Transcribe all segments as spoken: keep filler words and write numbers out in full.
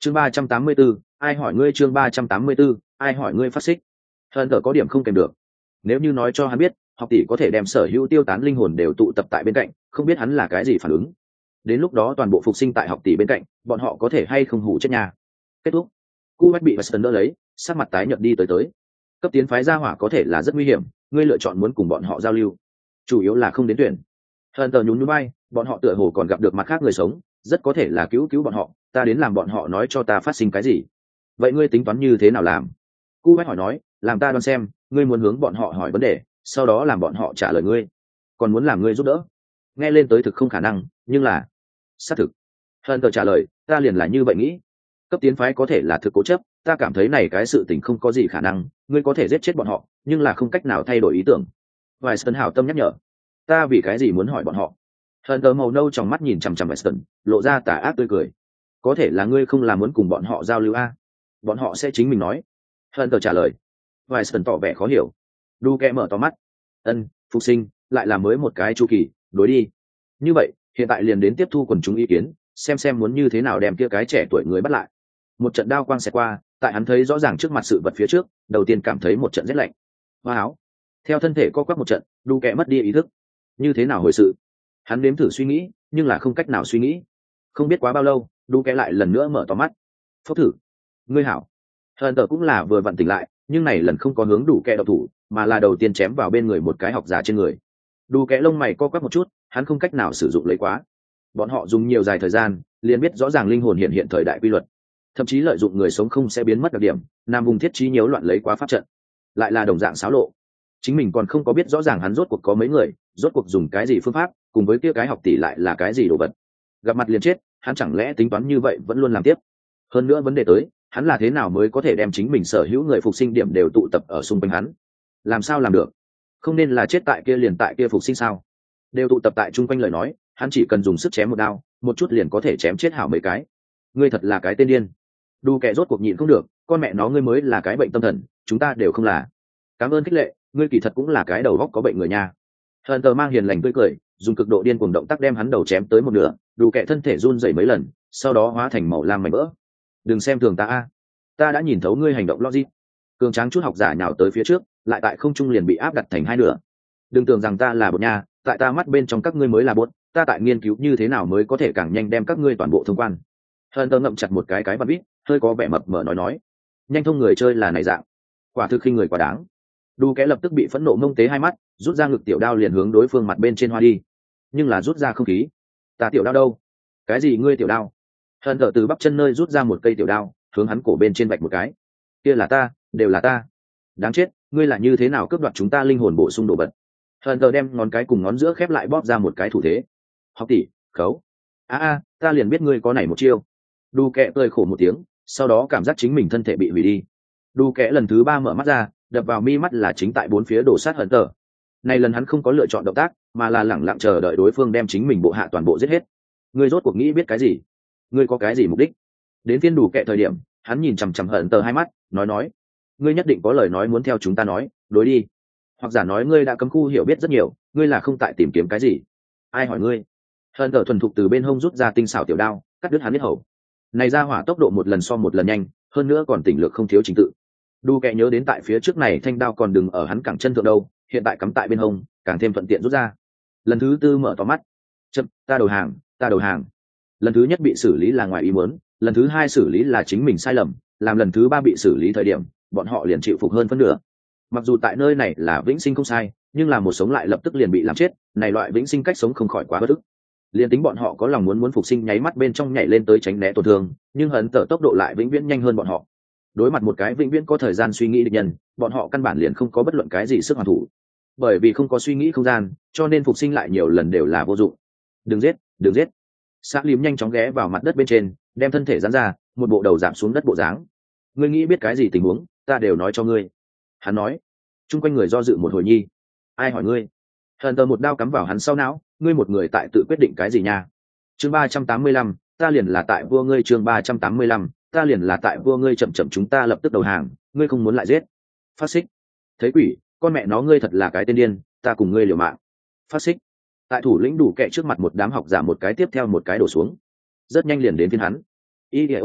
chương ba trăm tám mươi 34, ai hỏi ngươi chương ba trăm tám mươi 34, ai hỏi ngươi phát xích. Hận tờ có điểm không kèm được. Nếu như nói cho hắn biết học tỷ có thể đem sở hữu tiêu tán linh hồn đều tụ tập tại bên cạnh, không biết hắn là cái gì phản ứng. Đến lúc đó toàn bộ phục sinh tại học tỷ bên cạnh, bọn họ có thể hay không hủ chết nhà. Kết thúc. Cú Bách bị Weston đỡ lấy, sắc mặt tái nhợt đi tới tới. Cấp tiến phái gia hỏa có thể là rất nguy hiểm, ngươi lựa chọn muốn cùng bọn họ giao lưu, chủ yếu là không đến tuyển. Hận tờ nhún nhún vai, bọn họ tựa hồ còn gặp được mặt khác người sống, rất có thể là cứu cứu bọn họ, ta đến làm bọn họ nói cho ta phát sinh cái gì. Vậy ngươi tính toán như thế nào làm? Cú Bách hỏi nói, làm ta đoán xem, ngươi muốn hướng bọn họ hỏi vấn đề, sau đó làm bọn họ trả lời ngươi, còn muốn làm ngươi giúp đỡ. Nghe lên tới thực không khả năng, nhưng là xác thực. Hận tờ trả lời, ta liền là như vậy nghĩ. Cấp tiến phái có thể là thực cố chấp, ta cảm thấy này cái sự tình không có gì khả năng, ngươi có thể giết chết bọn họ, nhưng là không cách nào thay đổi ý tưởng. Weston hảo tâm nhắc nhở, ta vì cái gì muốn hỏi bọn họ? Hận tờ màu nâu trong mắt nhìn chằm chằm Weston, lộ ra tà ác tươi cười. Có thể là ngươi không là muốn cùng bọn họ giao lưu a? Bọn họ sẽ chính mình nói. Hận tờ trả lời. Weston tỏ vẻ khó hiểu. Đu kẹ mở to mắt. Ân, phục sinh, lại là mới một cái chu kỳ, đối đi. Như vậy, hiện tại liền đến tiếp thu quần chúng ý kiến, xem xem muốn như thế nào đem kia cái trẻ tuổi người bắt lại. Một trận đao quang xẹt qua, tại hắn thấy rõ ràng trước mặt sự vật phía trước, đầu tiên cảm thấy một trận rét lạnh. Hoa áo. Theo thân thể co quắp một trận, Đu kẹ mất đi ý thức. Như thế nào hồi sự? Hắn nếm thử suy nghĩ, nhưng là không cách nào suy nghĩ. Không biết quá bao lâu, Đu kẹ lại lần nữa mở to mắt. Phốc thử. Ngươi hảo. Hận tờ cũng là vừa vặn tỉnh lại, nhưng này lần không có hướng Đủ kẹ độc thủ, mà là đầu tiên chém vào bên người một cái học giả trên người. Đủ kẹ lông mày co quắp một chút, hắn không cách nào sử dụng lấy quá. Bọn họ dùng nhiều dài thời gian, liền biết rõ ràng linh hồn hiện hiện thời đại quy luật, thậm chí lợi dụng người sống không sẽ biến mất đặc điểm, nam vùng thiết trí nhiễu loạn lấy quá pháp trận, lại là đồng dạng xáo lộ. Chính mình còn không có biết rõ ràng hắn rốt cuộc có mấy người, rốt cuộc dùng cái gì phương pháp, cùng với kia cái học tỷ lại là cái gì đồ vật. Gặp mặt liền chết, hắn chẳng lẽ tính toán như vậy vẫn luôn làm tiếp? Hơn nữa vấn đề tới, hắn là thế nào mới có thể đem chính mình sở hữu người phục sinh điểm đều tụ tập ở xung quanh hắn? Làm sao làm được? Không nên là chết tại kia liền tại kia phục sinh sao? Đều tụ tập tại chung quanh lời nói, hắn chỉ cần dùng sức chém một đao, một chút liền có thể chém chết hảo mấy cái. Ngươi thật là cái tên điên. Đu kẻ rốt cuộc nhịn không được, con mẹ nó ngươi mới là cái bệnh tâm thần, chúng ta đều không là. Cảm ơn khích lệ, ngươi kỳ thật cũng là cái đầu óc có bệnh người nha. Hận tờ mang hiền lành tươi cười, dùng cực độ điên cuồng động tác đem hắn đầu chém tới một nửa, Đủ kẻ thân thể run rẩy mấy lần, sau đó hóa thành màu lam mảnh vỡ. Đừng xem thường ta a, ta đã nhìn thấu ngươi hành động logic. Cường tráng chút học giả nhào tới phía trước, lại tại không trung liền bị áp đặt thành hai nửa. Đừng tưởng rằng ta là bột nha, tại ta mắt bên trong các ngươi mới là bột, ta tại nghiên cứu như thế nào mới có thể càng nhanh đem các ngươi toàn bộ thông quan. Hận tờ ngậm chặt một cái cái bắp bít, hơi có vẻ mập mờ nói nói, nhanh thông người chơi là này dạng, quả thực khinh người quá đáng. Đu kẽ lập tức bị phẫn nộ mông tế hai mắt, rút ra ngực tiểu đao liền hướng đối phương mặt bên trên hoa đi, nhưng là rút ra không khí. Ta tiểu đao đâu? Cái gì ngươi tiểu đao? Hận tờ từ bắp chân nơi rút ra một cây tiểu đao, hướng hắn cổ bên trên vạch một cái. Kia là ta, đều là ta. Đáng chết, ngươi là như thế nào cướp đoạt chúng ta linh hồn bổ sung đồ vật? Hận tờ đem ngón cái cùng ngón giữa khép lại bóp ra một cái thủ thế. Học tỷ, khấu. A a, ta liền biết ngươi có này một chiêu. Đu kẽ cười khổ một tiếng, sau đó cảm giác chính mình thân thể bị hủy đi. Đu kẽ lần thứ ba mở mắt ra, đập vào mi mắt là chính tại bốn phía đổ sát Hận tờ. Này lần hắn không có lựa chọn động tác, mà là lẳng lặng chờ đợi đối phương đem chính mình bộ hạ toàn bộ giết hết. Ngươi rốt cuộc nghĩ biết cái gì? Ngươi có cái gì mục đích? Đến phiên Đủ kẽ thời điểm, hắn nhìn chằm chằm Hận tờ hai mắt, nói nói, ngươi nhất định có lời nói muốn theo chúng ta nói, đối đi. Hoặc giả nói ngươi đã cấm khu hiểu biết rất nhiều, ngươi là không tại tìm kiếm cái gì? Ai hỏi ngươi? Hận tờ thuần thục từ bên hông rút ra tinh xảo tiểu đao, cắt đứt hắn huyết hầu. Này ra hỏa tốc độ một lần so một lần nhanh, hơn nữa còn tỉnh lược không thiếu trình tự. Đu kẹ nhớ đến tại phía trước này thanh đao còn đừng ở hắn cẳng chân thượng đâu, hiện tại cắm tại bên hông, càng thêm thuận tiện rút ra. Lần thứ tư mở to mắt, chậm, ta đầu hàng, ta đầu hàng. Lần thứ nhất bị xử lý là ngoài ý muốn, lần thứ hai xử lý là chính mình sai lầm, làm lần thứ ba bị xử lý thời điểm, bọn họ liền chịu phục hơn phân nửa. Mặc dù tại nơi này là vĩnh sinh không sai, nhưng là một sống lại lập tức liền bị làm chết, này loại vĩnh sinh cách sống không khỏi quá bất ức. Liên tính bọn họ có lòng muốn muốn phục sinh nháy mắt bên trong nhảy lên tới tránh né tổn thương, nhưng Hận tờ tốc độ lại vĩnh viễn nhanh hơn bọn họ. Đối mặt một cái vĩnh viễn có thời gian suy nghĩ địch nhân, bọn họ căn bản liền không có bất luận cái gì sức hoàn thủ. Bởi vì không có suy nghĩ không gian, cho nên phục sinh lại nhiều lần đều là vô dụng. Đừng giết, đừng giết. Sát Liêm nhanh chóng ghé vào mặt đất bên trên, đem thân thể giãn ra, một bộ đầu giảm xuống đất bộ dáng. Ngươi nghĩ biết cái gì tình huống, ta đều nói cho ngươi. Hắn nói. Trung quanh người do dự một hồi nhi. Ai hỏi ngươi? Hận tờ một đao cắm vào hắn sau não, ngươi một người tại tự quyết định cái gì nha? Chương ba trăm tám mươi lăm, ta liền là tại vua ngươi chương ba trăm tám mươi lăm, ta liền là tại vua ngươi chậm chậm chúng ta lập tức đầu hàng, ngươi không muốn lại giết. Phát xích. Thấy quỷ, con mẹ nó ngươi thật là cái tên điên, ta cùng ngươi liều mạng. Phát xích. Tại thủ lĩnh Đủ kẹ trước mặt một đám học giả một cái tiếp theo một cái đổ xuống. Rất nhanh liền đến phiên hắn. Ideohi,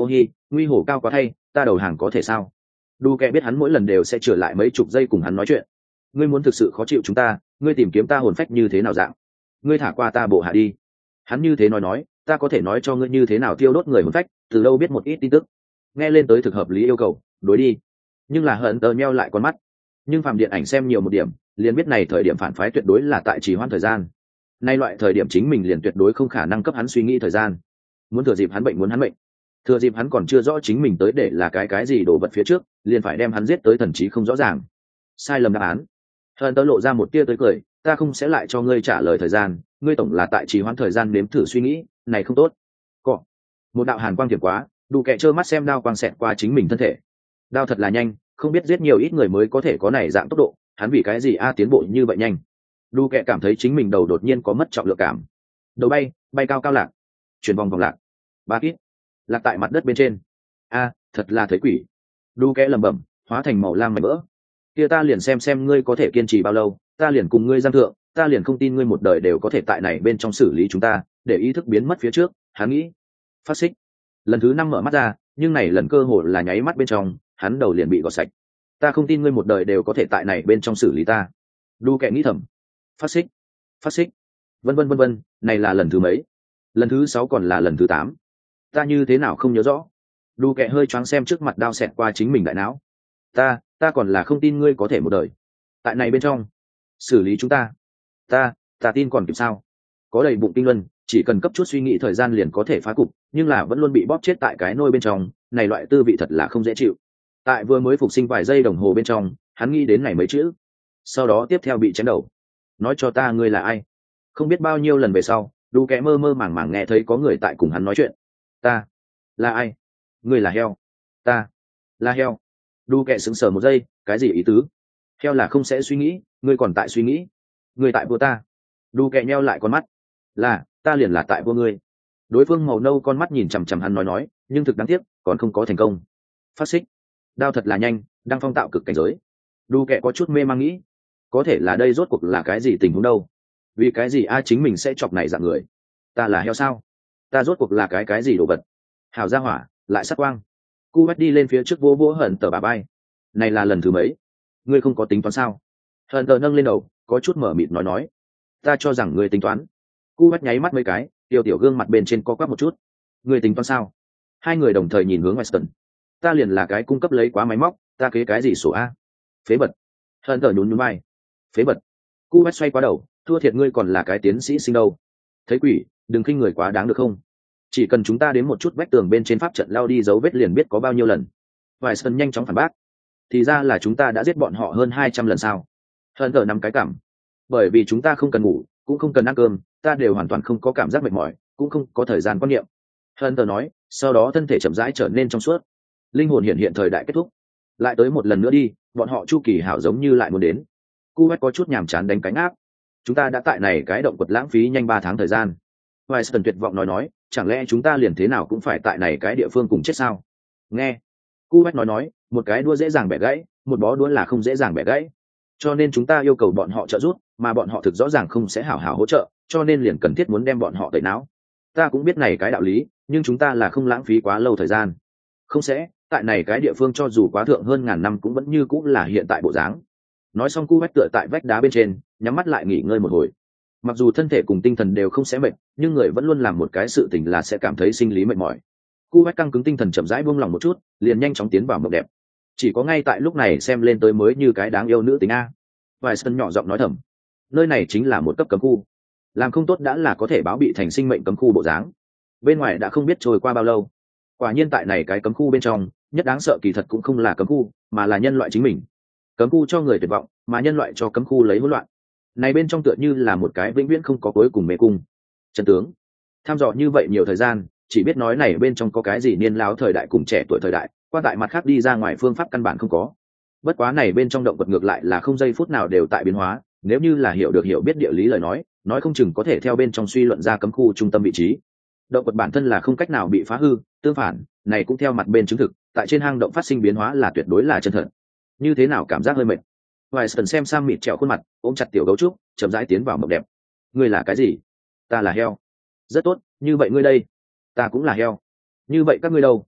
nguy hổ cao quá thay, ta đầu hàng có thể sao? Đu kẹ biết hắn mỗi lần đều sẽ trở lại mấy chục giây cùng hắn nói chuyện. Ngươi muốn thực sự khó chịu chúng ta, ngươi tìm kiếm ta hồn phách như thế nào dạng? Ngươi thả qua ta bộ hạ đi. Hắn như thế nói nói, ta có thể nói cho ngươi như thế nào tiêu đốt người hồn phách, từ đâu biết một ít tin tức. Nghe lên tới thực hợp lý yêu cầu, đối đi. Nhưng là hận tờ nheo lại con mắt. Nhưng phàm điện ảnh xem nhiều một điểm, liền biết này thời điểm phản phái tuyệt đối là tại trì hoãn thời gian. Nay loại thời điểm chính mình liền tuyệt đối không khả năng cấp hắn suy nghĩ thời gian. Muốn thừa dịp hắn bệnh muốn hắn bệnh, thừa dịp hắn còn chưa rõ chính mình tới để là cái cái gì đồ vật phía trước, liền phải đem hắn giết tới thần trí không rõ ràng. Sai lầm đáp án. Hận tớ lộ ra một tia tới cười, ta không sẽ lại cho ngươi trả lời thời gian, ngươi tổng là tại trì hoãn thời gian nếm thử suy nghĩ, này không tốt. Cọ. Một đạo hàn quang tiệm quá, đủ kẻ trơ mắt xem đao quang xẹt qua chính mình thân thể. Đao thật là nhanh, không biết giết nhiều ít người mới có thể có này dạng tốc độ, hắn vì cái gì a tiến bộ như vậy nhanh. Đủ kẻ cảm thấy chính mình đầu đột nhiên có mất trọng lượng cảm. Đầu bay, bay cao cao lạc, chuyển vòng vòng lạc. Ba kít, lạc tại mặt đất bên trên. A, thật là thấy quỷ. Đủ kẻ lẩm bẩm, hóa thành màu lam mảnh vỡ. Kia ta liền xem xem ngươi có thể kiên trì bao lâu, ta liền cùng ngươi giam thượng, ta liền không tin ngươi một đời đều có thể tại này bên trong xử lý chúng ta, để ý thức biến mất phía trước, hắn nghĩ. Phát xích. Lần thứ năm mở mắt ra, nhưng này lần cơ hội là nháy mắt bên trong, hắn đầu liền bị gọt sạch. Ta không tin ngươi một đời đều có thể tại này bên trong xử lý ta. Đu kẹ nghĩ thầm. Phát xích, phát xích, vân vân vân vân, này là lần thứ mấy? Lần thứ sáu còn là lần thứ tám? Ta như thế nào không nhớ rõ. Đu kẹ hơi choáng xem trước mặt đao xẹt qua chính mình đại não. Ta, ta còn là không tin ngươi có thể một đời. Tại này bên trong, xử lý chúng ta. Ta, ta tin còn kịp sao? Có đầy bụng kinh luân, chỉ cần cấp chút suy nghĩ thời gian liền có thể phá cục, nhưng là vẫn luôn bị bóp chết tại cái nôi bên trong, này loại tư vị thật là không dễ chịu. Tại vừa mới phục sinh vài giây đồng hồ bên trong, hắn nghĩ đến này mấy chữ. Sau đó tiếp theo bị chém đầu. Nói cho ta ngươi là ai? Không biết bao nhiêu lần về sau, Đu kẽ mơ mơ màng màng nghe thấy có người tại cùng hắn nói chuyện. Ta là ai? Ngươi là heo. Ta là heo. Đu kẽ sững sờ một giây, cái gì ý tứ? Heo là không sẽ suy nghĩ, ngươi còn tại suy nghĩ. Ngươi tại vua ta. Đu kẽ nheo lại con mắt. Là, ta liền là tại vua ngươi. Đối phương màu nâu con mắt nhìn chằm chằm hắn nói nói, nhưng thực đáng tiếc, còn không có thành công. Phát xích. Đao thật là nhanh, đang phong tạo cực cảnh giới. Đu kẽ có chút mê mang nghĩ, có thể là đây rốt cuộc là cái gì tình huống đâu? Vì cái gì a chính mình sẽ chọc này dạng người? Ta là heo sao? Ta rốt cuộc là cái cái gì đồ vật? Hào ra hỏa, lại sát quang. Cu bắt đi lên phía trước vô vô hận tờ bà bay. Này là lần thứ mấy? Ngươi không có tính toán sao? Hận tờ nâng lên đầu, có chút mở mịt nói nói. Ta cho rằng ngươi tính toán. Cu bắt nháy mắt mấy cái, tiểu tiểu gương mặt bên trên có quắc một chút. Ngươi tính toán sao? Hai người đồng thời nhìn hướng Weston. Ta liền là cái cung cấp lấy quá máy móc, ta kế cái gì sổ a? Phế bật. Hận tờ nhún nhún vai. Phế bật. Cu bắt xoay qua đầu, thua thiệt ngươi còn là cái tiến sĩ sinh đâu. Thấy quỷ, đừng khinh người quá đáng được không? Chỉ cần chúng ta đến một chút vách tường bên trên pháp trận lao đi dấu vết liền biết có bao nhiêu lần. Vài sân nhanh chóng phản bác. Thì ra là chúng ta đã giết bọn họ hơn hai trăm lần sao? Hận thở nắm cái cảm. Bởi vì chúng ta không cần ngủ, cũng không cần ăn cơm, ta đều hoàn toàn không có cảm giác mệt mỏi, cũng không có thời gian quan niệm. Hận thở nói, sau đó thân thể chậm rãi trở nên trong suốt. Linh hồn hiện hiện thời đại kết thúc. Lại tới một lần nữa đi, bọn họ chu kỳ hảo giống như lại muốn đến. Cu có chút nhàm chán đánh cánh áp. Chúng ta đã tại này cái động quật lãng phí nhanh ba tháng thời gian. Weston tuyệt vọng nói nói, chẳng lẽ chúng ta liền thế nào cũng phải tại này cái địa phương cùng chết sao? Nghe, Cu nói nói, một cái đũa dễ dàng bẻ gãy, một bó đũa là không dễ dàng bẻ gãy. Cho nên chúng ta yêu cầu bọn họ trợ giúp, mà bọn họ thực rõ ràng không sẽ hảo hảo hỗ trợ, cho nên liền cần thiết muốn đem bọn họ tẩy não. Ta cũng biết này cái đạo lý, nhưng chúng ta là không lãng phí quá lâu thời gian. Không sẽ, tại này cái địa phương cho dù quá thượng hơn ngàn năm cũng vẫn như cũng là hiện tại bộ dáng. Nói xong Cu tựa tại vách đá bên trên, nhắm mắt lại nghỉ ngơi một hồi. Mặc dù thân thể cùng tinh thần đều không sẽ mệt, nhưng người vẫn luôn làm một cái sự tình là sẽ cảm thấy sinh lý mệt mỏi. Cu bách căng cứng tinh thần chậm rãi buông lòng một chút, liền nhanh chóng tiến vào mộng đẹp. Chỉ có ngay tại lúc này xem lên tới mới như cái đáng yêu nữ tính a. Vài sân nhỏ giọng nói thầm, nơi này chính là một cấp cấm khu, làm không tốt đã là có thể báo bị thành sinh mệnh cấm khu bộ dáng. Bên ngoài đã không biết trôi qua bao lâu. Quả nhiên tại này cái cấm khu bên trong, nhất đáng sợ kỳ thật cũng không là cấm khu, mà là nhân loại chính mình. Cấm khu cho người tuyệt vọng, mà nhân loại cho cấm khu lấy hỗn loạn. Này bên trong tựa như là một cái vĩnh viễn không có cuối cùng mê cung. Chân tướng, tham dò như vậy nhiều thời gian, chỉ biết nói này bên trong có cái gì niên láo thời đại cùng trẻ tuổi thời đại, quan tại mặt khác đi ra ngoài phương pháp căn bản không có. Bất quá này bên trong động vật ngược lại là không giây phút nào đều tại biến hóa, nếu như là hiểu được hiểu biết địa lý lời nói, nói không chừng có thể theo bên trong suy luận ra cấm khu trung tâm vị trí. Động vật bản thân là không cách nào bị phá hư, tương phản, này cũng theo mặt bên chứng thực, tại trên hang động phát sinh biến hóa là tuyệt đối là chân thật. Như thế nào cảm giác hơi mệt. Vài sần xem Sam mịt trèo khuôn mặt, ôm chặt tiểu gấu trúc, chậm rãi tiến vào mộng đẹp. Ngươi là cái gì? Ta là heo. Rất tốt, như vậy ngươi đây. Ta cũng là heo. Như vậy các ngươi đâu?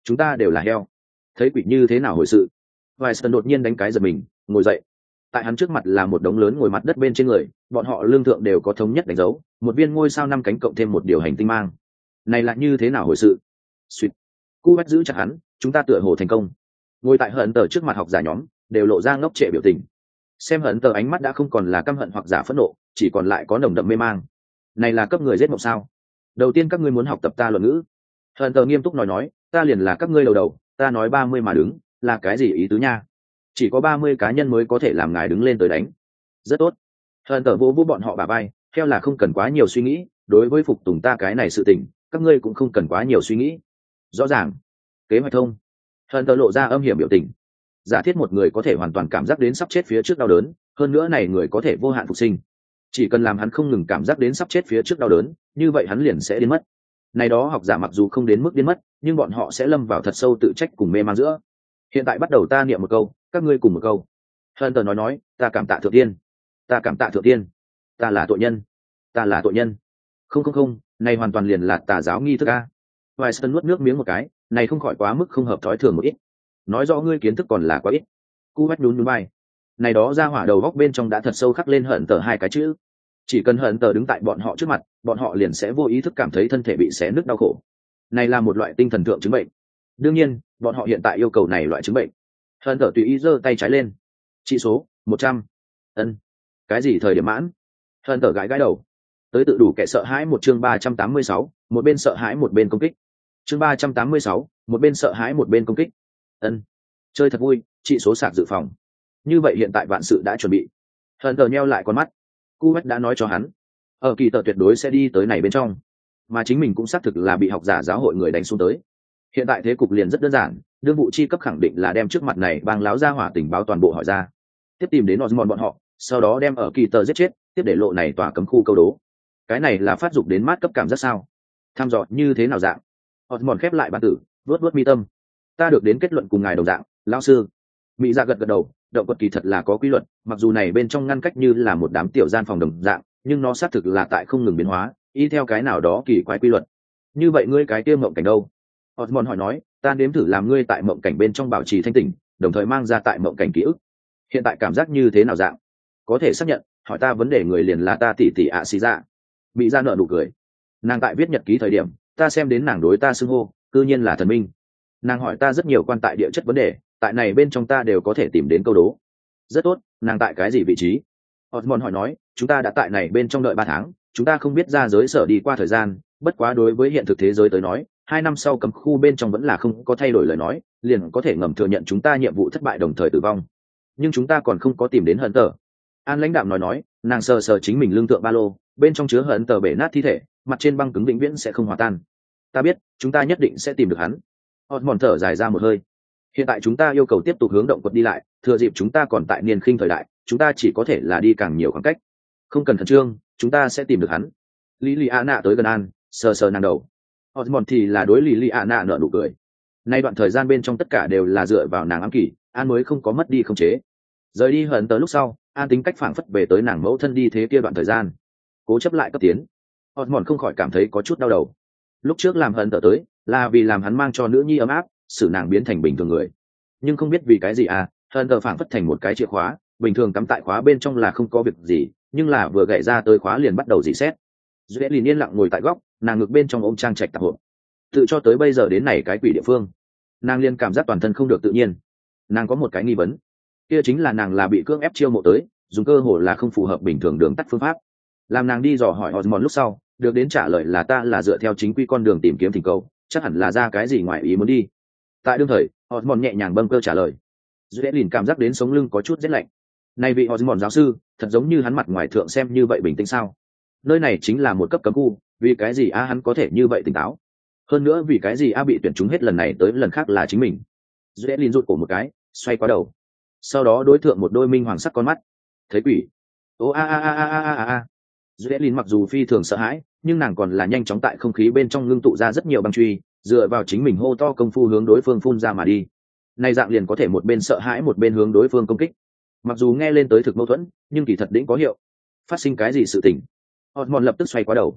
chúng ta đều là heo. Thấy quỷ như thế nào hồi sự? Vài sân đột nhiên đánh cái giật mình, ngồi dậy. Tại hắn trước mặt là một đống lớn ngồi mặt đất bên trên người, bọn họ lương thượng đều có thống nhất đánh dấu, một viên ngôi sao năm cánh cộng thêm một điều hành tinh mang. Này là như thế nào hồi sự? Suýt. Cú Bách giữ chặt hắn, chúng ta tựa hồ thành công. Ngồi tại hận tờ trước mặt học giả nhóm, đều lộ ra ngốc trệ biểu tình. Xem hận tờ ánh mắt đã không còn là căm hận hoặc giả phẫn nộ, chỉ còn lại có nồng đậm mê mang. Này là cấp người giết mộng sao? Đầu tiên các ngươi muốn học tập ta luận ngữ. Hận tờ nghiêm túc nói nói, ta liền là các ngươi đầu đầu, ta nói ba mươi mà đứng, là cái gì ý tứ nha? Chỉ có ba mươi cá nhân mới có thể làm ngài đứng lên tới đánh. Rất tốt. Hận tờ vô vô bọn họ bả vai, theo là không cần quá nhiều suy nghĩ, đối với phục tùng ta cái này sự tình, các ngươi cũng không cần quá nhiều suy nghĩ. Rõ ràng. Kế hoạch thông. Hận tờ lộ ra âm hiểm biểu tình. Giả thiết một người có thể hoàn toàn cảm giác đến sắp chết phía trước đau đớn, hơn nữa này người có thể vô hạn phục sinh. Chỉ cần làm hắn không ngừng cảm giác đến sắp chết phía trước đau đớn, như vậy hắn liền sẽ biến mất. Này đó học giả mặc dù không đến mức biến mất, nhưng bọn họ sẽ lâm vào thật sâu tự trách cùng mê mang giữa. Hiện tại bắt đầu ta niệm một câu, các ngươi cùng một câu. Hunter nói nói, ta cảm tạ thượng tiên, ta cảm tạ thượng tiên, ta là tội nhân, ta là tội nhân. Không không không, này hoàn toàn liền là tà giáo nghi thức a. Winston nuốt nước miếng một cái, này không khỏi quá mức không hợp thói thường một ít. Nói rõ ngươi kiến thức còn là quá ít. Cú Bách nhún nhún vai. Này đó ra hỏa đầu góc bên trong đã thật sâu khắc lên hận tờ hai cái chữ. Chỉ cần hận tờ đứng tại bọn họ trước mặt, bọn họ liền sẽ vô ý thức cảm thấy thân thể bị xé nứt đau khổ. Này là một loại tinh thần thượng chứng bệnh. Đương nhiên, bọn họ hiện tại yêu cầu này loại chứng bệnh. Hận tờ tùy ý giơ tay trái lên. Chỉ số một trăm. Ân. Cái gì thời điểm mãn? Hận tờ gãi gãi đầu. Tới tự đủ kẻ sợ hãi một chương ba trăm tám mươi sáu, một bên sợ hãi một bên công kích. Chương ba trăm tám mươi sáu, một bên sợ hãi một bên công kích. Ân. Chơi thật vui, trị số sạc dự phòng. Như vậy hiện tại vạn sự đã chuẩn bị. Hận tờ nheo lại con mắt. Cú Bách đã nói cho hắn, ở kỳ tờ tuyệt đối sẽ đi tới này bên trong, mà chính mình cũng xác thực là bị học giả giáo hội người đánh xuống tới. Hiện tại thế cục liền rất đơn giản, đương vụ chi cấp khẳng định là đem trước mặt này bang láo ra hỏa tình báo toàn bộ hỏi ra, tiếp tìm đến Osmond bọn họ, sau đó đem ở kỳ tờ giết chết, tiếp để lộ này tỏa cấm khu câu đố. Cái này là phát dục đến mát cấp cảm giác sao? Tham dò như thế nào dạng? Osmond khép lại bản tử, vuốt vuốt mi tâm. Ta được đến kết luận cùng ngài đồng dạng, lão sư. Mỹ Dạ gật gật đầu, động vật kỳ thật là có quy luật, mặc dù này bên trong ngăn cách như là một đám tiểu gian phòng đồng dạng, nhưng nó xác thực là tại không ngừng biến hóa, y theo cái nào đó kỳ quái quy luật. Như vậy ngươi cái kia mộng cảnh đâu? Osmond hỏi nói, ta nếm thử làm ngươi tại mộng cảnh bên trong bảo trì thanh tỉnh, đồng thời mang ra tại mộng cảnh ký ức. Hiện tại cảm giác như thế nào dạng? Có thể xác nhận, hỏi ta vấn đề người liền là ta tỷ tỷ ạ xì dạ. Mỹ Dạ nở nụ cười. Nàng tại viết nhật ký thời điểm, ta xem đến nàng đối ta xưng hô, cư nhiên là thần minh. Nàng hỏi ta rất nhiều quan tại địa chất vấn đề, tại này bên trong ta đều có thể tìm đến câu đố. Rất tốt, nàng tại cái gì vị trí? Osmond hỏi nói, chúng ta đã tại này bên trong đợi ba tháng, chúng ta không biết ra giới sở đi qua thời gian, bất quá đối với hiện thực thế giới tới nói, hai năm sau cấm khu bên trong vẫn là không có thay đổi lời nói, liền có thể ngầm thừa nhận chúng ta nhiệm vụ thất bại đồng thời tử vong. Nhưng chúng ta còn không có tìm đến hận tờ. An lãnh đạm nói nói, nàng sờ sờ chính mình lương tượng ba lô, bên trong chứa hận tờ bể nát thi thể, mặt trên băng cứng vĩnh viễn sẽ không hòa tan. Ta biết, chúng ta nhất định sẽ tìm được hắn. Osmond thở dài ra một hơi. Hiện tại chúng ta yêu cầu tiếp tục hướng động quật đi lại, thừa dịp chúng ta còn tại niên khinh thời đại, chúng ta chỉ có thể là đi càng nhiều khoảng cách. Không cần khẩn trương, chúng ta sẽ tìm được hắn. Lý Lý A Nạ tới gần An, sờ sờ nàng đầu. Osmond thì là đối Lý Lý A Nạ nở nụ cười. Nay đoạn thời gian bên trong tất cả đều là dựa vào nàng ám kỷ, An mới không có mất đi không chế. Rời đi hận tới lúc sau, An tính cách phảng phất về tới nàng mẫu thân đi thế kia đoạn thời gian. Cố chấp lại cấp tiến. Osmond không khỏi cảm thấy có chút đau đầu. Lúc trước làm hận tờ tới, là vì làm hắn mang cho nữ nhi ấm áp, xử nàng biến thành bình thường người. Nhưng không biết vì cái gì à, hận tờ phảng phất thành một cái chìa khóa, bình thường cắm tại khóa bên trong là không có việc gì, nhưng là vừa gậy ra tới khóa liền bắt đầu dỉ xét. Dễ liền yên lặng ngồi tại góc, nàng ngực bên trong ôm trang trạch tạp hộp. Tự cho tới bây giờ đến này cái quỷ địa phương, nàng liên cảm giác toàn thân không được tự nhiên. Nàng có một cái nghi vấn, kia chính là nàng là bị cưỡng ép chiêu mộ tới, dùng cơ hội là không phù hợp bình thường đường tắt phương pháp. Làm nàng đi dò hỏi Osmond lúc sau, được đến trả lời là ta là dựa theo chính quy con đường tìm kiếm thỉnh cầu, chắc hẳn là ra cái gì ngoài ý muốn đi. Tại đương thời, Osmond nhẹ nhàng bâng cơ trả lời. Dễ liền cảm giác đến sống lưng có chút rét lạnh. Này vị Osmond giáo sư, thật giống như hắn mặt ngoài thượng xem như vậy bình tĩnh sao? Nơi này chính là một cấp cấm khu, vì cái gì a hắn có thể như vậy tỉnh táo? Hơn nữa vì cái gì a bị tuyển trúng hết lần này tới lần khác là chính mình? Dễ liền rụt cổ một cái, xoay qua đầu. Sau đó đối thượng một đôi minh hoàng sắc con mắt. Thấy quỷ. Ô a a a a a a a. Dễ liền mặc dù phi thường sợ hãi, nhưng nàng còn là nhanh chóng tại không khí bên trong ngưng tụ ra rất nhiều băng truy, dựa vào chính mình hô to công phu hướng đối phương phun ra mà đi. Này dạng liền có thể một bên sợ hãi một bên hướng đối phương công kích. Mặc dù nghe lên tới thực mâu thuẫn, nhưng kỳ thật đỉnh có hiệu. Phát sinh cái gì sự tình? Osmond lập tức xoay qua đầu.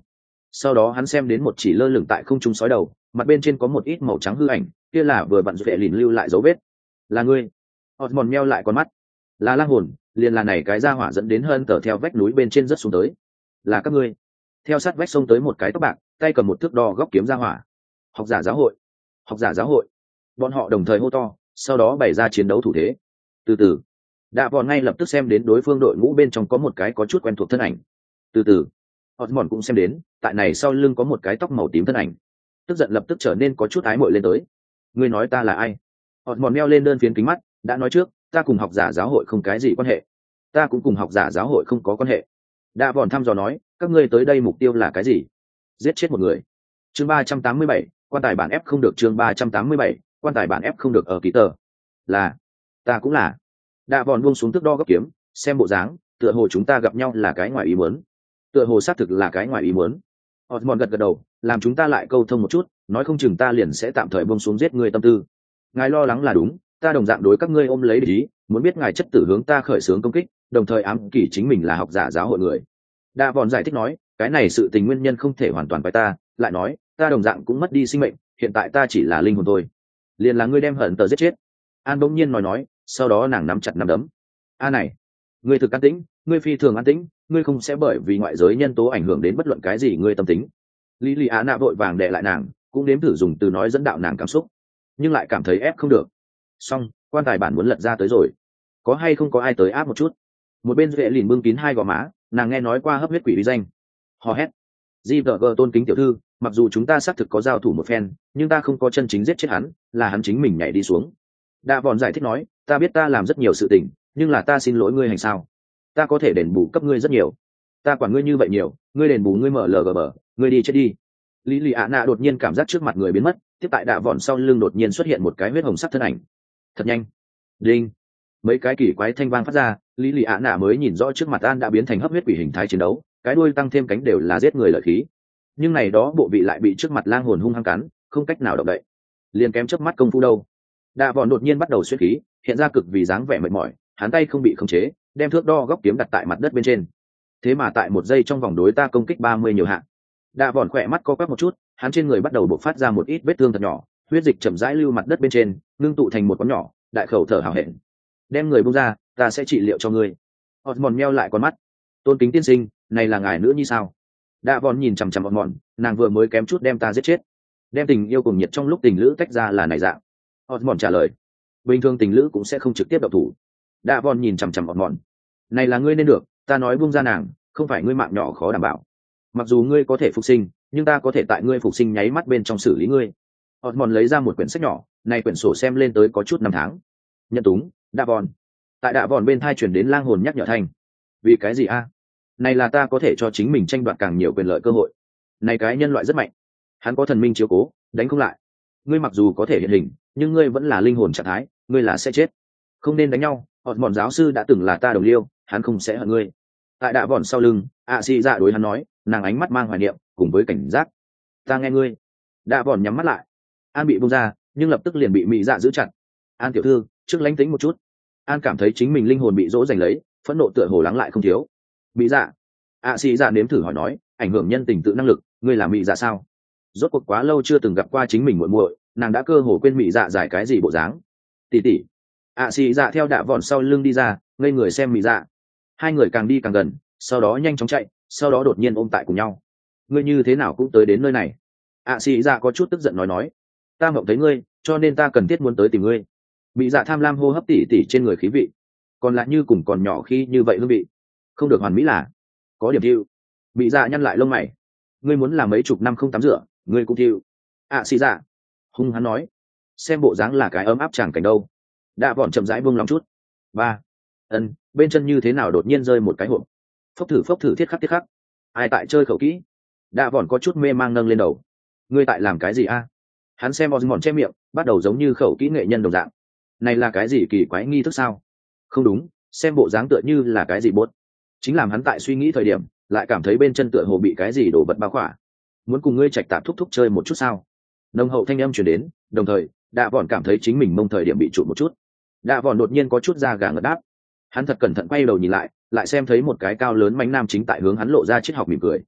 sau đó hắn xem đến một chỉ lơ lửng tại không trung sói đầu, mặt bên trên có một ít màu trắng hư ảnh, kia là vừa vặn vệ lìn lưu lại dấu vết. Là ngươi? Osmond meo lại con mắt. Là lang hồn, liền là này cái ra hỏa dẫn đến hơn tờ theo vách núi bên trên rất xuống tới. Là các ngươi? Theo sát vách sông tới một cái tóc bạc, tay cầm một thước đo góc kiếm ra hỏa. Học giả giáo hội, học giả giáo hội. Bọn họ đồng thời hô to, sau đó bày ra chiến đấu thủ thế. Từ từ, Đạ Vòn ngay lập tức xem đến đối phương đội ngũ bên trong có một cái có chút quen thuộc thân ảnh. Từ từ, Osmond cũng xem đến, tại này sau lưng có một cái tóc màu tím thân ảnh. Tức giận lập tức trở nên có chút ái muội lên tới. Ngươi nói ta là ai? Osmond meo lên đơn phiến kính mắt, đã nói trước, ta cùng học giả giáo hội không cái gì quan hệ. Ta cũng cùng học giả giáo hội không có quan hệ. Đạ Vòn thăm dò nói, các ngươi tới đây mục tiêu là cái gì? Giết chết một người. Chương ba trăm tám mươi bảy, quan tài bản ép không được. Chương ba trăm tám mươi bảy, quan tài bản ép không được ở ký tờ. Là, ta cũng là. Đạ Vòn buông xuống thước đo góc kiếm, xem bộ dáng, tựa hồ chúng ta gặp nhau là cái ngoài ý muốn. Tựa hồ xác thực là cái ngoài ý muốn. Osmond gật gật đầu, làm chúng ta lại câu thông một chút, nói không chừng ta liền sẽ tạm thời buông xuống giết ngươi tâm tư. Ngài lo lắng là đúng, ta đồng dạng đối các ngươi ôm lấy ý, muốn biết ngài chất tử hướng ta khởi xướng công kích, đồng thời ám chỉ chính mình là học giả giáo hội người. Đạ Vòn giải thích nói, cái này sự tình nguyên nhân không thể hoàn toàn phải ta, lại nói, ta đồng dạng cũng mất đi sinh mệnh, hiện tại ta chỉ là linh hồn thôi. Liền là ngươi đem hận tờ giết chết. An bỗng nhiên nói nói, sau đó nàng nắm chặt nắm đấm. A này, ngươi thực an tĩnh, ngươi phi thường an tĩnh, ngươi không sẽ bởi vì ngoại giới nhân tố ảnh hưởng đến bất luận cái gì ngươi tâm tính. Lý Lý Á nạ vội vàng đè lại nàng, cũng nếm thử dùng từ nói dẫn đạo nàng cảm xúc, nhưng lại cảm thấy ép không được. Xong, quan tài bản muốn lật ra tới rồi, có hay không có ai tới áp một chút? Một bên vệ lìn bưng kín hai gò má, nàng nghe nói qua hấp huyết quỷ uy danh, hò hét. Di vợ gờ tôn kính tiểu thư, mặc dù chúng ta xác thực có giao thủ một phen, nhưng ta không có chân chính giết chết hắn, là hắn chính mình nhảy đi xuống. Đạ Vòn giải thích nói, ta biết ta làm rất nhiều sự tình, nhưng là ta xin lỗi ngươi hành sao? Ta có thể đền bù cấp ngươi rất nhiều. Ta quản ngươi như vậy nhiều, ngươi đền bù ngươi mở lờ gờ bờ, ngươi đi chết đi. Lý Lì ạ nạ đột nhiên cảm giác trước mặt người biến mất, tiếp tại Đạ Vòn sau lưng đột nhiên xuất hiện một cái huyết hồng sắc thân ảnh. Thật nhanh. Đinh. Mấy cái kỳ quái thanh vang phát ra, Lý Lì ạ nạ mới nhìn rõ trước mặt An đã biến thành hấp huyết quỷ hình thái chiến đấu, cái đuôi tăng thêm cánh đều là giết người lợi khí. Nhưng này đó bộ vị lại bị trước mặt lang hồn hung hăng cắn, không cách nào động đậy. Liền kém chớp mắt công phu đâu. Đạ Vòn đột nhiên bắt đầu xuyên khí, hiện ra cực vì dáng vẻ mệt mỏi, hắn tay không bị khống chế, đem thước đo góc kiếm đặt tại mặt đất bên trên. Thế mà tại một giây trong vòng đối ta công kích ba mươi nhiều hạ. Đạ Vòn khỏe mắt co quắp một chút, hắn trên người bắt đầu bộc phát ra một ít vết thương thật nhỏ, huyết dịch chậm rãi lưu mặt đất bên trên, ngưng tụ thành một con nhỏ, đại khẩu thở hào hẹn. Đem người buông ra, ta sẽ trị liệu cho ngươi. Osmond meo lại con mắt. Tôn kính tiên sinh, này là ngài nữ như sao? Đạ Vòn nhìn chằm chằm Osmond, nàng vừa mới kém chút đem ta giết chết. Đem tình yêu cùng nhiệt trong lúc tình lữ tách ra là này dạng. Osmond trả lời. Bình thường tình lữ cũng sẽ không trực tiếp động thủ. Đạ Vòn nhìn chằm chằm Osmond. Này là ngươi nên được, ta nói buông ra nàng, không phải ngươi mạng nhỏ khó đảm bảo. Mặc dù ngươi có thể phục sinh, nhưng ta có thể tại ngươi phục sinh nháy mắt bên trong xử lý ngươi. Osmond lấy ra một quyển sách nhỏ, này quyển sổ xem lên tới có chút năm tháng. Nhận túng, Đạ Vòn. Tại Đạ Vòn bên thai truyền đến lang hồn nhắc nhở thành. Vì cái gì a? Này là ta có thể cho chính mình tranh đoạt càng nhiều quyền lợi cơ hội. Này cái nhân loại rất mạnh, hắn có thần minh chiếu cố, đánh không lại. Ngươi mặc dù có thể hiện hình, nhưng ngươi vẫn là linh hồn trạng thái, ngươi là sẽ chết. Không nên đánh nhau, Osmond giáo sư đã từng là ta đồng liêu, hắn không sẽ hận ngươi. Tại Đạ Vòn sau lưng, ạ xì dạ đối hắn nói, nàng ánh mắt mang hoài niệm cùng với cảnh giác. Ta nghe ngươi. Đạ Vòn nhắm mắt lại. An bị buông ra, nhưng lập tức liền bị mị dạ giữ chặt. An tiểu thư, trước lánh tính một chút. An cảm thấy chính mình linh hồn bị dỗ dành lấy, phẫn nộ tựa hồ lắng lại không thiếu. Mị dạ. ạ xì dạ nếm thử hỏi nói, ảnh hưởng nhân tình tự năng lực, ngươi là mị dạ sao? Rốt cuộc quá lâu chưa từng gặp qua chính mình muội muội, nàng đã cơ hồ quên mị dạ giải cái gì bộ dáng. Tỷ tỷ. ạ xì dạ theo Đạ Vòn sau lưng đi ra, ngây người xem mị dạ. Hai người càng đi càng gần, sau đó nhanh chóng chạy, sau đó đột nhiên ôm tại cùng nhau. Ngươi như thế nào cũng tới đến nơi này? ạ xì dạ có chút tức giận nói nói, ta mộng thấy ngươi, cho nên ta cần thiết muốn tới tìm ngươi. Mị dạ tham lam hô hấp tỉ tỉ trên người khí vị, còn lại như cùng còn nhỏ khi như vậy hương vị, không được hoàn mỹ là có điểm thiêu. Mị dạ nhăn lại lông mày, ngươi muốn làm mấy chục năm không tắm rửa, ngươi cũng thiêu. ạ xì dạ hung hắn nói, xem bộ dáng là cái ấm áp chẳng cảnh đâu. Đạ Vòn chậm rãi buông lòng chút. Ba. Ân, bên chân như thế nào đột nhiên rơi một cái hộp. Phốc thử phốc thử thiết khắc thiết khắc. Ai tại chơi khẩu kỹ? Đạ Vòn có chút mê mang nâng lên đầu. Ngươi tại làm cái gì a? Hắn xem Osmond che miệng, bắt đầu giống như khẩu kỹ nghệ nhân đồng dạng. Này là cái gì kỳ quái nghi thức sao? Không đúng, xem bộ dáng tựa như là cái gì bốt. Chính làm hắn tại suy nghĩ thời điểm, lại cảm thấy bên chân tựa hồ bị cái gì đổ vật bao khỏa. Muốn cùng ngươi trạch tạp thúc thúc chơi một chút sao? Nông hậu thanh âm truyền đến, đồng thời, Đạ Vòn cảm thấy chính mình mông thời điểm bị trụ một chút. Đạ Vòn đột nhiên có chút da gà ngật đáp. Hắn thật cẩn thận quay đầu nhìn lại, lại xem thấy một cái cao lớn mánh nam chính tại hướng hắn lộ ra triết học mỉm cười.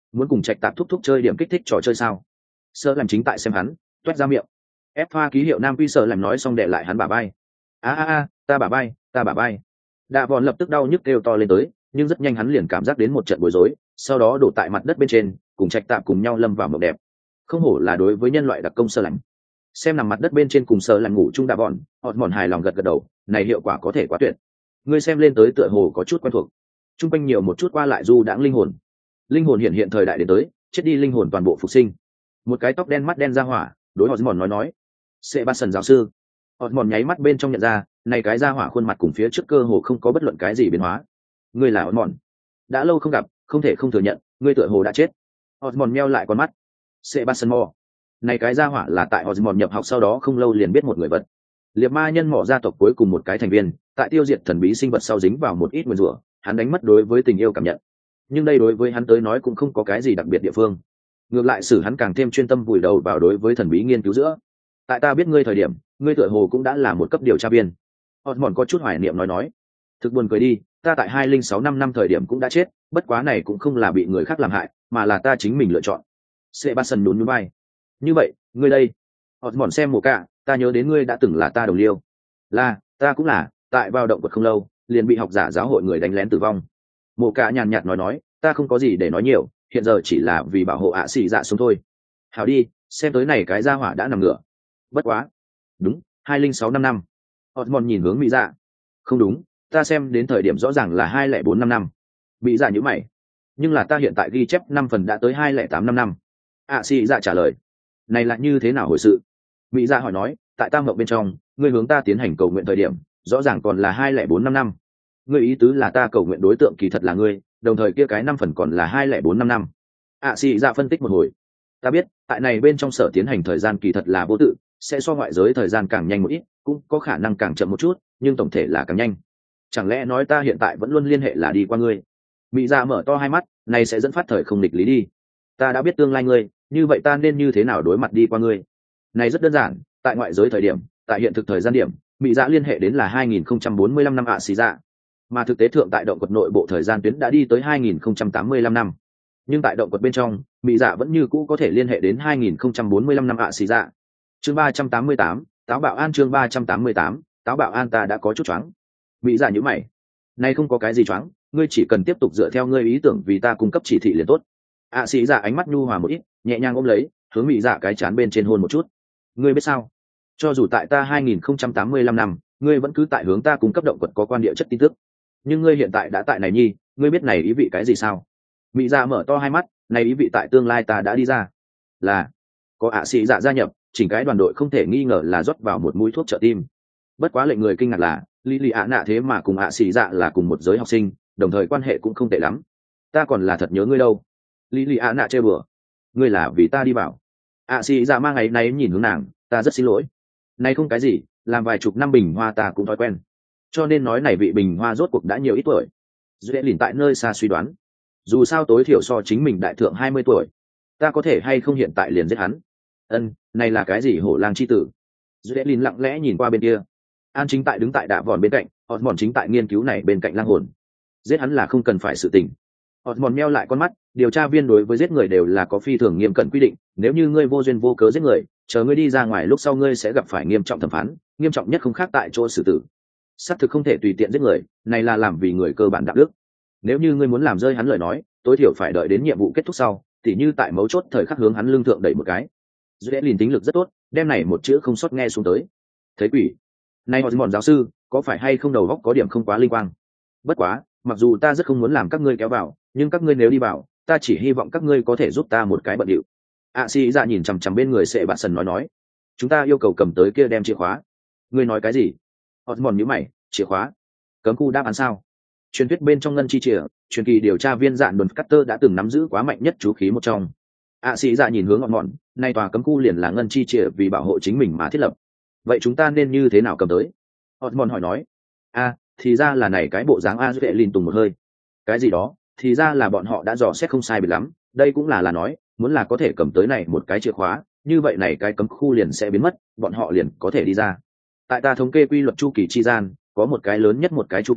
muốn cùng trạch tạp thúc thúc chơi điểm kích thích trò chơi sao? Sơ làm chính tại xem hắn toét ra miệng. Ép pha ký hiệu nam quy sợ làm nói xong để lại hắn bả vai. a a a ta bả vai ta bả vai. Đạ vòn lập tức đau nhức kêu to lên tới, nhưng rất nhanh hắn liền cảm giác đến một trận bối rối, sau đó đổ tại mặt đất bên trên, cùng trạch tạp cùng nhau lâm vào mộng đẹp. Không hổ là đối với nhân loại đặc công sơ lạnh. Xem nằm mặt đất bên trên cùng sơ lạnh ngủ chung Đạ vòn, họ mòn hài lòng gật gật đầu, này hiệu quả có thể quá tuyệt. Ngươi xem lên tới tựa hồ có chút quen thuộc. Trung quanh nhiều một chút qua lại du đãng linh hồn. Linh hồn hiện hiện thời đại đến tới, chết đi linh hồn toàn bộ phục sinh. Một cái tóc đen mắt đen ra hỏa, đối họ mòn nói nói. Sebastian giáo sư. Họ mòn nháy mắt bên trong nhận ra, này cái ra hỏa khuôn mặt cùng phía trước cơ hồ không có bất luận cái gì biến hóa. Ngươi là họ mòn. Đã lâu không gặp, không thể không thừa nhận, ngươi tựa hồ đã chết. Họ mòn meo lại con mắt. Sebastian mò. Này cái ra hỏa là tại họ mòn nhập học sau đó không lâu liền biết một người vật. Liệt ma nhân mỏ gia tộc cuối cùng một cái thành viên, tại tiêu diệt thần bí sinh vật sau dính vào một ít nguyên rủa, hắn đánh mất đối với tình yêu cảm nhận. Nhưng đây đối với hắn tới nói cũng không có cái gì đặc biệt địa phương. Ngược lại xử hắn càng thêm chuyên tâm vùi đầu vào đối với thần bí nghiên cứu giữa. Tại ta biết ngươi thời điểm, ngươi tựa hồ cũng đã là một cấp điều tra viên. Osmond có chút hoài niệm nói nói. Thực buồn cười đi, ta tại hai linh sáu năm năm thời điểm cũng đã chết, bất quá này cũng không là bị người khác làm hại, mà là ta chính mình lựa chọn. Sebastian nhún nhún vai. Như vậy, ngươi đây? Osmond xem mồ cả, ta nhớ đến ngươi đã từng là ta đồng liêu. Là, ta cũng là, tại vào động quật không lâu, liền bị học giả giáo hội người đánh lén tử vong. Mồ cả nhàn nhạt nói nói, ta không có gì để nói nhiều, hiện giờ chỉ là vì bảo hộ ạ xì dạ xuống thôi. Hảo đi, xem tới này cái gia hỏa đã nằm ngửa. Bất quá. Đúng, hai linh sáu năm năm. Osmond nhìn hướng Mỹ Dạ. Không đúng, ta xem đến thời điểm rõ ràng là hai lẻ bốn năm năm. Mỹ Dạ nhíu mày. Nhưng là ta hiện tại ghi chép năm phần đã tới hai lẻ tám năm năm. ạ xì dạ trả lời. Này là như thế nào hồi sự? Mỹ Dạ hỏi nói, tại tam mộng bên trong, ngươi hướng ta tiến hành cầu nguyện thời điểm, rõ ràng còn là hai lẻ bốn năm năm. Ngươi ý tứ là ta cầu nguyện đối tượng kỳ thật là ngươi, đồng thời kia cái năm phần còn là hai lẻ bốn năm năm. ạ xì dạ phân tích một hồi. Ta biết, tại này bên trong sở tiến hành thời gian kỳ thật là vô tự, sẽ so ngoại giới thời gian càng nhanh một ít, cũng có khả năng càng chậm một chút, nhưng tổng thể là càng nhanh. Chẳng lẽ nói ta hiện tại vẫn luôn liên hệ là đi qua ngươi? Mỹ Dạ mở to hai mắt, này sẽ dẫn phát thời không nghịch lý đi. Ta đã biết tương lai ngươi, như vậy ta nên như thế nào đối mặt đi qua ngươi? Này rất đơn giản, tại ngoại giới thời điểm, tại hiện thực thời gian điểm, Mỹ Dạ liên hệ đến là hai nghìn không trăm bốn mươi lăm năm ạ xì dạ, mà thực tế thượng tại động quật nội bộ thời gian tuyến đã đi tới hai nghìn không trăm tám mươi lăm năm. Nhưng tại động quật bên trong, Mỹ Dạ vẫn như cũ có thể liên hệ đến hai nghìn không trăm bốn mươi lăm năm ạ xì dạ. Chương ba trăm tám mươi tám, táo bạo an chương ba trăm tám mươi tám, táo bạo an ta đã có chút choáng. Mỹ Dạ nhíu mày. Nay không có cái gì choáng, ngươi chỉ cần tiếp tục dựa theo ngươi ý tưởng vì ta cung cấp chỉ thị liền tốt. ạ xì dạ ánh mắt nhu hòa một ít, nhẹ nhàng ôm lấy, hướng Mỹ Dạ cái chán bên trên hôn một chút. Ngươi biết sao? Cho dù tại ta hai nghìn không trăm tám mươi lăm năm, ngươi vẫn cứ tại hướng ta cung cấp động quật có quan địa chất tin tức. Nhưng ngươi hiện tại đã tại này nhi, ngươi biết này ý vị cái gì sao? Mỹ Dạ mở to hai mắt, này ý vị tại tương lai ta đã đi ra. Là có ạ xì dạ gia nhập, chỉnh cái đoàn đội không thể nghi ngờ là rót vào một mũi thuốc trợ tim. Bất quá lệnh người kinh ngạc là Lý Lì ạ nạ thế mà cùng ạ xì dạ là cùng một giới học sinh, đồng thời quan hệ cũng không tệ lắm. Ta còn là thật nhớ ngươi đâu. Lý Lì ạ nạ chơi bừa. Ngươi là vì ta đi vào. ạ xì dạ mang ngày nay nhìn hướng nàng, ta rất xin lỗi. Này không cái gì, làm vài chục năm bình hoa ta cũng thói quen. Cho nên nói này vị bình hoa rốt cuộc đã nhiều ít tuổi. Dễ lìn tại nơi xa suy đoán. Dù sao tối thiểu so chính mình đại thượng hai mươi tuổi. Ta có thể hay không hiện tại liền giết hắn? Ân, này là cái gì hổ lang chi tử? Dễ lìn lặng lẽ nhìn qua bên kia. An chính tại đứng tại đạ vòn bên cạnh, Osmond chính tại nghiên cứu này bên cạnh lang hồn. Giết hắn là không cần phải sự tình. Osmond meo lại con mắt, điều tra viên đối với giết người đều là có phi thường nghiêm cẩn quy định, nếu như ngươi vô duyên vô cớ giết người, chờ ngươi đi ra ngoài lúc sau ngươi sẽ gặp phải nghiêm trọng thẩm phán, nghiêm trọng nhất không khác tại chỗ xử tử. Xác thực không thể tùy tiện giết người, này là làm vì người cơ bản đạo đức. Nếu như ngươi muốn làm rơi hắn lời nói, tối thiểu phải đợi đến nhiệm vụ kết thúc sau, tỉ như tại mấu chốt thời khắc hướng hắn lưng thượng đẩy một cái. Dễ lìn tính lực rất tốt, đem này một chữ không sót nghe xuống tới. Thấy quỷ. Này họ mòn giáo sư, có phải hay không đầu óc có điểm không quá linh quang? Bất quá, mặc dù ta rất không muốn làm các ngươi kéo vào, nhưng các ngươi nếu đi vào, ta chỉ hy vọng các ngươi có thể giúp ta một cái bận điệu. ạ xì dạ nhìn chằm chằm bên người sệ bạ sần nói nói. Chúng ta yêu cầu cầm tới kia đem chìa khóa. Ngươi nói cái gì? Họ mòn nhíu mày, chìa khóa? Cấm khu đáp án sao? Truyền thuyết bên trong ngân chi chìa, truyền kỳ điều tra viên dạn đồn Cutter đã từng nắm giữ quá mạnh nhất chú khí một trong. ạ xì dạ nhìn hướng ngọn ngọn, nay tòa cấm khu liền là ngân chi chìa vì bảo hộ chính mình mà thiết lập. Vậy chúng ta nên như thế nào cầm tới? Osmond hỏi nói. A, thì ra là này cái bộ dáng a dễ lìn tùng một hơi. Cái gì đó, thì ra là bọn họ đã dò xét không sai biệt lắm, đây cũng là là nói, muốn là có thể cầm tới này một cái chìa khóa, như vậy này cái cấm khu liền sẽ biến mất, bọn họ liền có thể đi ra. Tại ta thống kê quy luật chu kỳ chi gian, có một cái lớn nhất một cái chu kỳ,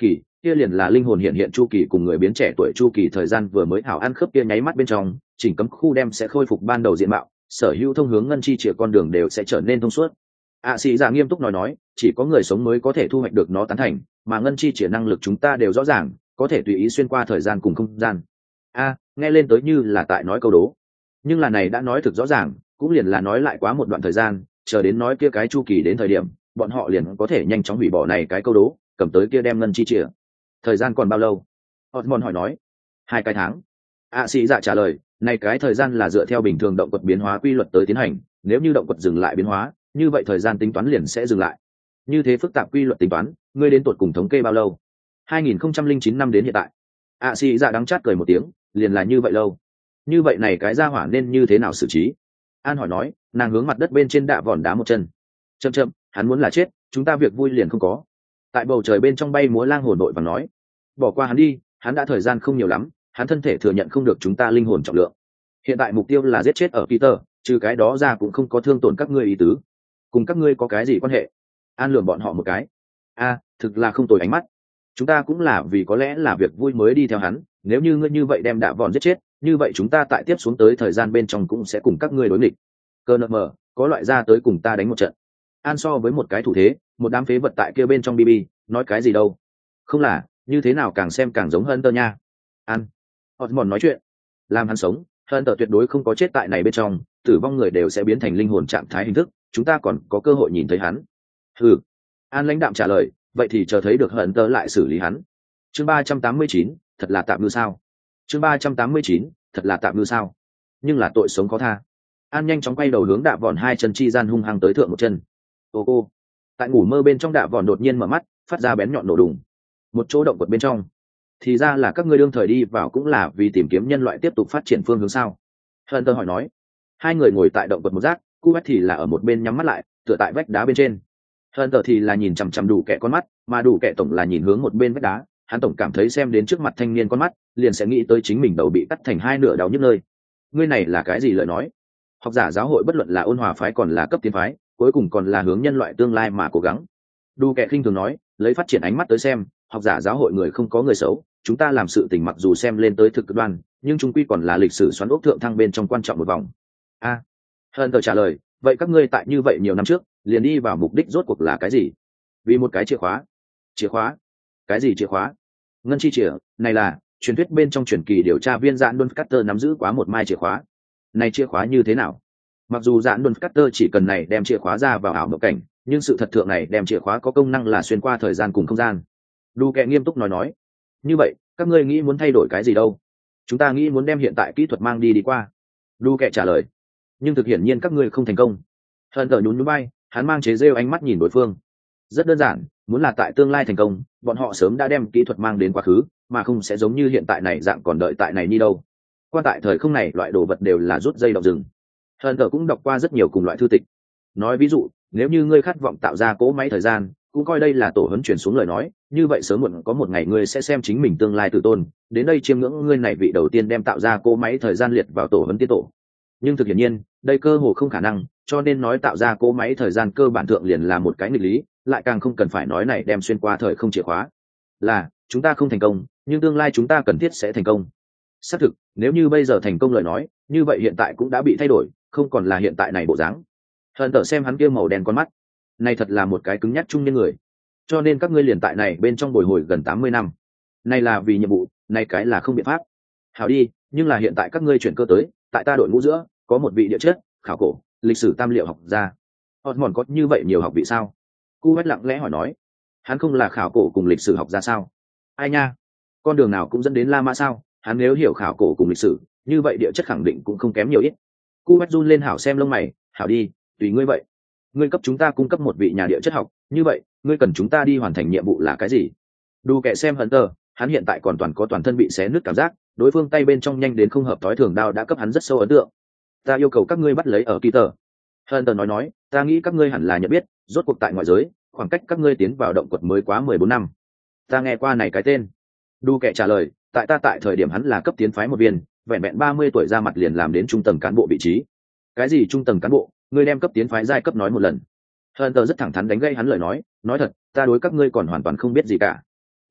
kia liền là linh hồn hiện hiện chu kỳ cùng người biến trẻ tuổi chu kỳ thời gian vừa mới hảo ăn khớp kia nháy mắt bên trong, chỉnh cấm khu đem sẽ khôi phục ban đầu diện mạo, sở hữu thông hướng ngân chi chìa con đường đều sẽ trở nên thông suốt. ạ sĩ dạ nghiêm túc nói nói, chỉ có người sống mới có thể thu hoạch được nó tán thành, mà ngân chi chìa năng lực chúng ta đều rõ ràng, có thể tùy ý xuyên qua thời gian cùng không gian. A, nghe lên tới như là tại nói câu đố, nhưng là này đã nói thực rõ ràng, cũng liền là nói lại quá một đoạn thời gian, chờ đến nói kia cái chu kỳ đến thời điểm, bọn họ liền có thể nhanh chóng hủy bỏ này cái câu đố, cầm tới kia đem ngân chi chìa. Thời gian còn bao lâu? Osmond hỏi nói. Hai cái tháng. ạ sĩ dạ trả lời, này cái thời gian là dựa theo bình thường động quật biến hóa quy luật tới tiến hành, nếu như động quật dừng lại biến hóa, như vậy thời gian tính toán liền sẽ dừng lại. Như thế phức tạp quy luật tính toán, ngươi đến tuột cùng thống kê bao lâu? hai nghìn không trăm lẻ chín năm đến hiện tại. ạ sĩ dạ đắng chát cười một tiếng, liền là như vậy lâu. Như vậy này cái gia hỏa nên như thế nào xử trí? An hỏi nói, nàng hướng mặt đất bên trên đạ vòn đá một chân. Chậm chậm, hắn muốn là chết, chúng ta việc vui liền không có. Tại bầu trời bên trong bay múa lang hồn đội và nói, bỏ qua hắn đi, hắn đã thời gian không nhiều lắm, hắn thân thể thừa nhận không được chúng ta linh hồn trọng lượng. Hiện tại mục tiêu là giết chết ở Peter, trừ cái đó ra cũng không có thương tổn các ngươi ý tứ. Cùng các ngươi có cái gì quan hệ? An lườm bọn họ một cái. A, thực là không tồi ánh mắt. Chúng ta cũng là vì có lẽ là việc vui mới đi theo hắn, nếu như ngươi như vậy đem đạ vòn giết chết, như vậy chúng ta tại tiếp xuống tới thời gian bên trong cũng sẽ cùng các ngươi đối nghịch. Cơ nợ mờ, có loại ra tới cùng ta đánh một trận. An so với một cái thủ thế, một đám phế vật tại kia bên trong bb, nói cái gì đâu? Không là, như thế nào càng xem càng giống hơn tơ nha. An, Osmond nói chuyện, làm hắn sống, hơn tờ tuyệt đối không có chết tại này bên trong, tử vong người đều sẽ biến thành linh hồn trạng thái hình thức, chúng ta còn có cơ hội nhìn thấy hắn. Ừ, An lãnh đạm trả lời, vậy thì chờ thấy được hận tờ lại xử lý hắn. Chương ba trăm tám mươi chín, thật là tạm ngư sao? Chương ba trăm tám mươi chín, thật là tạm ngư sao? Nhưng là tội sống khó tha. An nhanh chóng quay đầu hướng đạ vòn hai chân chi gian hung hăng tới thượng một chân. Ô cô, tại ngủ mơ bên trong đạ vòn đột nhiên mở mắt, phát ra bén nhọn nổ đùng. Một chỗ động quật bên trong, thì ra là các ngươi đương thời đi vào cũng là vì tìm kiếm nhân loại tiếp tục phát triển phương hướng sao? Hận tờ hỏi nói. Hai người ngồi tại động quật một giác, Cu thì là ở một bên nhắm mắt lại, tựa tại vách đá bên trên. Hận tờ thì là nhìn chằm chằm đủ kẻ con mắt, mà đủ kẻ tổng là nhìn hướng một bên vách đá. Hắn tổng cảm thấy xem đến trước mặt thanh niên con mắt, liền sẽ nghĩ tới chính mình đầu bị cắt thành hai nửa đau nhức nơi. Ngươi này là cái gì lời nói? Học giả giáo hội bất luận là ôn hòa phái còn là cấp tiến phái, cuối cùng còn là hướng nhân loại tương lai mà cố gắng. Đủ kẻ khinh thường nói, lấy phát triển ánh mắt tới xem, học giả giáo hội người không có người xấu, chúng ta làm sự tình mặc dù xem lên tới thực cực đoan, nhưng chúng quy còn là lịch sử xoắn ốc thượng thăng bên trong quan trọng một vòng. A, à, Hận tờ trả lời, vậy các ngươi tại như vậy nhiều năm trước, liền đi vào mục đích rốt cuộc là cái gì? Vì một cái chìa khóa. Chìa khóa? Cái gì chìa khóa? Ngân chi chìa, này là truyền thuyết bên trong truyền kỳ điều tra viên Dạn Đôn Carter nắm giữ quá một mai chìa khóa. Này chìa khóa như thế nào? Mặc dù Dạn Đôn Carter chỉ cần này đem chìa khóa ra vào ảo mộng cảnh, nhưng sự thật thượng này đem chìa khóa có công năng là xuyên qua thời gian cùng không gian. Đu kệ nghiêm túc nói nói, như vậy các ngươi nghĩ muốn thay đổi cái gì đâu? Chúng ta nghĩ muốn đem hiện tại kỹ thuật mang đi đi qua. Đu kệ trả lời, nhưng thực hiển nhiên các ngươi không thành công. Hận tờ nhún nhún bay, hắn mang chế rêu ánh mắt nhìn đối phương. Rất đơn giản, muốn là tại tương lai thành công, bọn họ sớm đã đem kỹ thuật mang đến quá khứ, mà không sẽ giống như hiện tại này dạng còn đợi tại này đi đâu. Qua tại thời không này loại đồ vật đều là rút dây động rừng. Hận tờ cũng đọc qua rất nhiều cùng loại thư tịch. Nói ví dụ, nếu như ngươi khát vọng tạo ra cỗ máy thời gian, cũng coi đây là tổ huấn chuyển xuống lời nói, như vậy sớm muộn có một ngày ngươi sẽ xem chính mình tương lai tử tôn, đến đây chiêm ngưỡng ngươi này vị đầu tiên đem tạo ra cỗ máy thời gian liệt vào tổ huấn tiên tổ. Nhưng thực hiển nhiên, đây cơ hồ không khả năng, cho nên nói tạo ra cỗ máy thời gian cơ bản thượng liền là một cái nghịch lý, lại càng không cần phải nói này đem xuyên qua thời không chìa khóa. Là, chúng ta không thành công, nhưng tương lai chúng ta cần thiết sẽ thành công. Xác thực, nếu như bây giờ thành công lời nói, như vậy hiện tại cũng đã bị thay đổi, không còn là hiện tại này bộ dáng. Hận tờ xem hắn kia màu đen con mắt, này thật là một cái cứng nhắc trung nhân người. Cho nên các ngươi liền tại này bên trong bồi hồi gần tám mươi năm. Này là vì nhiệm vụ, này cái là không biện pháp. Hảo đi, nhưng là hiện tại các ngươi chuyển cơ tới, tại ta đội ngũ giữa, có một vị địa chất, khảo cổ, lịch sử tam liệu học gia. Osmond có như vậy nhiều học vị sao? Cu Hét lặng lẽ hỏi nói. Hắn không là khảo cổ cùng lịch sử học gia sao? Ai nha? Con đường nào cũng dẫn đến La Mã sao? Hắn nếu hiểu khảo cổ cùng lịch sử, như vậy địa chất khẳng định cũng không kém nhiều ít. Cu Hét run lên hảo xem lông mày, hảo đi, tùy ngươi vậy. Ngươi cấp chúng ta cung cấp một vị nhà địa chất học, như vậy, ngươi cần chúng ta đi hoàn thành nhiệm vụ là cái gì? Đủ kẻ xem Hunter, hắn hiện tại còn toàn có toàn thân bị xé nứt cảm giác, đối phương tay bên trong nhanh đến không hợp tối thường đao đã cấp hắn rất sâu ấn tượng. Ta yêu cầu các ngươi bắt lấy ở Peter. Hunter nói nói, ta nghĩ các ngươi hẳn là nhận biết, rốt cuộc tại ngoại giới, khoảng cách các ngươi tiến vào động quật mới quá mười bốn năm. Ta nghe qua này cái tên. Đủ kẻ trả lời, tại ta tại thời điểm hắn là cấp tiến phái một viên, vẹn vẹn ba mươi tuổi ra mặt liền làm đến trung tầng cán bộ vị trí. Cái gì trung tầng cán bộ? Ngươi đem cấp tiến phái giai cấp nói một lần. Hunter rất thẳng thắn đánh gây hắn lời nói, nói thật, ta đối các ngươi còn hoàn toàn không biết gì cả.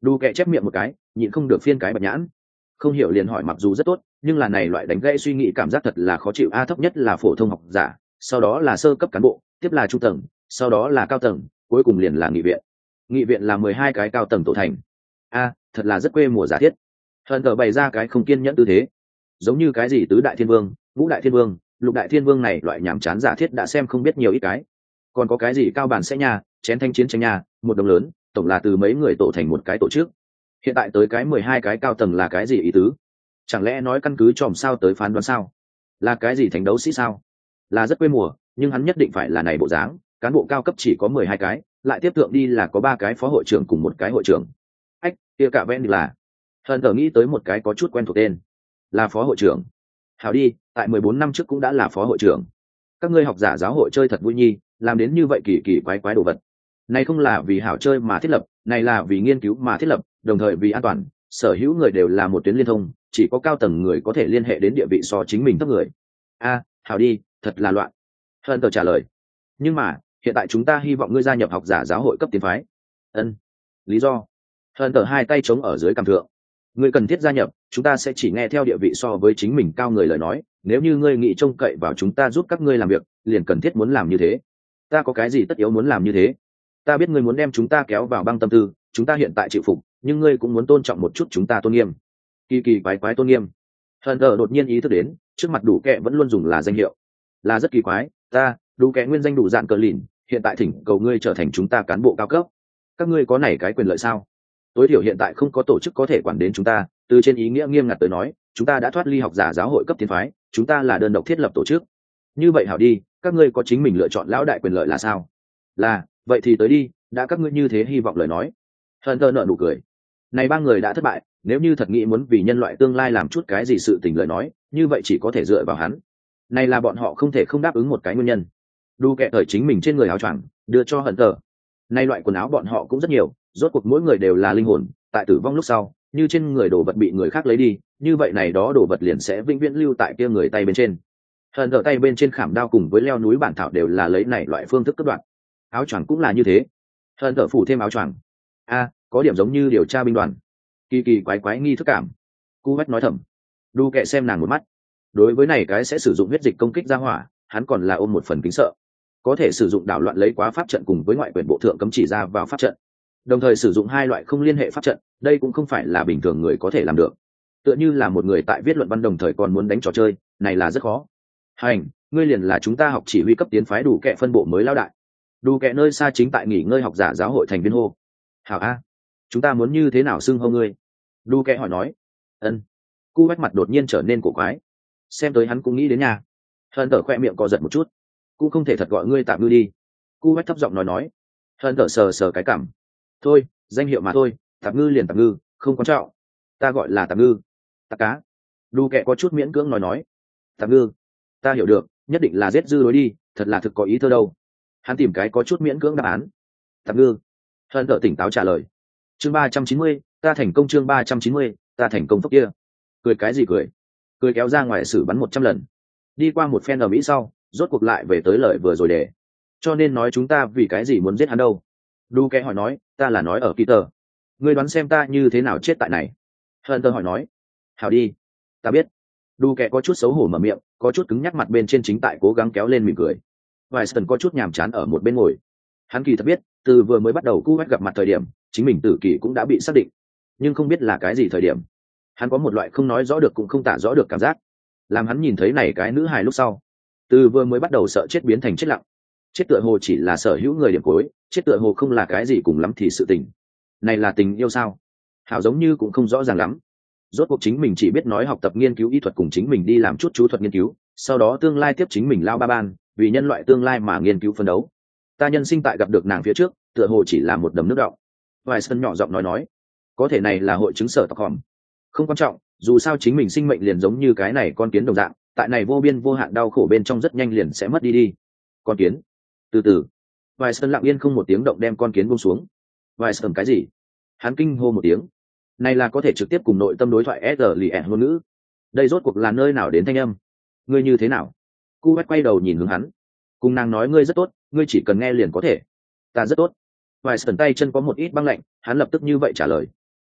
Đu kẹ chép miệng một cái, nhịn không được phiên cái bạch nhãn. Không hiểu liền hỏi, mặc dù rất tốt, nhưng là này loại đánh gãy suy nghĩ cảm giác thật là khó chịu. A thấp nhất là phổ thông học giả, sau đó là sơ cấp cán bộ, tiếp là trung tầng, sau đó là cao tầng, cuối cùng liền là nghị viện. Nghị viện là mười hai cái cao tầng tổ thành. A, thật là rất quê mùa giả thiết. Hận tờ bày ra cái không kiên nhẫn tư thế, giống như cái gì tứ đại thiên vương, ngũ đại thiên vương, lục đại thiên vương này loại nhảm chán giả thiết đã xem không biết nhiều ít cái. Còn có cái gì cao bản sẽ nhà, chén thanh chiến tranh nhà, một đồng lớn, tổng là từ mấy người tổ thành một cái tổ chức. Hiện tại tới cái mười hai cái cao tầng là cái gì ý tứ? Chẳng lẽ nói căn cứ chòm sao tới phán đoán sao? Là cái gì thánh đấu sĩ sao? Là rất quê mùa, nhưng hắn nhất định phải là này bộ dáng. Cán bộ cao cấp chỉ có mười hai cái, lại tiếp thượng đi là có ba cái phó hội trưởng cùng một cái hội trưởng. Ách, kia cả ven là. Hận tờ nghĩ tới một cái có chút quen thuộc tên, là phó hội trưởng. Hảo đi, tại mười bốn năm trước cũng đã là phó hội trưởng. Các ngươi học giả giáo hội chơi thật vui nhi, làm đến như vậy kỳ kỳ quái quái đồ vật. Này không là vì hảo chơi mà thiết lập, này là vì nghiên cứu mà thiết lập, đồng thời vì an toàn, sở hữu người đều là một tuyến liên thông, chỉ có cao tầng người có thể liên hệ đến địa vị so chính mình thấp người. A, hảo đi, thật là loạn. Hận tờ trả lời. Nhưng mà, hiện tại chúng ta hy vọng ngươi gia nhập học giả giáo hội cấp tiến phái. Ân. Lý do? Hận tờ hai tay chống ở dưới cằm thượng. Ngươi cần thiết gia nhập, chúng ta sẽ chỉ nghe theo địa vị so với chính mình cao người lời nói, nếu như ngươi nghĩ trông cậy vào chúng ta giúp các ngươi làm việc, liền cần thiết muốn làm như thế. Ta có cái gì tất yếu muốn làm như thế? Ta biết ngươi muốn đem chúng ta kéo vào băng tâm tư, chúng ta hiện tại chịu phục, nhưng ngươi cũng muốn tôn trọng một chút chúng ta tôn nghiêm. Kỳ kỳ quái quái tôn nghiêm. Hận tờ đột nhiên ý thức đến, trước mặt đủ kẹ vẫn luôn dùng là danh hiệu, là rất kỳ quái. Ta đủ kẹ nguyên danh đủ dạn cờ lìn, hiện tại thỉnh cầu ngươi trở thành chúng ta cán bộ cao cấp. Các ngươi có này cái quyền lợi sao? Tối thiểu hiện tại không có tổ chức có thể quản đến chúng ta, từ trên ý nghĩa nghiêm ngặt tới nói, chúng ta đã thoát ly học giả giáo hội cấp tiến phái, chúng ta là đơn độc thiết lập tổ chức. Như vậy hảo đi, các ngươi có chính mình lựa chọn lão đại quyền lợi là sao? Là, vậy thì tới đi, đã các ngươi như thế hy vọng lời nói. Hận tờ nợ nụ cười. Này ba người đã thất bại, nếu như thật nghĩ muốn vì nhân loại tương lai làm chút cái gì sự tình lời nói, như vậy chỉ có thể dựa vào hắn. Này là bọn họ không thể không đáp ứng một cái nguyên nhân. Đu kẹ thời chính mình trên người áo choàng, đưa cho Hận tờ. Này loại quần áo bọn họ cũng rất nhiều, rốt cuộc mỗi người đều là linh hồn, tại tử vong lúc sau, như trên người đồ vật bị người khác lấy đi, như vậy này đó đồ vật liền sẽ vĩnh viễn lưu tại kia người tay bên trên. Hận tờ tay bên trên khảm đao cùng với leo núi bản thảo đều là lấy này loại phương thức cất đoạn. Áo choàng cũng là như thế. Hận tờ phủ thêm áo choàng. A, có điểm giống như điều tra binh đoàn. Kỳ kỳ quái quái nghi thức cảm. Cu Vách nói thầm. Đu kệ xem nàng một mắt. Đối với này cái sẽ sử dụng huyết dịch công kích ra hỏa, hắn còn là ôm một phần kính sợ. Có thể sử dụng đảo loạn lấy quá pháp trận cùng với ngoại quyền bộ thượng cấm chỉ ra vào pháp trận, đồng thời sử dụng hai loại không liên hệ pháp trận, đây cũng không phải là bình thường người có thể làm được. Tựa như là một người tại viết luận văn đồng thời còn muốn đánh trò chơi, này là rất khó. Hành, ngươi liền là chúng ta học chỉ huy cấp tiến phái đủ kệ phân bộ mới lao đại. Đủ kệ nơi xa chính tại nghỉ ngơi học giả giáo hội thành viên hô. Hảo a, chúng ta muốn như thế nào xưng hô ngươi? Đủ kệ hỏi nói. Ân. Cu Bách mặt đột nhiên trở nên cổ quái. Xem tới hắn cũng nghĩ đến nhà. Hận tở khoe miệng co giật một chút. Cũng không thể thật gọi ngươi tạm ngư đi. Cu Bách thấp giọng nói nói. Hận tở sờ sờ cái cảm. Thôi, danh hiệu mà thôi, tạm ngư liền tạm ngư, không quan trọng. Ta gọi là tạm ngư. Tạp cá. Đủ kệ có chút miễn cưỡng nói nói. Tạm ngư. Ta hiểu được, nhất định là giết dư lối đi, thật là thực có ý thơ đâu. Hắn tìm cái có chút miễn cưỡng đáp án. Tạm ngư. Hận tở tỉnh táo trả lời. Chương ba trăm chín mươi, ta thành công. Chương ba trăm chín mươi, ta thành công phốc kia. Cười cái gì cười? Cười kéo ra ngoài xử bắn một trăm lần. Đi qua một phen ở Mỹ sau, rốt cuộc lại về tới lời vừa rồi để. Cho nên nói chúng ta vì cái gì muốn giết hắn đâu? Đu kẽ hỏi nói, ta là nói ở Peter. Ngươi đoán xem ta như thế nào chết tại này? Hận tơ hỏi nói. Hảo đi, ta biết. Đu kẽ có chút xấu hổ mở miệng, có chút cứng nhắc mặt bên trên chính tại cố gắng kéo lên mỉm cười. Winston có chút nhàm chán ở một bên ngồi. Hắn kỳ thật biết, từ vừa mới bắt đầu Cu Vách gặp mặt thời điểm, chính mình tử kỳ cũng đã bị xác định, nhưng không biết là cái gì thời điểm. Hắn có một loại không nói rõ được cũng không tả rõ được cảm giác, làm hắn nhìn thấy này cái nữ hài lúc sau, từ vừa mới bắt đầu sợ chết biến thành chết lặng. Chết tựa hồ chỉ là sở hữu người điểm cuối, chết tựa hồ không là cái gì cùng lắm thì sự tình. Này là tình yêu sao? Hảo giống như cũng không rõ ràng lắm. Rốt cuộc chính mình chỉ biết nói học tập nghiên cứu y thuật cùng chính mình đi làm chút chú thuật nghiên cứu, sau đó tương lai tiếp chính mình lao ba ban, vì nhân loại tương lai mà nghiên cứu phân đấu. Ta nhân sinh tại gặp được nàng phía trước, tựa hồ chỉ là một đầm nước đọng. Vài sân nhỏ giọng nói nói, có thể này là hội chứng sở tộc hòm. Không quan trọng, dù sao chính mình sinh mệnh liền giống như cái này con kiến đồng dạng, tại này vô biên vô hạn đau khổ bên trong rất nhanh liền sẽ mất đi đi. Con kiến. Từ từ. Vài sân lặng yên không một tiếng động đem con kiến buông xuống. Vài sân cái gì? Hắn kinh hô một tiếng. Này là có thể trực tiếp cùng nội tâm đối thoại S lì ẻn ngôn ngữ. Đây rốt cuộc là nơi nào đến thanh âm? Ngươi như thế nào? Cu Bách quay đầu nhìn hướng hắn. Cùng nàng nói ngươi rất tốt, ngươi chỉ cần nghe liền có thể. Ta rất tốt. Vài sân tay chân có một ít băng lạnh, hắn lập tức như vậy trả lời.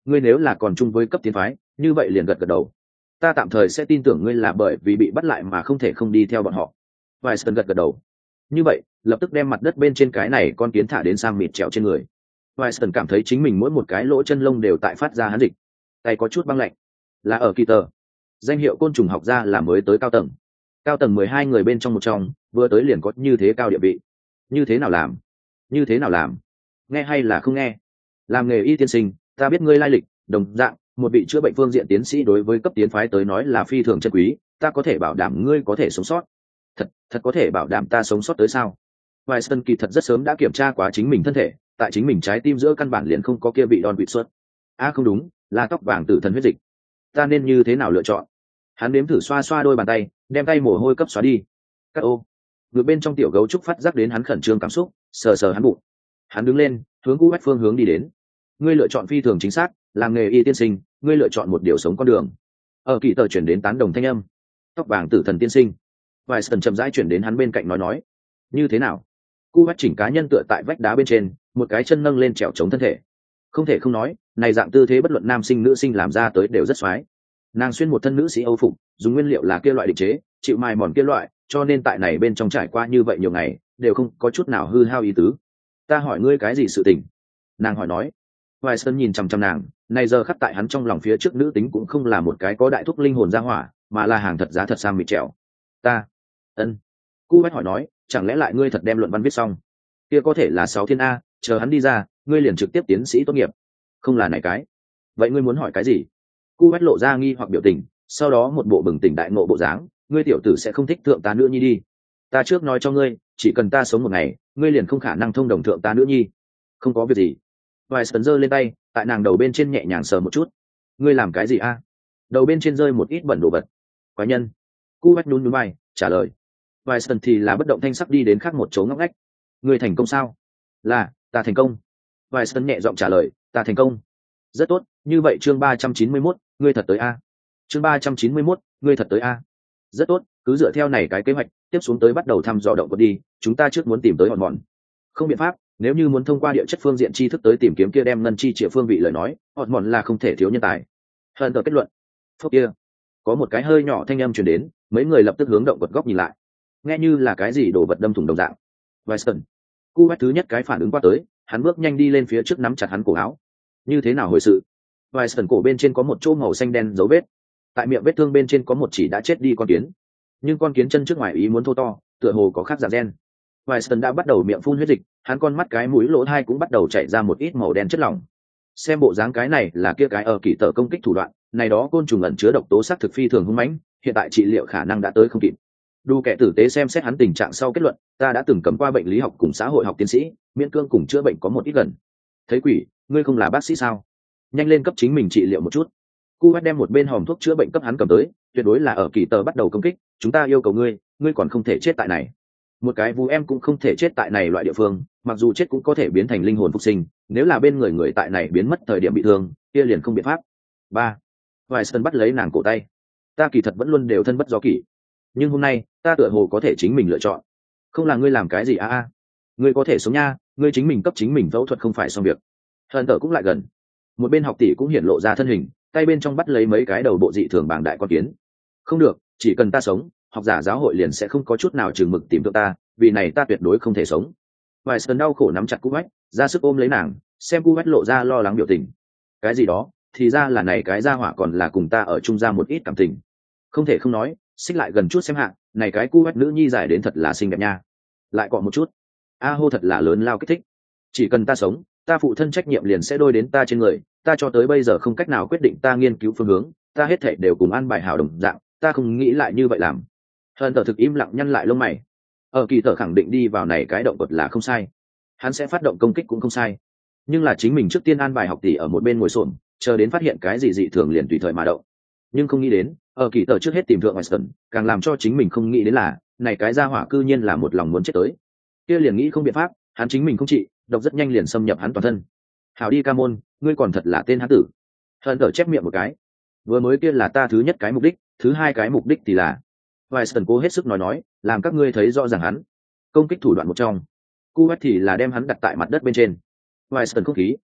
ngươi nếu là còn chung với cấp tiến phái như vậy liền gật gật đầu, ta tạm thời sẽ tin tưởng ngươi là bởi vì bị bắt lại mà không thể không đi theo bọn họ. Vài sơn gật gật đầu. Như vậy lập tức đem mặt đất bên trên cái này con kiến thả đến sang mịt trèo trên người. Vài sơn cảm thấy chính mình mỗi một cái lỗ chân lông đều tại phát ra hắn dịch, tay có chút băng lạnh. Là ở kỳ tờ, danh hiệu côn trùng học gia là mới tới cao tầng, cao tầng mười hai người bên trong một trong, vừa tới liền có như thế cao địa vị. Như thế nào làm? Như thế nào làm? Nghe hay là không nghe? Làm nghề y tiên sinh, ta biết ngươi lai lịch, đồng dạng một vị chữa bệnh phương diện tiến sĩ đối với cấp tiến phái tới nói là phi thường chân quý, ta có thể bảo đảm ngươi có thể sống sót. Thật, thật có thể bảo đảm ta sống sót tới sao? Weiston kỳ thật rất sớm đã kiểm tra quá chính mình thân thể, tại chính mình trái tim giữa căn bản liền không có kia bị đòn quỵt xuất. À không đúng, là tóc vàng tử thần huyết dịch. Ta nên như thế nào lựa chọn? Hắn nếm thử xoa xoa đôi bàn tay, đem tay mồ hôi cấp xóa đi. Các ô. Ngược bên trong tiểu gấu trúc phát giác đến hắn khẩn trương cảm xúc, sờ sờ hắn bụng. Hắn đứng lên, hướng cú bách phương hướng đi đến. Ngươi lựa chọn phi thường chính xác, làm nghề y tiên sinh, ngươi lựa chọn một điều sống con đường. Ở kỳ tờ chuyển đến tán đồng thanh âm. Tóc vàng tử thần tiên sinh. Vài sần chậm rãi chuyển đến hắn bên cạnh nói nói. Như thế nào? Cú bách chỉnh cá nhân tựa tại vách đá bên trên, một cái chân nâng lên trèo chống thân thể. Không thể không nói, này dạng tư thế bất luận nam sinh nữ sinh làm ra tới đều rất xoái. Nàng xuyên một thân nữ sĩ âu phục, dùng nguyên liệu là kia loại định chế, chịu mài mòn kia loại, cho nên tại này bên trong trải qua như vậy nhiều ngày, đều không có chút nào hư hao ý tứ. Ta hỏi ngươi cái gì sự tình? Nàng hỏi nói. Hoài Sơn nhìn chằm chằm nàng, này giờ khắc tại hắn trong lòng phía trước nữ tính cũng không là một cái có đại thúc linh hồn ra hỏa, mà là hàng thật giá thật sang mịt trèo. Ta, ân. Cú bách hỏi nói, chẳng lẽ lại ngươi thật đem luận văn viết xong? Kia có thể là sáu thiên a, chờ hắn đi ra, ngươi liền trực tiếp tiến sĩ tốt nghiệp. Không là này cái. Vậy ngươi muốn hỏi cái gì? Cú bách lộ ra nghi hoặc biểu tình, sau đó một bộ bừng tỉnh đại ngộ bộ dáng, ngươi tiểu tử sẽ không thích thượng ta nữa nhi đi. Ta trước nói cho ngươi, chỉ cần ta sống một ngày, ngươi liền không khả năng thông đồng thượng ta nữa nhi. Không có việc gì. Vài sấn giơ lên tay, tại nàng đầu bên trên nhẹ nhàng sờ một chút. Ngươi làm cái gì a? Đầu bên trên rơi một ít bẩn đồ vật. Quái nhân. Cú bách nhún nhún vai, trả lời. Vài sấn thì là bất động thanh sắc đi đến khác một chỗ ngóc ngách. Ngươi thành công sao? Là, ta thành công. Vài sấn nhẹ giọng trả lời, ta thành công. Rất tốt, như vậy chương ba trăm chín mươi mốt, ngươi thật tới a. Chương ba trăm chín mươi mốt, ngươi thật tới a. Rất tốt, cứ dựa theo này cái kế hoạch, tiếp xuống tới bắt đầu thăm dò động vật đi, chúng ta trước muốn tìm tới hòn mòn. Không biện pháp, nếu như muốn thông qua địa chất phương diện tri thức tới tìm kiếm kia đem ngân chi triệu phương vị lời nói, hòn mòn là không thể thiếu nhân tài. Hận tờ kết luận. Phốc kia, có một cái hơi nhỏ thanh âm truyền đến, mấy người lập tức hướng động vật góc nhìn lại. Nghe như là cái gì đồ vật đâm thủng đồng dạng. Weston. Cú bách thứ nhất cái phản ứng qua tới, hắn bước nhanh đi lên phía trước nắm chặt hắn cổ áo. Như thế nào hồi sự? Weston cổ bên trên có một chỗ màu xanh đen dấu vết. Tại miệng vết thương bên trên có một chỉ đã chết đi con kiến, nhưng con kiến chân trước ngoài ý muốn thô to, tựa hồ có khác dạng gen. Weston đã bắt đầu miệng phun huyết dịch, hắn con mắt cái mũi lỗ tai cũng bắt đầu chảy ra một ít màu đen chất lỏng. Xem bộ dáng cái này là kia cái ở kỳ tở công kích thủ đoạn, này đó côn trùng ẩn chứa độc tố sắc thực phi thường hung mãnh, hiện tại trị liệu khả năng đã tới không kịp. Đu kẻ tử tế xem xét hắn tình trạng sau kết luận, ta đã từng cầm qua bệnh lý học cùng xã hội học tiến sĩ, miễn cương cùng chữa bệnh có một ít gần. Thấy quỷ, ngươi không là bác sĩ sao? Nhanh lên cấp chính mình trị liệu một chút. Cu Bách đem một bên hòm thuốc chữa bệnh cấp hắn cầm tới, tuyệt đối là ở kỳ tờ bắt đầu công kích, chúng ta yêu cầu ngươi, ngươi còn không thể chết tại này. Một cái vú em cũng không thể chết tại này loại địa phương, mặc dù chết cũng có thể biến thành linh hồn phục sinh, nếu là bên người người tại này biến mất thời điểm bị thương, kia liền không biện pháp. Ba. Vài Sơn bắt lấy nàng cổ tay. Ta kỳ thật vẫn luôn đều thân bất do kỷ, nhưng hôm nay, ta tựa hồ có thể chính mình lựa chọn. Không là ngươi làm cái gì a a. Ngươi có thể sống nha, ngươi chính mình cấp chính mình phẫu thuật không phải xong việc. Hận tở cũng lại gần. Một bên học tỷ cũng hiển lộ ra thân hình, tay bên trong bắt lấy mấy cái đầu bộ dị thường bảng đại con kiến. Không được, chỉ cần ta sống, học giả giáo hội liền sẽ không có chút nào chừng mực tìm được ta, vì này ta tuyệt đối không thể sống. Vài Sơn đau khổ nắm chặt Cú Bách, ra sức ôm lấy nàng, xem Cú Bách lộ ra lo lắng biểu tình. Cái gì đó, thì ra là này cái gia hỏa còn là cùng ta ở chung ra một ít cảm tình. Không thể không nói, xích lại gần chút xem hạ, này cái Cú Bách nữ nhi giải đến thật là xinh đẹp nha. Lại cọ một chút. A hô thật là lớn lao kích thích. Chỉ cần ta sống, ta phụ thân trách nhiệm liền sẽ đôi đến ta trên người, ta cho tới bây giờ không cách nào quyết định ta nghiên cứu phương hướng, ta hết thảy đều cùng an bài hảo đồng dạng, ta không nghĩ lại như vậy làm. Hận tở thực im lặng nhăn lại lông mày. Ở kỳ tở khẳng định đi vào này cái động vật là không sai, hắn sẽ phát động công kích cũng không sai, nhưng là chính mình trước tiên an bài học tỷ ở một bên ngồi xổm, chờ đến phát hiện cái gì dị thường liền tùy thời mà động. Nhưng không nghĩ đến, ở kỳ tở trước hết tìm thượng Weston, càng làm cho chính mình không nghĩ đến là, này cái gia hỏa cư nhiên là một lòng muốn chết tới. Kia liền nghĩ không biện pháp, hắn chính mình không trị, độc rất nhanh liền xâm nhập hắn toàn thân. Hảo đi ca môn, ngươi còn thật là tên hán tử. Hận tở chép miệng một cái. Vừa mới kia là ta thứ nhất cái mục đích, thứ hai cái mục đích thì là Weston cố hết sức nói nói, làm các ngươi thấy rõ ràng hắn công kích thủ đoạn một trong. Cu Bách thì là đem hắn đặt tại mặt đất bên trên. Weston không khí,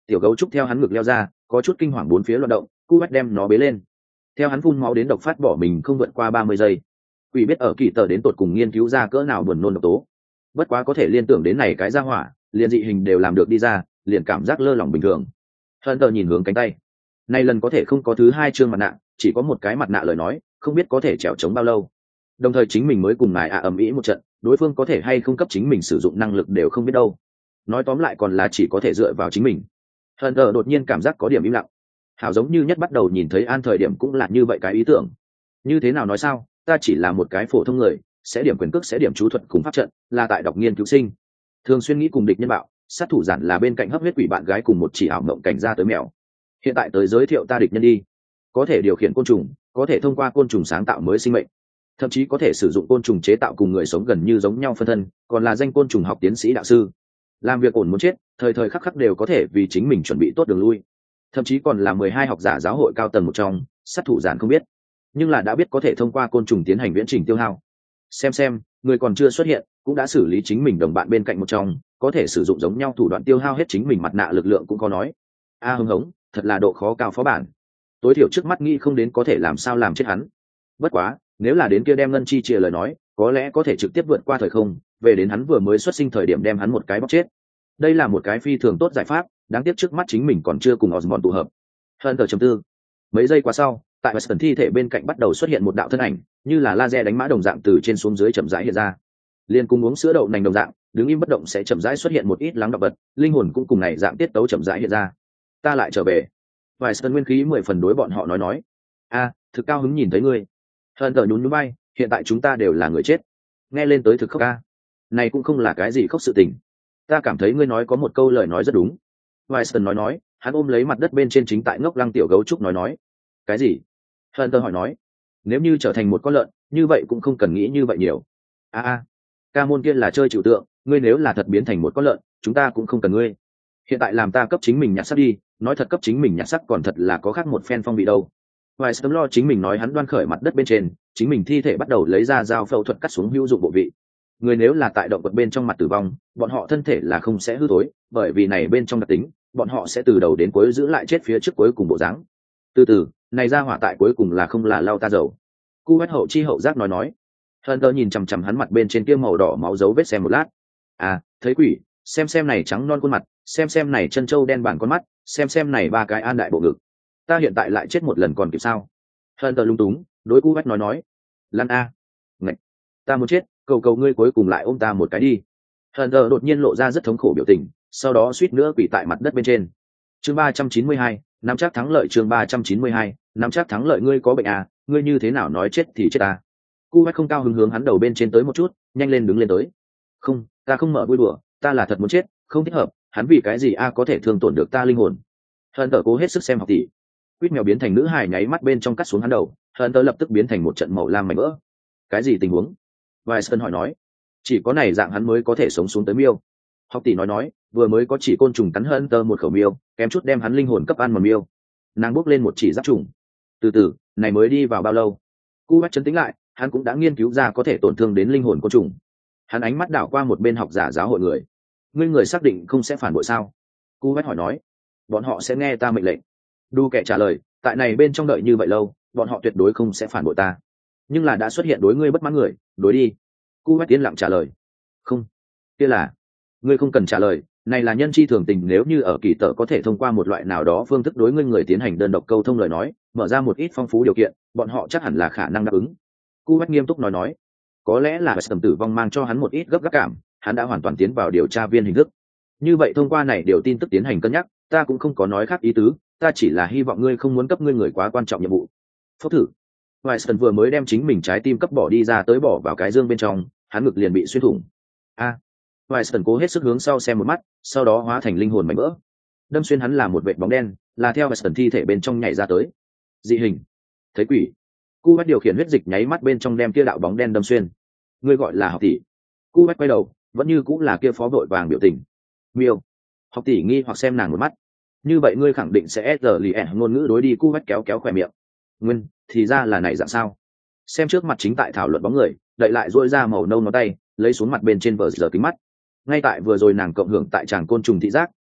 tiểu gấu trúc theo hắn ngực leo ra, có chút kinh hoàng bốn phía loạn động. Cu Bách đem nó bế lên, theo hắn phun máu đến độc phát bỏ mình không vượt qua ba mươi giây. Quỷ biết ở kỳ tờ đến tột cùng nghiên cứu ra cỡ nào buồn nôn độc tố, bất quá có thể liên tưởng đến này cái ra hỏa liền dị hình đều làm được đi ra, liền cảm giác lơ lỏng bình thường. Hận tờ nhìn hướng cánh tay, nay lần có thể không có thứ hai chương mặt nạ, chỉ có một cái mặt nạ lời nói không biết có thể trèo trống bao lâu. Đồng thời chính mình mới cùng ngài ạ ầm ĩ một trận, đối phương có thể hay không cấp chính mình sử dụng năng lực đều không biết đâu. Nói tóm lại còn là chỉ có thể dựa vào chính mình. Hận tờ đột nhiên cảm giác có điểm im lặng. Hảo giống như nhất bắt đầu nhìn thấy An thời điểm cũng là như vậy cái ý tưởng. Như thế nào nói sao, ta chỉ là một cái phổ thông người, sẽ điểm quyền cước sẽ điểm chú thuật cùng pháp trận, là tại đọc nghiên cứu sinh, thường xuyên nghĩ cùng địch nhân bạo, sát thủ giản là bên cạnh hấp huyết quỷ bạn gái cùng một chỉ ảo mộng cảnh ra tới mèo. Hiện tại tới giới thiệu ta địch nhân đi, có thể điều khiển côn trùng, có thể thông qua côn trùng sáng tạo mới sinh mệnh, thậm chí có thể sử dụng côn trùng chế tạo cùng người sống gần như giống nhau phân thân, còn là danh côn trùng học tiến sĩ đạo sư, làm việc ổn muốn chết, thời thời khắc khắc đều có thể vì chính mình chuẩn bị tốt đường lui, thậm chí còn là mười hai học giả giáo hội cao tầng một trong. Sát thủ giản không biết, nhưng là đã biết có thể thông qua côn trùng tiến hành viễn trình tiêu hao. Xem xem, người còn chưa xuất hiện cũng đã xử lý chính mình đồng bạn bên cạnh một trong, có thể sử dụng giống nhau thủ đoạn tiêu hao hết chính mình mặt nạ lực lượng cũng có nói. A à, hưng hống, thật là độ khó cao phó bản, tối thiểu trước mắt nghĩ không đến có thể làm sao làm chết hắn. Bất quá nếu là đến kia đem ngân chi chia lời nói, có lẽ có thể trực tiếp vượt qua thời không, về đến hắn vừa mới xuất sinh thời điểm đem hắn một cái bóc chết. Đây là một cái phi thường tốt giải pháp, đáng tiếc trước mắt chính mình còn chưa cùng Osborn tụ hợp. Hơn tờ chấm tư, mấy giây qua sau, tại Weston thi thể bên cạnh bắt đầu xuất hiện một đạo thân ảnh, như là laser đánh mã đồng dạng từ trên xuống dưới chậm rãi hiện ra. Liên cùng uống sữa đậu nành đồng dạng, đứng im bất động sẽ chậm rãi xuất hiện một ít lắng đọng vật, linh hồn cũng cùng này dạng tiết tấu chậm rãi hiện ra. Ta lại trở về. Weston nguyên khí mười phần đối bọn họ nói nói, a, thực cao hứng nhìn thấy ngươi. Hơn tờ nhún nhún vai, hiện tại chúng ta đều là người chết. Nghe lên tới thực khóc ca. Này cũng không là cái gì khóc sự tình. Ta cảm thấy ngươi nói có một câu lời nói rất đúng. Weston nói nói, hắn ôm lấy mặt đất bên trên chính tại ngốc lăng tiểu gấu trúc nói nói. Cái gì? Hunter hỏi nói. Nếu như trở thành một con lợn, như vậy cũng không cần nghĩ như vậy nhiều. A a, ca môn kia là chơi trừu tượng, ngươi nếu là thật biến thành một con lợn, chúng ta cũng không cần ngươi. Hiện tại làm ta cấp chính mình nhặt sắc đi, nói thật cấp chính mình nhặt sắc còn thật là có khác một phen phong vị đâu. Vài sớm lo chính mình nói hắn đoan khởi mặt đất bên trên, chính mình thi thể bắt đầu lấy ra dao phẫu thuật cắt xuống hữu dụng bộ vị. Người nếu là tại động vật bên trong mặt tử vong, bọn họ thân thể là không sẽ hư thối, bởi vì này bên trong đặc tính, bọn họ sẽ từ đầu đến cuối giữ lại chết phía trước cuối cùng bộ dáng. Từ từ, này ra hỏa tại cuối cùng là không là lau ta dầu. Cu Bách hậu chi hậu giác nói nói. Hunter nhìn chằm chằm hắn mặt bên trên kia màu đỏ máu dấu vết xem một lát. À, thấy quỷ, xem xem này trắng non khuôn mặt, xem xem này chân trâu đen bản con mắt, xem xem này ba cái an đại bộ ngực. Ta hiện tại lại chết một lần còn kịp sao? Hunter lung túng, đối Cu Bách nói nói. Lan a, ngạch, ta muốn chết, cầu cầu ngươi cuối cùng lại ôm ta một cái đi. Hunter đột nhiên lộ ra rất thống khổ biểu tình, sau đó suýt nữa quỳ tại mặt đất bên trên. Chương ba trăm chín mươi hai, nắm chắc thắng lợi. Chương ba trăm chín mươi hai, nắm chắc thắng lợi. Ngươi có bệnh à, ngươi như thế nào nói chết thì chết ta. Cu Bách không cao hứng hướng hắn đầu bên trên tới một chút, nhanh lên đứng lên tới. Không, ta không mở vui đùa, ta là thật muốn chết, không thích hợp, hắn vì cái gì a có thể thương tổn được ta linh hồn. Hunter cố hết sức xem học tỷ. Quýt mèo biến thành nữ hài nháy mắt bên trong cắt xuống hắn đầu, Hunter lập tức biến thành một trận màu lam mảnh vỡ. Cái gì tình huống? Vài Sơn hỏi nói. Chỉ có này dạng hắn mới có thể sống xuống tới miêu. Học tỷ nói nói, vừa mới có chỉ côn trùng cắn Hunter một khẩu miêu, kém chút đem hắn linh hồn cấp ăn một miêu. Nàng bước lên một chỉ giáp trùng. Từ từ, này mới đi vào bao lâu? Cu Bách chấn tĩnh lại, hắn cũng đã nghiên cứu ra có thể tổn thương đến linh hồn côn trùng. Hắn ánh mắt đảo qua một bên học giả giáo hội người. Ngươi người xác định không sẽ phản bội sao? Cu Bách hỏi nói. Bọn họ sẽ nghe ta mệnh lệnh. Đu kẻ trả lời, tại này bên trong đợi như vậy lâu, bọn họ tuyệt đối không sẽ phản bội ta. Nhưng là đã xuất hiện đối ngươi bất mãn người, đối đi. Cu Bách tiến lặng trả lời. Không, kia là, ngươi không cần trả lời, này là nhân chi thường tình, nếu như ở kỳ tở có thể thông qua một loại nào đó phương thức đối ngươi người tiến hành đơn độc câu thông lời nói, mở ra một ít phong phú điều kiện, bọn họ chắc hẳn là khả năng đáp ứng. Cu Bách nghiêm túc nói nói, có lẽ là tầm tử vong mang cho hắn một ít gấp gáp cảm, hắn đã hoàn toàn tiến vào điều tra viên hình thức. Như vậy thông qua này điều tin tức tiến hành cân nhắc, ta cũng không có nói khác ý tứ, ta chỉ là hy vọng ngươi không muốn cấp ngươi người quá quan trọng nhiệm vụ. Phốc thử. Wilson vừa mới đem chính mình trái tim cấp bỏ đi ra tới bỏ vào cái dương bên trong, hắn ngực liền bị xuyên thủng. A. À. Wilson cố hết sức hướng sau xem một mắt, sau đó hóa thành linh hồn mảnh vỡ. Đâm xuyên hắn là một vệt bóng đen, là theo Wilson thi thể bên trong nhảy ra tới. Dị hình. Thấy quỷ. Cu Bách điều khiển huyết dịch nháy mắt bên trong đem kia đạo bóng đen đâm xuyên. Ngươi gọi là học tỷ. Cu Bách quay đầu, vẫn như cũng là kia phó vội vàng biểu tình. Miêu. Học tỷ nghi hoặc xem nàng một mắt. Như vậy ngươi khẳng định sẽ giờ lì ẻn ngôn ngữ đối đi. Cu Bách kéo kéo khỏe miệng. Nguyên, thì ra là này dạng sao? Xem trước mặt chính tại thảo luận bóng người, đậy lại duỗi ra màu nâu ngón tay, lấy xuống mặt bên trên vở giờ kính mắt. Ngay tại vừa rồi nàng cộng hưởng tại tràng côn trùng thị giác,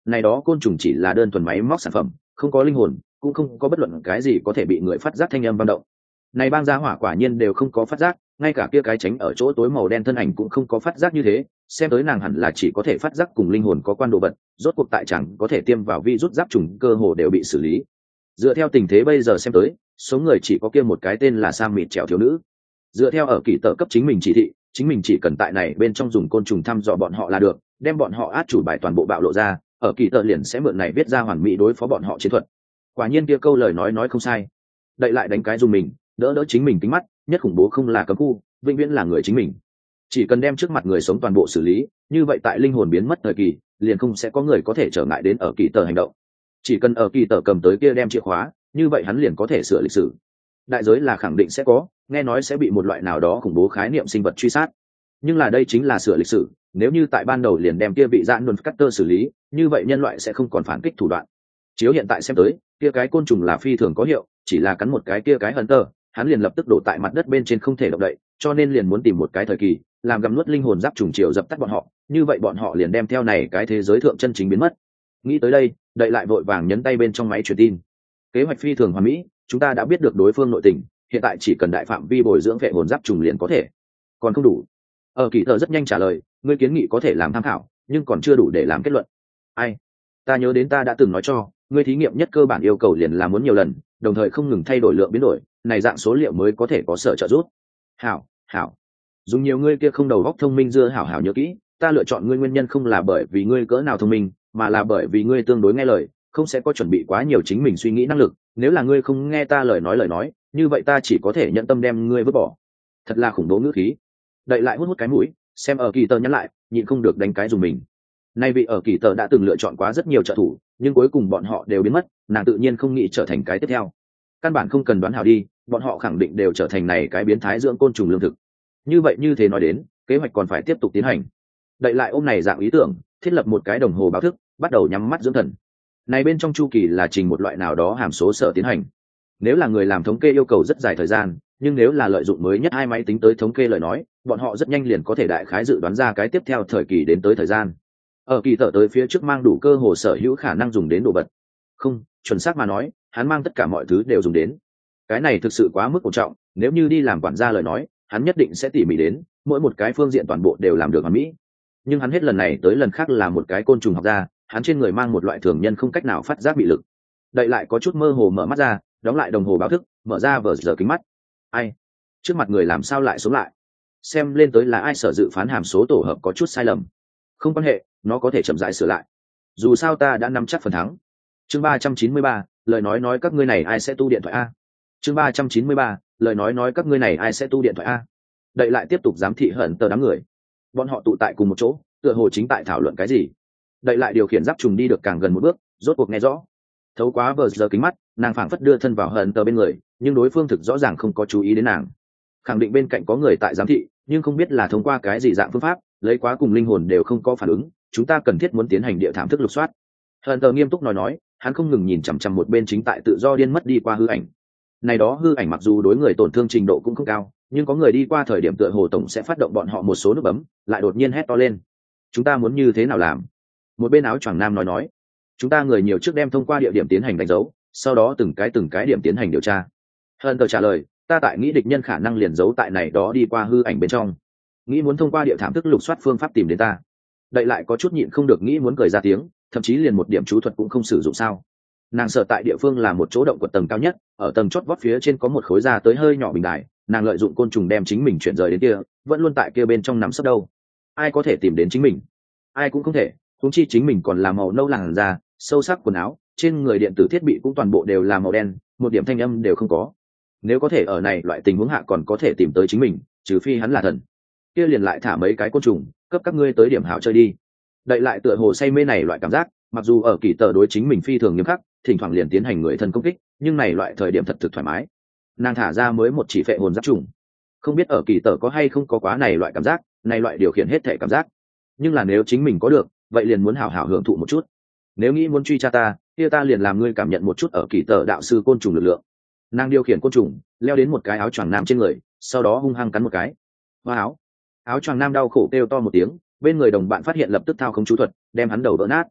này đó côn trùng chỉ là đơn thuần máy móc sản phẩm, không có linh hồn, cũng không có bất luận cái gì có thể bị người phát giác thanh âm vang động. Này bang gia hỏa quả nhiên đều không có phát giác, ngay cả kia cái tránh ở chỗ tối màu đen thân ảnh cũng không có phát giác như thế, xem tới nàng hẳn là chỉ có thể phát giác cùng linh hồn có quan đồ vật, rốt cuộc tại chẳng có thể tiêm vào virus giáp trùng cơ hồ đều bị xử lý. Dựa theo tình thế bây giờ xem tới, số người chỉ có kia một cái tên là Sam Mịt Trèo thiếu nữ. Dựa theo ở kỳ tờ cấp chính mình chỉ thị, chính mình chỉ cần tại này bên trong dùng côn trùng thăm dò bọn họ là được, đem bọn họ át chủ bài toàn bộ bạo lộ ra, ở kỳ tờ liền sẽ mượn này viết ra hoàn mỹ đối phó bọn họ chiến thuật. Quả nhiên kia câu lời nói nói không sai. Đậy lại đánh cái dùng mình, đỡ đỡ chính mình tính mắt, nhất khủng bố không là cấm khu, vĩnh viễn là người chính mình. Chỉ cần đem trước mặt người sống toàn bộ xử lý, như vậy tại linh hồn biến mất thời kỳ, liền không sẽ có người có thể trở ngại đến ở kỳ tờ hành động. Chỉ cần ở kỳ tờ cầm tới kia đem chìa khóa, như vậy hắn liền có thể sửa lịch sử. Đại giới là khẳng định sẽ có, nghe nói sẽ bị một loại nào đó khủng bố khái niệm sinh vật truy sát. Nhưng là đây chính là sửa lịch sử, nếu như tại ban đầu liền đem kia bị dạn luân cutter xử lý, như vậy nhân loại sẽ không còn phản kích thủ đoạn. Chiếu hiện tại xem tới, kia cái côn trùng là phi thường có hiệu, chỉ là cắn một cái kia cái hunter, hắn liền lập tức đổ tại mặt đất bên trên không thể động đậy, cho nên liền muốn tìm một cái thời kỳ, làm gặm nuốt linh hồn giáp trùng chiều dập tắt bọn họ, như vậy bọn họ liền đem theo này cái thế giới thượng chân chính biến mất. Nghĩ tới đây, đậy lại vội vàng nhấn tay bên trong máy truyền tin. Kế hoạch phi thường hoàn mỹ, chúng ta đã biết được đối phương nội tình, hiện tại chỉ cần đại phạm vi bồi dưỡng vệ hồn giáp trùng liền có thể. Còn không đủ. Ở kỳ thợ rất nhanh trả lời, ngươi kiến nghị có thể làm tham khảo, nhưng còn chưa đủ để làm kết luận. Ai? Ta nhớ đến ta đã từng nói cho ngươi, thí nghiệm nhất cơ bản yêu cầu liền là muốn nhiều lần, đồng thời không ngừng thay đổi lượng biến đổi, này dạng số liệu mới có thể có sở trợ giúp. Hảo, hảo. Dùng nhiều ngươi kia không đầu óc thông minh dưa hảo hảo nhớ kỹ, ta lựa chọn ngươi nguyên nhân không là bởi vì ngươi cỡ nào thông minh, mà là bởi vì ngươi tương đối nghe lời, không sẽ có chuẩn bị quá nhiều chính mình suy nghĩ năng lực, nếu là ngươi không nghe ta lời nói lời nói, như vậy ta chỉ có thể nhận tâm đem ngươi vứt bỏ. Thật là khủng bố ngữ khí. Đậy lại hút hút cái mũi, xem ở kỳ tờ nhắn lại, nhịn không được đánh cái dùng mình. Nay vị ở kỳ tờ đã từng lựa chọn quá rất nhiều trợ thủ, nhưng cuối cùng bọn họ đều biến mất, nàng tự nhiên không nghĩ trở thành cái tiếp theo. Căn bản không cần đoán hảo đi, bọn họ khẳng định đều trở thành này cái biến thái dưỡng côn trùng lương thực. Như vậy như thế nói đến, kế hoạch còn phải tiếp tục tiến hành. Đậy lại ôm này dạng ý tưởng, thiết lập một cái đồng hồ báo thức, bắt đầu nhắm mắt dưỡng thần. Này bên trong chu kỳ là trình một loại nào đó hàm số sở tiến hành. Nếu là người làm thống kê yêu cầu rất dài thời gian, nhưng nếu là lợi dụng mới nhất hai máy tính tới thống kê lời nói, bọn họ rất nhanh liền có thể đại khái dự đoán ra cái tiếp theo thời kỳ đến tới thời gian. Ở kỳ tờ tới phía trước mang đủ cơ hồ sở hữu khả năng dùng đến đồ vật. Không, chuẩn xác mà nói, hắn mang tất cả mọi thứ đều dùng đến. Cái này thực sự quá mức quan trọng, nếu như đi làm quản gia lời nói, hắn nhất định sẽ tỉ mỉ đến, mỗi một cái phương diện toàn bộ đều làm được hoàn mỹ. Nhưng hắn hết lần này tới lần khác là một cái côn trùng học gia, hắn trên người mang một loại thường nhân không cách nào phát giác bị lực. Đậy lại có chút mơ hồ mở mắt ra, đóng lại đồng hồ báo thức, mở ra vờ giờ kính mắt. Ai? Trước mặt người làm sao lại sống lại? Xem lên tới là ai sở dự phán hàm số tổ hợp có chút sai lầm. Không quan hệ, nó có thể chậm rãi sửa lại. Dù sao ta đã nắm chắc phần thắng. Chương ba trăm chín mươi ba, lời nói nói các ngươi này ai sẽ tu điện thoại a? Chương ba trăm chín mươi ba, lời nói nói các ngươi này ai sẽ tu điện thoại a? Đậy lại tiếp tục giám thị hận tờ đám người. Bọn họ tụ tại cùng một chỗ, tựa hồ chính tại thảo luận cái gì. Đậy lại điều khiển giáp trùng đi được càng gần một bước, rốt cuộc nghe rõ. Thấu quá vờ giờ kính mắt, nàng phảng phất đưa thân vào hận tờ bên người, nhưng đối phương thực rõ ràng không có chú ý đến nàng. Khẳng định bên cạnh có người tại giám thị, nhưng không biết là thông qua cái gì dạng phương pháp, lấy quá cùng linh hồn đều không có phản ứng, chúng ta cần thiết muốn tiến hành địa thảm thức lục soát. Hận tờ nghiêm túc nói nói, hắn không ngừng nhìn chằm chằm một bên chính tại tự do điên mất đi qua hư ảnh. Này đó hư ảnh mặc dù đối người tổn thương trình độ cũng không cao, nhưng có người đi qua thời điểm tựa hồ tổng sẽ phát động bọn họ một số nút bấm, lại đột nhiên hét to lên. Chúng ta muốn như thế nào làm? Một bên áo choàng nam nói nói, chúng ta người nhiều trước đem thông qua địa điểm tiến hành đánh dấu, sau đó từng cái từng cái điểm tiến hành điều tra. Hận tờ trả lời, ta tại nghĩ địch nhân khả năng liền giấu tại này đó đi qua hư ảnh bên trong, nghĩ muốn thông qua địa thảm thức lục soát phương pháp tìm đến ta. Đậy lại có chút nhịn không được nghĩ muốn cười ra tiếng, thậm chí liền một điểm chú thuật cũng không sử dụng sao? Nàng sợ tại địa phương là một chỗ động quật tầng cao nhất, ở tầng chót vót phía trên có một khối ra tới hơi nhỏ bình đài, nàng lợi dụng côn trùng đem chính mình chuyển rời đến kia, vẫn luôn tại kia bên trong nằm sấp đâu. Ai có thể tìm đến chính mình? Ai cũng không thể, huống chi chính mình còn là màu nâu làn da, sâu sắc quần áo, trên người điện tử thiết bị cũng toàn bộ đều là màu đen, một điểm thanh âm đều không có. Nếu có thể ở này loại tình huống hạ còn có thể tìm tới chính mình, trừ phi hắn là thần. Kia liền lại thả mấy cái côn trùng, cấp các ngươi tới điểm hảo chơi đi. Đậy lại tựa hồ say mê này loại cảm giác, mặc dù ở kỳ tờ đối chính mình phi thường nghiêm khắc, thỉnh thoảng liền tiến hành người thân công kích, nhưng này loại thời điểm thật thực thoải mái. Nàng thả ra mới một chỉ phệ hồn giáp trùng, không biết ở kỳ tờ có hay không có quá này loại cảm giác, này loại điều khiển hết thể cảm giác. Nhưng là nếu chính mình có được, vậy liền muốn hảo hảo hưởng thụ một chút. Nếu nghĩ muốn truy tra ta, kia ta liền làm ngươi cảm nhận một chút ở kỳ tờ đạo sư côn trùng lực lượng. Nàng điều khiển côn trùng, leo đến một cái áo choàng nam trên người, sau đó hung hăng cắn một cái. Hoa áo, áo choàng nam đau khổ kêu to một tiếng, bên người đồng bạn phát hiện lập tức thao khống chú thuật, đem hắn đầu vỡ nát.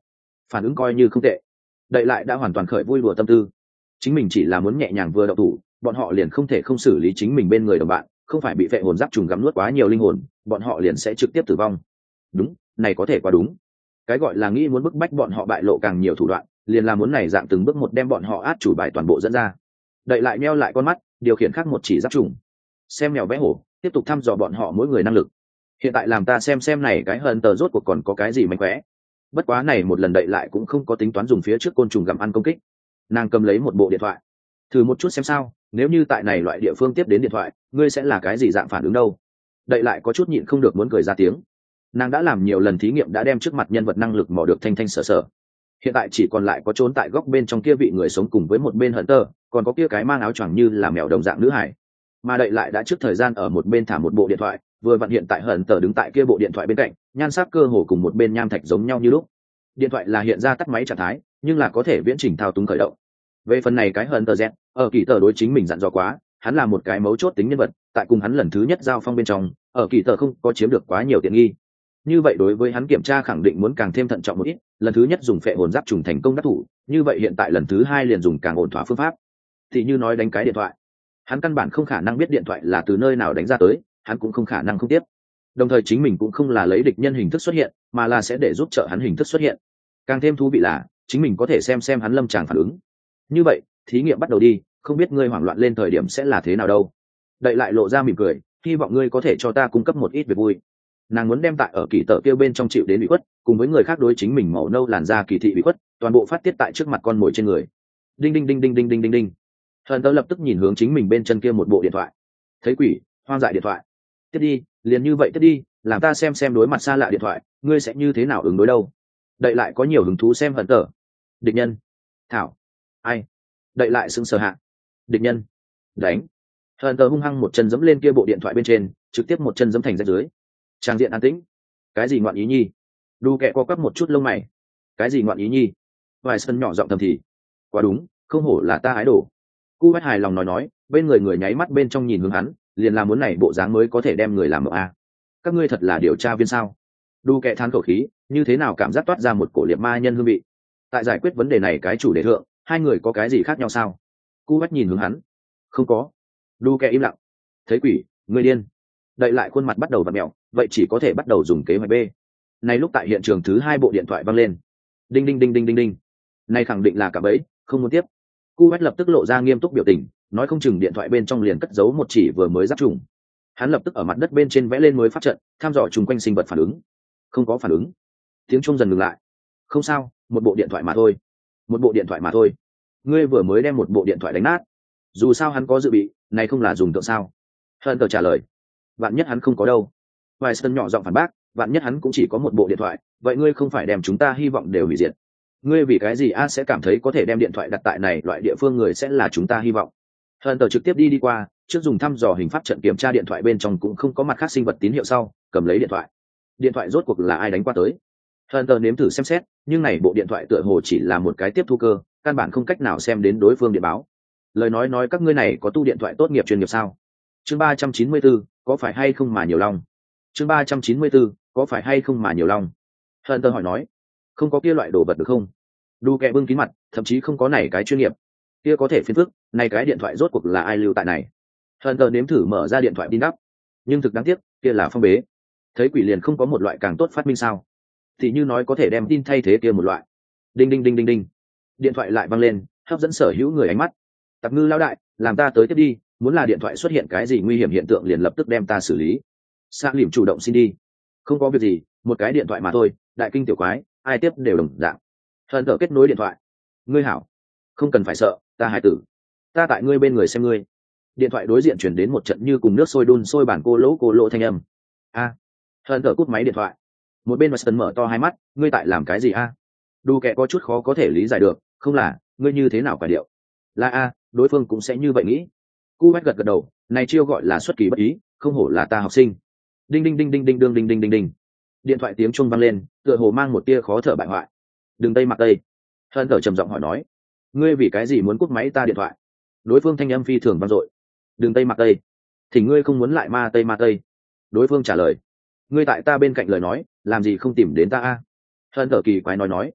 phản ứng coi như không tệ. Đậy lại đã hoàn toàn khởi vui đùa tâm tư, chính mình chỉ là muốn nhẹ nhàng vừa đậu thủ, bọn họ liền không thể không xử lý chính mình bên người đồng bạn, không phải bị phệ hồn giáp trùng gặm nuốt quá nhiều linh hồn, bọn họ liền sẽ trực tiếp tử vong. Đúng, này có thể quá đúng. Cái gọi là nghĩ muốn bức bách bọn họ bại lộ càng nhiều thủ đoạn, liền là muốn này dạng từng bước một đem bọn họ át chủ bài toàn bộ dẫn ra. Đậy lại meo lại con mắt, điều khiển khác một chỉ giáp trùng, xem mèo vẽ hổ, tiếp tục thăm dò bọn họ mỗi người năng lực. Hiện tại làm ta xem xem này cái hận tờ rốt cuộc còn có cái gì mánh khóe. Bất quá này một lần đậy lại cũng không có tính toán dùng phía trước côn trùng gặm ăn công kích, nàng cầm lấy một bộ điện thoại, thử một chút xem sao, nếu như tại này loại địa phương tiếp đến điện thoại, ngươi sẽ là cái gì dạng phản ứng đâu. Đậy lại có chút nhịn không được muốn cười ra tiếng. Nàng đã làm nhiều lần thí nghiệm, đã đem trước mặt nhân vật năng lực mò được thanh thanh sở sở, hiện tại chỉ còn lại có trốn tại góc bên trong kia vị người sống cùng với một bên hận tờ, còn có kia cái mang áo choàng như là mèo đồng dạng nữ hải. Mà đậy lại đã trước thời gian ở một bên thả một bộ điện thoại, vừa vặn hiện tại hận tờ đứng tại kia bộ điện thoại bên cạnh, nhan sắc cơ hồ cùng một bên nham thạch giống nhau như lúc. Điện thoại là hiện ra tắt máy trạng thái, nhưng là có thể viễn trình thao túng khởi động. Về phần này cái hận tờ Z, ở kỳ tờ đối chính mình dặn dò quá, hắn là một cái mấu chốt tính nhân vật, tại cùng hắn lần thứ nhất giao phong bên trong, ở kỳ tờ không có chiếm được quá nhiều tiện nghi. Như vậy đối với hắn kiểm tra khẳng định muốn càng thêm thận trọng một ít, lần thứ nhất dùng phệ hồn giáp trùng thành công đắc thủ, như vậy hiện tại lần thứ hai liền dùng càng ổn thỏa phương pháp. Thì như nói đánh cái điện thoại, hắn căn bản không khả năng biết điện thoại là từ nơi nào đánh ra tới, hắn cũng không khả năng không tiếp. Đồng thời chính mình cũng không là lấy địch nhân hình thức xuất hiện, mà là sẽ để giúp trợ hắn hình thức xuất hiện. Càng thêm thú vị là, chính mình có thể xem xem hắn lâm tràng phản ứng. Như vậy, thí nghiệm bắt đầu đi, không biết ngươi hoảng loạn lên thời điểm sẽ là thế nào đâu. Đậy lại lộ ra mỉm cười, hy vọng ngươi có thể cho ta cung cấp một ít việc vui. Nàng muốn đem tại ở kỳ tờ kêu bên trong chịu đến bị khuất, cùng với người khác đối chính mình màu nâu làn da kỳ thị bị khuất, toàn bộ phát tiết tại trước mặt con mồi trên người. Đinh đinh đinh đinh đinh đinh đinh đinh. Hận tớ lập tức nhìn hướng chính mình bên chân kia một bộ điện thoại. Thấy quỷ, hoang dại điện thoại. Tiếp đi, liền như vậy tiếp đi, làm ta xem xem đối mặt xa lạ điện thoại, ngươi sẽ như thế nào ứng đối đâu. Đậy lại có nhiều hứng thú xem hận tớ. Địch nhân. Thảo. Ai. Đậy lại sững sờ hạ. Địch nhân. Đánh. Hận tớ hung hăng một chân giẫm lên kia bộ điện thoại bên trên, trực tiếp một chân giẫm thành rách dưới. Trang diện an tĩnh. Cái gì ngoạn ý nhi? Đu kẹ co quắp một chút lông mày. Cái gì ngoạn ý nhi? Vài sân nhỏ giọng thầm thì. Quá đúng, không hổ là ta ái đồ. Cu Bách hài lòng nói nói, bên người người nháy mắt bên trong nhìn hướng hắn, liền làm muốn này bộ dáng mới có thể đem người làm mộng a. Các ngươi thật là điều tra viên sao? Đu kẹ than khẩu khí, như thế nào cảm giác toát ra một cổ liệt ma nhân hương vị. Tại giải quyết vấn đề này cái chủ đề thượng, hai người có cái gì khác nhau sao? Cu Bách nhìn hướng hắn. Không có. Đu kẹ im lặng. Thấy quỷ, ngươi điên. Đậy lại khuôn mặt bắt đầu vặn mẹo, vậy chỉ có thể bắt đầu dùng kế hoạch B. Này lúc tại hiện trường thứ hai bộ điện thoại văng lên. Đinh đinh đinh đinh đinh đinh. Này khẳng định là cả bẫy, không muốn tiếp. Cu Bách lập tức lộ ra nghiêm túc biểu tình, nói không chừng điện thoại bên trong liền cất giấu một chỉ vừa mới giáp trùng. Hắn lập tức ở mặt đất bên trên vẽ lên mới phát trận, thăm dò chung quanh sinh vật phản ứng. Không có phản ứng. Tiếng chuông dần ngừng lại. Không sao, một bộ điện thoại mà thôi. Một bộ điện thoại mà thôi. Ngươi vừa mới đem một bộ điện thoại đánh nát. Dù sao hắn có dự bị, này không là dùng tượng sao? Hận tờ trả lời. Vạn nhất hắn không có đâu. Vài sân nhỏ giọng phản bác, vạn nhất hắn cũng chỉ có một bộ điện thoại, vậy ngươi không phải đem chúng ta hy vọng đều hủy diệt. Ngươi vì cái gì a sẽ cảm thấy có thể đem điện thoại đặt tại này loại địa phương người sẽ là chúng ta hy vọng. Hận tờ trực tiếp đi đi qua, trước dùng thăm dò hình pháp trận kiểm tra điện thoại bên trong cũng không có mặt khác sinh vật tín hiệu sau, cầm lấy điện thoại. Điện thoại rốt cuộc là ai đánh qua tới? Hận tờ nếm thử xem xét, nhưng này bộ điện thoại tựa hồ chỉ là một cái tiếp thu cơ, căn bản không cách nào xem đến đối phương điện báo. Lời nói nói các ngươi này có tu điện thoại tốt nghiệp chuyên nghiệp sao? Chương ba trăm chín mươi bốn, có phải hay không mà nhiều lòng? Chương ba trăm chín mươi bốn, có phải hay không mà nhiều lòng? Hận tờ hỏi nói, không có kia loại đồ vật được không? Đu kẹ bưng kín mặt, thậm chí không có này cái chuyên nghiệp. Kia có thể phiền phức, này cái điện thoại rốt cuộc là ai lưu tại này? Hận tờ nếm thử mở ra điện thoại tin đắp, nhưng thực đáng tiếc, kia là phong bế. Thấy quỷ liền không có một loại càng tốt phát minh sao? Thì như nói có thể đem tin thay thế kia một loại. Đinh đinh đinh đinh đinh. Điện thoại lại văng lên, hấp dẫn sở hữu người ánh mắt. Tạp ngư lao đại, làm ta tới tiếp đi, muốn là điện thoại xuất hiện cái gì nguy hiểm hiện tượng liền lập tức đem ta xử lý. Sa lìm chủ động xin đi. Không có việc gì, một cái điện thoại mà thôi, đại kinh tiểu quái, ai tiếp đều đồng dạng. Hận tờ kết nối điện thoại. Ngươi hảo, không cần phải sợ, ta hải tử, ta tại ngươi bên người xem ngươi. Điện thoại đối diện chuyển đến một trận như cùng nước sôi đun sôi bản cô lỗ cô lỗ thanh âm. A. Hận tờ cút máy điện thoại. Một bên Weston mở to hai mắt, ngươi tại làm cái gì a? Đu kẹ có chút khó có thể lý giải được, không là, ngươi như thế nào quả điệu? Là a, đối phương cũng sẽ như vậy nghĩ. Cu Bách gật gật đầu, này chiêu gọi là xuất kỳ bất ý, không hổ là ta học sinh. Đinh đinh đinh đinh đinh đương đinh đinh đinh đinh. Điện thoại tiếng chuông vang lên, tựa hồ mang một tia khó thở bại hoại. Đừng tây mặc tây. Hận tờ trầm giọng hỏi nói, ngươi vì cái gì muốn cúp máy ta điện thoại? Đối phương thanh âm phi thường vang dội. Đừng tây mặc tây. Thì ngươi không muốn lại ma tây ma tây. Đối phương trả lời, ngươi tại ta bên cạnh lời nói, làm gì không tìm đến ta a? Hận tờ kỳ quái nói nói,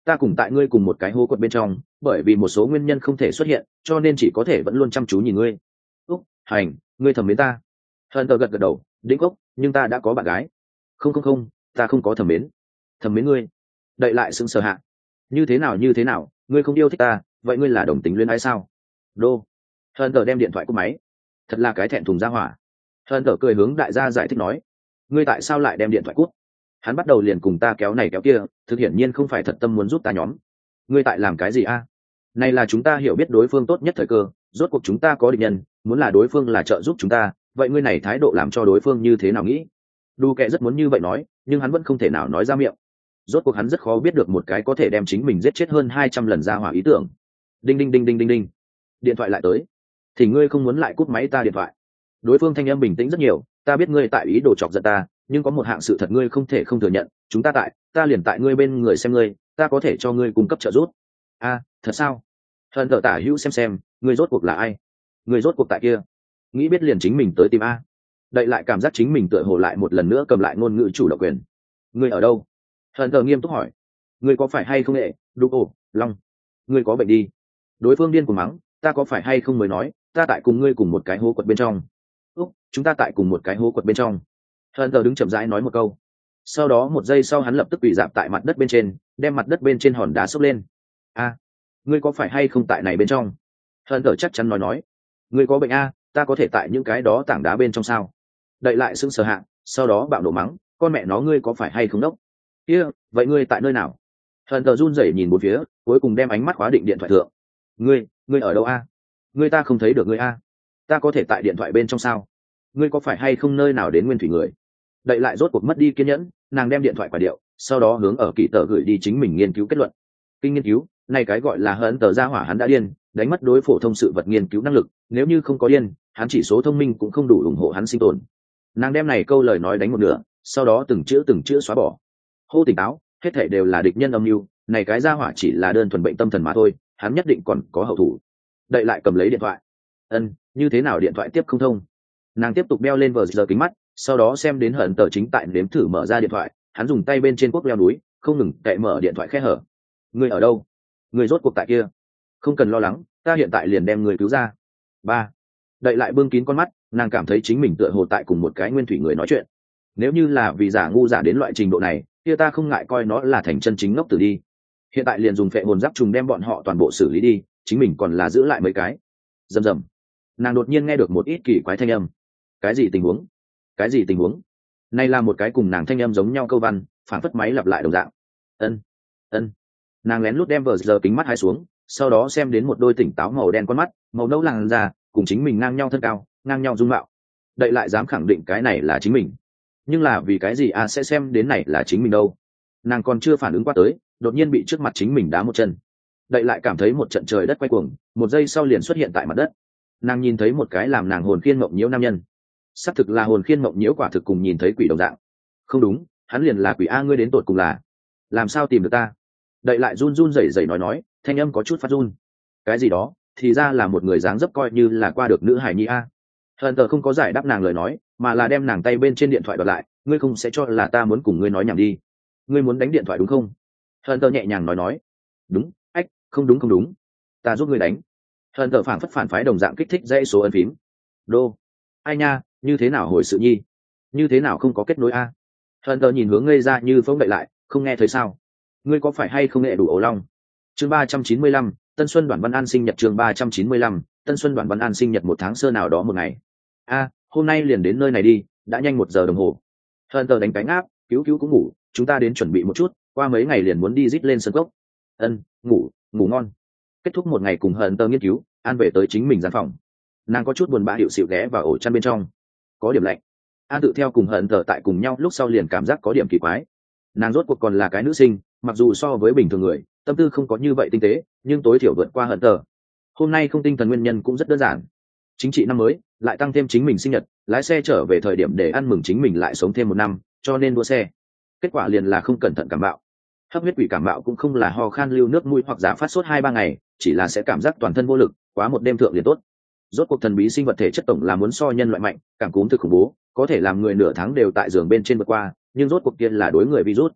ta cùng tại ngươi cùng một cái hố quật bên trong, bởi vì một số nguyên nhân không thể xuất hiện, cho nên chỉ có thể vẫn luôn chăm chú nhìn ngươi. Úc, hành, ngươi thầm mến ta. Hận tờ gật gật đầu, đĩnh cốc, nhưng ta đã có bạn gái. Không không không, ta không có thầm mến. Thầm mến ngươi. Đậy lại sững sờ hạ. Như thế nào như thế nào, ngươi không yêu thích ta, vậy ngươi là đồng tính luyến ái sao? Đô. Hận tờ đem điện thoại cúp máy. Thật là cái thẹn thùng ra hỏa. Hận tờ cười hướng đại gia giải thích nói, ngươi tại sao lại đem điện thoại cút? Hắn bắt đầu liền cùng ta kéo này kéo kia, thực hiển nhiên không phải thật tâm muốn giúp ta nhóm. Ngươi tại làm cái gì a? Này là chúng ta hiểu biết đối phương tốt nhất thời cơ, rốt cuộc chúng ta có địch nhân, muốn là đối phương là trợ giúp chúng ta, vậy ngươi này thái độ làm cho đối phương như thế nào nghĩ? Đu kệ rất muốn như vậy nói, nhưng hắn vẫn không thể nào nói ra miệng. Rốt cuộc hắn rất khó biết được một cái có thể đem chính mình giết chết hơn hai trăm lần ra hỏa ý tưởng. Đinh đinh đinh đinh đinh đinh. Điện thoại lại tới. Thì ngươi không muốn lại cúp máy ta điện thoại. Đối phương thanh âm bình tĩnh rất nhiều, ta biết ngươi tại ý đồ chọc giận ta, nhưng có một hạng sự thật ngươi không thể không thừa nhận, chúng ta tại, ta liền tại ngươi bên người xem ngươi, ta có thể cho ngươi cung cấp trợ giúp. A, thật sao? Hận tờ tả hữu xem xem, ngươi rốt cuộc là ai? Ngươi rốt cuộc tại kia? Nghĩ biết liền chính mình tới tìm a. Đậy lại cảm giác chính mình tựa hồ lại một lần nữa cầm lại ngôn ngữ chủ động quyền. Ngươi ở đâu? Hận tờ nghiêm túc hỏi. Ngươi có phải hay không nghệ? Đục ổ, long. Ngươi có bệnh đi? Đối phương điên cuồng mắng, ta có phải hay không mới nói, ta tại cùng ngươi cùng một cái hố quật bên trong. Úc, chúng ta tại cùng một cái hố quật bên trong. Hận tờ đứng chậm rãi nói một câu. Sau đó một giây sau hắn lập tức quỳ dạp tại mặt đất bên trên, đem mặt đất bên trên hòn đá xốc lên. A, ngươi có phải hay không tại này bên trong? Hận tờ chắc chắn nói nói. Ngươi có bệnh a, ta có thể tại những cái đó tảng đá bên trong sao? Đậy lại sững sờ hạ, sau đó bạo nổ mắng, con mẹ nó ngươi có phải hay không đốc? Kia, vậy ngươi tại nơi nào? Hận tờ run rẩy nhìn bốn phía, cuối cùng đem ánh mắt khóa định điện thoại thượng. Ngươi, ngươi ở đâu a? Ngươi ta không thấy được ngươi a. Ta có thể tại điện thoại bên trong sao? Ngươi có phải hay không nơi nào đến nguyên thủy người? Đậy lại rốt cuộc mất đi kiên nhẫn, nàng đem điện thoại quả điệu, sau đó hướng ở kỳ tờ gửi đi chính mình nghiên cứu kết luận. Kinh nghiên cứu, này cái gọi là hận tờ ra hỏa hắn đã điên, đánh mất đối phổ thông sự vật nghiên cứu năng lực, nếu như không có điên, hắn chỉ số thông minh cũng không đủ ủng hộ hắn sinh tồn. Nàng đem này câu lời nói đánh một nửa, sau đó từng chữ từng chữ xóa bỏ. Hô tỉnh táo, hết thảy đều là địch nhân âm mưu, này cái ra hỏa chỉ là đơn thuần bệnh tâm thần mà thôi, hắn nhất định còn có hậu thủ. Đậy lại cầm lấy điện thoại. Ân, như thế nào điện thoại tiếp không thông? Nàng tiếp tục đeo lên vờ giờ kính mắt, sau đó xem đến hận tờ chính tại nếm thử mở ra điện thoại, hắn dùng tay bên trên quốc leo núi, không ngừng cậy mở điện thoại khe hở. Ngươi ở đâu? Ngươi rốt cuộc tại kia? Không cần lo lắng, ta hiện tại liền đem người cứu ra. Ba. Đậy lại bưng kín con mắt, nàng cảm thấy chính mình tựa hồ tại cùng một cái nguyên thủy người nói chuyện. Nếu như là vì giả ngu giả đến loại trình độ này, kia ta không ngại coi nó là thành chân chính ngốc tử đi. Hiện tại liền dùng phệ hồn giáp trùng đem bọn họ toàn bộ xử lý đi, chính mình còn là giữ lại mấy cái. Rầm rầm. Nàng đột nhiên nghe được một ít kỳ quái thanh âm. Cái gì tình huống? Cái gì tình huống? Này là một cái cùng nàng thanh âm giống nhau câu văn, phản phất máy lặp lại đồng dạng. Ân, ân. Nàng lén lút đem vờ giờ kính mắt hai xuống, sau đó xem đến một đôi tỉnh táo màu đen con mắt, màu nâu làn da, cùng chính mình ngang nhau thân cao, ngang nhau dung mạo. Đậy lại dám khẳng định cái này là chính mình. Nhưng là vì cái gì a sẽ xem đến này là chính mình đâu? Nàng còn chưa phản ứng qua tới, đột nhiên bị trước mặt chính mình đá một chân. Đậy lại cảm thấy một trận trời đất quay cuồng, một giây sau liền xuất hiện tại mặt đất. Nàng nhìn thấy một cái làm nàng hồn khiên mộng nhiễu nam nhân. Xác thực là hồn khiên mộng nhiễu quả thực cùng nhìn thấy quỷ đồng dạng. Không đúng, hắn liền là quỷ a, ngươi đến tột cùng là làm sao tìm được ta? Đậy lại run run rẩy rẩy nói nói, thanh âm có chút phát run. Cái gì đó, thì ra là một người dáng dấp coi như là qua được nữ hải nhi a. Hận tờ không có giải đáp nàng lời nói, mà là đem nàng tay bên trên điện thoại đoạt lại, ngươi không sẽ cho là ta muốn cùng ngươi nói nhảm đi. Ngươi muốn đánh điện thoại đúng không? Hận tờ nhẹ nhàng nói nói. Đúng, ách, không đúng không đúng. Ta giúp ngươi đánh. Hận tờ phảng phất phản phái đồng dạng kích thích dãy số ấn phím. Đô. Ai nha, như thế nào hồi sự nhi? Như thế nào không có kết nối a? Hận tờ nhìn hướng ngây ra như phóng đậy lại, không nghe thấy sao? Ngươi có phải hay không nghệ đủ ổ long? Chương ba trăm chín mươi lăm, Tân Xuân Đoàn Văn An sinh nhật. Chương ba trăm chín mươi lăm, Tân Xuân Đoàn Văn An sinh nhật một tháng sơ nào đó một ngày. A, hôm nay liền đến nơi này đi, đã nhanh một giờ đồng hồ. Hận tờ đánh cánh áp, cứu cứu cũng ngủ, chúng ta đến chuẩn bị một chút, qua mấy ngày liền muốn đi rít lên sân cốc. Ân, ngủ, ngủ ngon. Kết thúc một ngày cùng Hận tờ nghiên cứu, An về tới chính mình gian phòng. Nàng có chút buồn bã hiệu xịu ghé vào ổ chăn bên trong. Có điểm lạnh. An tự theo cùng Hận tờ tại cùng nhau lúc sau liền cảm giác có điểm kỳ quái. Nàng rốt cuộc còn là cái nữ sinh, mặc dù so với bình thường người, tâm tư không có như vậy tinh tế, nhưng tối thiểu vượt qua Hận tờ. Hôm nay không tinh thần nguyên nhân cũng rất đơn giản. Chính trị năm mới, lại tăng thêm chính mình sinh nhật, lái xe trở về thời điểm để ăn mừng chính mình lại sống thêm một năm, cho nên đua xe. Kết quả liền là không cẩn thận cảm bạo. Hấp huyết quỷ cảm bạo cũng không là ho khan lưu nước mũi hoặc giả phát sốt hai ba ngày, chỉ là sẽ cảm giác toàn thân vô lực, quá một đêm thượng liền tốt. Rốt cuộc thần bí sinh vật thể chất tổng là muốn so nhân loại mạnh, cảm cúm thực khủng bố, có thể làm người nửa tháng đều tại giường bên trên vượt qua, nhưng rốt cuộc kia là đối người virus.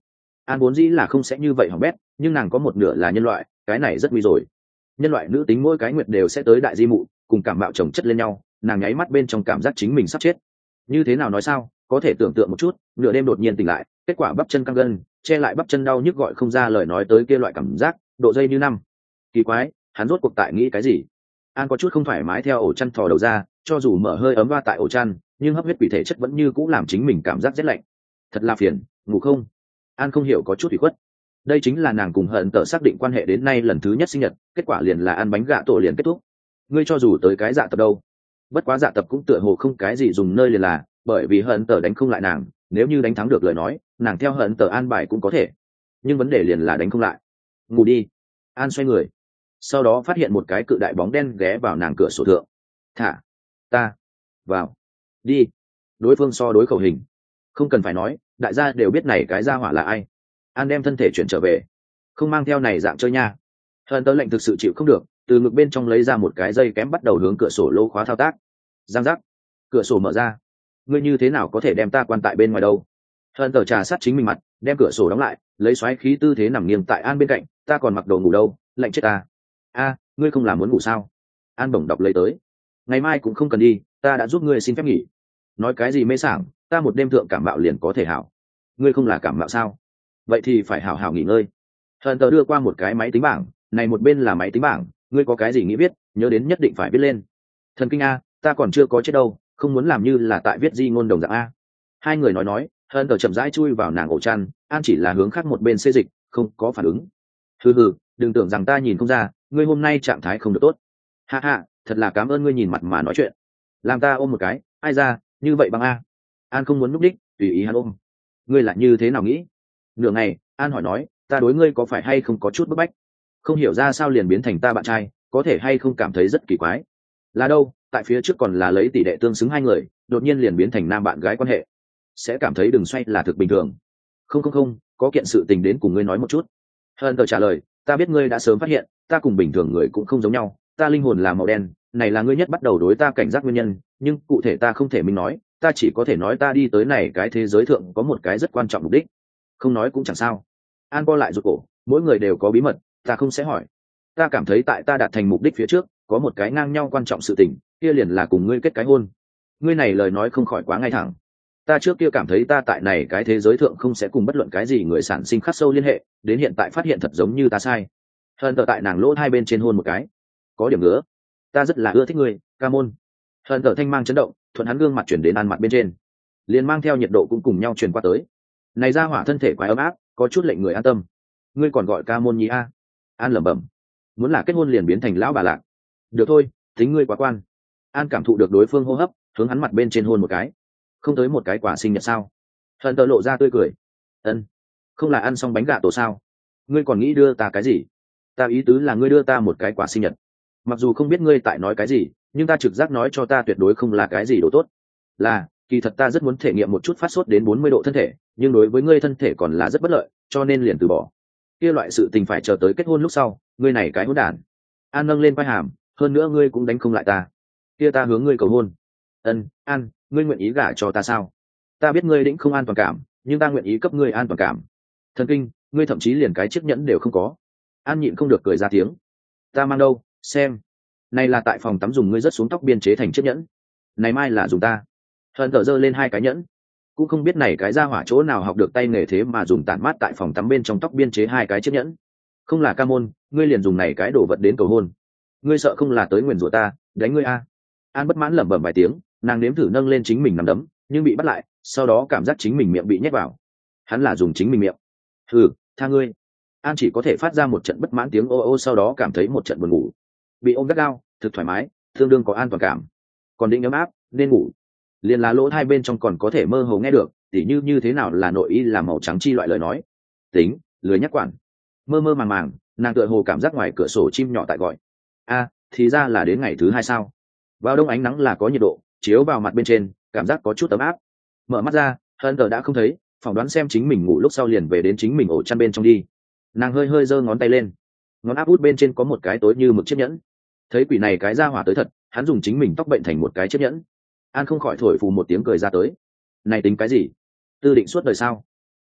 An vốn dĩ là không sẽ như vậy hỏng bét, nhưng nàng có một nửa là nhân loại, cái này rất nguy rồi. Nhân loại nữ tính mỗi cái nguyệt đều sẽ tới đại di mụ, cùng cảm bạo chồng chất lên nhau, nàng nháy mắt bên trong cảm giác chính mình sắp chết. Như thế nào nói sao, có thể tưởng tượng một chút, nửa đêm đột nhiên tỉnh lại, kết quả bắp chân căng gân, che lại bắp chân đau nhức gọi không ra lời nói tới kia loại cảm giác, độ dây như năm. Kỳ quái, hắn rốt cuộc tại nghĩ cái gì? An có chút không thoải mái theo ổ chăn thò đầu ra, cho dù mở hơi ấm va tại ổ chăn, nhưng hấp huyết quỷ thể chất vẫn như cũ làm chính mình cảm giác rét lạnh. Thật là phiền, ngủ không? An không hiểu có chút ủy khuất. Đây chính là nàng cùng hận tờ xác định quan hệ đến nay lần thứ nhất sinh nhật, kết quả liền là ăn bánh gạ tổ liền kết thúc. Ngươi cho dù tới cái dạ tập đâu, bất quá dạ tập cũng tựa hồ không cái gì dùng nơi liền là, bởi vì hận tờ đánh không lại nàng, nếu như đánh thắng được lời nói, nàng theo hận tờ an bài cũng có thể, nhưng vấn đề liền là đánh không lại. Ngủ đi. An xoay người, sau đó phát hiện một cái cự đại bóng đen ghé vào nàng cửa sổ thượng. Thả ta vào đi. Đối phương so đối khẩu hình, không cần phải nói, đại gia đều biết này cái gia hỏa là ai. An đem thân thể chuyển trở về, không mang theo này dạng chơi nha. Hận tớ lệnh thực sự chịu không được, từ ngực bên trong lấy ra một cái dây kém bắt đầu hướng cửa sổ lô khóa thao tác. Giang giác, cửa sổ mở ra. Ngươi như thế nào có thể đem ta quan tại bên ngoài đâu? Hận tớ trà sát chính mình mặt, đem cửa sổ đóng lại, lấy xoáy khí tư thế nằm nghiêng tại An bên cạnh. Ta còn mặc đồ ngủ đâu, lạnh chết ta. A, ngươi không làm muốn ngủ sao? An bổng đọc lấy tới. Ngày mai cũng không cần đi, ta đã giúp ngươi xin phép nghỉ. Nói cái gì mê sảng, ta một đêm thượng cảm mạo liền có thể hảo. Ngươi không là cảm mạo sao? Vậy thì phải hảo hảo nghỉ ngơi. Hận tớ đưa qua một cái máy tính bảng, này một bên là máy tính bảng, ngươi có cái gì nghĩ viết, nhớ đến nhất định phải viết lên. Thần kinh a, ta còn chưa có chết đâu, không muốn làm như là tại viết di ngôn đồng dạng a. Hai người nói nói, Hận tớ chậm rãi chui vào nàng ổ chăn, An chỉ là hướng khác một bên xê dịch, không có phản ứng. Hừ hừ, đừng tưởng rằng ta nhìn không ra, ngươi hôm nay trạng thái không được tốt. Ha ha, thật là cảm ơn ngươi nhìn mặt mà nói chuyện. Làm ta ôm một cái, ai ra, như vậy bằng a. An không muốn núp đích, tùy ý hắn ôm. Ngươi là như thế nào nghĩ? Nửa ngày, An hỏi nói, ta đối ngươi có phải hay không có chút bức bách, không hiểu ra sao liền biến thành ta bạn trai, có thể hay không cảm thấy rất kỳ quái. Là đâu, tại phía trước còn là lấy tỷ lệ tương xứng hai người, đột nhiên liền biến thành nam bạn gái quan hệ, sẽ cảm thấy đừng xoay là thực bình thường. Không không không, có kiện sự tình đến cùng ngươi nói một chút. Hận tờ trả lời, ta biết ngươi đã sớm phát hiện, ta cùng bình thường người cũng không giống nhau, ta linh hồn là màu đen, này là ngươi nhất bắt đầu đối ta cảnh giác nguyên nhân, nhưng cụ thể ta không thể minh nói, ta chỉ có thể nói ta đi tới này cái thế giới thượng có một cái rất quan trọng mục đích. Không nói cũng chẳng sao. An co lại rụt cổ, mỗi người đều có bí mật, ta không sẽ hỏi. Ta cảm thấy tại ta đạt thành mục đích phía trước, có một cái ngang nhau quan trọng sự tình, kia liền là cùng ngươi kết cái hôn. Ngươi này lời nói không khỏi quá ngay thẳng. Ta trước kia cảm thấy ta tại này cái thế giới thượng không sẽ cùng bất luận cái gì người sản sinh khắc sâu liên hệ, đến hiện tại phát hiện thật giống như ta sai. Hận tờ tại nàng lỗ hai bên trên hôn một cái, có điểm ngứa. Ta rất là ưa thích ngươi, ca môn. Hận tờ thanh mang chấn động, thuận hắn gương mặt chuyển đến An mặt bên trên, liền mang theo nhiệt độ cũng cùng nhau truyền qua tới. Này ra hỏa thân thể quái ấm áp, có chút lệnh người an tâm. Ngươi còn gọi ca môn nhí a? An lẩm bẩm, muốn là kết hôn liền biến thành lão bà lạc. Được thôi, tính ngươi quá quan. An cảm thụ được đối phương hô hấp, hướng hắn mặt bên trên hôn một cái. Không tới một cái quả sinh nhật sao? Hận tờ lộ ra tươi cười. Ân, không là ăn xong bánh gà tổ sao? Ngươi còn nghĩ đưa ta cái gì? Ta ý tứ là ngươi đưa ta một cái quả sinh nhật. Mặc dù không biết ngươi tại nói cái gì, nhưng ta trực giác nói cho ta tuyệt đối không là cái gì đồ tốt. Là, kỳ thật ta rất muốn thể nghiệm một chút phát sốt đến bốn mươi độ thân thể, nhưng đối với ngươi thân thể còn là rất bất lợi, cho nên liền từ bỏ. Kia loại sự tình phải chờ tới kết hôn lúc sau, ngươi này cái hỗn đản. An nâng lên vai hàm, hơn nữa ngươi cũng đánh không lại ta. Kia ta hướng ngươi cầu hôn. Ân, An, ngươi nguyện ý gả cho ta sao? Ta biết ngươi định không an toàn cảm, nhưng ta nguyện ý cấp ngươi an toàn cảm. Thần kinh, ngươi thậm chí liền cái chiếc nhẫn đều không có. An nhịn không được cười ra tiếng. Ta mang đâu, xem. Này là tại phòng tắm dùng ngươi rớt xuống tóc biên chế thành chiếc nhẫn. Này mai là dùng ta. Hận tờ giơ lên hai cái nhẫn, cũng không biết này cái ra hỏa chỗ nào học được tay nghề thế mà dùng tản mát tại phòng tắm bên trong tóc biên chế hai cái chiếc nhẫn. Không là ca môn, ngươi liền dùng này cái đồ vật đến cầu hôn. Ngươi sợ không là tới nguyền rủa ta, đánh ngươi a? An bất mãn lẩm bẩm vài tiếng, nàng nếm thử nâng lên chính mình nằm đấm, nhưng bị bắt lại, sau đó cảm giác chính mình miệng bị nhét vào. Hắn là dùng chính mình miệng. Hừ, tha ngươi. An chỉ có thể phát ra một trận bất mãn tiếng ô ô, sau đó cảm thấy một trận buồn ngủ. Bị ôm gắt gao, thực thoải mái, tương đương có an toàn cảm. Còn định ấm áp, nên ngủ. Liền là lỗ hai bên trong còn có thể mơ hồ nghe được, tỉ như như thế nào là nội y là màu trắng chi loại lời nói. Tính, lười nhắc quản. Mơ mơ màng màng, nàng tựa hồ cảm giác ngoài cửa sổ chim nhỏ tại gọi. A, thì ra là đến ngày thứ hai sao? Vào đông ánh nắng là có nhiệt độ, chiếu vào mặt bên trên, cảm giác có chút ấm áp. Mở mắt ra, Hận tờ đã không thấy, phỏng đoán xem chính mình ngủ lúc sau liền về đến chính mình ổ chăn bên trong đi. Nàng hơi hơi giơ ngón tay lên, ngón áp út bên trên có một cái tối như mực chiếc nhẫn. Thấy quỷ này cái ra hỏa tới thật, hắn dùng chính mình tóc bệnh thành một cái chiếc nhẫn. An không khỏi thổi phù một tiếng cười ra tới. Này tính cái gì? Tư định suốt đời sao? Ân,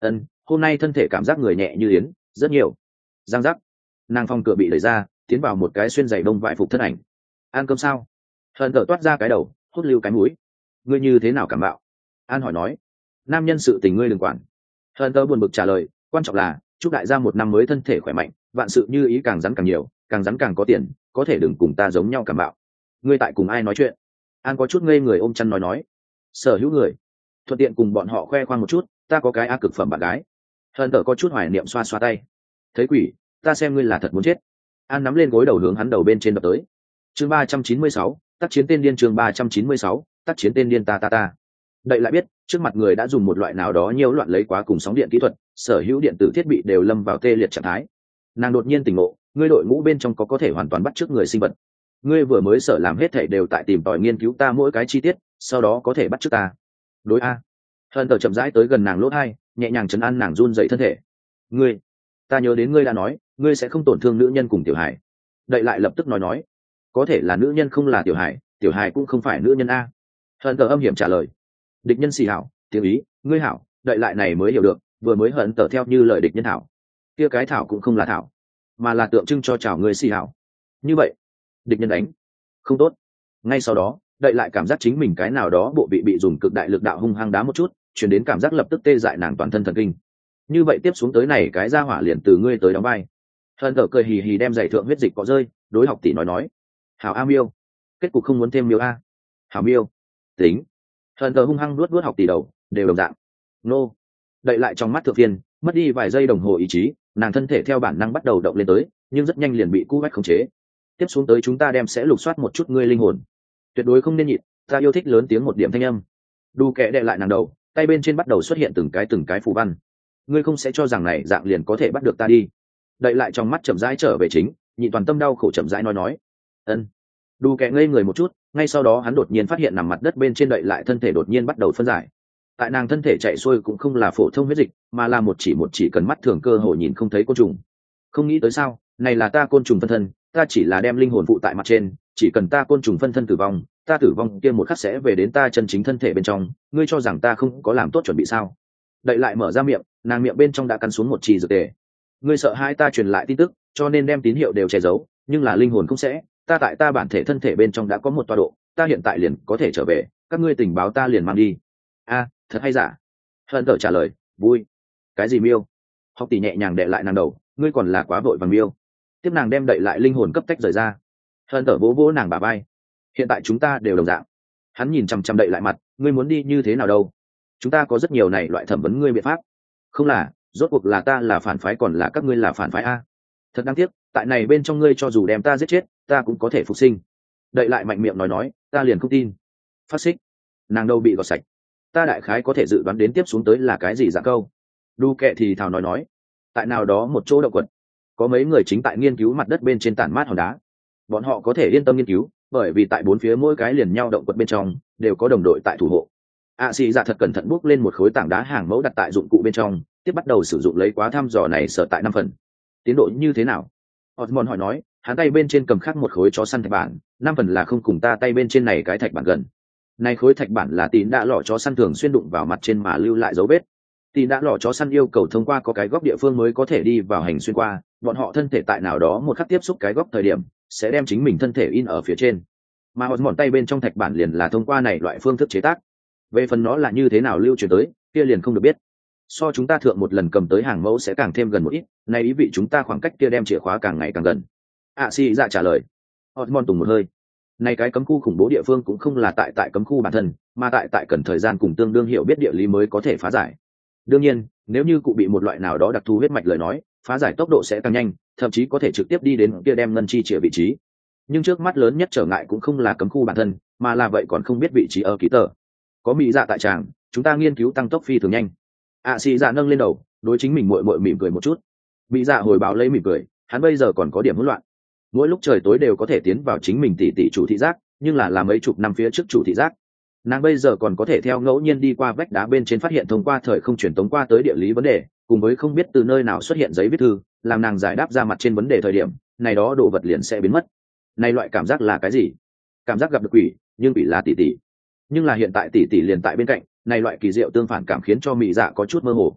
hôm nay thân thể cảm giác người nhẹ như yến rất nhiều. Giang giác, nàng phòng cửa bị đẩy ra, tiến vào một cái xuyên giày đông vải phục thân ảnh. Ăn cơm sao? Hận thở toát ra cái đầu, hút lưu cái mũi. Ngươi như thế nào cảm bạo? An hỏi nói. Nam nhân sự tình ngươi đừng quản. Hận thở buồn bực trả lời, quan trọng là chúc đại gia một năm mới thân thể khỏe mạnh, vạn sự như ý, càng rắn càng nhiều, càng rắn càng có tiền, có thể đừng cùng ta giống nhau cảm bạo. Ngươi tại cùng ai nói chuyện? An có chút ngây người ôm chăn nói nói. Sở hữu người, thuận tiện cùng bọn họ khoe khoang một chút, ta có cái a cực phẩm bạn gái. Hận thở có chút hoài niệm xoa xoa tay. Thấy quỷ, ta xem ngươi là thật muốn chết. An nắm lên gối đầu hướng hắn đầu bên trên đập tới. Chương ba trăm chín mươi sáu, tác chiến tên điên. Chương ba trăm chín mươi sáu, tác chiến tên điên. Ta ta ta. Đậy lại biết, trước mặt người đã dùng một loại nào đó nhiễu loạn lấy quá cùng sóng điện kỹ thuật, sở hữu điện tử thiết bị đều lâm vào tê liệt trạng thái. Nàng đột nhiên tỉnh ngộ, ngươi đội ngũ bên trong có có thể hoàn toàn bắt chước người sinh vật. Ngươi vừa mới sở làm hết thảy đều tại tìm tòi nghiên cứu ta mỗi cái chi tiết, sau đó có thể bắt chước ta. Đối a. Hận tờ chậm rãi tới gần nàng lỗ hai, nhẹ nhàng trấn an nàng run dậy thân thể. Ngươi, ta nhớ đến ngươi đã nói, ngươi sẽ không tổn thương nữ nhân cùng tiểu hải. Đậy lại lập tức nói nói, có thể là nữ nhân không là tiểu hải, tiểu hải cũng không phải nữ nhân a. Hận tờ âm hiểm trả lời. Địch nhân xì hảo, tiếng ý, ngươi hảo. Đậy lại này mới hiểu được, vừa mới hận tờ theo như lời địch nhân hảo, kia cái thảo cũng không là thảo, mà là tượng trưng cho chào người xì hảo. Như vậy địch nhân đánh không tốt. Ngay sau đó đậy lại cảm giác chính mình cái nào đó bộ vị bị dùng cực đại lực đạo hung hăng đá một chút, chuyển đến cảm giác lập tức tê dại nàng toàn thân thần kinh. Như vậy tiếp xuống tới này cái ra hỏa liền từ ngươi tới đóng vai. Hận tờ cười hì hì đem giày thượng huyết dịch có rơi, đối học tỷ nói nói, hảo a miêu, kết cục không muốn thêm miêu a. Hảo miêu, tính. Hận tờ hung hăng luốt luốt học tỷ đầu, đều đồng dạng. Nô. Đậy lại trong mắt thượng phiên, mất đi vài giây đồng hồ ý chí, nàng thân thể theo bản năng bắt đầu động lên tới, nhưng rất nhanh liền bị cú vách khống chế. Tiếp xuống tới chúng ta đem sẽ lục soát một chút ngươi linh hồn, tuyệt đối không nên nhịn, ta yêu thích lớn tiếng một điểm thanh âm. Đu kẻ đệ lại nàng đầu, tay bên trên bắt đầu xuất hiện từng cái từng cái phù văn. Ngươi không sẽ cho rằng này dạng liền có thể bắt được ta đi. Đậy lại trong mắt chậm rãi trở về chính, nhị toàn tâm đau khổ chậm rãi nói nói. Ân. Đu kẻ ngây người một chút, ngay sau đó hắn đột nhiên phát hiện nằm mặt đất bên trên đậy lại thân thể đột nhiên bắt đầu phân giải. Tại nàng thân thể chạy xuôi cũng không là phổ thông huyết dịch, mà là một chỉ một chỉ cần mắt thường cơ hội nhìn không thấy côn trùng. Không nghĩ tới sao, này là ta côn trùng phân thân, ta chỉ là đem linh hồn phụ tại mặt trên, chỉ cần ta côn trùng phân thân tử vong, ta tử vong kia một khắc sẽ về đến ta chân chính thân thể bên trong, ngươi cho rằng ta không có làm tốt chuẩn bị sao? Đậy lại mở ra miệng, nàng miệng bên trong đã cắn xuống một chỉ dược tề. Ngươi sợ hai ta truyền lại tin tức, cho nên đem tín hiệu đều che giấu, nhưng là linh hồn không sẽ, ta tại ta bản thể thân thể bên trong đã có một tọa độ, ta hiện tại liền có thể trở về, các ngươi tình báo ta liền mang đi. A, thật hay giả? Hận tở trả lời, vui. Cái gì miêu? Học tỷ nhẹ nhàng đè lại nàng đầu, ngươi còn là quá vội vàng miêu. Tiếp nàng đem đậy lại linh hồn cấp tách rời ra. Hận tở vỗ vỗ nàng bả vai. Hiện tại chúng ta đều đồng dạng. Hắn nhìn chằm chằm đậy lại mặt, ngươi muốn đi như thế nào đâu? Chúng ta có rất nhiều này loại thẩm vấn ngươi biện pháp. Không là, rốt cuộc là ta là phản phái còn là các ngươi là phản phái a? Thật đáng tiếc, tại này bên trong ngươi cho dù đem ta giết chết, ta cũng có thể phục sinh. Đậy lại mạnh miệng nói nói, ta liền không tin. Phát xích. Nàng đâu bị gọt sạch. Ta đại khái có thể dự đoán đến tiếp xuống tới là cái gì dạng câu. Đu kệ thì thào nói nói, tại nào đó một chỗ động quật, có mấy người chính tại nghiên cứu mặt đất bên trên tản mát hòn đá. Bọn họ có thể yên tâm nghiên cứu, bởi vì tại bốn phía mỗi cái liền nhau động quật bên trong đều có đồng đội tại thủ hộ. A xì dạ thật cẩn thận bước lên một khối tảng đá hàng mẫu đặt tại dụng cụ bên trong, tiếp bắt đầu sử dụng lấy quá thăm dò này sở tại năm phần. Tiến độ như thế nào? Osmond hỏi nói, hắn tay bên trên cầm khắc một khối chó săn thạch bản, năm phần là không cùng ta tay bên trên này cái thạch bản gần. Này khối thạch bản là tín đã lọ chó săn thường xuyên đụng vào mặt trên mà lưu lại dấu vết. Tín đã lọ chó săn yêu cầu thông qua có cái góc địa phương mới có thể đi vào hành xuyên qua, bọn họ thân thể tại nào đó một khắc tiếp xúc cái góc thời điểm, sẽ đem chính mình thân thể in ở phía trên. Mà Osmond tay bên trong thạch bản liền là thông qua này loại phương thức chế tác. Về phần nó là như thế nào lưu truyền tới, kia liền không được biết. So chúng ta thượng một lần cầm tới hàng mẫu sẽ càng thêm gần một ít, này ý vị chúng ta khoảng cách kia đem chìa khóa càng ngày càng gần. A xì dạ trả lời. Osmond tùng một hơi. Này cái cấm khu khủng bố địa phương cũng không là tại tại cấm khu bản thân, mà tại tại cần thời gian cùng tương đương hiểu biết địa lý mới có thể phá giải. Đương nhiên, nếu như cụ bị một loại nào đó đặc thù huyết mạch lời nói, phá giải tốc độ sẽ càng nhanh, thậm chí có thể trực tiếp đi đến kia đem ngân chi chìa vị trí. Nhưng trước mắt lớn nhất trở ngại cũng không là cấm khu bản thân, mà là vậy còn không biết vị trí ở ký tờ. Có mỹ dạ tại tràng, chúng ta nghiên cứu tăng tốc phi thường nhanh. A xì dạ nâng lên đầu, đối chính mình muội muội mỉm cười một chút. Mỹ dạ hồi báo lấy mỉm cười, hắn bây giờ còn có điểm hỗn loạn. Mỗi lúc trời tối đều có thể tiến vào chính mình tỷ tỷ chủ thị giác, nhưng là làm mấy chục năm phía trước chủ thị giác. Nàng bây giờ còn có thể theo ngẫu nhiên đi qua vách đá bên trên phát hiện thông qua thời không truyền tống qua tới địa lý vấn đề, cùng với không biết từ nơi nào xuất hiện giấy viết thư, làm nàng giải đáp ra mặt trên vấn đề thời điểm, này đó đồ vật liền sẽ biến mất. Này loại cảm giác là cái gì? Cảm giác gặp được quỷ, nhưng quỷ là tỷ tỷ. Nhưng là hiện tại tỷ tỷ liền tại bên cạnh, này loại kỳ diệu tương phản cảm khiến cho mỹ dạ có chút mơ hồ.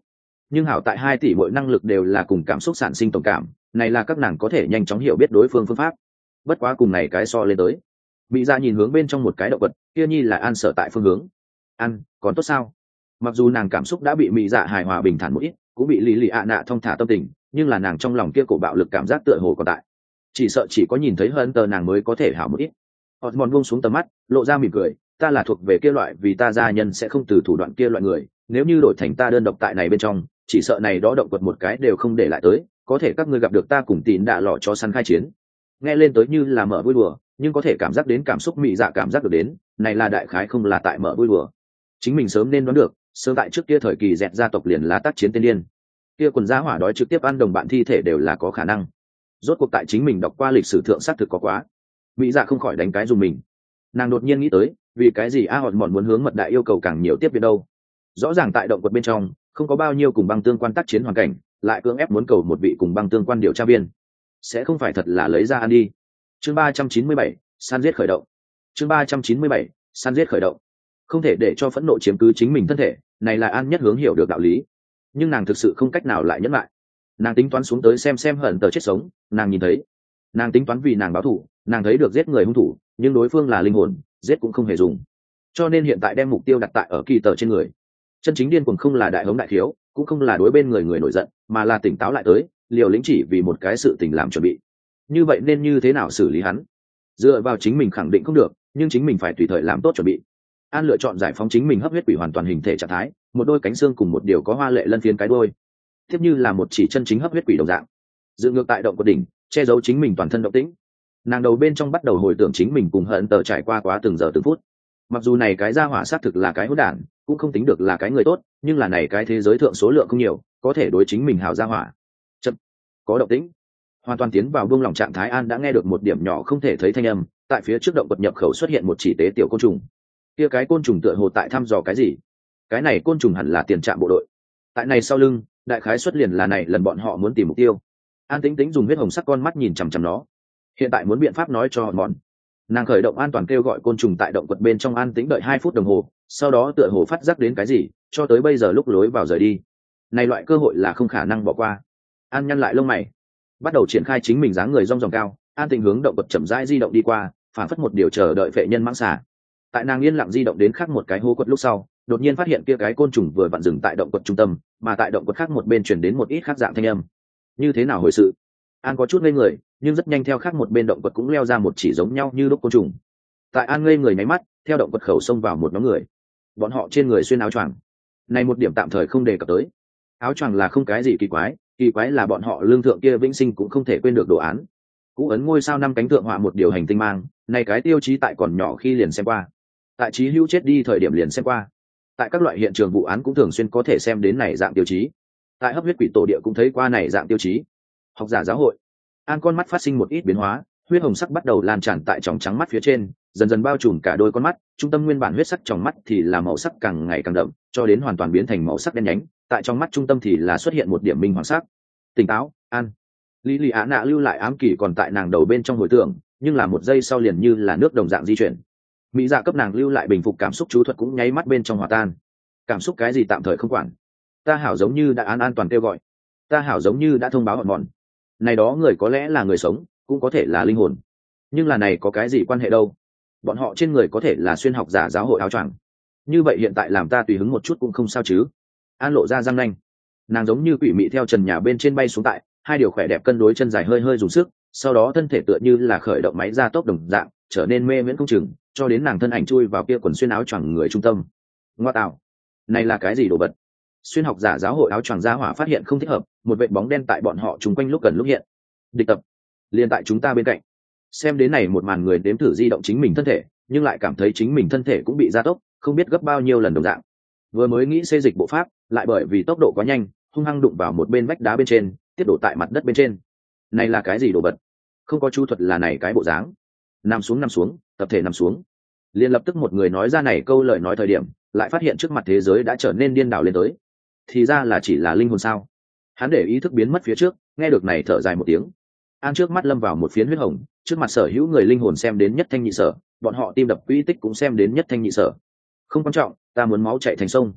nhưng hảo tại hai tỷ mỗi năng lực đều là cùng cảm xúc sản sinh tổng cảm, này là các nàng có thể nhanh chóng hiểu biết đối phương phương pháp. Bất quá cùng này cái so lên tới, Mỹ Dạ nhìn hướng bên trong một cái động vật, kia nhi là An sở tại phương hướng. An, còn tốt sao? Mặc dù nàng cảm xúc đã bị Mỹ Dạ hài hòa bình thản một ít, cũng bị lý lì ạ nạ thông thả tâm tình, nhưng là nàng trong lòng kia cổ bạo lực cảm giác tựa hồ còn tại. Chỉ sợ chỉ có nhìn thấy hơn tờ nàng mới có thể hảo một ít. Osmond buông xuống tầm mắt, lộ ra mỉm cười, ta là thuộc về kia loại vì ta gia nhân sẽ không từ thủ đoạn kia loại người, nếu như đổi thành ta đơn độc tại này bên trong, chỉ sợ này đó động vật một cái đều không để lại tới, có thể các ngươi gặp được ta cùng tín đạ lọ cho săn khai chiến. Nghe lên tới như là mở vui đùa, nhưng có thể cảm giác đến cảm xúc Mỹ Dạ cảm giác được đến, này là đại khái không là tại mở vui đùa. Chính mình sớm nên đoán được, sớm tại trước kia thời kỳ dẹt gia tộc liền là tác chiến tiên điên. Kia quần giá hỏa đói trực tiếp ăn đồng bạn thi thể đều là có khả năng. Rốt cuộc tại chính mình đọc qua lịch sử thượng xác thực có quá. Mỹ Dạ không khỏi đánh cái dùng mình. Nàng đột nhiên nghĩ tới, vì cái gì A Hòn mòn muốn hướng mật đại yêu cầu càng nhiều tiếp viện đâu? Rõ ràng tại động quật bên trong, không có bao nhiêu cùng băng tương quan tác chiến hoàn cảnh, lại cưỡng ép muốn cầu một vị cùng băng tương quan điều tra viên. Sẽ không phải thật là lấy ra ăn đi. Chương ba trăm chín mươi bảy, săn giết khởi động. Chương ba trăm chín mươi bảy, săn giết khởi động. Không thể để cho phẫn nộ chiếm cứ chính mình thân thể, này là An nhất hướng hiểu được đạo lý. Nhưng nàng thực sự không cách nào lại nhẫn lại. Nàng tính toán xuống tới xem xem hận tờ chết sống, nàng nhìn thấy. Nàng tính toán vì nàng báo thù, nàng thấy được giết người hung thủ, nhưng đối phương là linh hồn, giết cũng không hề dùng. Cho nên hiện tại đem mục tiêu đặt tại ở kỳ tờ trên người. Chân chính điên cuồng không là đại hống đại thiếu, cũng không là đối bên người người nổi giận, mà là tỉnh táo lại tới, liều lĩnh chỉ vì một cái sự tình làm chuẩn bị. Như vậy nên như thế nào xử lý hắn? Dựa vào chính mình khẳng định không được, nhưng chính mình phải tùy thời làm tốt chuẩn bị. An lựa chọn giải phóng chính mình hấp huyết quỷ hoàn toàn hình thể trạng thái, một đôi cánh xương cùng một điều có hoa lệ lân phiến cái đôi, tiếp như là một chỉ chân chính hấp huyết quỷ đồng dạng. Dự ngược tại động của đỉnh, che giấu chính mình toàn thân động tĩnh. Nàng đầu bên trong bắt đầu hồi tưởng chính mình cùng hận tờ trải qua quá từng giờ từng phút. Mặc dù này cái gia hỏa xác thực là cái hỗn đản, cũng không tính được là cái người tốt, nhưng là này cái thế giới thượng số lượng không nhiều, có thể đối chính mình hảo gia hỏa. Chậm, có động tĩnh. Hoàn toàn tiến vào buông lỏng trạng thái, An đã nghe được một điểm nhỏ không thể thấy thanh âm, tại phía trước động vật nhập khẩu xuất hiện một chỉ tế tiểu côn trùng. Kia cái côn trùng tựa hồ tại thăm dò cái gì? Cái này côn trùng hẳn là tiền trạm bộ đội. Tại này sau lưng, đại khái xuất liền là này lần bọn họ muốn tìm mục tiêu. An Tĩnh Tĩnh dùng huyết hồng sắc con mắt nhìn chằm chằm nó. Hiện tại muốn biện pháp nói cho bọn. Nàng khởi động an toàn kêu gọi côn trùng tại động vật bên trong an tĩnh đợi hai phút đồng hồ, sau đó tựa hồ phát giác đến cái gì, cho tới bây giờ lúc lối vào rời đi. Này loại cơ hội là không khả năng bỏ qua. An nhăn lại lông mày, bắt đầu triển khai chính mình dáng người rong ròng cao, an tình hướng động vật chậm rãi di động đi qua, phản phất một điều chờ đợi vệ nhân mãng xà. Tại nàng yên lặng di động đến khác một cái hố quật lúc sau, đột nhiên phát hiện kia cái côn trùng vừa vặn dừng tại động quật trung tâm, mà tại động quật khác một bên truyền đến một ít khác dạng thanh âm. Như thế nào hồi sự? An có chút ngây người, nhưng rất nhanh theo khác một bên động quật cũng leo ra một chỉ giống nhau như lúc côn trùng. Tại An ngây người nháy mắt, theo động quật khẩu xông vào một nhóm người. Bọn họ trên người xuyên áo choàng. Này một điểm tạm thời không đề cập tới. Áo choàng là không cái gì kỳ quái, kỳ quái là bọn họ lương thượng kia vĩnh sinh cũng không thể quên được đồ án. Cũ ấn ngôi sao năm cánh thượng họa một điều hành tinh mang, này cái tiêu chí tại còn nhỏ khi liền xem qua. Tại Chí Hữu chết đi thời điểm liền xem qua. Tại các loại hiện trường vụ án cũng thường xuyên có thể xem đến này dạng tiêu chí. Tại hấp huyết quỷ tổ địa cũng thấy qua này dạng tiêu chí. Học giả giáo hội. An con mắt phát sinh một ít biến hóa, huyết hồng sắc bắt đầu lan tràn tại tròng trắng mắt phía trên, dần dần bao trùm cả đôi con mắt, trung tâm nguyên bản huyết sắc trong mắt thì là màu sắc càng ngày càng đậm, cho đến hoàn toàn biến thành màu sắc đen nhánh, tại trong mắt trung tâm thì là xuất hiện một điểm minh hoàng sắc. Tỉnh táo, An. Lý Lý Á Nạ lưu lại ám kỳ còn tại nàng đầu bên trong hồi tưởng, nhưng là một giây sau liền như là nước đồng dạng di chuyển. Mỹ Dạ cấp nàng lưu lại bình phục cảm xúc chú thuật cũng nháy mắt bên trong hòa tan. Cảm xúc cái gì tạm thời không quản. Ta hảo giống như đã an an toàn kêu gọi. Ta hảo giống như đã thông báo bọn bọn. Này đó người có lẽ là người sống, cũng có thể là linh hồn. Nhưng là này có cái gì quan hệ đâu? Bọn họ trên người có thể là xuyên học giả giáo hội áo choàng. Như vậy hiện tại làm ta tùy hứng một chút cũng không sao chứ? An lộ ra răng nanh. Nàng giống như quỷ mị theo trần nhà bên trên bay xuống tại, hai điều khỏe đẹp cân đối chân dài hơi hơi dùng sức, sau đó thân thể tựa như là khởi động máy gia tốc đồng dạng, trở nên mê miễn không chừng, cho đến nàng thân ảnh chui vào kia quần xuyên áo choàng người trung tâm. Ngoa tạo, này là cái gì đồ vật? Xuyên học giả giáo hội áo choàng gia hỏa phát hiện không thích hợp, một vệt bóng đen tại bọn họ chung quanh lúc gần lúc hiện. Địch tập, liền tại chúng ta bên cạnh. Xem đến này một màn người đếm thử di động chính mình thân thể, nhưng lại cảm thấy chính mình thân thể cũng bị gia tốc, không biết gấp bao nhiêu lần đồng dạng. Vừa mới nghĩ xê dịch bộ pháp, lại bởi vì tốc độ quá nhanh, hung hăng đụng vào một bên vách đá bên trên, tiếp đổ tại mặt đất bên trên. Này là cái gì đồ vật? Không có chu thuật là này cái bộ dáng. Nằm xuống nằm xuống, tập thể nằm xuống. Liền lập tức một người nói ra này câu lời nói thời điểm, lại phát hiện trước mặt thế giới đã trở nên điên đảo lên tới. Thì ra là chỉ là linh hồn sao? Hắn để ý thức biến mất phía trước, nghe được này thở dài một tiếng. An trước mắt lâm vào một phiến huyết hồng, trước mặt sở hữu người linh hồn xem đến nhất thanh nhị sở, bọn họ tim đập quỹ tích cũng xem đến nhất thanh nhị sở. Không quan trọng, ta muốn máu chạy thành sông.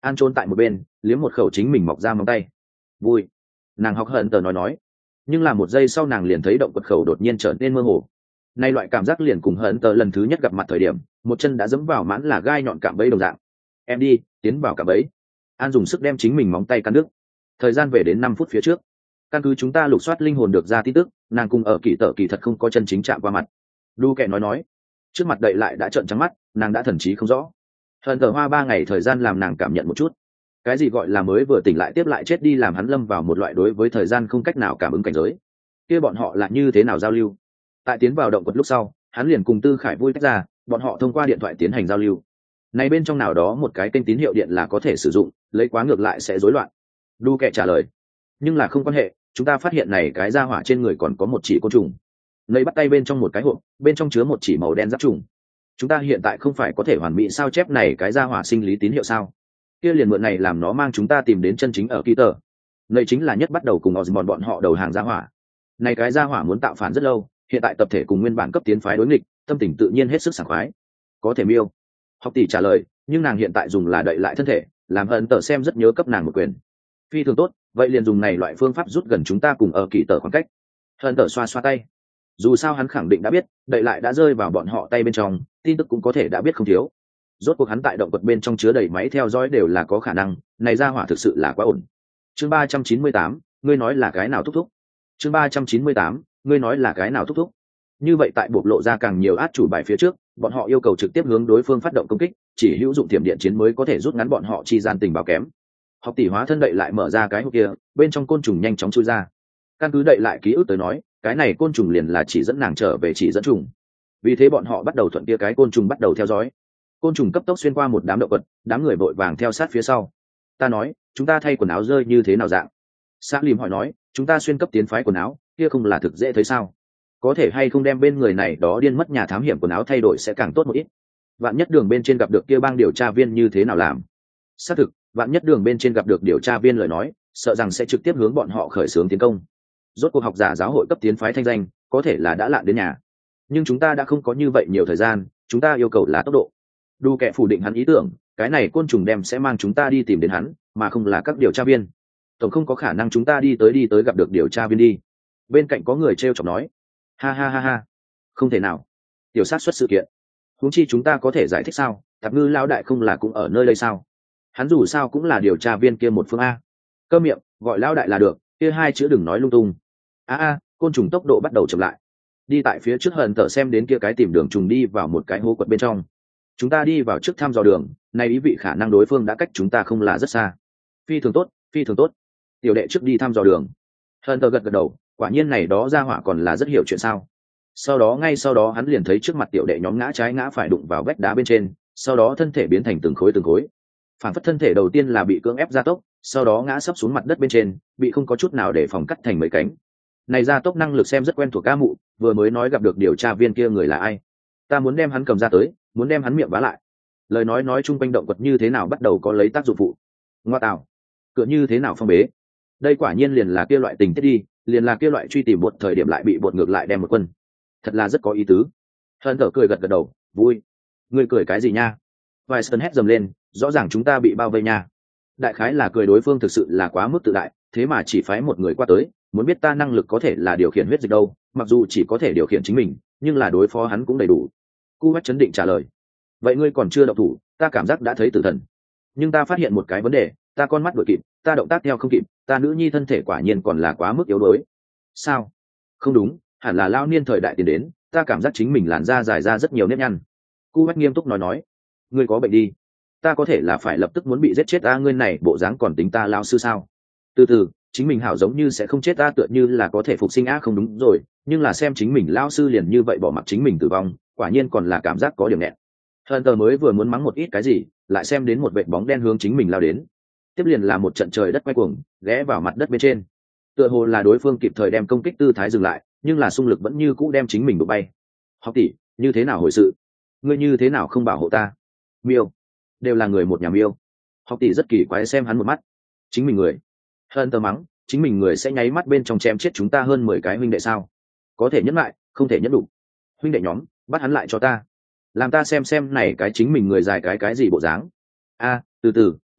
An trốn tại một bên liếm một khẩu chính mình mọc ra móng tay. Vui. Nàng học hận tờ nói nói, nhưng là một giây sau nàng liền thấy động vật khẩu đột nhiên trở nên mơ hồ. Nay loại cảm giác liền cùng hận tờ lần thứ nhất gặp mặt thời điểm một chân đã dẫm vào mãn là gai nhọn cạm bẫy đồng dạng. Em đi, tiến vào cạm bẫy. An dùng sức đem chính mình móng tay cắn đứt. Thời gian về đến năm phút phía trước. Căn cứ chúng ta lục soát linh hồn được ra tin tức, nàng cùng ở kỳ tở kỳ thật không có chân chính chạm qua mặt. Đu kẹ nói nói, trước mặt đậy lại đã trợn trắng mắt, nàng đã thần trí không rõ. Hận tờ hoa ba ngày thời gian làm nàng cảm nhận một chút. Cái gì gọi là mới vừa tỉnh lại tiếp lại chết đi, làm hắn lâm vào một loại đối với thời gian không cách nào cảm ứng cảnh giới. Kia bọn họ là như thế nào giao lưu? Tại tiến vào động quật lúc sau, hắn liền cùng Tư Khải vui tách ra, bọn họ thông qua điện thoại tiến hành giao lưu. Này bên trong nào đó một cái kênh tín hiệu điện là có thể sử dụng, lấy quá ngược lại sẽ rối loạn. Đu kẹ trả lời, nhưng là không quan hệ, chúng ta phát hiện này cái ra hỏa trên người còn có một chỉ côn trùng. Lấy bắt tay bên trong một cái hộp, bên trong chứa một chỉ màu đen giáp trùng. Chúng ta hiện tại không phải có thể hoàn mỹ sao chép này cái ra hỏa sinh lý tín hiệu sao? Kia liền mượn này làm nó mang chúng ta tìm đến chân chính ở kỳ tờ. Nơi chính là nhất bắt đầu cùng Osmond bọn họ đầu hàng ra hỏa. Này cái ra hỏa muốn tạo phản rất lâu, hiện tại tập thể cùng nguyên bản cấp tiến phái đối nghịch, tâm tình tự nhiên hết sức sảng khoái. Có thể miêu. Học tỷ trả lời, nhưng nàng hiện tại dùng là đậy lại thân thể, làm hận tờ xem rất nhớ cấp nàng một quyền. Phi thường tốt, vậy liền dùng này loại phương pháp rút gần chúng ta cùng ở kỳ tờ khoảng cách. Hận tờ xoa xoa tay. Dù sao hắn khẳng định đã biết, đậy lại đã rơi vào bọn họ tay bên trong, tin tức cũng có thể đã biết không thiếu. Rốt cuộc hắn tại động vật bên trong chứa đầy máy theo dõi đều là có khả năng, này ra hỏa thực sự là quá ổn. Chương ba trăm chín mươi tám, ngươi nói là cái nào thúc thúc? Chương ba trăm chín mươi tám, ngươi nói là cái nào thúc thúc? Như vậy tại bộc lộ ra càng nhiều át chủ bài phía trước, bọn họ yêu cầu trực tiếp hướng đối phương phát động công kích, chỉ hữu dụng tiềm điện chiến mới có thể rút ngắn bọn họ chi gian tình báo kém. Học tỷ hóa thân đậy lại mở ra cái hộp kia, bên trong côn trùng nhanh chóng chui ra. Căn cứ đậy lại ký ức tới nói, cái này côn trùng liền là chỉ dẫn nàng trở về chỉ dẫn trùng. Vì thế bọn họ bắt đầu thuận kia cái côn trùng bắt đầu theo dõi. Côn trùng cấp tốc xuyên qua một đám động vật, đám người vội vàng theo sát phía sau. Ta nói, chúng ta thay quần áo rơi như thế nào dạng? Sa Lim hỏi nói, chúng ta xuyên cấp tiến phái quần áo, kia không là thực dễ thấy sao? Có thể hay không đem bên người này đó điên mất nhà thám hiểm quần áo thay đổi sẽ càng tốt một ít. Vạn nhất đường bên trên gặp được kia bang điều tra viên như thế nào làm? Xác thực, vạn nhất đường bên trên gặp được điều tra viên lời nói, sợ rằng sẽ trực tiếp hướng bọn họ khởi xướng tiến công. Rốt cuộc học giả giáo hội cấp tiến phái thanh danh, có thể là đã lạn đến nhà. Nhưng chúng ta đã không có như vậy nhiều thời gian, chúng ta yêu cầu là tốc độ. Đu kẻ phủ định hắn ý tưởng, cái này côn trùng đem sẽ mang chúng ta đi tìm đến hắn, mà không là các điều tra viên. Tổng không có khả năng chúng ta đi tới đi tới gặp được điều tra viên đi. Bên cạnh có người trêu chọc nói, ha ha ha ha, không thể nào, tiểu sát xuất sự kiện. Huống chi chúng ta có thể giải thích sao? Tạp ngư lão đại không là cũng ở nơi đây sao? Hắn dù sao cũng là điều tra viên kia một phương a. Cơ miệng, gọi lão đại là được, kia hai chữ đừng nói lung tung. A a, côn trùng tốc độ bắt đầu chậm lại. Đi tại phía trước hận tở xem đến kia cái tìm đường trùng đi vào một cái hố quật bên trong. Chúng ta đi vào trước thăm dò đường, này ý vị khả năng đối phương đã cách chúng ta không là rất xa. Phi thường tốt, phi thường tốt. Tiểu đệ trước đi thăm dò đường. Hận tở gật gật đầu, quả nhiên này đó ra hỏa còn là rất hiểu chuyện sao. Sau đó ngay sau đó hắn liền thấy trước mặt tiểu đệ nhóm ngã trái ngã phải đụng vào vách đá bên trên, sau đó thân thể biến thành từng khối từng khối. Phản phất thân thể đầu tiên là bị cưỡng ép gia tốc, sau đó ngã sấp xuống mặt đất bên trên, bị không có chút nào để phòng cắt thành mấy cánh. Này gia tốc năng lực xem rất quen thuộc ca mụ, vừa mới nói gặp được điều tra viên kia người là ai. Ta muốn đem hắn cầm ra tới, muốn đem hắn miệng vá lại. Lời nói nói chung quanh động vật như thế nào bắt đầu có lấy tác dụng phụ. Ngoa tạo, cửa như thế nào phong bế. Đây quả nhiên liền là kia loại tình tiết đi, liền là kia loại truy tìm một thời điểm lại bị bột ngược lại đem một quân. Thật là rất có ý tứ. Hận thở cười gật gật đầu, vui. Ngươi cười cái gì nha? Vài sơn hét dầm lên, rõ ràng chúng ta bị bao vây nha. Đại khái là cười đối phương thực sự là quá mức tự đại, thế mà chỉ phái một người qua tới, muốn biết ta năng lực có thể là điều khiển huyết dịch đâu, mặc dù chỉ có thể điều khiển chính mình, nhưng là đối phó hắn cũng đầy đủ. Cu Bách chấn định trả lời. Vậy ngươi còn chưa động thủ, ta cảm giác đã thấy tử thần. Nhưng ta phát hiện một cái vấn đề, ta con mắt đuổi kịp, ta động tác theo không kịp, ta nữ nhi thân thể quả nhiên còn là quá mức yếu đuối. Sao? Không đúng, hẳn là lao niên thời đại tiến đến, ta cảm giác chính mình làn da dài ra rất nhiều nếp nhăn. Cu Bách nghiêm túc nói nói, ngươi có bệnh đi, ta có thể là phải lập tức muốn bị giết chết ta, ngươi này bộ dáng còn tính ta lao sư sao? Từ từ, chính mình hảo giống như sẽ không chết, ta tựa như là có thể phục sinh á. Không đúng rồi, nhưng là xem chính mình lao sư liền như vậy bỏ mặc chính mình tử vong, quả nhiên còn là cảm giác có điểm nghẹn. Hận tờ mới vừa muốn mắng một ít cái gì, lại xem đến một vệt bóng đen hướng chính mình lao đến, tiếp liền là một trận trời đất quay cuồng, ghé vào mặt đất bên trên. Tựa hồ là đối phương kịp thời đem công kích tư thái dừng lại, nhưng là xung lực vẫn như cũ đem chính mình đụng bay. Học tỷ, như thế nào hồi sự? Ngươi như thế nào không bảo hộ ta? Miêu, đều là người một nhà miêu. Học tỷ rất kỳ quái xem hắn một mắt. Chính mình người. Hận tờ mắng, chính mình người sẽ nháy mắt bên trong chém chết chúng ta hơn mười cái huynh đệ sao? Có thể nhẫn lại, không thể nhẫn đủ. Huynh đệ nhóm, bắt hắn lại cho ta, làm ta xem xem này cái chính mình người dài cái cái gì bộ dáng. A, từ từ,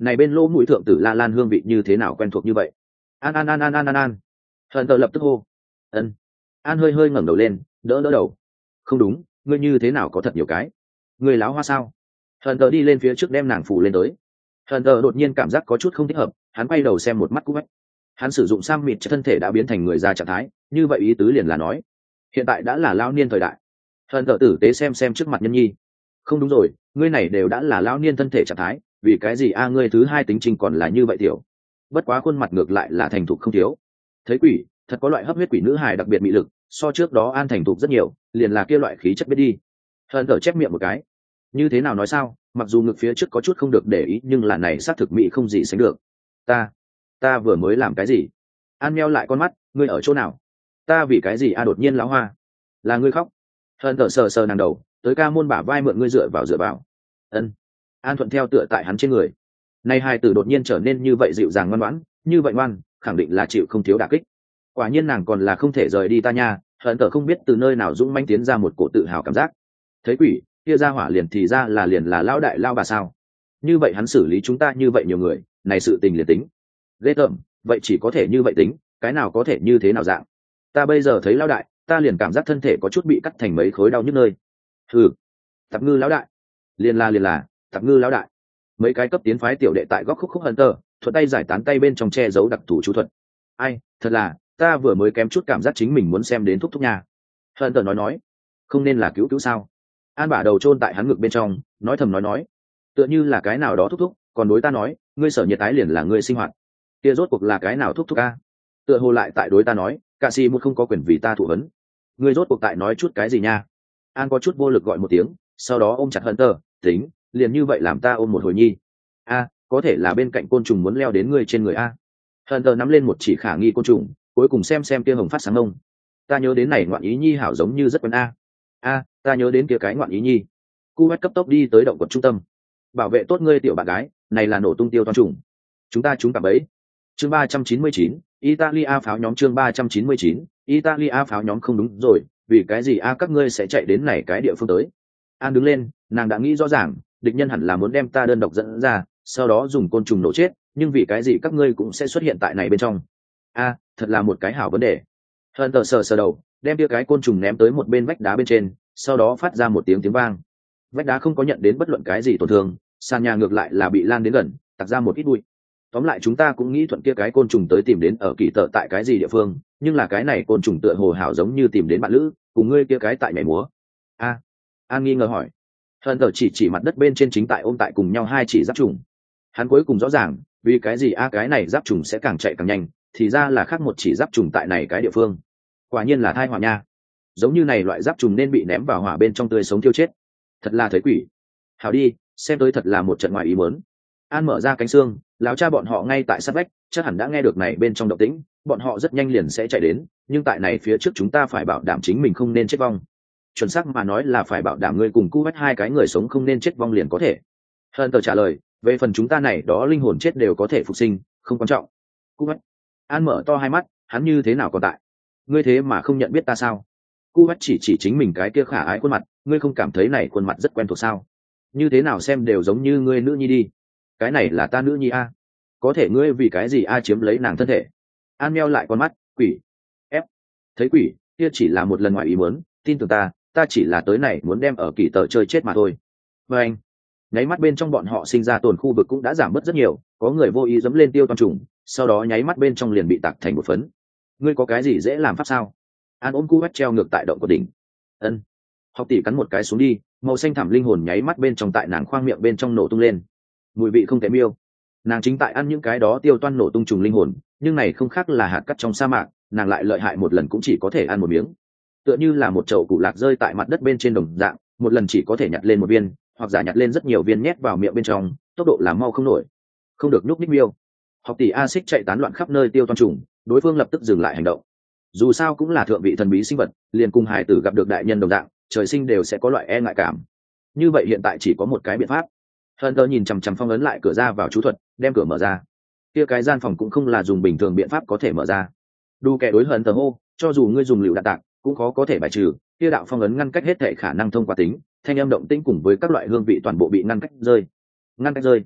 này bên lỗ mũi thượng tử la lan hương vị như thế nào quen thuộc như vậy. An an an an an an an. Hận tờ lập tức hô. Ân. An hơi hơi ngẩng đầu lên, đỡ đỡ đầu. Không đúng, ngươi như thế nào có thật nhiều cái. Ngươi láo hoa sao? Hận tờ đi lên phía trước đem nàng phủ lên tới. Hận tờ đột nhiên cảm giác có chút không thích hợp, hắn quay đầu xem một mắt Cú Bách. Hắn sử dụng sam mịt thân thể đã biến thành người già trạng thái, như vậy ý tứ liền là nói, hiện tại đã là lao niên thời đại. Hận tờ tử tế xem xem trước mặt nhân nhi. Không đúng rồi, ngươi này đều đã là lao niên thân thể trạng thái, vì cái gì a ngươi thứ hai tính trình còn là như vậy tiểu. Bất quá khuôn mặt ngược lại là thành thục không thiếu. Thấy quỷ, thật có loại hấp huyết quỷ nữ hài đặc biệt mị lực, so trước đó An thành thục rất nhiều, liền là kia loại khí chất biết đi. Hận tờ chép miệng một cái. Như thế nào nói sao, mặc dù ngực phía trước có chút không được để ý nhưng là này xác thực mỹ không gì sánh được. Ta, ta vừa mới làm cái gì? An meo lại con mắt, ngươi ở chỗ nào? Ta vì cái gì a đột nhiên lão hoa? Là ngươi khóc? Hận tờ sờ sờ nàng đầu, tới ca môn bả vai mượn ngươi dựa vào dựa vào. Ân. An thuận theo tựa tại hắn trên người. Nay hai từ đột nhiên trở nên như vậy dịu dàng ngoan ngoãn, như vậy ngoan, khẳng định là chịu không thiếu đả kích. Quả nhiên nàng còn là không thể rời đi ta nha. Hận tờ không biết từ nơi nào dũng manh tiến ra một cổ tự hào cảm giác. Thấy quỷ, kia ra hỏa liền thì ra là liền là lão đại lao bà sao? Như vậy hắn xử lý chúng ta như vậy nhiều người, này sự tình liền tính. Ghê tởm, vậy chỉ có thể như vậy tính, cái nào có thể như thế nào dạng? Ta bây giờ thấy lão đại, ta liền cảm giác thân thể có chút bị cắt thành mấy khối đau nhức nơi. Ừ, Tạp Ngư lão đại, liền là liền là, Tạp Ngư lão đại. Mấy cái cấp tiến phái tiểu đệ tại góc khúc khúc hận tờ, thuận tay giải tán tay bên trong che giấu đặc thủ chú thuật. Ai, thật là, ta vừa mới kém chút cảm giác chính mình muốn xem đến thúc thúc nhà. Hận tờ nói nói, không nên là cứu cứu sao? An bả đầu chôn tại hắn ngực bên trong, nói thầm nói nói, tựa như là cái nào đó thúc thúc, còn đối ta nói, ngươi sở nhiệt tái liền là ngươi sinh hoạt. Kia rốt cuộc là cái nào thúc thúc a? Tựa hồ lại tại đối ta nói, cả si một không có quyền vì ta thụ vấn. Ngươi rốt cuộc tại nói chút cái gì nha? An có chút vô lực gọi một tiếng, sau đó ôm chặt Hận tờ, tính, liền như vậy làm ta ôm một hồi nhi. A, có thể là bên cạnh côn trùng muốn leo đến ngươi trên người a. Hận tờ nắm lên một chỉ khả nghi côn trùng, cuối cùng xem xem kia hồng phát sáng ông. Ta nhớ đến này ngoạn ý nhi hảo giống như rất quen a. A, ta nhớ đến kia cái ngoạn ý nhi. Cu Bách cấp tốc đi tới động quật trung tâm. Bảo vệ tốt ngươi tiểu bạn gái, này là nổ tung tiêu toan trùng. Chúng ta chúng cả bấy. Chương ba trăm chín mươi chín, Italia pháo nhóm chương ba trăm chín mươi chín, Italia pháo nhóm không đúng rồi, vì cái gì a các ngươi sẽ chạy đến này cái địa phương tới? An đứng lên, nàng đã nghĩ rõ ràng, địch nhân hẳn là muốn đem ta đơn độc dẫn ra, sau đó dùng côn trùng nổ chết, nhưng vì cái gì các ngươi cũng sẽ xuất hiện tại này bên trong? A, thật là một cái hảo vấn đề. Hận tờ sờ sờ đầu, đem kia cái côn trùng ném tới một bên vách đá bên trên, sau đó phát ra một tiếng tiếng vang. Vách đá không có nhận đến bất luận cái gì tổn thương, sàn nhà ngược lại là bị lan đến gần, tạc ra một ít bụi. Tóm lại chúng ta cũng nghĩ thuận kia cái côn trùng tới tìm đến ở kỳ tợ tại cái gì địa phương, nhưng là cái này côn trùng tựa hồ hảo giống như tìm đến bạn lữ, cùng ngươi kia cái tại nhảy múa. A, An nghi ngờ hỏi. Hận tờ chỉ chỉ mặt đất bên trên chính tại ôm tại cùng nhau hai chỉ giáp trùng. Hắn cuối cùng rõ ràng, vì cái gì a cái này giáp trùng sẽ càng chạy càng nhanh, thì ra là khác một chỉ giáp trùng tại này cái địa phương. Quả nhiên là thai họa nha. Giống như này loại giáp trùng nên bị ném vào hỏa bên trong tươi sống tiêu chết. Thật là thấy quỷ. Hảo đi, xem tới thật là một trận ngoài ý muốn. An mở ra cánh xương, lão cha bọn họ ngay tại sát vách, chắc hẳn đã nghe được này bên trong động tĩnh, bọn họ rất nhanh liền sẽ chạy đến, nhưng tại này phía trước chúng ta phải bảo đảm chính mình không nên chết vong. Chuẩn xác mà nói là phải bảo đảm ngươi cùng Cu Bách hai cái người sống không nên chết vong liền có thể. Hận tờ trả lời, về phần chúng ta này đó linh hồn chết đều có thể phục sinh, không quan trọng. Cu Bách. An mở to hai mắt, hắn như thế nào còn tại? Ngươi thế mà không nhận biết ta sao? Cu Bách chỉ chỉ chính mình cái kia khả ái khuôn mặt, ngươi không cảm thấy này khuôn mặt rất quen thuộc sao? Như thế nào xem đều giống như ngươi nữ nhi đi. Cái này là ta nữ nhi a. Có thể ngươi vì cái gì a chiếm lấy nàng thân thể? An meo lại con mắt, quỷ. Ép. Thấy quỷ, kia chỉ là một lần ngoài ý muốn, tin tưởng ta, ta chỉ là tới này muốn đem ở kỳ tờ chơi chết mà thôi. Và anh, nháy mắt bên trong bọn họ sinh ra tồn khu vực cũng đã giảm bớt rất nhiều, có người vô ý dẫm lên tiêu toàn trùng, sau đó nháy mắt bên trong liền bị tạc thành một phấn. Ngươi có cái gì dễ làm pháp sao? An ôm Cu Bách treo ngược tại động của đỉnh. Ân. Học tỷ cắn một cái xuống đi, màu xanh thẳm linh hồn nháy mắt bên trong tại nàng khoang miệng bên trong nổ tung lên. Mùi vị không thể miêu. Nàng chính tại ăn những cái đó tiêu toan nổ tung trùng linh hồn, nhưng này không khác là hạt cát trong sa mạc, nàng lại lợi hại một lần cũng chỉ có thể ăn một miếng. Tựa như là một chậu củ lạc rơi tại mặt đất bên trên đồng dạng, một lần chỉ có thể nhặt lên một viên, hoặc giả nhặt lên rất nhiều viên nhét vào miệng bên trong, tốc độ làm mau không nổi. Không được nhúc nhích miêu. Học tỷ a xích chạy tán loạn khắp nơi tiêu toan trùng, đối phương lập tức dừng lại hành động. Dù sao cũng là thượng vị thần bí sinh vật, liền cùng hài tử gặp được đại nhân đồng dạng, trời sinh đều sẽ có loại e ngại cảm. Như vậy hiện tại chỉ có một cái biện pháp. Hận tờ nhìn chằm chằm phong ấn lại cửa ra vào chú thuật, đem cửa mở ra. Kia cái gian phòng cũng không là dùng bình thường biện pháp có thể mở ra. Đu kẻ đối hận tờ hô, cho dù ngươi dùng lựu đạn tạc, cũng khó có thể bài trừ. Kia đạo phong ấn ngăn cách hết thể khả năng thông qua tính, thanh âm động tĩnh cùng với các loại hương vị toàn bộ bị ngăn cách rơi. Ngăn cách rơi.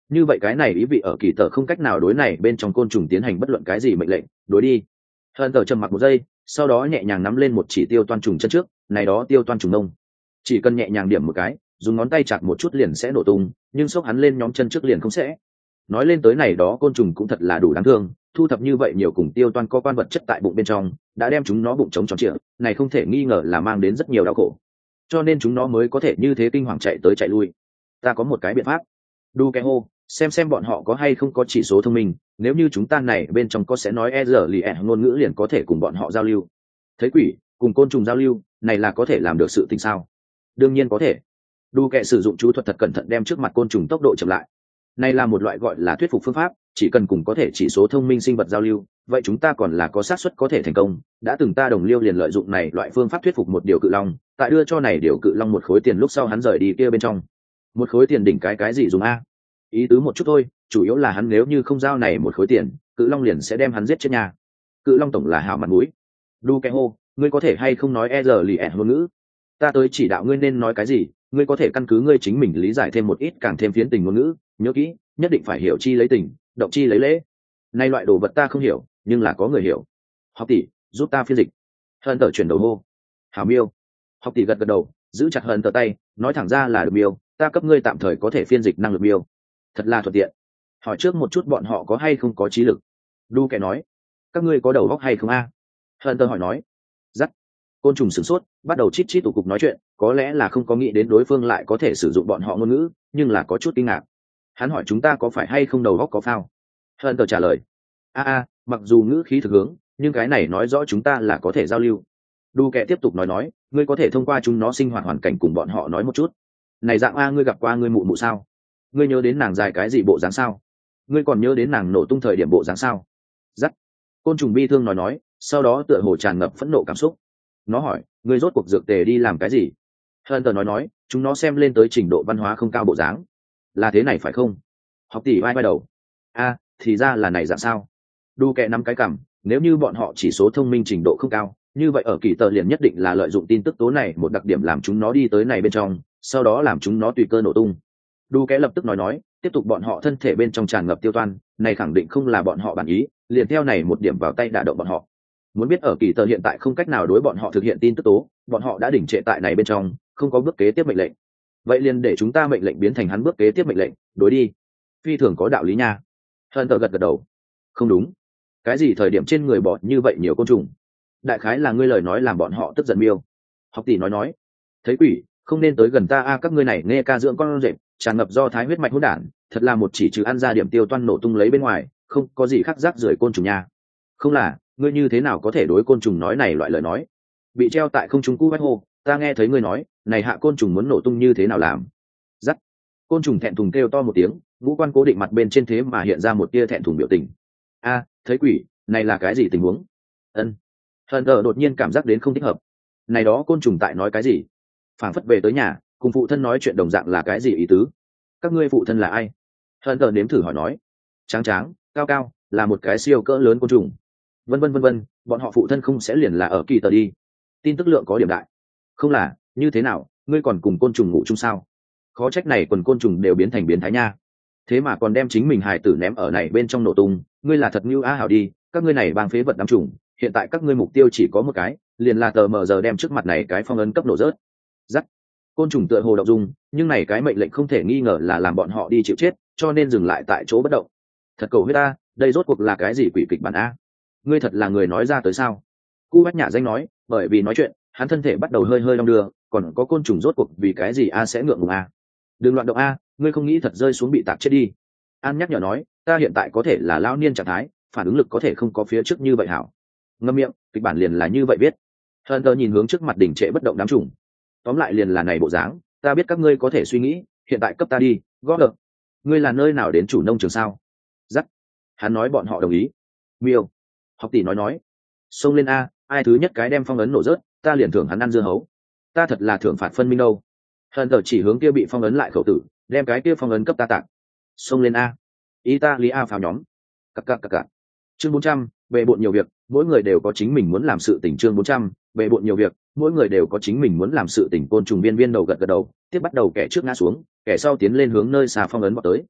như vậy cái này ý vị ở kỳ tờ không cách nào đối này bên trong côn trùng tiến hành bất luận cái gì mệnh lệnh. Đối đi. Hận tờ trầm mặc một giây, sau đó nhẹ nhàng nắm lên một chỉ tiêu toan trùng chân trước, này đó tiêu toan trùng nông, chỉ cần nhẹ nhàng điểm một cái, dùng ngón tay chặt một chút liền sẽ nổ tung, nhưng xốc hắn lên nhóm chân trước liền không sẽ. Nói lên tới này đó côn trùng cũng thật là đủ đáng thương, thu thập như vậy nhiều cùng tiêu toan có quan vật chất tại bụng bên trong, đã đem chúng nó bụng trống tròn trịa, này không thể nghi ngờ là mang đến rất nhiều đau khổ, cho nên chúng nó mới có thể như thế kinh hoàng chạy tới chạy lui. Ta có một cái biện pháp. Đu kẻ hô, xem xem bọn họ có hay không có chỉ số thông minh, nếu như chúng ta này bên trong có sẽ nói e giờ lì ẹ ngôn ngữ liền có thể cùng bọn họ giao lưu. Thấy quỷ cùng côn trùng giao lưu, này là có thể làm được sự tình sao? Đương nhiên có thể. Đu kẻ sử dụng chú thuật thật cẩn thận đem trước mặt côn trùng tốc độ chậm lại. Này là một loại gọi là thuyết phục phương pháp, chỉ cần cùng có thể chỉ số thông minh sinh vật giao lưu, vậy chúng ta còn là có xác suất có thể thành công. Đã từng ta đồng liêu liền lợi dụng này loại phương pháp thuyết phục một điều cự long, tại đưa cho này điều cự long một khối tiền lúc sau hắn rời đi kia bên trong. Một khối tiền đỉnh cái cái gì dùng a? Ý tứ một chút thôi, chủ yếu là hắn nếu như không giao này một khối tiền, cự long liền sẽ đem hắn giết chết nhà. Cự long tổng là hảo mặt mũi. Đu kẻ hô, ngươi có thể hay không nói e giờ lì ẹ ngôn ngữ? Ta tới chỉ đạo ngươi nên nói cái gì, ngươi có thể căn cứ ngươi chính mình lý giải thêm một ít càng thêm phiến tình ngôn ngữ, nhớ kỹ, nhất định phải hiểu chi lấy tình, động chi lấy lễ. Nay loại đồ vật ta không hiểu, nhưng là có người hiểu. Học tỷ, giúp ta phiên dịch. Hận tờ chuyển đầu hô. Hảo miêu. Học tỷ gật gật đầu, giữ chặt Hận tờ tay, nói thẳng ra là được miêu, ta cấp ngươi tạm thời có thể phiên dịch năng lực miêu. Thật là thuận tiện. Hỏi trước một chút bọn họ có hay không có trí lực. Đu kẻ nói, các ngươi có đầu óc hay không a? À? Hận tờ hỏi nói. Dắt. Côn trùng sửng sốt, bắt đầu chít chít tụ cục nói chuyện, có lẽ là không có nghĩ đến đối phương lại có thể sử dụng bọn họ ngôn ngữ, nhưng là có chút kinh ngạc. Hắn hỏi chúng ta có phải hay không đầu óc có phao. Hận tờ trả lời, a a, mặc dù ngữ khí thực hướng, nhưng cái này nói rõ chúng ta là có thể giao lưu. Đu kẻ tiếp tục nói nói, ngươi có thể thông qua chúng nó sinh hoạt hoàn cảnh cùng bọn họ nói một chút. Này dạng a, ngươi gặp qua ngươi mụ mụ sao? Ngươi nhớ đến nàng dài cái gì bộ dáng sao? Ngươi còn nhớ đến nàng nổ tung thời điểm bộ dáng sao? Dắt. Côn trùng bi thương nói nói, sau đó tựa hồ tràn ngập phẫn nộ cảm xúc. Nó hỏi, ngươi rốt cuộc dược tề đi làm cái gì? Hận tờ nói nói, chúng nó xem lên tới trình độ văn hóa không cao bộ dáng. Là thế này phải không? Học tỷ vai vai đầu. A, thì ra là này dạng sao? Đu kẹ năm cái cằm, nếu như bọn họ chỉ số thông minh trình độ không cao, như vậy ở kỳ tờ liền nhất định là lợi dụng tin tức tố này một đặc điểm làm chúng nó đi tới này bên trong, sau đó làm chúng nó tùy cơ nổ tung. Đu kẽ lập tức nói nói, tiếp tục bọn họ thân thể bên trong tràn ngập tiêu toan, này khẳng định không là bọn họ bản ý, liền theo này một điểm vào tay đả động bọn họ. Muốn biết ở kỳ tờ hiện tại không cách nào đối bọn họ thực hiện tin tức tố, bọn họ đã đỉnh trệ tại này bên trong, không có bước kế tiếp mệnh lệnh. Vậy liền để chúng ta mệnh lệnh biến thành hắn bước kế tiếp mệnh lệnh, đối đi. Phi thường có đạo lý nha. Hận tờ gật gật đầu. Không đúng. Cái gì thời điểm trên người bỏ như vậy nhiều côn trùng? Đại khái là ngươi lời nói làm bọn họ tức giận miêu. Học tỷ nói nói. Thấy quỷ, không nên tới gần ta a, các ngươi này nghe ca dưỡng con rệp, tràn ngập do thái huyết mạch hỗn đản, thật là một chỉ trừ ăn ra điểm tiêu toan nổ tung lấy bên ngoài, không có gì khác rác rưởi côn trùng nha. Không là, ngươi như thế nào có thể đối côn trùng nói này loại lời nói? Bị treo tại không trung cú bách hô, ta nghe thấy ngươi nói, này hạ côn trùng muốn nổ tung như thế nào làm? Dắt. Côn trùng thẹn thùng kêu to một tiếng, ngũ quan cố định mặt bên trên thế mà hiện ra một tia thẹn thùng biểu tình. A, thấy quỷ, này là cái gì tình huống? Ân. Hận tờ đột nhiên cảm giác đến không thích hợp. Này đó côn trùng tại nói cái gì? Phảng phất về tới nhà, cùng phụ thân nói chuyện đồng dạng là cái gì ý tứ? Các ngươi phụ thân là ai? Hận tờ nếm thử hỏi nói. Tráng tráng, cao cao, là một cái siêu cỡ lớn côn trùng. Vân vân vân vân, bọn họ phụ thân không sẽ liền là ở kỳ tờ đi? Tin tức lượng có điểm đại. Không là, như thế nào, ngươi còn cùng côn trùng ngủ chung sao? Khó trách này quần côn trùng đều biến thành biến thái nha. Thế mà còn đem chính mình hài tử ném ở này bên trong nổ tung, ngươi là thật như á hảo đi, các ngươi này bang phế vật đám trùng, hiện tại các ngươi mục tiêu chỉ có một cái, liền là tờ mờ giờ đem trước mặt này cái phong ấn cấp nổ rớt. Dắt. Côn trùng tựa hồ động dung, nhưng này cái mệnh lệnh không thể nghi ngờ là làm bọn họ đi chịu chết, cho nên dừng lại tại chỗ bất động. Thật cầu huyết ta, đây rốt cuộc là cái gì quỷ kịch bản a? Ngươi thật là người nói ra tới sao? Cu Bách Nhã danh nói, bởi vì nói chuyện, hắn thân thể bắt đầu hơi hơi đong đưa, còn có côn trùng rốt cuộc vì cái gì a sẽ ngượng ngùng a? Đừng loạn động a, ngươi không nghĩ thật rơi xuống bị tạc chết đi. An nhắc nhở nói, ta hiện tại có thể là lão niên trạng thái, phản ứng lực có thể không có phía trước như vậy hảo. Ngâm miệng, kịch bản liền là như vậy biết. Hunter nhìn hướng trước mặt đỉnh trệ bất động đám trùng. Tóm lại liền là này bộ dáng, ta biết các ngươi có thể suy nghĩ, hiện tại cấp ta đi, gót được. Ngươi là nơi nào đến chủ nông trường sao? Dắt. Hắn nói bọn họ đồng ý. Miêu. Học tỷ nói nói. Xông lên a, ai thứ nhất cái đem phong ấn nổ rớt, ta liền thưởng hắn ăn dưa hấu. Ta thật là thưởng phạt phân minh đâu. Hunter chỉ hướng kia bị phong ấn lại khẩu tử, đem cái kia phong ấn cấp ta tặng. Xông lên a. Italia pháo nhóm. Cặc cặc cặc cặc. Chương bốn trăm, bề bộn nhiều việc, mỗi người đều có chính mình muốn làm sự tình. Chương bốn trăm, bề bộn nhiều việc, mỗi người đều có chính mình muốn làm sự tình. Côn trùng viên viên đầu gật gật đầu, tiếp bắt đầu kẻ trước ngã xuống, kẻ sau tiến lên hướng nơi xà phong ấn vào tới.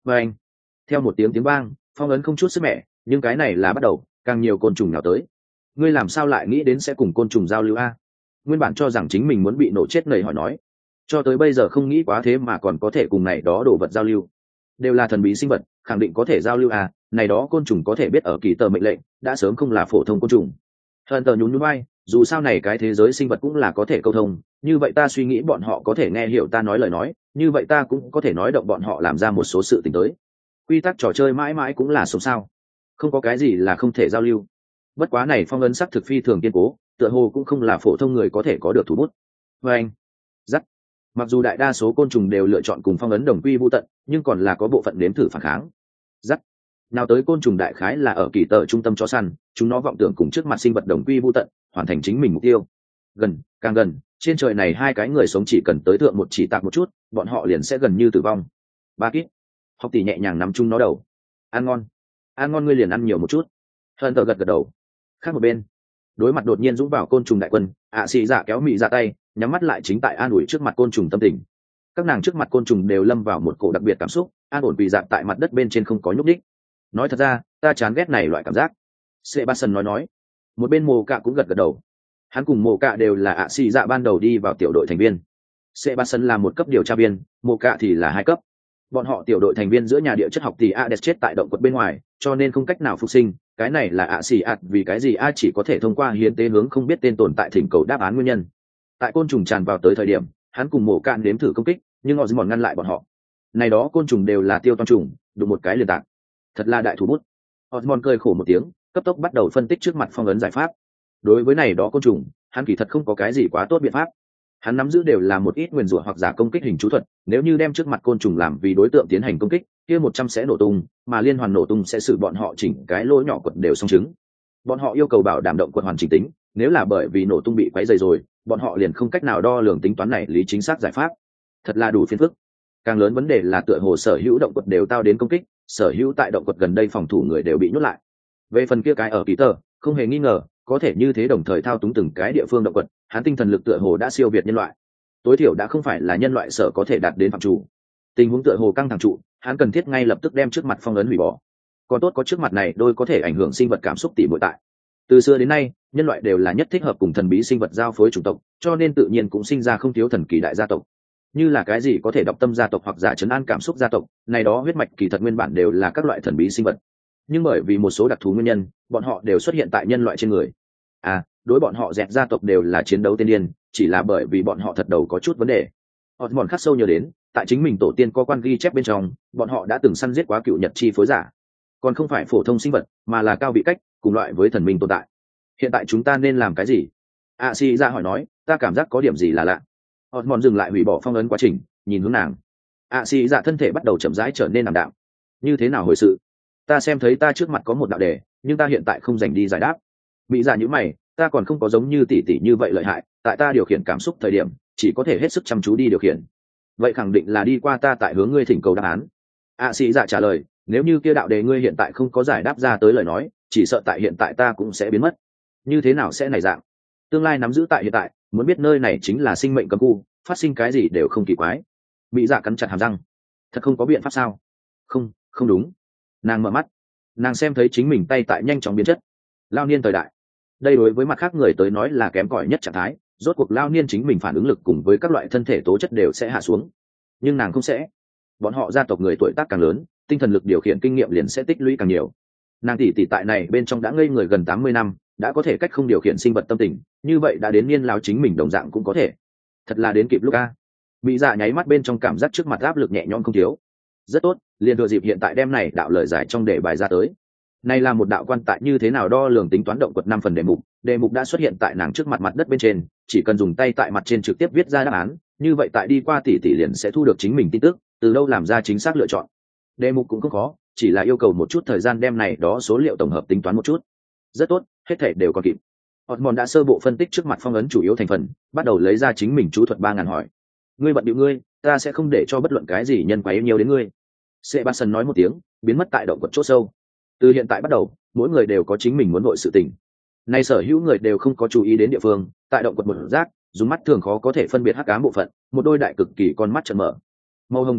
và anh theo một tiếng tiếng vang, phong ấn không chút sức mẻ, nhưng cái này là bắt đầu, càng nhiều côn trùng nào tới. Ngươi làm sao lại nghĩ đến sẽ cùng côn trùng giao lưu a? Nguyên bản cho rằng chính mình muốn bị nổ chết nảy hỏi nói, cho tới bây giờ không nghĩ quá thế mà còn có thể cùng này đó đồ vật giao lưu, đều là thần bí sinh vật, khẳng định có thể giao lưu à? Này đó côn trùng có thể biết ở kỳ tờ mệnh lệnh, đã sớm không là phổ thông côn trùng. Hận tờ nhún nhún vai, dù sao này cái thế giới sinh vật cũng là có thể câu thông, như vậy ta suy nghĩ bọn họ có thể nghe hiểu ta nói lời nói, như vậy ta cũng có thể nói động bọn họ làm ra một số sự tình tới. Quy tắc trò chơi mãi mãi cũng là sống sao, không có cái gì là không thể giao lưu. Bất quá này phong ấn sắc thực phi thường kiên cố, tựa hồ cũng không là phổ thông người có thể có được thủ bút. Và anh, dắt. Mặc dù đại đa số côn trùng đều lựa chọn cùng phong ấn đồng quy vô tận, nhưng còn là có bộ phận nếm thử phản kháng. Dắt. Nào tới côn trùng đại khái là ở kỳ tờ trung tâm chó săn, chúng nó vọng tưởng cùng trước mặt sinh vật đồng quy vô tận, hoàn thành chính mình mục tiêu. Gần, càng gần, trên trời này hai cái người sống chỉ cần tới thượng một chỉ tạc một chút, bọn họ liền sẽ gần như tử vong. Ba kít. Học tỷ nhẹ nhàng nắm chung nó đầu. Ăn ngon, ăn ngon, ngươi liền ăn nhiều một chút. Hận tờ gật gật đầu. Khác một bên, đối mặt đột nhiên dũng vào côn trùng đại quân, ạ xì dạ kéo mị ra tay, nhắm mắt lại chính tại an ủi trước mặt côn trùng tâm tình. Các nàng trước mặt côn trùng đều lâm vào một cổ đặc biệt cảm xúc, an ổn vì dạng tại mặt đất bên trên không có nhúc đích. Nói thật ra, ta chán ghét này loại cảm giác. Sebastian nói nói. Một bên mồ cạ cũng gật gật đầu. Hắn cùng mồ cạ đều là ạ xì dạ ban đầu đi vào tiểu đội thành viên. Sebastian là một cấp điều tra viên, mồ cạ thì là hai cấp. Bọn họ tiểu đội thành viên giữa nhà địa chất học thì Ades chết tại động quật bên ngoài, cho nên không cách nào phục sinh. Cái này là ạ xì ạt vì cái gì a chỉ có thể thông qua hiến tế hướng không biết tên tồn tại thỉnh cầu đáp án nguyên nhân. Tại côn trùng tràn vào tới thời điểm, hắn cùng mổ cạn đếm thử công kích, nhưng họ Osmond ngăn lại bọn họ. Này đó côn trùng đều là tiêu toan trùng, đụng một cái liền tạc. Thật là đại thủ bút. Osmond cười khổ một tiếng, cấp tốc bắt đầu phân tích trước mặt phong ấn giải pháp. Đối với này đó côn trùng, hắn kỳ thật không có cái gì quá tốt biện pháp. Hắn nắm giữ đều là một ít nguyên rủa hoặc giả công kích hình chú thuật, nếu như đem trước mặt côn trùng làm vì đối tượng tiến hành công kích, kia một trăm sẽ nổ tung, mà liên hoàn nổ tung sẽ xử bọn họ chỉnh cái lỗ nhỏ quật đều song chứng. Bọn họ yêu cầu bảo đảm động quật hoàn chỉnh tính, nếu là bởi vì nổ tung bị quấy rầy rồi, bọn họ liền không cách nào đo lường tính toán này lý chính xác giải pháp. Thật là đủ phiền phức. Càng lớn vấn đề là tựa hồ sở hữu động quật đều tao đến công kích, sở hữu tại động quật gần đây phòng thủ người đều bị nhốt lại. Về phần kia cái ở kỳ tờ, không hề nghi ngờ, có thể như thế đồng thời thao túng từng cái địa phương động quật, hắn tinh thần lực tựa hồ đã siêu việt nhân loại. Tối thiểu đã không phải là nhân loại sở có thể đạt đến phạm chủ. Tình huống tựa hồ căng thẳng trụ, hắn cần thiết ngay lập tức đem trước mặt phong ấn hủy bỏ. Còn tốt có trước mặt này đôi có thể ảnh hưởng sinh vật cảm xúc tỉ muội tại. Từ xưa đến nay, nhân loại đều là nhất thích hợp cùng thần bí sinh vật giao phối chủng tộc, cho nên tự nhiên cũng sinh ra không thiếu thần kỳ đại gia tộc. Như là cái gì có thể đọc tâm gia tộc hoặc giả trấn an cảm xúc gia tộc, này đó huyết mạch kỳ thật nguyên bản đều là các loại thần bí sinh vật. Nhưng bởi vì một số đặc thù nguyên nhân, bọn họ đều xuất hiện tại nhân loại trên người. À, đối bọn họ dẹt gia tộc đều là chiến đấu tiên điên, chỉ là bởi vì bọn họ thật đầu có chút vấn đề. Osmond khắc sâu nhớ đến, tại chính mình tổ tiên có quan ghi chép bên trong, bọn họ đã từng săn giết quá cựu nhật chi phối giả, còn không phải phổ thông sinh vật, mà là cao vị cách, cùng loại với thần minh tồn tại. Hiện tại chúng ta nên làm cái gì? A Si ra hỏi nói, ta cảm giác có điểm gì là lạ. Osmond dừng lại hủy bỏ phong ấn quá trình, nhìn hướng nàng. A Si dạ thân thể bắt đầu chậm rãi trở nên ảm đạm. Như thế nào hồi sự? Ta xem thấy ta trước mặt có một đạo đề, nhưng ta hiện tại không dành đi giải đáp. Mỹ dạ như mày, ta còn không có giống như tỷ tỷ như vậy lợi hại, tại ta điều khiển cảm xúc thời điểm, chỉ có thể hết sức chăm chú đi điều khiển. Vậy khẳng định là đi qua ta tại hướng ngươi thỉnh cầu đáp án. A sĩ dạ trả lời, nếu như kia đạo đề ngươi hiện tại không có giải đáp ra tới lời nói, chỉ sợ tại hiện tại ta cũng sẽ biến mất. Như thế nào sẽ này dạng? Tương lai nắm giữ tại hiện tại, muốn biết nơi này chính là sinh mệnh cấm khu, phát sinh cái gì đều không kỳ quái. Mỹ dạ cắn chặt hàm răng, thật không có biện pháp sao? Không, không đúng. Nàng mở mắt, nàng xem thấy chính mình tay tại nhanh chóng biến chất. Lao niên thời đại, đây đối với mặt khác người tới nói là kém cỏi nhất trạng thái. Rốt cuộc lao niên chính mình phản ứng lực cùng với các loại thân thể tố chất đều sẽ hạ xuống, nhưng nàng không sẽ. Bọn họ gia tộc người tuổi tác càng lớn, tinh thần lực điều khiển kinh nghiệm liền sẽ tích lũy càng nhiều. Nàng tỷ tỷ tại này bên trong đã ngây người gần tám mươi năm, đã có thể cách không điều khiển sinh vật tâm tình, như vậy đã đến niên lao chính mình đồng dạng cũng có thể. Thật là đến kịp lúc a. Mỹ dạ nháy mắt bên trong cảm giác trước mặt áp lực nhẹ nhõm không thiếu. Rất tốt, liền thừa dịp hiện tại đem này đạo lời giải trong đề bài ra tới. Này là một đạo quan tại như thế nào đo lường tính toán động quật năm phần đề mục, đề mục đã xuất hiện tại nàng trước mặt mặt đất bên trên, chỉ cần dùng tay tại mặt trên trực tiếp viết ra đáp án, như vậy tại đi qua tỷ tỷ liền sẽ thu được chính mình tin tức, từ đâu làm ra chính xác lựa chọn. Đề mục cũng không khó, chỉ là yêu cầu một chút thời gian đem này đó số liệu tổng hợp tính toán một chút. Rất tốt, hết thảy đều còn kịp. Osmond đã sơ bộ phân tích trước mặt phong ấn chủ yếu thành phần, bắt đầu lấy ra chính mình chú thuật ba ngàn hỏi. Ngươi bận điệu ngươi, ta sẽ không để cho bất luận cái gì nhân quấy nhiều đến ngươi. Sebastian nói một tiếng, biến mất tại động quật chỗ sâu. Từ hiện tại bắt đầu, mỗi người đều có chính mình muốn vội sự tình. Nay sở hữu người đều không có chú ý đến địa phương, tại động quật một giác, dùng mắt thường khó có thể phân biệt hắc ám bộ phận, một đôi đại cực kỳ con mắt trợn mở. Màu hồng trong mắt,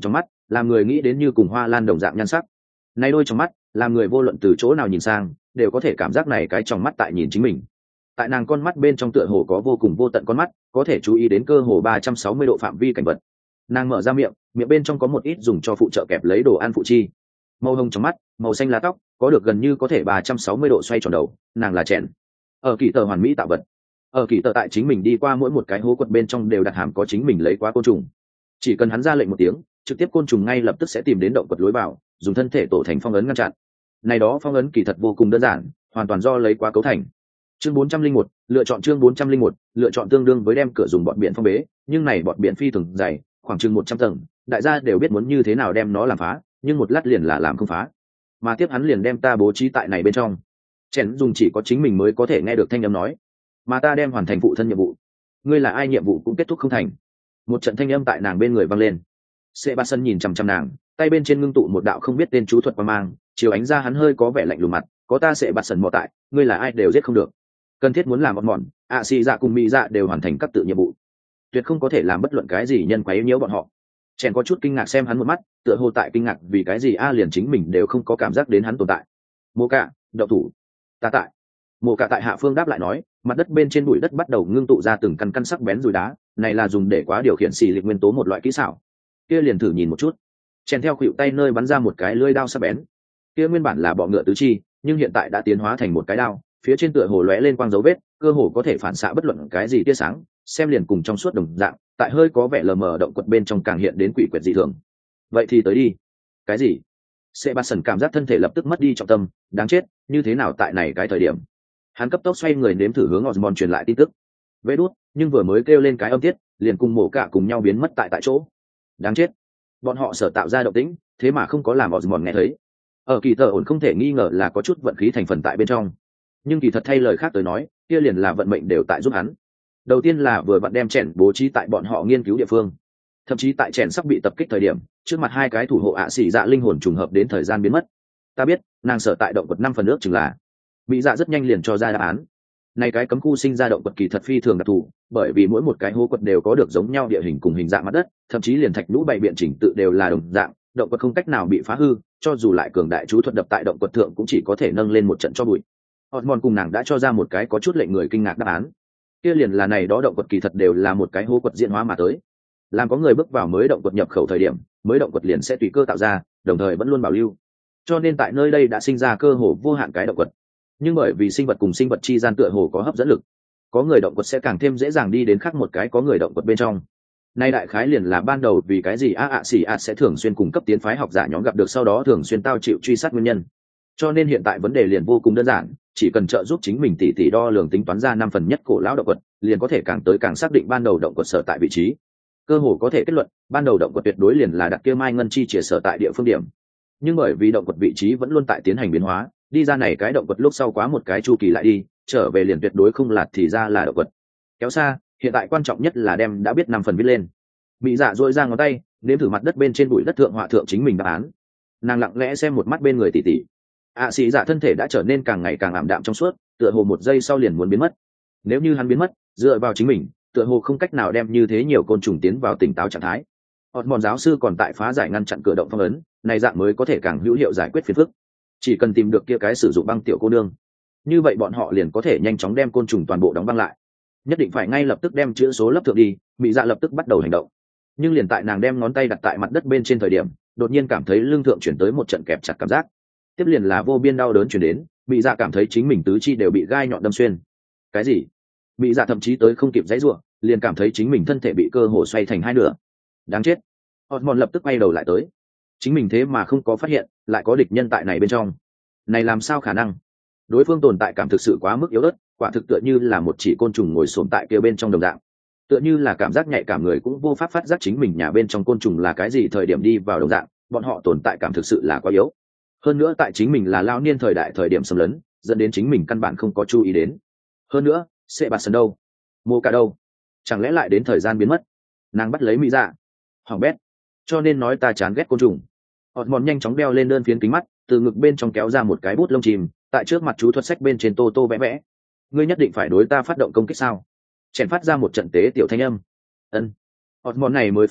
làm người nghĩ đến như cùng hoa lan đồng dạng nhan sắc. Nay đôi trong mắt làm người vô luận từ chỗ nào nhìn sang đều có thể cảm giác này cái trong mắt tại nhìn chính mình. Tại nàng con mắt bên trong tựa hồ có vô cùng vô tận con mắt, có thể chú ý đến cơ hồ ba trăm sáu mươi độ phạm vi cảnh vật. Nàng mở ra miệng, miệng bên trong có một ít dùng cho phụ trợ kẹp lấy đồ ăn phụ chi. Màu hồng trong mắt, màu xanh lá tóc, có được gần như có thể ba trăm sáu mươi độ xoay tròn đầu, nàng là chèn. Ở kỳ tờ hoàn mỹ tạo vật. Ở kỳ tờ tại chính mình đi qua mỗi một cái hố quật bên trong đều đặt hàm có chính mình lấy quá côn trùng. Chỉ cần hắn ra lệnh một tiếng, trực tiếp côn trùng ngay lập tức sẽ tìm đến động quật lối vào, dùng thân thể tổ thành phong ấn ngăn chặn. Này đó phong ấn kỳ thật vô cùng đơn giản, hoàn toàn do lấy quá cấu thành. Chương bốn trăm linh một, lựa chọn chương bốn trăm linh một, lựa chọn tương đương với đem cửa dùng bọt biển phong bế, nhưng này bọt biển phi thường dày, khoảng chừng một trăm tầng, đại gia đều biết muốn như thế nào đem nó làm phá, nhưng một lát liền là làm không phá. Mà tiếp hắn liền đem ta bố trí tại này bên trong. Chèn dùng chỉ có chính mình mới có thể nghe được thanh âm nói, mà ta đem hoàn thành phụ thân nhiệm vụ. Ngươi là ai nhiệm vụ cũng kết thúc không thành. Một trận thanh âm tại nàng bên người vang lên. Sebastian nhìn chằm chằm nàng, tay bên trên ngưng tụ một đạo không biết tên chú thuật qua mang, chiếu ánh ra hắn hơi có vẻ lạnh lùng mặt, có ta Sebastian mò tại, ngươi là ai đều giết không được. Cần thiết muốn làm bọn mòn, ạ xì dạ cùng mỹ dạ đều hoàn thành các tự nhiệm vụ. Tuyệt không có thể làm bất luận cái gì nhân quấy nhiễu bọn họ. Chèn có chút kinh ngạc xem hắn một mắt, tựa hồ tại kinh ngạc vì cái gì a liền chính mình đều không có cảm giác đến hắn tồn tại. Mộ Cả, đậu thủ. Ta tại. Mộ Cả tại hạ phương đáp lại nói, mặt đất bên trên bụi đất bắt đầu ngưng tụ ra từng căn căn sắc bén dùi đá, này là dùng để quá điều khiển xì lịch nguyên tố một loại kỹ xảo. Kia liền thử nhìn một chút. Chèn theo khuỷu tay nơi bắn ra một cái lưỡi đao sắc bén. Kia nguyên bản là bọ ngựa tứ chi, nhưng hiện tại đã tiến hóa thành một cái đao, phía trên tựa hồ lóe lên quang dấu vết, cơ hồ có thể phản xạ bất luận cái gì tia sáng, xem liền cùng trong suốt đồng dạng, tại hơi có vẻ lờ mờ động quật bên trong càng hiện đến quỷ quyệt dị thường. Vậy thì tới đi. Cái gì? Sebastian cảm giác thân thể lập tức mất đi trọng tâm, đáng chết, như thế nào tại này cái thời điểm? Hắn cấp tốc xoay người nếm thử hướng Osmond truyền lại tin tức. Vế đút, nhưng vừa mới kêu lên cái âm tiết, liền cùng Mộ Cả cùng nhau biến mất tại tại chỗ. Đáng chết. Bọn họ sở tạo ra động tĩnh, thế mà không có làm Osmond nghe thấy. Ở kỳ tờ ổn không thể nghi ngờ là có chút vận khí thành phần tại bên trong. Nhưng kỳ thật thay lời khác tới nói, kia liền là vận mệnh đều tại giúp hắn. Đầu tiên là vừa vặn đem chèn bố trí tại bọn họ nghiên cứu địa phương, thậm chí tại chèn sắp bị tập kích thời điểm, trước mặt hai cái thủ hộ ạ xỉ dạ linh hồn trùng hợp đến thời gian biến mất. Ta biết, nàng sở tại động vật năm phần nước chừng là. Mỹ dạ rất nhanh liền cho ra đáp án. Này cái cấm khu sinh ra động vật kỳ thật phi thường đặc thù, bởi vì mỗi một cái hố quật đều có được giống nhau địa hình cùng hình dạng mặt đất, thậm chí liền thạch nhũ bày biện chỉnh tự đều là đồng dạng, động vật không cách nào bị phá hư, cho dù lại cường đại chú thuật đập tại động vật thượng cũng chỉ có thể nâng lên một trận cho bụi. Osmond cùng nàng đã cho ra một cái có chút lệnh người kinh ngạc đáp án. Kia liền là này đó động vật kỳ thật đều là một cái hố quật diễn hóa mà tới. Làm có người bước vào mới động quật nhập khẩu thời điểm, mới động quật liền sẽ tùy cơ tạo ra, đồng thời vẫn luôn bảo lưu. Cho nên tại nơi đây đã sinh ra cơ hồ vô hạn cái động quật. Nhưng bởi vì sinh vật cùng sinh vật chi gian tựa hồ có hấp dẫn lực, có người động quật sẽ càng thêm dễ dàng đi đến khác một cái có người động quật bên trong. Nay đại khái liền là ban đầu vì cái gì a ạ xì a sẽ thường xuyên cung cấp tiến phái học giả nhóm gặp được sau đó thường xuyên tao chịu truy sát nguyên nhân. Cho nên hiện tại vấn đề liền vô cùng đơn giản, chỉ cần trợ giúp chính mình tỉ tỉ đo lường tính toán ra năm phần nhất cổ lão động vật, liền có thể càng tới càng xác định ban đầu động vật sở tại vị trí. Cơ hồ có thể kết luận, ban đầu động vật tuyệt đối liền là đặt kia mai ngân chi chỉ sở tại địa phương điểm. Nhưng bởi vì động vật vị trí vẫn luôn tại tiến hành biến hóa, đi ra này cái động vật lúc sau quá một cái chu kỳ lại đi, trở về liền tuyệt đối không lạt thì ra là động vật. Kéo xa, hiện tại quan trọng nhất là đem đã biết năm phần viết lên. Mỹ Dạ dội ra ngón tay, nếm thử mặt đất bên trên bụi đất thượng họa thượng chính mình đáp án. Nàng lặng lẽ xem một mắt bên người tỷ tỷ. ạ xì dạ thân thể đã trở nên càng ngày càng ảm đạm trong suốt, tựa hồ một giây sau liền muốn biến mất. Nếu như hắn biến mất, dựa vào chính mình, tựa hồ không cách nào đem như thế nhiều côn trùng tiến vào tỉnh táo trạng thái. Osmond giáo sư còn tại phá giải ngăn chặn cửa động phong ấn, này dạng mới có thể càng hữu hiệu giải quyết phiền phức. Chỉ cần tìm được kia cái sử dụng băng tiểu cô nương, như vậy bọn họ liền có thể nhanh chóng đem côn trùng toàn bộ đóng băng lại. Nhất định phải ngay lập tức đem chữ số lấp thượng đi. Mỹ Dạ lập tức bắt đầu hành động. Nhưng liền tại nàng đem ngón tay đặt tại mặt đất bên trên thời điểm, đột nhiên cảm thấy lưng thượng chuyển tới một trận kẹp chặt cảm giác. Tiếp liền là vô biên đau đớn chuyển đến, Mỹ Dạ cảm thấy chính mình tứ chi đều bị gai nhọn đâm xuyên. Cái gì? Mỹ Dạ thậm chí tới không kịp giãy giụa, liền cảm thấy chính mình thân thể bị cơ hồ xoay thành hai nửa. Đáng chết! Osmond lập tức quay đầu lại tới. Chính mình thế mà không có phát hiện, lại có địch nhân tại này bên trong. Này làm sao khả năng? Đối phương tồn tại cảm thực sự quá mức yếu ớt, quả thực tựa như là một chỉ côn trùng ngồi xổm tại kia bên trong đồng dạng. Tựa như là cảm giác nhạy cảm người cũng vô pháp phát giác chính mình nhà bên trong côn trùng là cái gì thời điểm đi vào đồng dạng, bọn họ tồn tại cảm thực sự là quá yếu. Hơn nữa tại chính mình là lao niên thời đại thời điểm xâm lấn, dẫn đến chính mình căn bản không có chú ý đến. Hơn nữa, Sebastian đâu? Mộ Cả đâu? Chẳng lẽ lại đến thời gian biến mất? Nàng bắt lấy Mỹ Dạ. Hỏng bét. Cho nên nói ta chán ghét côn trùng. Osmond nhanh chóng đeo lên đơn phiến kính mắt, từ ngực bên trong kéo ra một cái bút lông chìm, tại trước mặt chú thuật sách bên trên tô tô vẽ vẽ. Ngươi nhất định phải đối ta phát động công kích sao? Chèn phát ra một trận tế tiểu thanh âm. Ân. Osmond này mới phát hiện,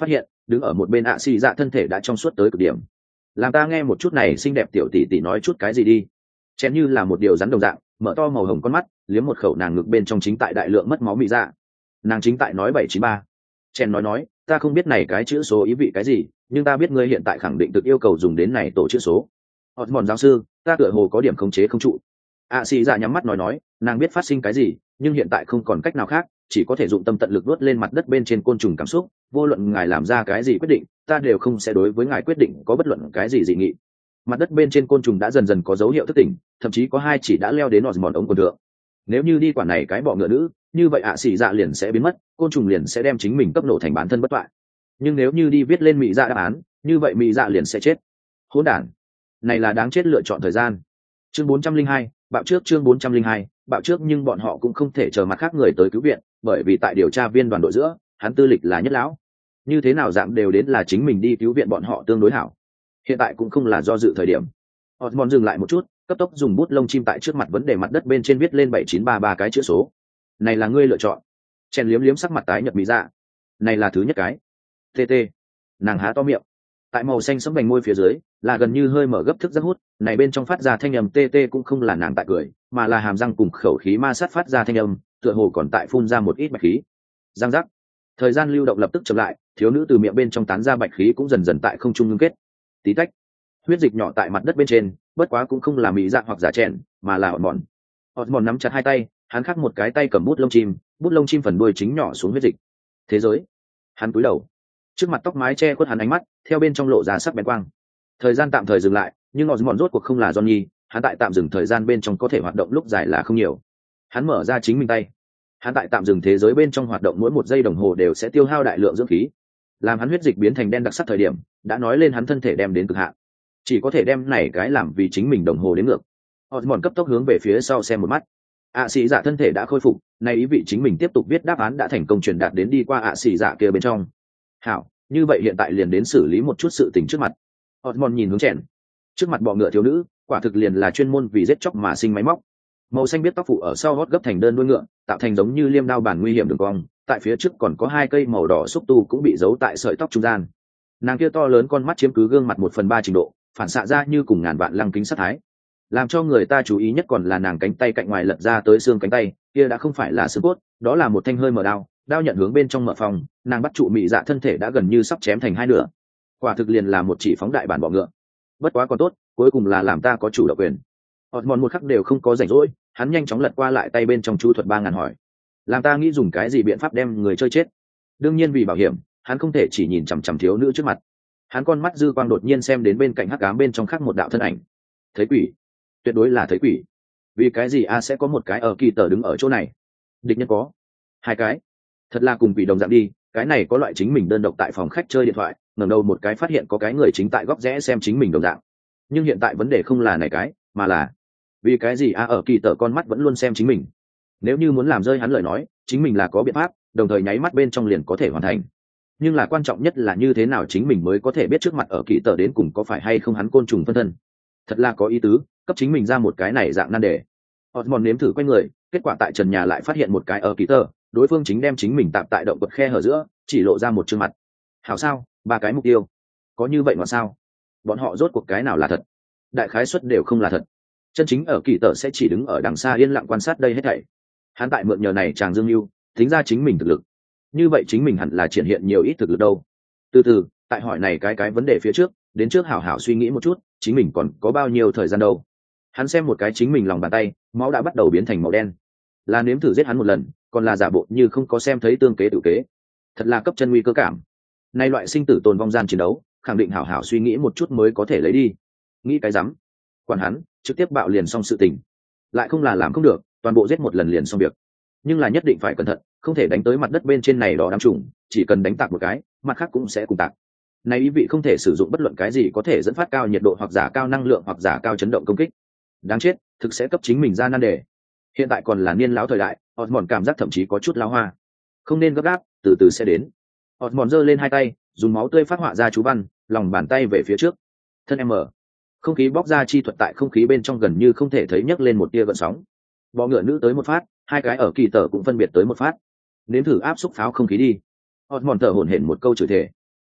đứng ở một bên ạ xì dạ thân thể đã trong suốt tới cực điểm. Làm ta nghe một chút này xinh đẹp tiểu tỷ tỷ nói chút cái gì đi. Chén như là một điều rắn đồng dạng, mở to màu hồng con mắt, liếm một khẩu nàng ngực bên trong chính tại đại lượng mất máu mị dạ. Nàng chính tại nói bảy chín ba. Chen nói nói, ta không biết này cái chữ số ý vị cái gì, nhưng ta biết ngươi hiện tại khẳng định tự yêu cầu dùng đến này tổ chữ số. Osmond giáo sư, ta tựa hồ có điểm khống chế không trụ. ạ xì dạ nhắm mắt nói nói, nàng biết phát sinh cái gì, nhưng hiện tại không còn cách nào khác, chỉ có thể dụng tâm tận lực đốt lên mặt đất bên trên côn trùng cảm xúc, vô luận ngài làm ra cái gì quyết định, ta đều không sẽ đối với ngài quyết định có bất luận cái gì dị nghị. Mặt đất bên trên côn trùng đã dần dần có dấu hiệu thức tỉnh, thậm chí có hai chỉ đã leo đến Osmond ống quần thượng. Nếu như đi quản này cái bọ ngựa nữ, như vậy ạ xì dạ liền sẽ biến mất, côn trùng liền sẽ đem chính mình cấp nổ thành bản thân bất toại. Nhưng nếu như đi viết lên mị dạ đáp án, như vậy mị dạ liền sẽ chết. Hỗn đản, này là đáng chết lựa chọn thời gian. Chương bốn trăm linh hai, bạo trước chương bốn trăm linh hai, bạo trước nhưng bọn họ cũng không thể chờ mặt khác người tới cứu viện, bởi vì tại điều tra viên đoàn đội giữa, hắn tư lịch là nhất lão. Như thế nào dạng đều đến là chính mình đi cứu viện bọn họ tương đối hảo. Hiện tại cũng không là do dự thời điểm. Osmond dừng lại một chút, cấp tốc dùng bút lông chim tại trước mặt vấn đề mặt đất bên trên viết lên bảy chín ba ba cái chữ số. Này là ngươi lựa chọn. Chen liếm liếm sắc mặt tái nhợt mỹ dạ. Này là thứ nhất cái. tê tê. Nàng há to miệng. Tại màu xanh sẫm vành môi phía dưới, là gần như hơi mở gấp thức rất hút, này bên trong phát ra thanh âm tê tê cũng không là nàng tại cười, mà là hàm răng cùng khẩu khí ma sát phát ra thanh âm, tựa hồ còn tại phun ra một ít bạch khí. Răng rắc. Thời gian lưu động lập tức chậm lại, thiếu nữ từ miệng bên trong tán ra bạch khí cũng dần dần tại không trung ngưng kết. Tí tách. Huyết dịch nhỏ tại mặt đất bên trên, bất quá cũng không là mỹ dạ hoặc giả chèn, mà là Osmond. Osmond nắm chặt hai tay, hắn khắc một cái tay cầm bút lông chim, bút lông chim phần đuôi chính nhỏ xuống huyết dịch. Thế giới. Hắn cúi đầu, trước mặt tóc mái che khuất hắn ánh mắt, theo bên trong lộ ra sắc bén quang. Thời gian tạm thời dừng lại, nhưng Osmond rốt cuộc không là Johnny, hắn tại tạm dừng thời gian bên trong có thể hoạt động lúc dài là không nhiều. Hắn mở ra chính mình tay. Hắn tại tạm dừng thế giới bên trong hoạt động mỗi một giây đồng hồ đều sẽ tiêu hao đại lượng dưỡng khí. Làm hắn huyết dịch biến thành đen đặc sắc thời điểm, đã nói lên hắn thân thể đem đến cực hạn. Chỉ có thể đem này cái làm vì chính mình đồng hồ đến ngược. Osmond cấp tốc hướng về phía sau xem một mắt. ạ xì dạ thân thể đã khôi phục, nay ý vị chính mình tiếp tục viết đáp án đã thành công truyền đạt đến đi qua ạ xì dạ kia bên trong. Hảo, như vậy hiện tại liền đến xử lý một chút sự tình trước mặt. Osmond nhìn hướng chèn. Trước mặt bọ ngựa thiếu nữ, quả thực liền là chuyên môn vì giết chóc mà sinh máy móc. Màu xanh biết tóc phụ ở sau hót gấp thành đơn đuôi ngựa, tạo thành giống như liêm đao bản nguy hiểm đường cong, tại phía trước còn có hai cây màu đỏ xúc tu cũng bị giấu tại sợi tóc trung gian. Nàng kia to lớn con mắt chiếm cứ gương mặt một phần ba trình độ, phản xạ ra như cùng ngàn vạn lăng kính sát thái. Làm cho người ta chú ý nhất còn là nàng cánh tay cạnh ngoài lật ra tới xương cánh tay, kia đã không phải là xương cốt, đó là một thanh hơi mở đao, đao nhận hướng bên trong mở phòng, nàng bắt trụ mị dạ thân thể đã gần như sắp chém thành hai nửa. Quả thực liền là một chỉ phóng đại bản bọ ngựa. Bất quá còn tốt, cuối cùng là làm ta có chủ động quyền. Osmond một khắc đều không có rảnh rỗi, hắn nhanh chóng lật qua lại tay bên trong chu thuật ba ngàn hỏi. Làm ta nghĩ dùng cái gì biện pháp đem người chơi chết. Đương nhiên vì bảo hiểm, hắn không thể chỉ nhìn chằm chằm thiếu nữ trước mặt. Hắn con mắt dư quang đột nhiên xem đến bên cạnh hắc ám bên trong khác một đạo thân ảnh. Thấy quỷ, tuyệt đối là thấy quỷ. Vì cái gì a sẽ có một cái ở kỳ tờ đứng ở chỗ này? Địch nhân có hai cái, thật là cùng quỷ đồng dạng đi. Cái này có loại chính mình đơn độc tại phòng khách chơi điện thoại, ngẩng đầu một cái phát hiện có cái người chính tại góc rẽ xem chính mình đồng dạng. Nhưng hiện tại vấn đề không là này cái, mà là vì cái gì a ở kỳ tờ con mắt vẫn luôn xem chính mình. Nếu như muốn làm rơi hắn lời nói, chính mình là có biện pháp, đồng thời nháy mắt bên trong liền có thể hoàn thành. Nhưng là quan trọng nhất là như thế nào chính mình mới có thể biết trước mặt ở kỳ tờ đến cùng có phải hay không hắn côn trùng phân thân. Thật là có ý tứ, cấp chính mình ra một cái này dạng nan đề. Osmond nếm thử quay người, kết quả tại trần nhà lại phát hiện một cái ở kỳ tờ, đối phương chính đem chính mình tạm tại động quật khe hở giữa, chỉ lộ ra một chương mặt. Hảo sao, ba cái mục tiêu, có như vậy mà sao? Bọn họ rốt cuộc cái nào là thật? Đại khái suất đều không là thật. Chân chính ở kỳ tờ sẽ chỉ đứng ở đằng xa yên lặng quan sát đây hết thảy. Hắn tại mượn nhờ này chàng dương lưu, tính ra chính mình thực lực. Như vậy chính mình hẳn là triển hiện nhiều ít thực lực đâu. Từ từ, tại hỏi này cái cái vấn đề phía trước, đến trước hảo hảo suy nghĩ một chút, chính mình còn có bao nhiêu thời gian đâu. Hắn xem một cái chính mình lòng bàn tay, máu đã bắt đầu biến thành màu đen. Là nếm thử giết hắn một lần, còn là giả bộ như không có xem thấy tương kế tự kế. Thật là cấp chân nguy cơ cảm. Nay loại sinh tử tồn vong gian chiến đấu, khẳng định hảo hảo suy nghĩ một chút mới có thể lấy đi. Nghĩ cái rắm. Quản hắn, trực tiếp bạo liền xong sự tình. Lại không là làm không được, toàn bộ giết một lần liền xong việc. Nhưng là nhất định phải cẩn thận, không thể đánh tới mặt đất bên trên này đó đám trùng, chỉ cần đánh tạc một cái, mặt khác cũng sẽ cùng tạc. Này ý vị không thể sử dụng bất luận cái gì có thể dẫn phát cao nhiệt độ hoặc giả cao năng lượng hoặc giả cao chấn động công kích. Đáng chết, thực sẽ cấp chính mình ra nan đề. Hiện tại còn là niên lão thời đại, Osmond cảm giác thậm chí có chút lão hoa. Không nên gấp gáp, từ từ sẽ đến. Osmond giơ lên hai tay, dùng máu tươi phát họa ra chú văn, lòng bàn tay về phía trước. Thân em mở. Không khí bóc ra chi thuật tại không khí bên trong gần như không thể thấy nhấc lên một tia gợn sóng. Bọ ngựa nữ tới một phát, hai cái ở kỳ tờ cũng phân biệt tới một phát. Nếm thử áp xúc pháo không khí đi. Osmond thở hổn hển một câu chửi thề.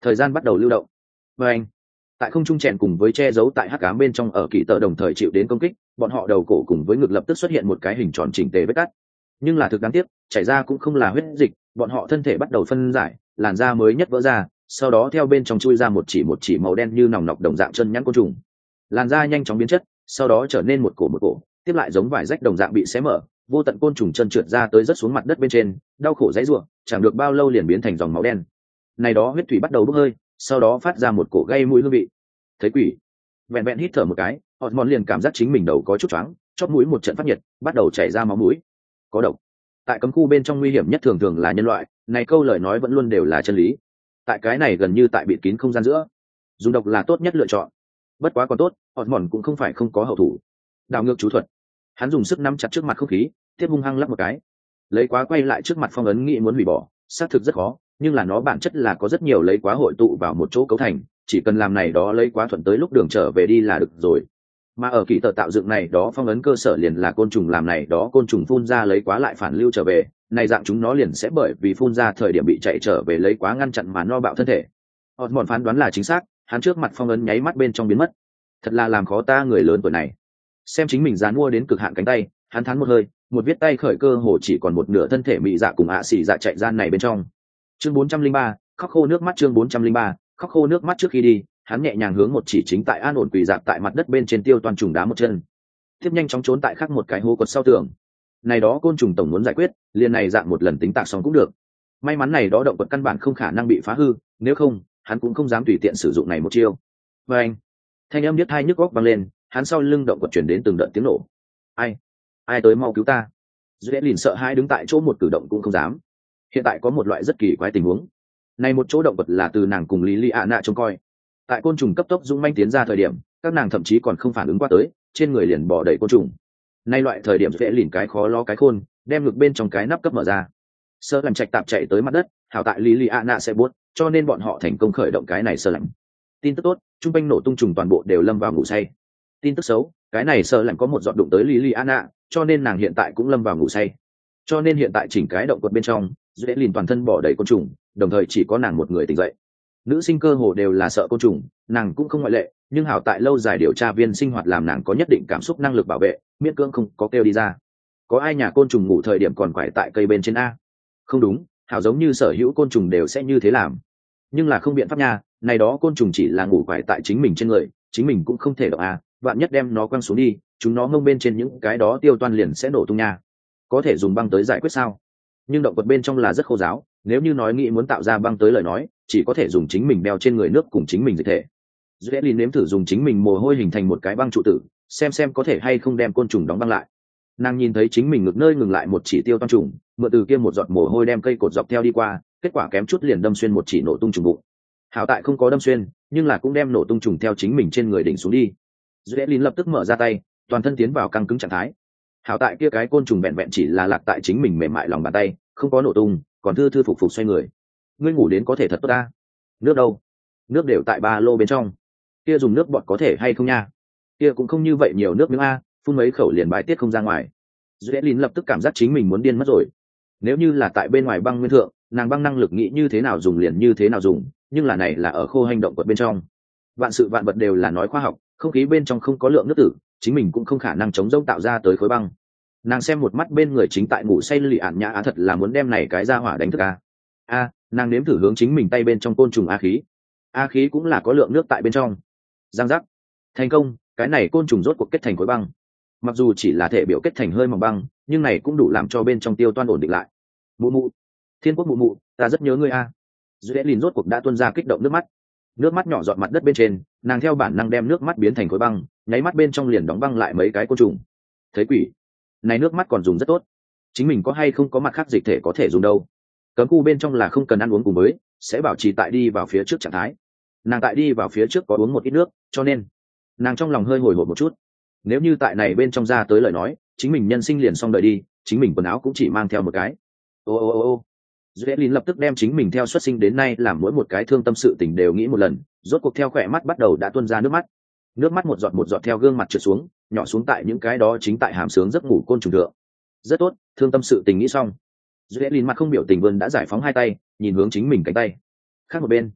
thời gian bắt đầu lưu động. Và anh tại không trung chèn cùng với che giấu tại hắc ám bên trong ở kỳ tờ đồng thời chịu đến công kích, bọn họ đầu cổ cùng với ngực lập tức xuất hiện một cái hình tròn chỉnh tề vết cắt. Nhưng là thực đáng tiếc, chảy ra cũng không là huyết dịch, bọn họ thân thể bắt đầu phân giải, làn da mới nhất vỡ ra, sau đó theo bên trong chui ra một chỉ một chỉ màu đen như nòng nọc đồng dạng chân nhẵn côn trùng. Làn da nhanh chóng biến chất, sau đó trở nên một cổ một cổ, tiếp lại giống vải rách đồng dạng bị xé mở, vô tận côn trùng chân trượt ra tới rất xuống mặt đất bên trên, đau khổ dãy rủa, chẳng được bao lâu liền biến thành dòng máu đen. Này đó huyết thủy bắt đầu bốc hơi, sau đó phát ra một cổ gây mũi hương vị. Thấy quỷ, vẹn vẹn hít thở một cái, Osmond liền cảm giác chính mình đầu có chút choáng, chóp mũi một trận phát nhiệt, bắt đầu chảy ra máu mũi. Có độc. Tại cấm khu bên trong nguy hiểm nhất thường thường là nhân loại, này câu lời nói vẫn luôn đều là chân lý. Tại cái này gần như tại bịt kín không gian giữa, dùng độc là tốt nhất lựa chọn. Bất quá còn tốt, Osmond cũng không phải không có hậu thủ. Đảo ngược chú thuật, hắn dùng sức nắm chặt trước mặt không khí, tiếp hung hăng lắc một cái, lấy quá quay lại trước mặt phong ấn nghĩ muốn hủy bỏ, xác thực rất khó, nhưng là nó bản chất là có rất nhiều lấy quá hội tụ vào một chỗ cấu thành, chỉ cần làm này đó lấy quá thuận tới lúc đường trở về đi là được rồi. Mà ở kỳ tờ tạo dựng này đó phong ấn cơ sở liền là côn trùng làm này đó côn trùng phun ra lấy quá lại phản lưu trở về, này dạng chúng nó liền sẽ bởi vì phun ra thời điểm bị chạy trở về lấy quá ngăn chặn mà no bạo thân thể. Osmond phán đoán là chính xác, hắn trước mặt phong ấn nháy mắt bên trong biến mất. Thật là làm khó ta người lớn tuổi này. Xem chính mình dán mua đến cực hạn cánh tay, hắn thán một hơi, một viết tay khởi cơ hồ chỉ còn một nửa thân thể mị dạ cùng ạ xỉ dạ chạy gian này bên trong. Chương bốn trăm linh ba, khóc khô nước mắt. Chương bốn trăm linh ba, khóc khô nước mắt. Trước khi đi, hắn nhẹ nhàng hướng một chỉ chính tại an ổn quỳ dạp tại mặt đất bên trên tiêu toàn trùng đá một chân, tiếp nhanh chóng trốn tại khắc một cái hố quật sau tường. Này đó côn trùng tổng muốn giải quyết, liền này dạng một lần tính tạc xong cũng được. May mắn này đó động vật căn bản không khả năng bị phá hư, nếu không hắn cũng không dám tùy tiện sử dụng này một chiêu. Và anh thanh âm điếc tai nhức óc vang lên, hắn sau lưng động vật chuyển đến từng đợt tiếng nổ. Ai ai tới mau cứu ta. Dễ lìn sợ hãi đứng tại chỗ một cử động cũng không dám. Hiện tại có một loại rất kỳ quái tình huống, này một chỗ động vật là từ nàng cùng lý lý ạ nạ trông coi. Tại côn trùng cấp tốc dũng manh tiến ra thời điểm, các nàng thậm chí còn không phản ứng qua tới, trên người liền bỏ đầy côn trùng. Nay loại thời điểm dễ lìn cái khó lo cái khôn, đem ngực bên trong cái nắp cấp mở ra. Sơ làm trạch tạp chạy tới mặt đất, hảo tại lý lý ạ nạ sẽ buốt, cho nên bọn họ thành công khởi động cái này sơ lạnh. Tin tức tốt, trung quanh nổ tung trùng toàn bộ đều lâm vào ngủ say. Tin tức xấu, cái này sơ lạnh có một giọt đụng tới lý lý ạ nạ, cho nên nàng hiện tại cũng lâm vào ngủ say. Cho nên hiện tại chỉnh cái động quật bên trong, dễ lìn toàn thân bỏ đầy côn trùng, đồng thời chỉ có nàng một người tỉnh dậy. Nữ sinh cơ hồ đều là sợ côn trùng, nàng cũng không ngoại lệ, nhưng hảo tại lâu dài điều tra viên sinh hoạt làm nàng có nhất định cảm xúc năng lực bảo vệ, miễn cưỡng không có kêu đi ra. Có ai nhà côn trùng ngủ thời điểm còn quải tại cây bên trên a? Không đúng, hảo giống như sở hữu côn trùng đều sẽ như thế làm. Nhưng là không biện pháp nha, này đó côn trùng chỉ là ngủ quải tại chính mình trên người, chính mình cũng không thể động a, vạn nhất đem nó quăng xuống đi, chúng nó ngông bên trên những cái đó tiêu toan liền sẽ nổ tung nha. Có thể dùng băng tới giải quyết sao? Nhưng động vật bên trong là rất khô ráo, nếu như nói nghĩ muốn tạo ra băng tới lời nói, chỉ có thể dùng chính mình đeo trên người nước cùng chính mình dịch thể. Dễ Lin nếm thử dùng chính mình mồ hôi hình thành một cái băng trụ tử, xem xem có thể hay không đem côn trùng đóng băng lại. Nàng nhìn thấy chính mình ngực nơi ngừng lại một chỉ tiêu toan trùng, mượn từ kia một giọt mồ hôi đem cây cột dọc theo đi qua, kết quả kém chút liền đâm xuyên một chỉ nổ tung trùng bụng. Hảo tại không có đâm xuyên, nhưng là cũng đem nổ tung trùng theo chính mình trên người đỉnh xuống đi. Dễ Lin lập tức mở ra tay, toàn thân tiến vào căng cứng trạng thái. Hảo tại kia cái côn trùng vẹn vẹn chỉ là lạc tại chính mình mềm mại lòng bàn tay, không có nổ tung, còn thư thư phục phục xoay người. Ngươi ngủ đến có thể thật tốt ta. Nước đâu? Nước đều tại ba lô bên trong. Kia dùng nước bọt có thể hay không nha? Kia cũng không như vậy nhiều nước miếng a, phun mấy khẩu liền bãi tiết không ra ngoài. Dễ Lin lập tức cảm giác chính mình muốn điên mất rồi. Nếu như là tại bên ngoài băng nguyên thượng, nàng băng năng lực nghĩ như thế nào dùng liền như thế nào dùng, nhưng là này là ở khô hành động quật bên trong. Vạn sự vạn vật đều là nói khoa học, không khí bên trong không có lượng nước tử, chính mình cũng không khả năng chống rông tạo ra tới khối băng. Nàng xem một mắt bên người chính tại ngủ say lì ạn nhã á, thật là muốn đem này cái ra hỏa đánh thức a. A, nàng nếm thử hướng chính mình tay bên trong côn trùng a khí. A khí cũng là có lượng nước tại bên trong. Giang giác. Thành công, cái này côn trùng rốt cuộc kết thành khối băng. Mặc dù chỉ là thể biểu kết thành hơi mỏng băng, nhưng này cũng đủ làm cho bên trong tiêu toan ổn định lại. Mụ mụ, Thiên Quốc mụ mụ, ta rất nhớ ngươi a. Dễ Lìn rốt cuộc đã tuôn ra kích động nước mắt. Nước mắt nhỏ giọt mặt đất bên trên, nàng theo bản năng đem nước mắt biến thành khối băng, nháy mắt bên trong liền đóng băng lại mấy cái côn trùng. Thấy quỷ, này nước mắt còn dùng rất tốt. Chính mình có hay không có mặt khác dịch thể có thể dùng đâu. Cấm khu bên trong là không cần ăn uống cùng với, sẽ bảo trì tại đi vào phía trước trạng thái. Nàng tại đi vào phía trước có uống một ít nước, cho nên nàng trong lòng hơi hồi hộp một chút. Nếu như tại này bên trong ra tới lời nói, chính mình nhân sinh liền xong đời đi, chính mình quần áo cũng chỉ mang theo một cái. Ô ô ô ô. Dễ Lin lập tức đem chính mình theo xuất sinh đến nay làm mỗi một cái thương tâm sự tình đều nghĩ một lần, rốt cuộc theo khỏe mắt bắt đầu đã tuôn ra nước mắt. Nước mắt một giọt một giọt theo gương mặt trượt xuống, nhỏ xuống tại những cái đó chính tại hàm sướng giấc ngủ côn trùng thượng. Rất tốt, thương tâm sự tình nghĩ xong. Dễ Lin mặt không biểu tình vươn đã giải phóng hai tay, nhìn hướng chính mình cánh tay. Khác một bên,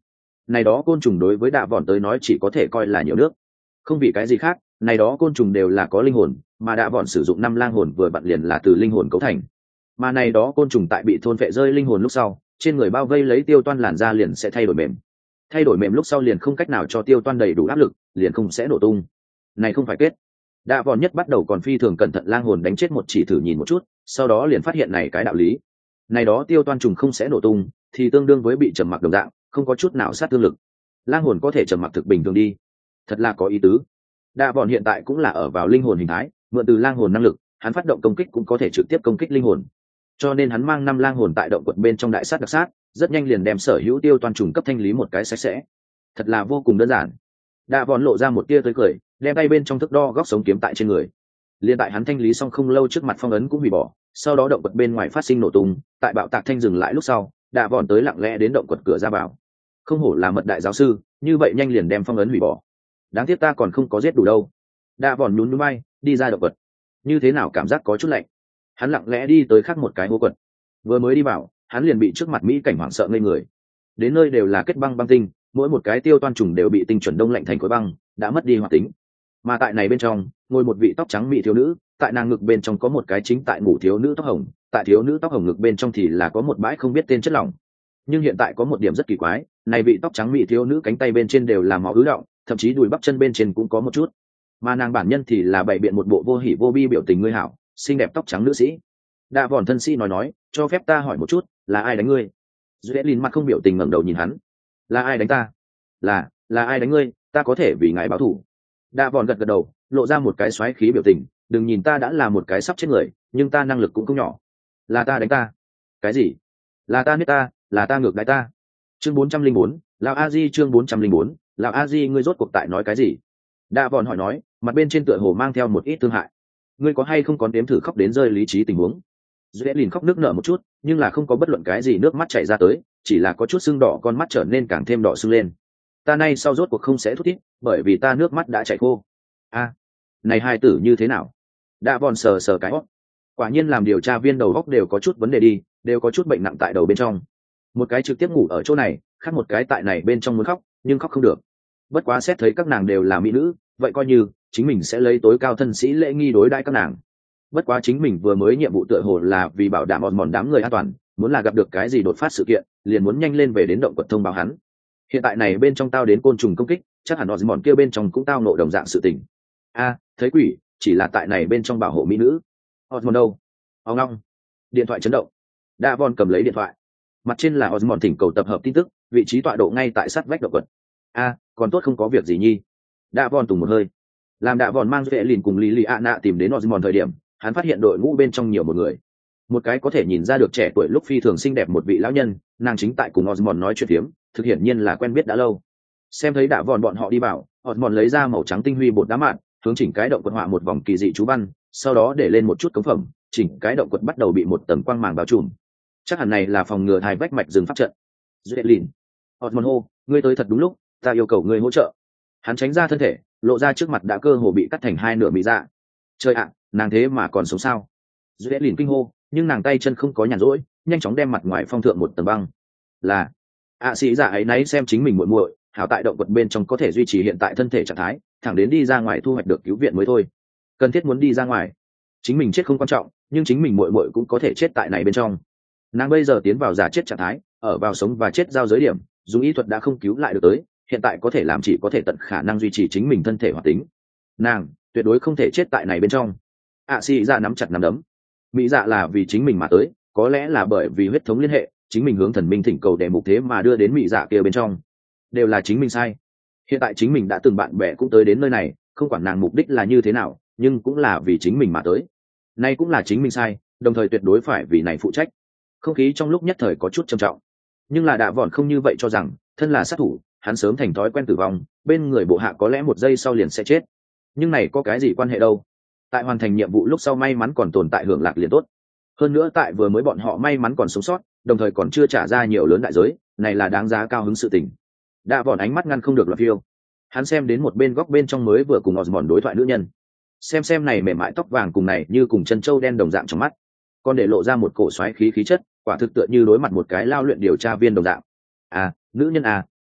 này đó côn trùng đối với đạ vòn tới nói chỉ có thể coi là nhiều nước, không vì cái gì khác. Này đó côn trùng đều là có linh hồn, mà đạ vòn sử dụng năm lang hồn vừa vặn liền là từ linh hồn cấu thành. Mà này đó côn trùng tại bị thôn phệ rơi linh hồn lúc sau, trên người bao vây lấy tiêu toan làn da liền sẽ thay đổi mềm, thay đổi mềm lúc sau liền không cách nào cho tiêu toan đầy đủ áp lực, liền không sẽ nổ tung. Này không phải kết. Đạ vòn nhất bắt đầu còn phi thường cẩn thận lang hồn đánh chết một chỉ thử nhìn một chút, sau đó liền phát hiện này cái đạo lý. Này đó tiêu toan trùng không sẽ nổ tung, thì tương đương với bị trầm mặc đồng dạng, không có chút nào sát thương lực. Lang hồn có thể trầm mặc thực bình thường đi, thật là có ý tứ. Đạ vòn hiện tại cũng là ở vào linh hồn hình thái, mượn từ lang hồn năng lực, hắn phát động công kích cũng có thể trực tiếp công kích linh hồn. Cho nên hắn mang năm lang hồn tại động quật bên trong đại sát đặc sát, rất nhanh liền đem sở hữu tiêu toan trùng cấp thanh lý một cái sạch sẽ. Thật là vô cùng đơn giản. Đạ vòn lộ ra một tia tươi cười, đem tay bên trong thước đo góc sống kiếm tại trên người. Liên tại hắn thanh lý xong không lâu trước mặt phong ấn cũng hủy bỏ, sau đó động quật bên ngoài phát sinh nổ tung, tại bạo tạc thanh dừng lại lúc sau, Đạ vòn tới lặng lẽ đến động quật cửa ra vào. Không hổ là mật đại giáo sư, như vậy nhanh liền đem phong ấn hủy bỏ. Đáng tiếc ta còn không có giết đủ đâu. Đạ vòn nhún nhún vai, đi ra động quật. Như thế nào cảm giác có chút lạnh. Hắn lặng lẽ đi tới khác một cái hố quật. Vừa mới đi vào, hắn liền bị trước mặt mỹ cảnh hoảng sợ ngây người. Đến nơi đều là kết băng băng tinh, mỗi một cái tiêu toan trùng đều bị tinh chuẩn đông lạnh thành khối băng, đã mất đi hoạt tính. Mà tại này bên trong, ngồi một vị tóc trắng mỹ thiếu nữ, tại nàng ngực bên trong có một cái chính tại ngủ thiếu nữ tóc hồng, tại thiếu nữ tóc hồng ngực bên trong thì là có một bãi không biết tên chất lỏng. Nhưng hiện tại có một điểm rất kỳ quái, này vị tóc trắng mỹ thiếu nữ cánh tay bên trên đều là máu ứ đọng, thậm chí đùi bắp chân bên trên cũng có một chút. Mà nàng bản nhân thì là bày biện một bộ vô hỉ vô bi biểu tình ngươi hảo, xinh đẹp tóc trắng nữ sĩ. Đạ vòn thân sĩ nói nói, cho phép ta hỏi một chút, là ai đánh ngươi? Dễ lìn mặt không biểu tình ngẩng đầu nhìn hắn. Là ai đánh ta? Là, là ai đánh ngươi? Ta có thể vì ngài báo thù. Đạ vòn gật gật đầu, lộ ra một cái xoáy khí biểu tình, đừng nhìn ta đã là một cái sắp chết người, nhưng ta năng lực cũng không nhỏ. Là ta đánh ta? Cái gì? Là ta biết ta, là ta ngược đãi ta. Chương bốn trăm linh bốn, lão a di chương bốn trăm linh bốn, lão a di ngươi rốt cuộc tại nói cái gì? Đạ vòn hỏi nói, mặt bên trên tựa hồ mang theo một ít thương hại. Ngươi có hay không có đếm thử khóc đến rơi lý trí tình huống? Dễ lìn khóc nước nở một chút, nhưng là không có bất luận cái gì nước mắt chảy ra tới, chỉ là có chút sưng đỏ, con mắt trở nên càng thêm đỏ sưng lên. Ta nay sau rốt cuộc không sẽ thút thít, bởi vì ta nước mắt đã chảy khô. A, này hai tử như thế nào? Đạ vòn sờ sờ cái hót. Quả nhiên làm điều tra viên đầu góc đều có chút vấn đề đi, đều có chút bệnh nặng tại đầu bên trong. Một cái trực tiếp ngủ ở chỗ này, khác một cái tại này bên trong muốn khóc, nhưng khóc không được. Bất quá xét thấy các nàng đều là mỹ nữ, vậy coi như chính mình sẽ lấy tối cao thân sĩ lễ nghi đối đãi các nàng. Bất quá chính mình vừa mới nhiệm vụ tựa hồ là vì bảo đảm mòn mòn đám người an toàn, muốn là gặp được cái gì đột phát sự kiện, liền muốn nhanh lên về đến động quật thông báo hắn. Hiện tại này bên trong tao đến côn trùng công kích, chắc hẳn mòn kia bên trong cũng tao nộ đồng dạng sự tình. A, thấy quỷ, chỉ là tại này bên trong bảo hộ mỹ nữ. Osmond đâu? Ông long. Điện thoại chấn động. Đạ Von cầm lấy điện thoại. Mặt trên là Osmond thỉnh cầu tập hợp tin tức, vị trí tọa độ ngay tại sát vách động quật. A, còn tốt không có việc gì nhi. Đạ Von tùng một hơi. Làm Đạ Von mang vệ lìn cùng Lý Lý ạ nạ tìm đến Osmond thời điểm, hắn phát hiện đội ngũ bên trong nhiều một người. Một cái có thể nhìn ra được trẻ tuổi lúc phi thường xinh đẹp một vị lão nhân, nàng chính tại cùng Osmond nói chuyện phiếm, thực hiện nhiên là quen biết đã lâu. Xem thấy Đạ Von bọn họ đi vào, Osmond lấy ra màu trắng tinh huy bột đá mạn, hướng chỉnh cái động quật họa một vòng kỳ dị chú văn, sau đó để lên một chút cống phẩm, chỉnh cái động quật bắt đầu bị một tầng quang màng bao trùm. Chắc hẳn này là phòng ngừa thai vách mạch rừng pháp trận. Dễ lìn. Osmond hô, ngươi tới thật đúng lúc, ta yêu cầu ngươi hỗ trợ. Hắn tránh ra thân thể, lộ ra trước mặt đã cơ hồ bị cắt thành hai nửa mỹ dạ. Trời ạ, nàng thế mà còn sống sao? Dễ lìn kinh hô, nhưng nàng tay chân không có nhàn rỗi, nhanh chóng đem mặt ngoài phong thượng một tầng băng. Là, ạ sĩ dạ ấy nấy xem chính mình muội muội, hảo tại động quật bên trong có thể duy trì hiện tại thân thể trạng thái, thẳng đến đi ra ngoài thu hoạch được cứu viện mới thôi. Cần thiết muốn đi ra ngoài, chính mình chết không quan trọng, nhưng chính mình muội muội cũng có thể chết tại này bên trong. Nàng bây giờ tiến vào giả chết trạng thái, ở vào sống và chết giao giới điểm, dùng y thuật đã không cứu lại được tới, hiện tại có thể làm chỉ có thể tận khả năng duy trì chính mình thân thể hoạt tính. Nàng tuyệt đối không thể chết tại này bên trong. ạ sĩ dạ nắm chặt nắm đấm. Mỹ dạ là vì chính mình mà tới, có lẽ là bởi vì huyết thống liên hệ, chính mình hướng thần minh thỉnh cầu để mục thế mà đưa đến mỹ dạ kia bên trong, đều là chính mình sai. Hiện tại chính mình đã từng bạn bè cũng tới đến nơi này, không quản nàng mục đích là như thế nào, nhưng cũng là vì chính mình mà tới. Nay cũng là chính mình sai, đồng thời tuyệt đối phải vì này phụ trách. Không khí trong lúc nhất thời có chút trầm trọng, nhưng là Đạ Vòn không như vậy cho rằng, thân là sát thủ, hắn sớm thành thói quen tử vong, bên người bộ hạ có lẽ một giây sau liền sẽ chết. Nhưng này có cái gì quan hệ đâu? Tại hoàn thành nhiệm vụ lúc sau may mắn còn tồn tại hưởng lạc liền tốt. Hơn nữa tại vừa mới bọn họ may mắn còn sống sót, đồng thời còn chưa trả ra nhiều lớn đại giới, này là đáng giá cao hứng sự tình. Đạ Vòn ánh mắt ngăn không được loạt phiêu. Hắn xem đến một bên góc bên trong mới vừa cùng Osmond đối thoại nữ nhân, xem xem này mềm mại tóc vàng cùng này như cùng chân trâu đen đồng dạng trong mắt, còn để lộ ra một cổ xoáy khí khí chất, quả thực tựa như đối mặt một cái lao luyện điều tra viên đồng dạng. À, nữ nhân à,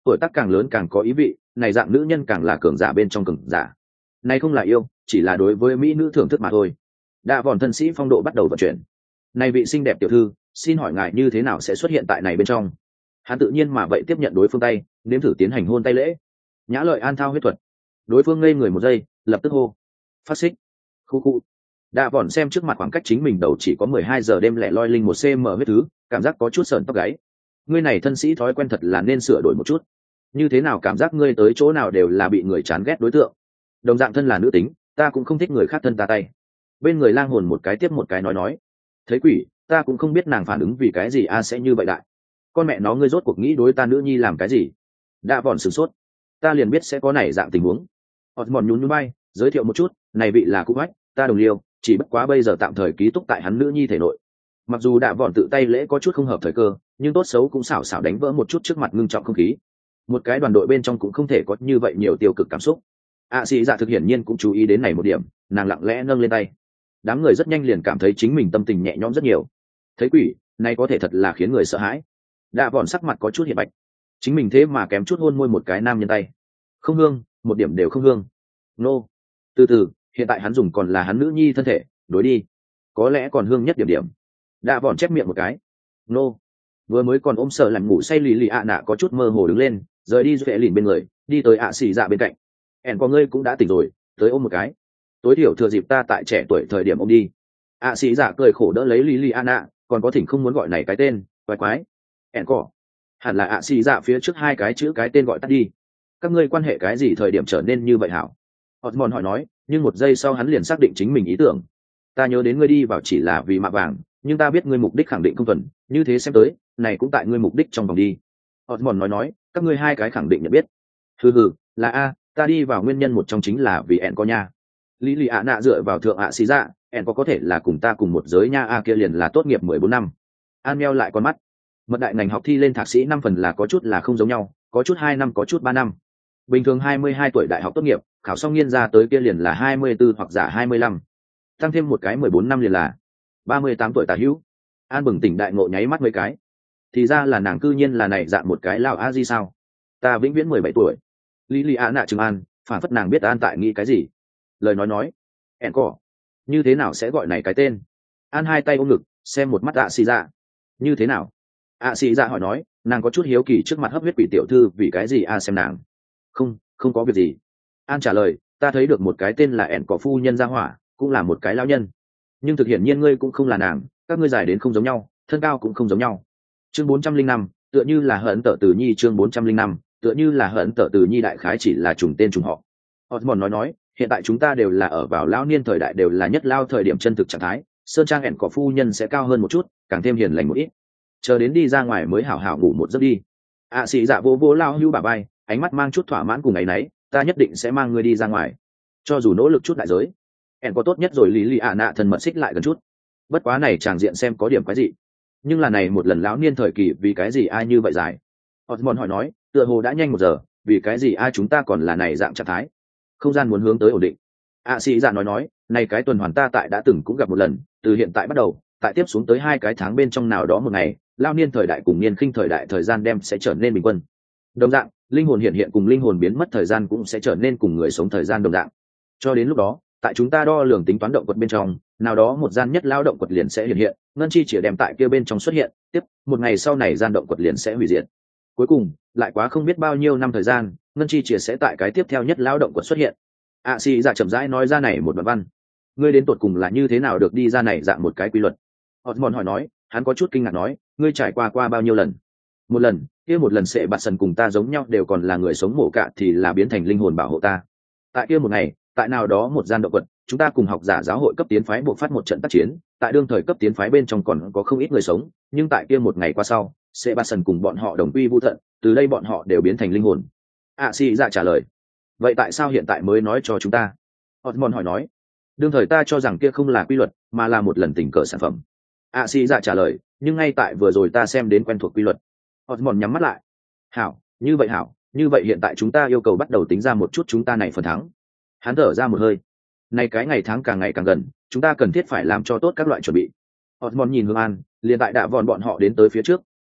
tuổi tác càng lớn càng có ý vị, này dạng nữ nhân càng là cường giả bên trong cường giả. Này không là yêu, chỉ là đối với mỹ nữ thưởng thức mà thôi. Đạ vòn thân sĩ phong độ bắt đầu vận chuyển. Này vị xinh đẹp tiểu thư, xin hỏi ngài như thế nào sẽ xuất hiện tại này bên trong? Hắn tự nhiên mà vậy tiếp nhận đối phương tay, nếm thử tiến hành hôn tay lễ. Nhã lợi an thao huyết thuật. Đối phương ngây người một giây, lập tức hô: phát xích. Khu khu. Đạ vòn xem trước mặt khoảng cách chính mình đầu chỉ có mười hai giờ đêm lẻ loi linh một cm huyết thứ, cảm giác có chút sởn tóc gáy. Ngươi này thân sĩ thói quen thật là nên sửa đổi một chút. Như thế nào cảm giác ngươi tới chỗ nào đều là bị người chán ghét đối tượng. Đồng dạng thân là nữ tính, ta cũng không thích người khác thân ta tay. Bên người lang hồn một cái tiếp một cái nói nói. Thấy quỷ, ta cũng không biết nàng phản ứng vì cái gì a sẽ như vậy đại. Con mẹ nó ngươi rốt cuộc nghĩ đối ta nữ nhi làm cái gì? Đã vòn sửng sốt. Ta liền biết sẽ có này dạng tình huống. Osmond nhún nhún bay, giới thiệu một chút, này vị là Cụ Hách, ta đồng liêu, chỉ bất quá bây giờ tạm thời ký túc tại hắn nữ nhi thể nội. Mặc dù đã vòn tự tay lễ có chút không hợp thời cơ, nhưng tốt xấu cũng xảo xảo đánh vỡ một chút trước mặt ngưng trọng không khí. Một cái đoàn đội bên trong cũng không thể có như vậy nhiều tiêu cực cảm xúc. ạ sĩ dạ thực hiển nhiên cũng chú ý đến này một điểm, nàng lặng lẽ nâng lên tay. Đám người rất nhanh liền cảm thấy chính mình tâm tình nhẹ nhõm rất nhiều. Thấy quỷ, này có thể thật là khiến người sợ hãi. Đã vòn sắc mặt có chút hiện bạch, chính mình thế mà kém chút hôn môi một cái nam nhân tay. Không hương, một điểm đều không hương. Nô, từ từ, hiện tại hắn dùng còn là hắn nữ nhi thân thể, đối đi, có lẽ còn hương nhất điểm điểm. Đã vòn chép miệng một cái. Nô, vừa mới còn ôm sợ làm ngủ say lì lì ạ nạ có chút mơ hồ đứng lên, rời đi duệ lìn bên người, đi tới ạ xì dạ bên cạnh. Ẻn có ngươi cũng đã tỉnh rồi, tới ôm một cái. Tối thiểu thừa dịp ta tại trẻ tuổi thời điểm ôm đi. ạ xì dạ cười khổ đỡ lấy lì lì ạ nạ, còn có thỉnh không muốn gọi này cái tên, quái quái. Ẻn cỏ, hẳn là ạ xì dạ phía trước hai cái chữ cái tên gọi tắt đi. Các ngươi quan hệ cái gì thời điểm trở nên như vậy hảo? Osmond hỏi nói, nhưng một giây sau hắn liền xác định chính mình ý tưởng. Ta nhớ đến ngươi đi vào chỉ là vì mạ vàng, nhưng ta biết ngươi mục đích khẳng định không thuần, như thế xem tới, này cũng tại ngươi mục đích trong vòng đi. Osmond nói nói, các ngươi hai cái khẳng định nhận biết. Hừ hừ, là a, ta đi vào nguyên nhân một trong chính là vì ẹn có nha. Lý lì ạ nạ dựa vào thượng ạ xì dạ, ẹn có có thể là cùng ta cùng một giới nha a kia liền là tốt nghiệp mười bốn năm. An meo lại con mắt. Mật đại ngành học thi lên thạc sĩ năm phần là có chút là không giống nhau, có chút hai năm có chút ba năm. Bình thường hai mươi hai tuổi đại học tốt nghiệp, khảo xong nghiên ra tới kia liền là hai mươi tư hoặc giả hai mươi lăm. Tăng thêm một cái mười bốn năm liền là ba mươi tám tuổi tả hữu. An bừng tỉnh đại ngộ nháy mắt mấy cái. Thì ra là nàng cư nhiên là này dạng một cái lão a di sao? Ta vĩnh viễn mười bảy tuổi. Lý lì ạ nạ chừng An, phản phất nàng biết An tại nghĩ cái gì. Lời nói nói, ẹn cỏ, như thế nào sẽ gọi này cái tên? An hai tay ôm ngực, xem một mắt ạ xì dạ. Như thế nào? ạ xì dạ hỏi nói, nàng có chút hiếu kỳ trước mặt hấp huyết quỷ tiểu thư vì cái gì a xem nàng. Không, không có việc gì. An trả lời, ta thấy được một cái tên là ẹn cỏ phu nhân ra hỏa, cũng là một cái lão nhân. Nhưng thực hiện nhiên ngươi cũng không là nàng, các ngươi dài đến không giống nhau, thân cao cũng không giống nhau. Chương bốn trăm linh năm, tựa như là hận tở từ nhi chương bốn trăm linh năm, tựa như là hận tở từ nhi đại khái chỉ là trùng tên trùng họ. Osmond nói nói, hiện tại chúng ta đều là ở vào lão niên thời đại đều là nhất lao thời điểm chân thực trạng thái, sơn trang ẹn cỏ phu nhân sẽ cao hơn một chút, càng thêm hiền lành một ít. Chờ đến đi ra ngoài mới hảo hảo ngủ một giấc đi. ạ à, xì dạ vô vô lao hưu bà bay, ánh mắt mang chút thỏa mãn cùng ấy nấy, ta nhất định sẽ mang ngươi đi ra ngoài, cho dù nỗ lực chút đại giới. Ẹn có tốt nhất rồi lý lì ạ nạ thần mật xích lại gần chút. Bất quá này chàng diện xem có điểm quái gì, nhưng là này một lần lão niên thời kỳ vì cái gì ai như vậy dài? Osmond hỏi nói, tựa hồ đã nhanh một giờ, vì cái gì ai chúng ta còn là này dạng trạng thái? Không gian muốn hướng tới ổn định. ạ sĩ dạ nói nói, này cái tuần hoàn ta tại đã từng cũng gặp một lần, từ hiện tại bắt đầu, tại tiếp xuống tới hai cái tháng bên trong nào đó một ngày, lao niên thời đại cùng niên khinh thời đại thời gian đem sẽ trở nên bình quân. Đồng dạng, linh hồn hiện hiện cùng linh hồn biến mất thời gian cũng sẽ trở nên cùng người sống thời gian đồng dạng. Cho đến lúc đó, tại chúng ta đo lường tính toán động quật bên trong, nào đó một gian nhất lao động quật liền sẽ hiện hiện, ngân chi chỉ đem tại kia bên trong xuất hiện, tiếp một ngày sau này gian động quật liền sẽ hủy diệt. Cuối cùng, lại quá không biết bao nhiêu năm thời gian, ngân chi chỉ sẽ tại cái tiếp theo nhất lao động quật xuất hiện. ạ sĩ dạ chậm rãi nói ra này một đoạn văn. Ngươi đến tột cùng là như thế nào được đi ra này dạng một cái quy luật? Osmond hỏi nói, hắn có chút kinh ngạc nói, ngươi trải qua qua bao nhiêu lần? Một lần, kia một lần sẽ bạt sần cùng ta giống nhau đều còn là người sống mổ cạ thì là biến thành linh hồn bảo hộ ta. Tại kia một ngày, tại nào đó một gian động quật, chúng ta cùng học giả giáo hội cấp tiến phái buộc phát một trận tác chiến, tại đương thời cấp tiến phái bên trong còn có không ít người sống, nhưng tại kia một ngày qua sau, sẽ bạt sần cùng bọn họ đồng quy vu tận, từ đây bọn họ đều biến thành linh hồn. ạ sĩ dạ trả lời, vậy tại sao hiện tại mới nói cho chúng ta? Osmond hỏi nói, đương thời ta cho rằng kia không là quy luật, mà là một lần tình cờ sản phẩm. ạ sĩ dạ trả lời, nhưng ngay tại vừa rồi ta xem đến quen thuộc quy luật. Osmond nhắm mắt lại. Hảo, như vậy hảo, như vậy hiện tại chúng ta yêu cầu bắt đầu tính ra một chút chúng ta này phần thắng. Hắn thở ra một hơi. Này cái ngày tháng càng ngày càng gần, chúng ta cần thiết phải làm cho tốt các loại chuẩn bị. Osmond nhìn Hương An, liền tại đạ vòn bọn họ đến tới phía trước,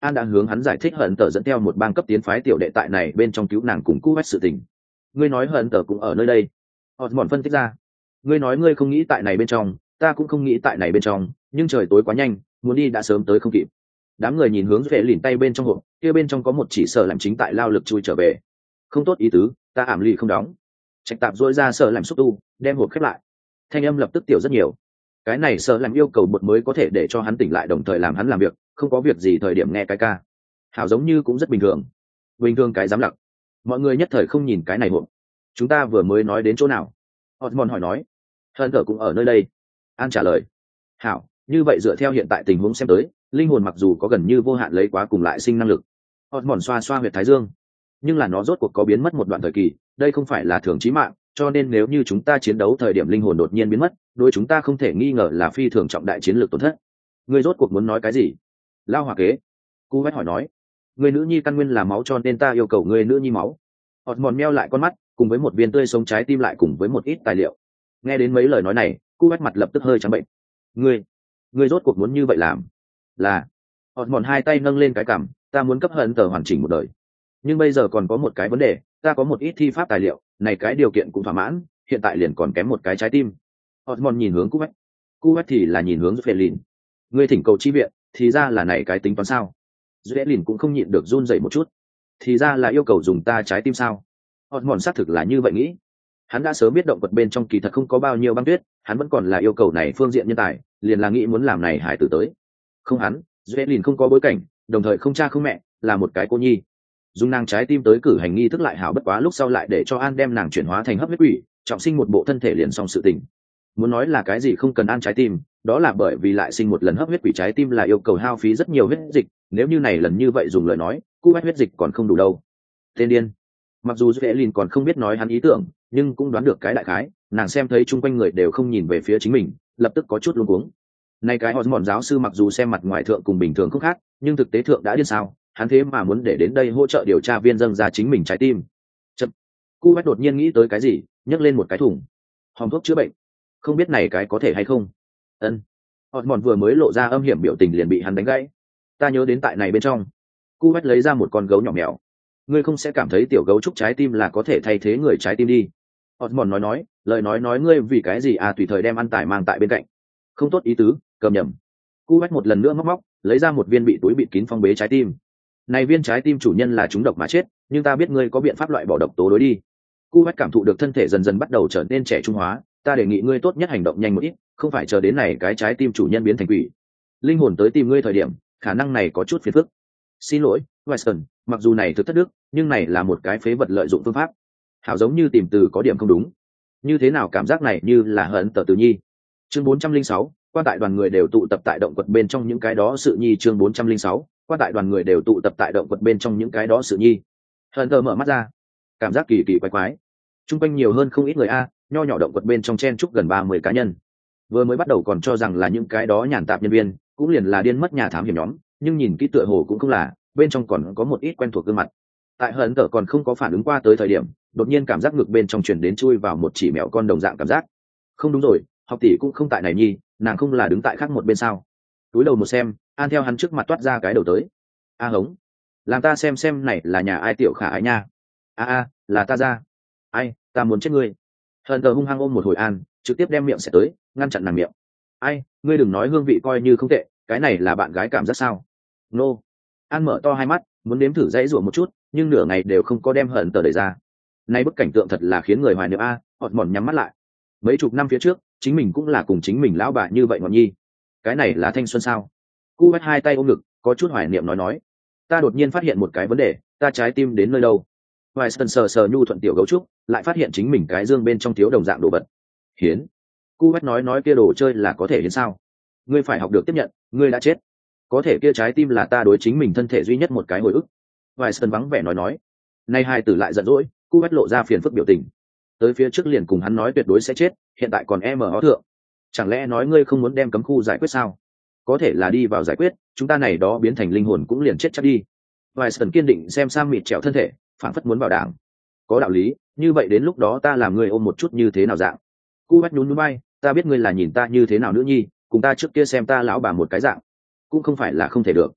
An đã hướng hắn giải thích hận tờ dẫn theo một bang cấp tiến phái tiểu đệ tại này bên trong cứu nàng cùng cú vách sự tình. Ngươi nói hận tờ cũng ở nơi đây. Osborn phân tích ra. Ngươi nói ngươi không nghĩ tại này bên trong, ta cũng không nghĩ tại này bên trong, nhưng trời tối quá nhanh, muốn đi đã sớm tới không kịp. Đám người nhìn hướng về lìn tay bên trong hộp, kia bên trong có một chỉ sợ làm chính tại lao lực chui trở về. Không tốt ý tứ, ta ảm lì không đóng. Trạch tạp dỗi ra sợ làm xúc tu, đem hộp khép lại. Thanh âm lập tức tiểu rất nhiều. Cái này sợ làm yêu cầu bột mới có thể để cho hắn tỉnh lại đồng thời làm hắn làm việc, không có việc gì thời điểm nghe cái ca. Hảo giống như cũng rất bình thường. Bình thường cái dám lặc. Mọi người nhất thời không nhìn cái này hộp. Chúng ta vừa mới nói đến chỗ nào? Osmond hỏi nói. Hận thở cũng ở nơi đây. An trả lời. Hảo, như vậy dựa theo hiện tại tình huống xem tới, linh hồn mặc dù có gần như vô hạn lấy quá cùng lại sinh năng lực. Osmond xoa xoa huyệt thái dương. Nhưng là nó rốt cuộc có biến mất một đoạn thời kỳ, đây không phải là thường chí mạng, cho nên nếu như chúng ta chiến đấu thời điểm linh hồn đột nhiên biến mất, đối chúng ta không thể nghi ngờ là phi thường trọng đại chiến lược tổn thất. Ngươi rốt cuộc muốn nói cái gì? Lao hòa kế. Cú vách hỏi nói. Người nữ nhi căn nguyên là máu cho nên ta yêu cầu người nữ nhi máu. Osmond meo lại con mắt, cùng với một viên tươi sống trái tim lại cùng với một ít tài liệu. Nghe đến mấy lời nói này, Cú vách mặt lập tức hơi trắng bệnh. Ngươi, ngươi rốt cuộc muốn như vậy làm? Là. Osmond hai tay nâng lên cái cằm, ta muốn cấp hận tờ hoàn chỉnh một đời. Nhưng bây giờ còn có một cái vấn đề, ta có một ít thi pháp tài liệu, này cái điều kiện cũng thỏa mãn, hiện tại liền còn kém một cái trái tim. Osmond nhìn hướng Cú vách. Cú vách thì là nhìn hướng Felin. Ngươi thỉnh cầu chi viện, thì ra là này cái tính toán sao? Felin cũng không nhịn được run rẩy một chút. Thì ra là yêu cầu dùng ta trái tim sao? Osmond xác thực là như vậy nghĩ. Hắn đã sớm biết động vật bên trong kỳ thật không có bao nhiêu băng tuyết, hắn vẫn còn là yêu cầu này phương diện nhân tài, liền là nghĩ muốn làm này hải tử tới. Không hắn, Felin không có bối cảnh, đồng thời không cha không mẹ, là một cái cô nhi. Dùng nàng trái tim tới cử hành nghi thức lại hảo bất quá lúc sau lại để cho An đem nàng chuyển hóa thành hấp huyết quỷ, trọng sinh một bộ thân thể liền xong sự tình. Muốn nói là cái gì không cần An trái tim, đó là bởi vì lại sinh một lần hấp huyết quỷ trái tim là yêu cầu hao phí rất nhiều huyết dịch, nếu như này lần như vậy dùng lời nói, cú bách huyết dịch còn không đủ đâu. Tên điên. Mặc dù Felin còn không biết nói hắn ý tưởng, nhưng cũng đoán được cái đại khái, nàng xem thấy chung quanh người đều không nhìn về phía chính mình, lập tức có chút luống cuống. Này cái Osmond giáo sư mặc dù xem mặt ngoài thượng cùng bình thường không khác, nhưng thực tế thượng đã điên sao? Hắn thế mà muốn để đến đây hỗ trợ điều tra viên dâng ra chính mình trái tim. Chậm. Cú bách đột nhiên nghĩ tới cái gì, nhấc lên một cái thùng. Hòm thuốc chữa bệnh. Không biết này cái có thể hay không? Ân. Osmond vừa mới lộ ra âm hiểm biểu tình liền bị hắn đánh gãy. Ta nhớ đến tại này bên trong. Cú bách lấy ra một con gấu nhỏ mèo. Ngươi không sẽ cảm thấy tiểu gấu trúc trái tim là có thể thay thế người trái tim đi? Osmond nói nói, lời nói nói ngươi vì cái gì à tùy thời đem ăn tải mang tại bên cạnh. Không tốt ý tứ, cầm nhầm. Cú bách một lần nữa móc móc, lấy ra một viên bị túi bịt kín phong bế trái tim. Này viên trái tim chủ nhân là trúng độc mà chết, nhưng ta biết ngươi có biện pháp loại bỏ độc tố đối đi. Cú bách cảm thụ được thân thể dần dần bắt đầu trở nên trẻ trung hóa, ta đề nghị ngươi tốt nhất hành động nhanh một ít, không phải chờ đến này cái trái tim chủ nhân biến thành quỷ. Linh hồn tới tìm ngươi thời điểm, khả năng này có chút phiền phức. Xin lỗi, Weston, mặc dù này thực thất đức, nhưng này là một cái phế vật lợi dụng phương pháp. Hảo giống như tìm từ có điểm không đúng. Như thế nào cảm giác này như là hận tờ từ nhi. Chương bốn trăm linh sáu, quan tại đoàn người đều tụ tập tại động quật bên trong những cái đó sự nhi. Chương bốn trăm linh sáu, quan tại đoàn người đều tụ tập tại động quật bên trong những cái đó sự nhi. Hận tờ mở mắt ra, cảm giác kỳ kỳ quái quái. Trung quanh nhiều hơn không ít người a, nho nhỏ động quật bên trong chen chúc gần ba mươi cá nhân. Vừa mới bắt đầu còn cho rằng là những cái đó nhàn tạp nhân viên, cũng liền là điên mất nhà thám hiểm nhóm, nhưng nhìn kỹ tựa hồ cũng không là, bên trong còn có một ít quen thuộc gương mặt. Tại hận tờ còn không có phản ứng qua tới thời điểm, đột nhiên cảm giác ngực bên trong truyền đến chui vào một chỉ mèo con đồng dạng cảm giác. Không đúng rồi, học tỷ cũng không tại này nhi, nàng không là đứng tại khác một bên sao? Túi đầu một xem, An theo hắn trước mặt toát ra cái đầu tới. A hống, làm ta xem xem này là nhà ai tiểu khả ái nha. A a, là ta ra. Ai, ta muốn chết ngươi. Hận tờ hung hăng ôm một hồi An, trực tiếp đem miệng sẽ tới, ngăn chặn nàng miệng. Ai, ngươi đừng nói hương vị coi như không tệ, cái này là bạn gái cảm giác sao? Nô. An mở to hai mắt, muốn nếm thử dãy rủa một chút, nhưng nửa ngày đều không có đem hận tờ đẩy ra. Nay bức cảnh tượng thật là khiến người hoài niệm a, họt mòn nhắm mắt lại. Mấy chục năm phía trước, chính mình cũng là cùng chính mình lão bà như vậy ngọn nhi. Cái này là thanh xuân sao? Cu bách hai tay ôm ngực, có chút hoài niệm nói nói. Ta đột nhiên phát hiện một cái vấn đề, ta trái tim đến nơi đâu? Weston sờ sờ nhu thuận tiểu gấu trúc, lại phát hiện chính mình cái dương bên trong thiếu đồng dạng đồ vật. Hiến. Cu bách nói nói kia đồ chơi là có thể hiến sao? Ngươi phải học được tiếp nhận, ngươi đã chết. Có thể kia trái tim là ta đối chính mình thân thể duy nhất một cái hồi ức. Weston vắng vẻ nói nói. Nay hai tử lại giận dỗi, Cu bách lộ ra phiền phức biểu tình. Tới phía trước liền cùng hắn nói tuyệt đối sẽ chết, hiện tại còn em ở hó thượng. Chẳng lẽ nói ngươi không muốn đem cấm khu giải quyết sao? Có thể là đi vào giải quyết, chúng ta này đó biến thành linh hồn cũng liền chết chắc đi. Weston kiên định xem Sam mịt trèo thân thể, phản phất muốn vào đảng. Có đạo lý, như vậy đến lúc đó ta làm ngươi ôm một chút như thế nào dạng? Cu bách nhún nhún bay, ta biết ngươi là nhìn ta như thế nào nữa nhi, cùng ta trước kia xem ta lão bà một cái dạng, cũng không phải là không thể được.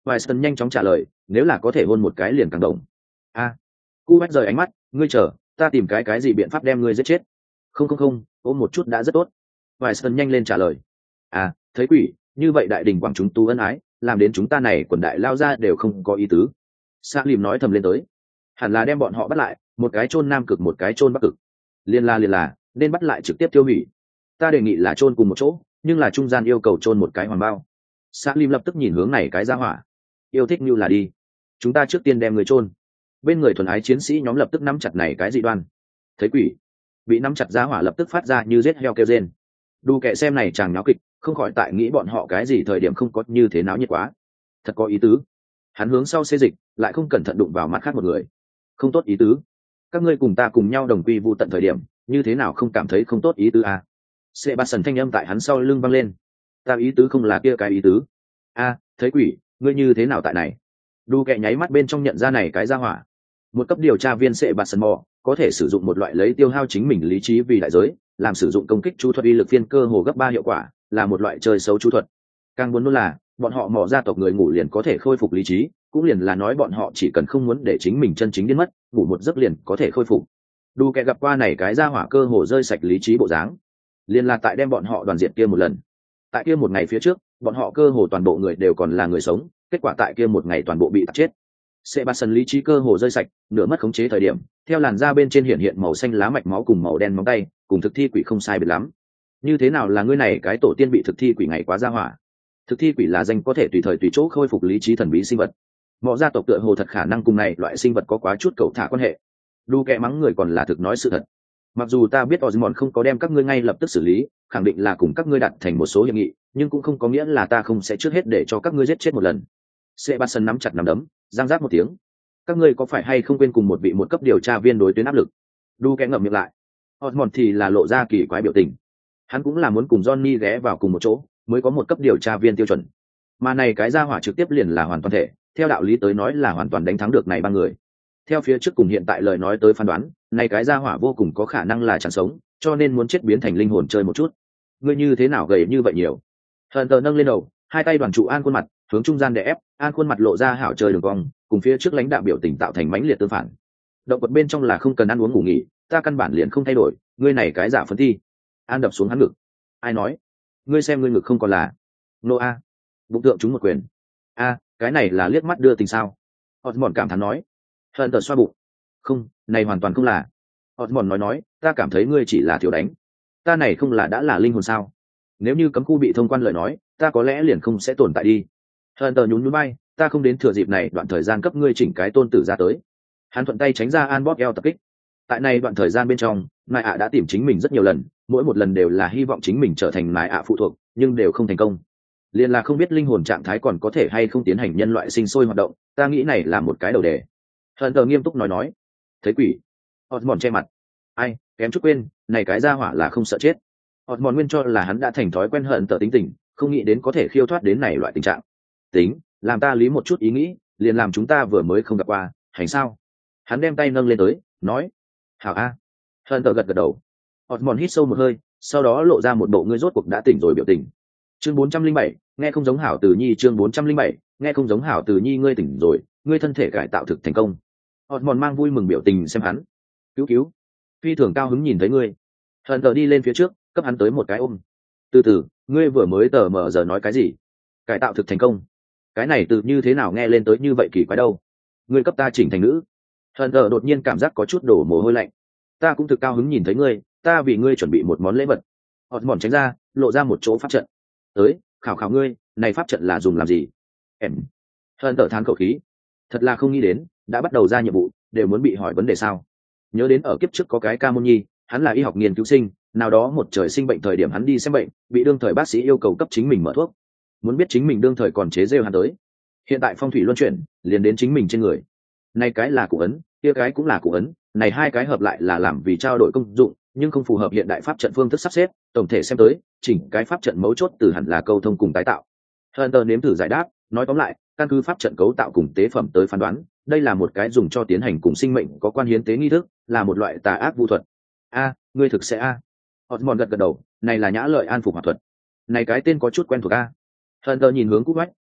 Winston nhanh chóng trả lời, nếu là có thể hôn một cái liền càng động. A, Cú Bách rời ánh mắt, ngươi chờ, ta tìm cái cái gì biện pháp đem ngươi giết chết. Không không không, ôm một chút đã rất tốt. Winston nhanh lên trả lời. À, thấy quỷ, như vậy đại đình quảng chúng tu ân ái, làm đến chúng ta này quần đại lao ra đều không có ý tứ. Salim nói thầm lên tới, hẳn là đem bọn họ bắt lại, một cái chôn nam cực một cái chôn bắc cực. Liên la liên là, nên bắt lại trực tiếp tiêu hủy. Ta đề nghị là chôn cùng một chỗ, nhưng là trung gian yêu cầu chôn một cái hoàng bao. Salim lập tức nhìn hướng này cái ra hỏa, yêu thích như là đi, chúng ta trước tiên đem người chôn. Bên người thuần ái chiến sĩ nhóm lập tức nắm chặt này cái dị đoan. Thấy quỷ, bị nắm chặt ra hỏa lập tức phát ra như giết heo kêu rên. Đu kệ xem này chàng náo kịch, không khỏi tại nghĩ bọn họ cái gì thời điểm không có như thế náo nhiệt quá, thật có ý tứ. Hắn hướng sau xê dịch, lại không cẩn thận đụng vào mặt khác một người, không tốt ý tứ. Các ngươi cùng ta cùng nhau đồng quy vu tận thời điểm, như thế nào không cảm thấy không tốt ý tứ à? Sebastian thanh âm tại hắn sau lưng vang lên, ta ý tứ không là kia cái ý tứ. A, thấy quỷ, ngươi như thế nào tại này? Đu kệ nháy mắt bên trong nhận ra này cái ra hỏa, một cấp điều tra viên Sebastian mò có thể sử dụng một loại lấy tiêu hao chính mình lý trí vì đại giới, làm sử dụng công kích chú thuật uy lực phiên cơ hồ gấp ba hiệu quả, là một loại chơi xấu chú thuật. Càng muốn luôn là bọn họ mò gia tộc người ngủ liền có thể khôi phục lý trí, cũng liền là nói bọn họ chỉ cần không muốn để chính mình chân chính biến mất, ngủ một giấc liền có thể khôi phục. Đu kẻ gặp qua này cái ra hỏa cơ hồ rơi sạch lý trí bộ dáng, liền là tại đem bọn họ đoàn diện kia một lần. Tại kia một ngày phía trước, bọn họ cơ hồ toàn bộ người đều còn là người sống, kết quả tại kia một ngày toàn bộ bị tạt chết. Sebastian lý trí cơ hồ rơi sạch, nửa mất khống chế thời điểm, theo làn da bên trên hiện hiện màu xanh lá mạch máu cùng màu đen móng tay, cùng thực thi quỷ không sai biệt lắm. Như thế nào là ngươi này cái tổ tiên bị thực thi quỷ ngày quá ra hỏa? Thực thi quỷ là danh có thể tùy thời tùy chỗ khôi phục lý trí thần bí sinh vật. Mọi gia tộc tựa hồ thật khả năng cùng này loại sinh vật có quá chút cậu thả quan hệ. Đu kẻ mắng người còn là thực nói sự thật. Mặc dù ta biết Osmond không có đem các ngươi ngay lập tức xử lý, khẳng định là cùng các ngươi đặt thành một số hiệp nghị, nhưng cũng không có nghĩa là ta không sẽ trước hết để cho các ngươi giết chết một lần. Sebastian nắm chặt nắm đấm, giang giác một tiếng. Các ngươi có phải hay không quên cùng một vị một cấp điều tra viên đối tuyến áp lực? Đu kẻ ngậm miệng lại. Osmond thì là lộ ra kỳ quái biểu tình. Hắn cũng là muốn cùng Johnny ghé vào cùng một chỗ, mới có một cấp điều tra viên tiêu chuẩn. Mà này cái ra hỏa trực tiếp liền là hoàn toàn thể, theo đạo lý tới nói là hoàn toàn đánh thắng được này ba người. Theo phía trước cùng hiện tại lời nói tới phán đoán, này cái ra hỏa vô cùng có khả năng là chẳng sống, cho nên muốn chết biến thành linh hồn chơi một chút. Ngươi như thế nào gầy như vậy nhiều? Hận tờ nâng lên đầu, hai tay đoàn trụ an khuôn mặt, hướng trung gian để ép, an khuôn mặt lộ ra hảo chơi đường cong, cùng phía trước lãnh đạo biểu tình tạo thành mãnh liệt tương phản. Động vật bên trong là không cần ăn uống ngủ nghỉ, ta căn bản liền không thay đổi, ngươi này cái giả phấn thi. An đập xuống hắn ngực. Ai nói? Ngươi xem ngươi ngực không còn là. Nô a. Bụng tượng chúng một quyền. A, cái này là liếc mắt đưa tình sao? Osmond cảm thán nói. Hận tờ xoa bụng. Không, này hoàn toàn không là. Osmond nói nói, ta cảm thấy ngươi chỉ là thiếu đánh. Ta này không là đã là linh hồn sao? Nếu như cấm khu bị thông quan lời nói, ta có lẽ liền không sẽ tồn tại đi. Hận tờ nhún nhún bay, ta không đến thừa dịp này đoạn thời gian cấp ngươi chỉnh cái tôn tử ra tới. Hắn thuận tay tránh ra An Bóp eo tập kích. Tại này đoạn thời gian bên trong, Nại ạ đã tìm chính mình rất nhiều lần, mỗi một lần đều là hy vọng chính mình trở thành Nại ạ phụ thuộc, nhưng đều không thành công. Liên là không biết linh hồn trạng thái còn có thể hay không tiến hành nhân loại sinh sôi hoạt động, ta nghĩ này là một cái đầu đề. Hận tờ nghiêm túc nói nói. Thấy quỷ. Osmond che mặt. Ai, kém chút quên, này cái ra hỏa là không sợ chết. Osmond nguyên cho là hắn đã thành thói quen hận tờ tính tình, không nghĩ đến có thể khiêu thoát đến này loại tình trạng. Tính, làm ta lý một chút ý nghĩ, liền làm chúng ta vừa mới không gặp qua, hành sao? Hắn đem tay nâng lên tới, nói. Hảo a. Hận tờ gật gật đầu. Osmond hít sâu một hơi, sau đó lộ ra một bộ ngươi rốt cuộc đã tỉnh rồi biểu tình. Chương bốn trăm linh bảy, nghe không giống hảo từ nhi chương bốn trăm linh bảy, nghe không giống hảo từ nhi ngươi tỉnh rồi, ngươi thân thể cải tạo thực thành công. Osmond mang vui mừng biểu tình xem hắn. Cứu cứu. Phi thường cao hứng nhìn thấy ngươi. Hận tờ đi lên phía trước, cấp hắn tới một cái ôm. Từ từ, ngươi vừa mới tờ mở giờ nói cái gì? Cải tạo thực thành công. Cái này từ như thế nào nghe lên tới như vậy kỳ quái đâu? Ngươi cấp ta chỉnh thành nữ. Hận tờ đột nhiên cảm giác có chút đổ mồ hôi lạnh. Ta cũng thực cao hứng nhìn thấy ngươi, ta vì ngươi chuẩn bị một món lễ vật. Osmond tránh ra, lộ ra một chỗ pháp trận. Tới, khảo khảo ngươi, này pháp trận là dùng làm gì? Em. Hận tờ thán khẩu khí. Thật là không nghĩ đến, đã bắt đầu ra nhiệm vụ, đều muốn bị hỏi vấn đề sao? Nhớ đến ở kiếp trước có cái ca môn nhi, hắn là y học nghiên cứu sinh, nào đó một trời sinh bệnh thời điểm hắn đi xem bệnh, bị đương thời bác sĩ yêu cầu cấp chính mình mở thuốc. Muốn biết chính mình đương thời còn chế rêu hắn tới. Hiện tại phong thủy luân chuyển, liền đến chính mình trên người. Này cái là cụ ấn, kia cái cũng là cụ ấn, này hai cái hợp lại là làm vì trao đổi công dụng, nhưng không phù hợp hiện đại pháp trận phương thức sắp xếp, tổng thể xem tới, chỉnh cái pháp trận mấu chốt từ hẳn là câu thông cùng tái tạo. Hunter nếm thử giải đáp, nói tóm lại, căn cứ pháp trận cấu tạo cùng tế phẩm tới phán đoán, đây là một cái dùng cho tiến hành cùng sinh mệnh có quan hiến tế nghi thức, là một loại tà ác vu thuật. A, ngươi thực sẽ a? Osmond gật gật đầu, này là nhã lợi an phục hòa thuật. Này cái tên có chút quen thuộc a. Hunter nhìn hướng Cú Bách,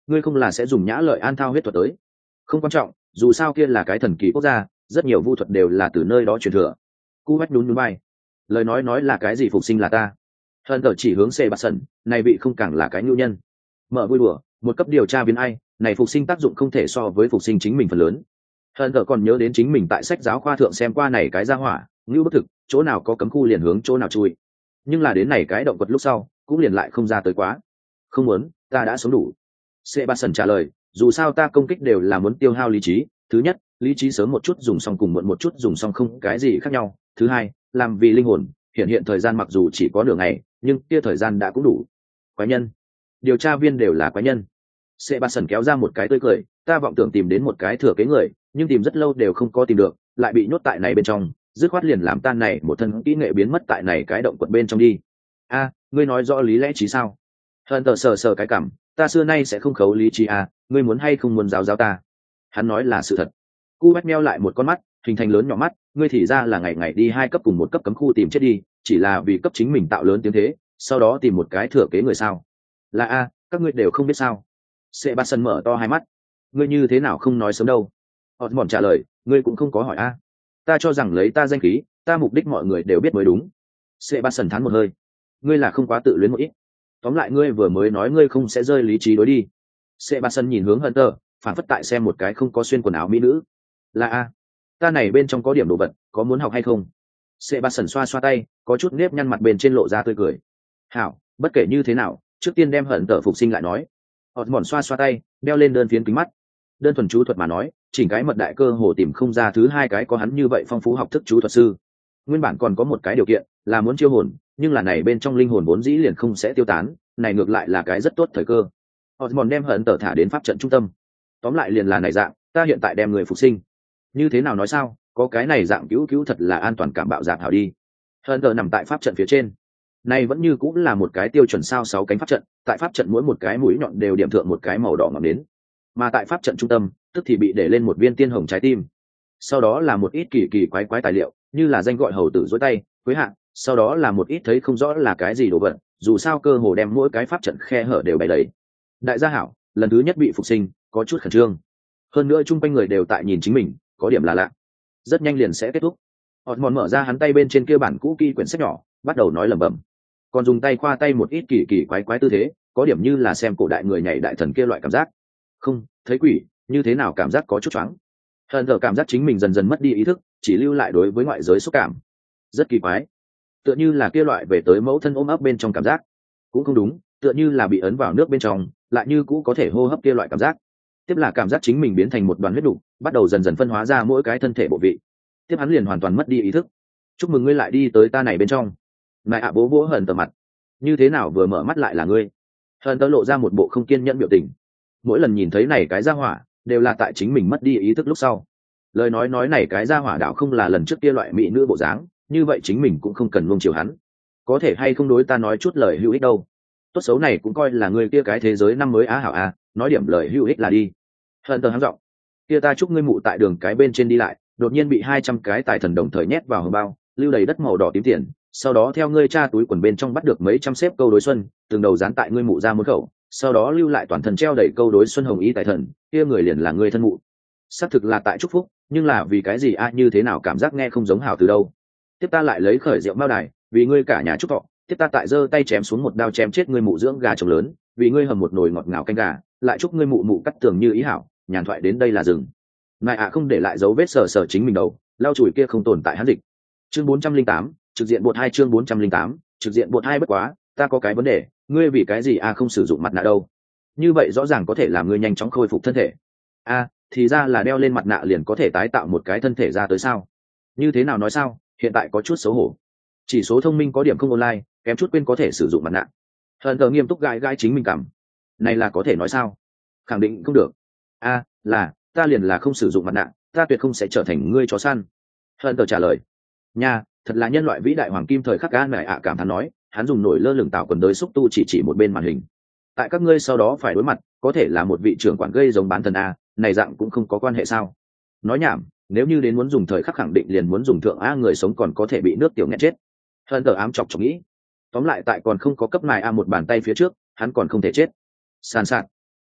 ngươi không là sẽ dùng nhã lợi an thao huyết thuật tới? Không quan trọng, dù sao kia là cái thần kỳ quốc gia, rất nhiều vu thuật đều là từ nơi đó truyền thừa. Cú Bách nhún nhún vai. Lời nói nói là cái gì phục sinh là ta? Hận tờ chỉ hướng xe bạt sần, này vị không càng là cái nhu nhân. Mở vui đùa, một cấp điều tra viên ai, này phục sinh tác dụng không thể so với phục sinh chính mình phần lớn. Hận tờ còn nhớ đến chính mình tại sách giáo khoa thượng xem qua này cái gia hỏa, ngưu bất thực, chỗ nào có cấm khu liền hướng chỗ nào chui. Nhưng là đến này cái động vật lúc sau, cũng liền lại không ra tới quá. Không muốn, ta đã sống đủ. Sebastian trả lời, dù sao ta công kích đều là muốn tiêu hao lý trí. Thứ nhất, lý trí sớm một chút dùng xong cùng muộn một chút dùng xong không cái gì khác nhau. Thứ hai, làm vì linh hồn, hiện hiện thời gian mặc dù chỉ có nửa ngày, nhưng kia thời gian đã cũng đủ. Quái nhân, điều tra viên đều là quái nhân. Sebastian kéo ra một cái tươi cười, ta vọng tưởng tìm đến một cái thừa kế người, nhưng tìm rất lâu đều không có tìm được, lại bị nhốt tại này bên trong, dứt khoát liền làm tan này một thân kỹ nghệ biến mất tại này cái động quật bên trong đi. A, ngươi nói rõ lý lẽ trí sao? Hận tờ sờ sờ cái cảm, ta xưa nay sẽ không khấu lý trí à, ngươi muốn hay không muốn giáo giáo ta? Hắn nói là sự thật. Cu Bách meo lại một con mắt, hình thành lớn nhỏ mắt, ngươi thì ra là ngày ngày đi hai cấp cùng một cấp cấm khu tìm chết đi, chỉ là vì cấp chính mình tạo lớn tiếng thế, sau đó tìm một cái thừa kế người sao? Là a, các ngươi đều không biết sao? Sebastian mở to hai mắt, ngươi như thế nào không nói sớm đâu? Osborn trả lời, ngươi cũng không có hỏi a. Ta cho rằng lấy ta danh khí, ta mục đích mọi người đều biết mới đúng. Sebastian thán một hơi, ngươi là không quá tự luyến một ít. Tóm lại ngươi vừa mới nói ngươi không sẽ rơi lý trí đối đi. Sebastian nhìn hướng Hunter, phản phất tại xem một cái không có xuyên quần áo mỹ nữ. Là a, ta này bên trong có điểm đồ vật, có muốn học hay không? Sebastian xoa xoa tay, có chút nếp nhăn mặt bên trên lộ ra tươi cười. Hảo, bất kể như thế nào, trước tiên đem Hunter phục sinh lại nói. Osborn xoa xoa tay, đeo lên đơn phiến kính mắt. Đơn thuần chú thuật mà nói, chỉnh cái mật đại cơ hồ tìm không ra thứ hai cái có hắn như vậy phong phú học thức chú thuật sư. Nguyên bản còn có một cái điều kiện, là muốn chiêu hồn, nhưng là này bên trong linh hồn vốn dĩ liền không sẽ tiêu tán, này ngược lại là cái rất tốt thời cơ. Osborn đem hận tở thả đến pháp trận trung tâm. Tóm lại liền là này dạng, ta hiện tại đem người phục sinh. Như thế nào nói sao, có cái này dạng cứu cứu thật là an toàn cảm bạo dạng hảo đi. Hận tở nằm tại pháp trận phía trên. Này vẫn như cũng là một cái tiêu chuẩn sao sáu cánh pháp trận, tại pháp trận mỗi một cái mũi nhọn đều điểm thượng một cái màu đỏ ngòm đến. Mà tại pháp trận trung tâm, tức thì bị để lên một viên tiên hồng trái tim. Sau đó là một ít kỳ kỳ quái quái tài liệu, như là danh gọi hầu tử dối tay, quế hạn, sau đó là một ít thấy không rõ là cái gì đồ vật, dù sao cơ hồ đem mỗi cái pháp trận khe hở đều bày đầy. Đại gia hảo, lần thứ nhất bị phục sinh, có chút khẩn trương. Hơn nữa chung quanh người đều tại nhìn chính mình, có điểm là lạ. Rất nhanh liền sẽ kết thúc. Osborn mở ra hắn tay bên trên kia bản cũ kỹ quyển sách nhỏ, bắt đầu nói lẩm bẩm. Còn dùng tay khoa tay một ít kỳ kỳ quái quái tư thế, có điểm như là xem cổ đại người nhảy đại thần kia loại cảm giác. Không, thấy quỷ, như thế nào cảm giác có chút choáng. Hận thờ cảm giác chính mình dần dần mất đi ý thức, chỉ lưu lại đối với ngoại giới xúc cảm. Rất kỳ quái. Tựa như là kia loại về tới mẫu thân ôm ấp bên trong cảm giác. Cũng không đúng, tựa như là bị ấn vào nước bên trong, lại như cũ có thể hô hấp kia loại cảm giác. Tiếp là cảm giác chính mình biến thành một đoàn huyết đủ, bắt đầu dần dần phân hóa ra mỗi cái thân thể bộ vị. Tiếp hắn liền hoàn toàn mất đi ý thức. Chúc mừng ngươi lại đi tới ta này bên trong. Mẹ ạ bố vỗ hận tờ mặt. Như thế nào vừa mở mắt lại là ngươi? Hận tờ lộ ra một bộ không kiên nhẫn biểu tình. Mỗi lần nhìn thấy này cái gia hỏa, đều là tại chính mình mất đi ý thức lúc sau. Lời nói nói này cái gia hỏa đạo không là lần trước kia loại mỹ nữ bộ dáng, như vậy chính mình cũng không cần nuông chiều hắn. Có thể hay không đối ta nói chút lời hữu ích đâu. Tốt xấu này cũng coi là người kia cái thế giới năm mới á hảo a, nói điểm lời hữu ích là đi. Hận tờ hắng giọng, kia ta chúc ngươi mụ tại đường cái bên trên đi lại, đột nhiên bị hai trăm cái tài thần đồng thời nhét vào hòm bao, lưu đầy đất màu đỏ tím tiền, sau đó theo ngươi tra túi quần bên trong bắt được mấy trăm xếp câu đối xuân, từng đầu dán tại ngươi mụ ra môn khẩu, sau đó lưu lại toàn thân treo đầy câu đối xuân hồng ý tài thần, kia người liền là ngươi thân mụ. Xác thực là tại chúc phúc, nhưng là vì cái gì a như thế nào cảm giác nghe không giống hảo từ đâu. Tiếp ta lại lấy khởi rượu mao đài, vì ngươi cả nhà chúc thọ. Tiếp ta tại giơ tay chém xuống một đao chém chết ngươi mụ dưỡng gà trống lớn, vì ngươi hầm một nồi ngọt ngào canh gà, lại chúc ngươi mụ mụ cắt tường như ý hảo. Nhàn thoại đến đây là dừng. Ngài ạ không để lại dấu vết sờ sờ chính mình đầu, lau chùi kia không tồn tại hắn dịch. Chương bốn trăm linh tám, trực diện bột hai chương bốn trăm linh tám, trực diện bột hai bất quá, ta có cái vấn đề, ngươi vì cái gì a không sử dụng mặt nạ đâu? Như vậy rõ ràng có thể làm ngươi nhanh chóng khôi phục thân thể. A, thì ra là đeo lên mặt nạ liền có thể tái tạo một cái thân thể ra tới sao? Như thế nào nói sao? Hiện tại có chút xấu hổ. Chỉ số thông minh có điểm không online, kém chút quên có thể sử dụng mặt nạ. Hận thờ nghiêm túc gãi gãi chính mình cảm. Này là có thể nói sao? Khẳng định không được. A, là, ta liền là không sử dụng mặt nạ, ta tuyệt không sẽ trở thành ngươi chó săn. Hận thờ trả lời. Nha, thật là nhân loại vĩ đại hoàng kim thời khắc gan mẹ ạ cảm thán nói, hắn dùng nổi lơ lửng tạo quần đới xúc tu chỉ chỉ một bên màn hình. Tại các ngươi sau đó phải đối mặt, có thể là một vị trưởng quản gây giống bán thần a, này dạng cũng không có quan hệ sao? Nói nhảm, nếu như đến muốn dùng thời khắc khẳng định liền muốn dùng thượng a người sống còn có thể bị nước tiểu nghẹn chết. Hận tờ ám chọc chọc nghĩ. Tóm lại tại còn không có cấp này a một bàn tay phía trước, hắn còn không thể chết. Sàn sạt.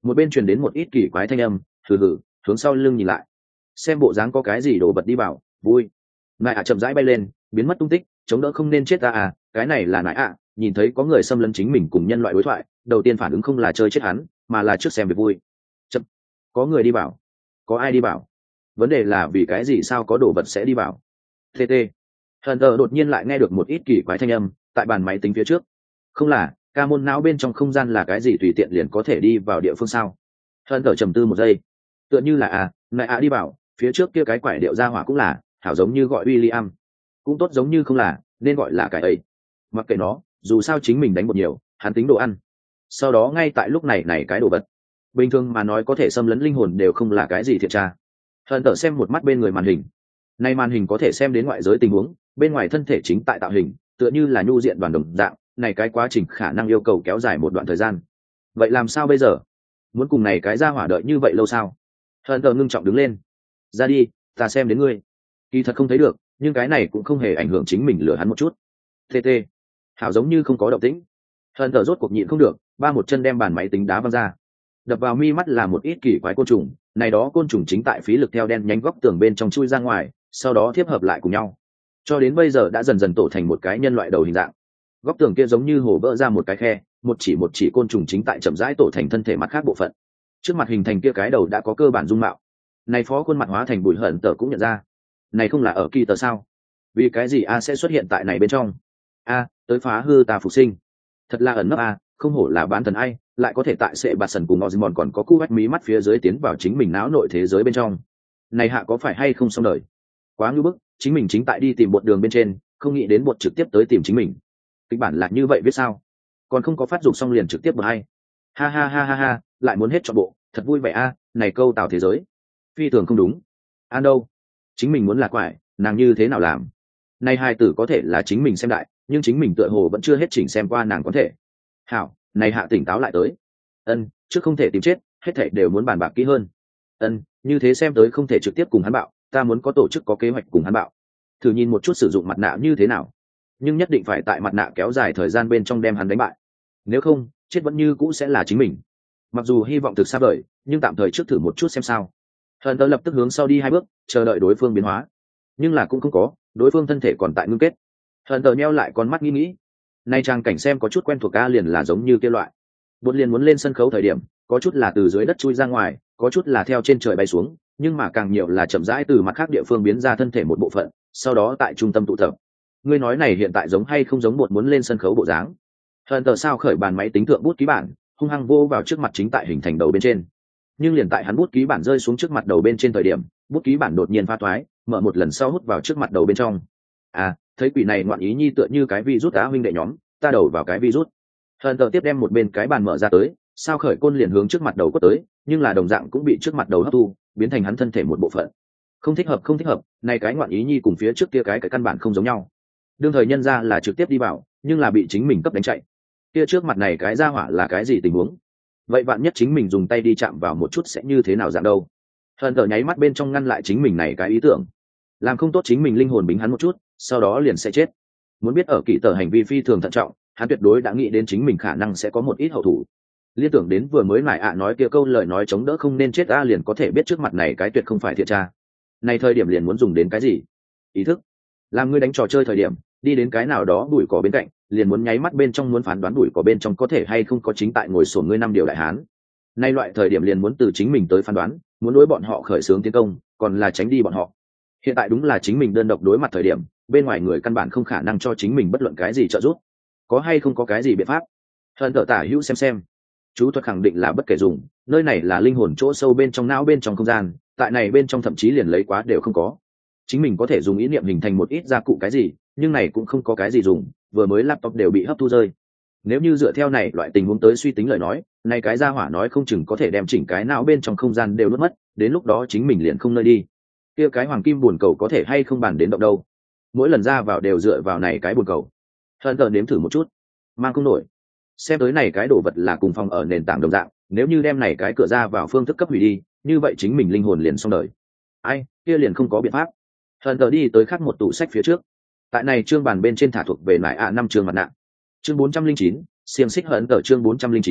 một bên truyền đến một ít kỳ quái thanh âm, hừ hừ, hướng sau lưng nhìn lại, xem bộ dáng có cái gì đổ bật đi vào, vui. Nại ạ chậm rãi bay lên, biến mất tung tích, chống đỡ không nên chết ta à, cái này là nại ạ, nhìn thấy có người xâm lấn chính mình cùng nhân loại đối thoại, đầu tiên phản ứng không là chơi chết hắn, mà là trước xem việc vui. Chậm, có người đi vào, có ai đi vào? Vấn đề là vì cái gì sao có đồ vật sẽ đi vào? tt Hunter đột nhiên lại nghe được một ít kỳ quái thanh âm tại bàn máy tính phía trước. Không là ca môn não bên trong không gian là cái gì tùy tiện liền có thể đi vào địa phương sao? Hunter trầm tư một giây, tựa như là à nại à đi vào, phía trước kia cái quải điệu ra hỏa cũng là hảo, giống như gọi William cũng tốt, giống như không là nên gọi là cái ấy. Mặc kệ nó, dù sao chính mình đánh một nhiều, hắn tính đồ ăn. Sau đó ngay tại lúc này này cái đồ vật bình thường mà nói có thể xâm lấn linh hồn đều không là cái gì thiệt tra. Hunter xem một mắt bên người màn hình, nay màn hình có thể xem đến ngoại giới tình huống, bên ngoài thân thể chính tại tạo hình, tựa như là nhu diện đoàn đồng dạng, này cái quá trình khả năng yêu cầu kéo dài một đoạn thời gian. Vậy làm sao bây giờ? Muốn cùng này cái ra hỏa đợi như vậy lâu sao? Hunter ngưng trọng đứng lên, ra đi, ta xem đến ngươi. Kỳ thật không thấy được, nhưng cái này cũng không hề ảnh hưởng chính mình lừa hắn một chút. tt Hảo, giống như không có động tĩnh. Hunter rốt cuộc nhịn không được, ba một chân đem bàn máy tính đá văng ra. Đập vào mi mắt là một ít kỳ quái côn trùng, này đó côn trùng chính tại phí lực theo đen nhánh góc tường bên trong chui ra ngoài, sau đó tiếp hợp lại cùng nhau, cho đến bây giờ đã dần dần tổ thành một cái nhân loại đầu hình dạng. Góc tường kia giống như hồ vỡ ra một cái khe, một chỉ một chỉ côn trùng chính tại chậm rãi tổ thành thân thể mặt khác bộ phận. Trước mặt hình thành kia cái đầu đã có cơ bản dung mạo. Này phó khuôn mặt hóa thành bụi hận tờ cũng nhận ra, này không là ở kỳ tờ sao? Vì cái gì a sẽ xuất hiện tại này bên trong? A, tới phá hư ta phục sinh. Thật là ẩn nấp a, không hổ là bán thần ai, lại có thể tại sệ bạt sần cùng Osmond còn có cú vách mí mắt phía dưới tiến vào chính mình não nội thế giới bên trong. Này hạ có phải hay không xong đời? Quá ngư bức, chính mình chính tại đi tìm bột đường bên trên, không nghĩ đến bột trực tiếp tới tìm chính mình. Kịch bản là như vậy biết sao? Còn không có phát dục xong liền trực tiếp bật hay. Ha ha ha ha ha, lại muốn hết trọn bộ, thật vui vẻ a, này câu tào thế giới. Phi thường không đúng. An đâu? Chính mình muốn là quải, nàng như thế nào làm? Này hai tử có thể là chính mình xem đại, nhưng chính mình tựa hồ vẫn chưa hết chỉnh xem qua nàng có thể. Hảo, này hạ tỉnh táo lại tới. Ân, trước không thể tìm chết, hết thảy đều muốn bàn bạc kỹ hơn. Ân, như thế xem tới không thể trực tiếp cùng hắn bạo, ta muốn có tổ chức có kế hoạch cùng hắn bạo. Thử nhìn một chút sử dụng mặt nạ như thế nào, nhưng nhất định phải tại mặt nạ kéo dài thời gian bên trong đem hắn đánh bại. Nếu không, chết vẫn như cũ sẽ là chính mình. Mặc dù hy vọng thực xa vời, nhưng tạm thời trước thử một chút xem sao. Hận tớ lập tức hướng sau đi hai bước, chờ đợi đối phương biến hóa. Nhưng là cũng không có, đối phương thân thể còn tại ngưng kết. Hận tớ nheo lại con mắt nghĩ nghĩ. Nay trang cảnh xem có chút quen thuộc, ca liền là giống như kia loại. Bột liền muốn lên sân khấu thời điểm, có chút là từ dưới đất chui ra ngoài, có chút là theo trên trời bay xuống, nhưng mà càng nhiều là chậm rãi từ mặt khác địa phương biến ra thân thể một bộ phận, sau đó tại trung tâm tụ tập. Ngươi nói này hiện tại giống hay không giống bột muốn lên sân khấu bộ dáng? Hận tờ sao khởi bàn máy tính thượng bút ký bản, hung hăng vô vào trước mặt chính tại hình thành đầu bên trên. Nhưng liền tại hắn bút ký bản rơi xuống trước mặt đầu bên trên thời điểm, bút ký bản đột nhiên pha thoái, mở một lần sau hút vào trước mặt đầu bên trong. À, thấy quỷ này ngoạn ý nhi tựa như cái virus á huynh đệ nhóm, ta đầu vào cái virus. Hận tờ tiếp đem một bên cái bàn mở ra tới, sao khởi côn liền hướng trước mặt đầu quất tới, nhưng là đồng dạng cũng bị trước mặt đầu hấp thu, biến thành hắn thân thể một bộ phận. Không thích hợp, không thích hợp, này cái ngoạn ý nhi cùng phía trước kia cái cái căn bản không giống nhau. Đương thời nhân ra là trực tiếp đi vào, nhưng là bị chính mình cấp đánh chạy. Kia trước mặt này cái ra hỏa là cái gì tình huống? Vậy bạn nhất chính mình dùng tay đi chạm vào một chút sẽ như thế nào dạng đâu? Hận tờ nháy mắt bên trong ngăn lại chính mình này cái ý tưởng, làm không tốt chính mình linh hồn bính hắn một chút, sau đó liền sẽ chết. Muốn biết ở kỳ tờ hành vi phi thường thận trọng, hắn tuyệt đối đã nghĩ đến chính mình khả năng sẽ có một ít hậu thủ. Liên tưởng đến vừa mới nại ạ nói kia câu lời nói chống đỡ không nên chết, a liền có thể biết trước mặt này cái tuyệt không phải thiệt tra. Này thời điểm liền muốn dùng đến cái gì? Ý thức. Làm ngươi đánh trò chơi thời điểm, đi đến cái nào đó bụi cỏ bên cạnh, liền muốn nháy mắt bên trong muốn phán đoán bụi cỏ bên trong có thể hay không có chính tại ngồi sổn ngươi năm điều đại hán. Nay loại thời điểm liền muốn từ chính mình tới phán đoán, muốn đối bọn họ khởi xướng tiến công, còn là tránh đi bọn họ. Hiện tại đúng là chính mình đơn độc đối mặt thời điểm, bên ngoài người căn bản không khả năng cho chính mình bất luận cái gì trợ giúp. Có hay không có cái gì biện pháp? Hận tở tả hữu xem xem. Chú thuật khẳng định là bất kể dùng, nơi này là linh hồn chỗ sâu bên trong não bên trong không gian, tại này bên trong thậm chí liền lấy quá đều không có. Chính mình có thể dùng ý niệm hình thành một ít gia cụ cái gì, nhưng này cũng không có cái gì dùng, vừa mới laptop đều bị hấp thu rơi. Nếu như dựa theo này loại tình huống tới suy tính lời nói, này cái gia hỏa nói không chừng có thể đem chỉnh cái não bên trong không gian đều nuốt mất, đến lúc đó chính mình liền không nơi đi. Kia cái hoàng kim buồn cầu có thể hay không bàn đến động đâu. Mỗi lần ra vào đều dựa vào này cái buồn cầu. Hận tờ nếm thử một chút, mang không nổi. Xem tới này cái đồ vật là cùng phòng ở nền tảng đồng dạng, nếu như đem này cái cửa ra vào phương thức cấp hủy đi, như vậy chính mình linh hồn liền xong đời. Ai, kia liền không có biện pháp. Hận tờ đi tới khắc một tủ sách phía trước. Tại này chương bàn bên trên thả thuộc về lại ạ năm chương mặt nạ. Chương bốn trăm linh chín, xiềng xích. Hận tờ chương bốn trăm linh chín,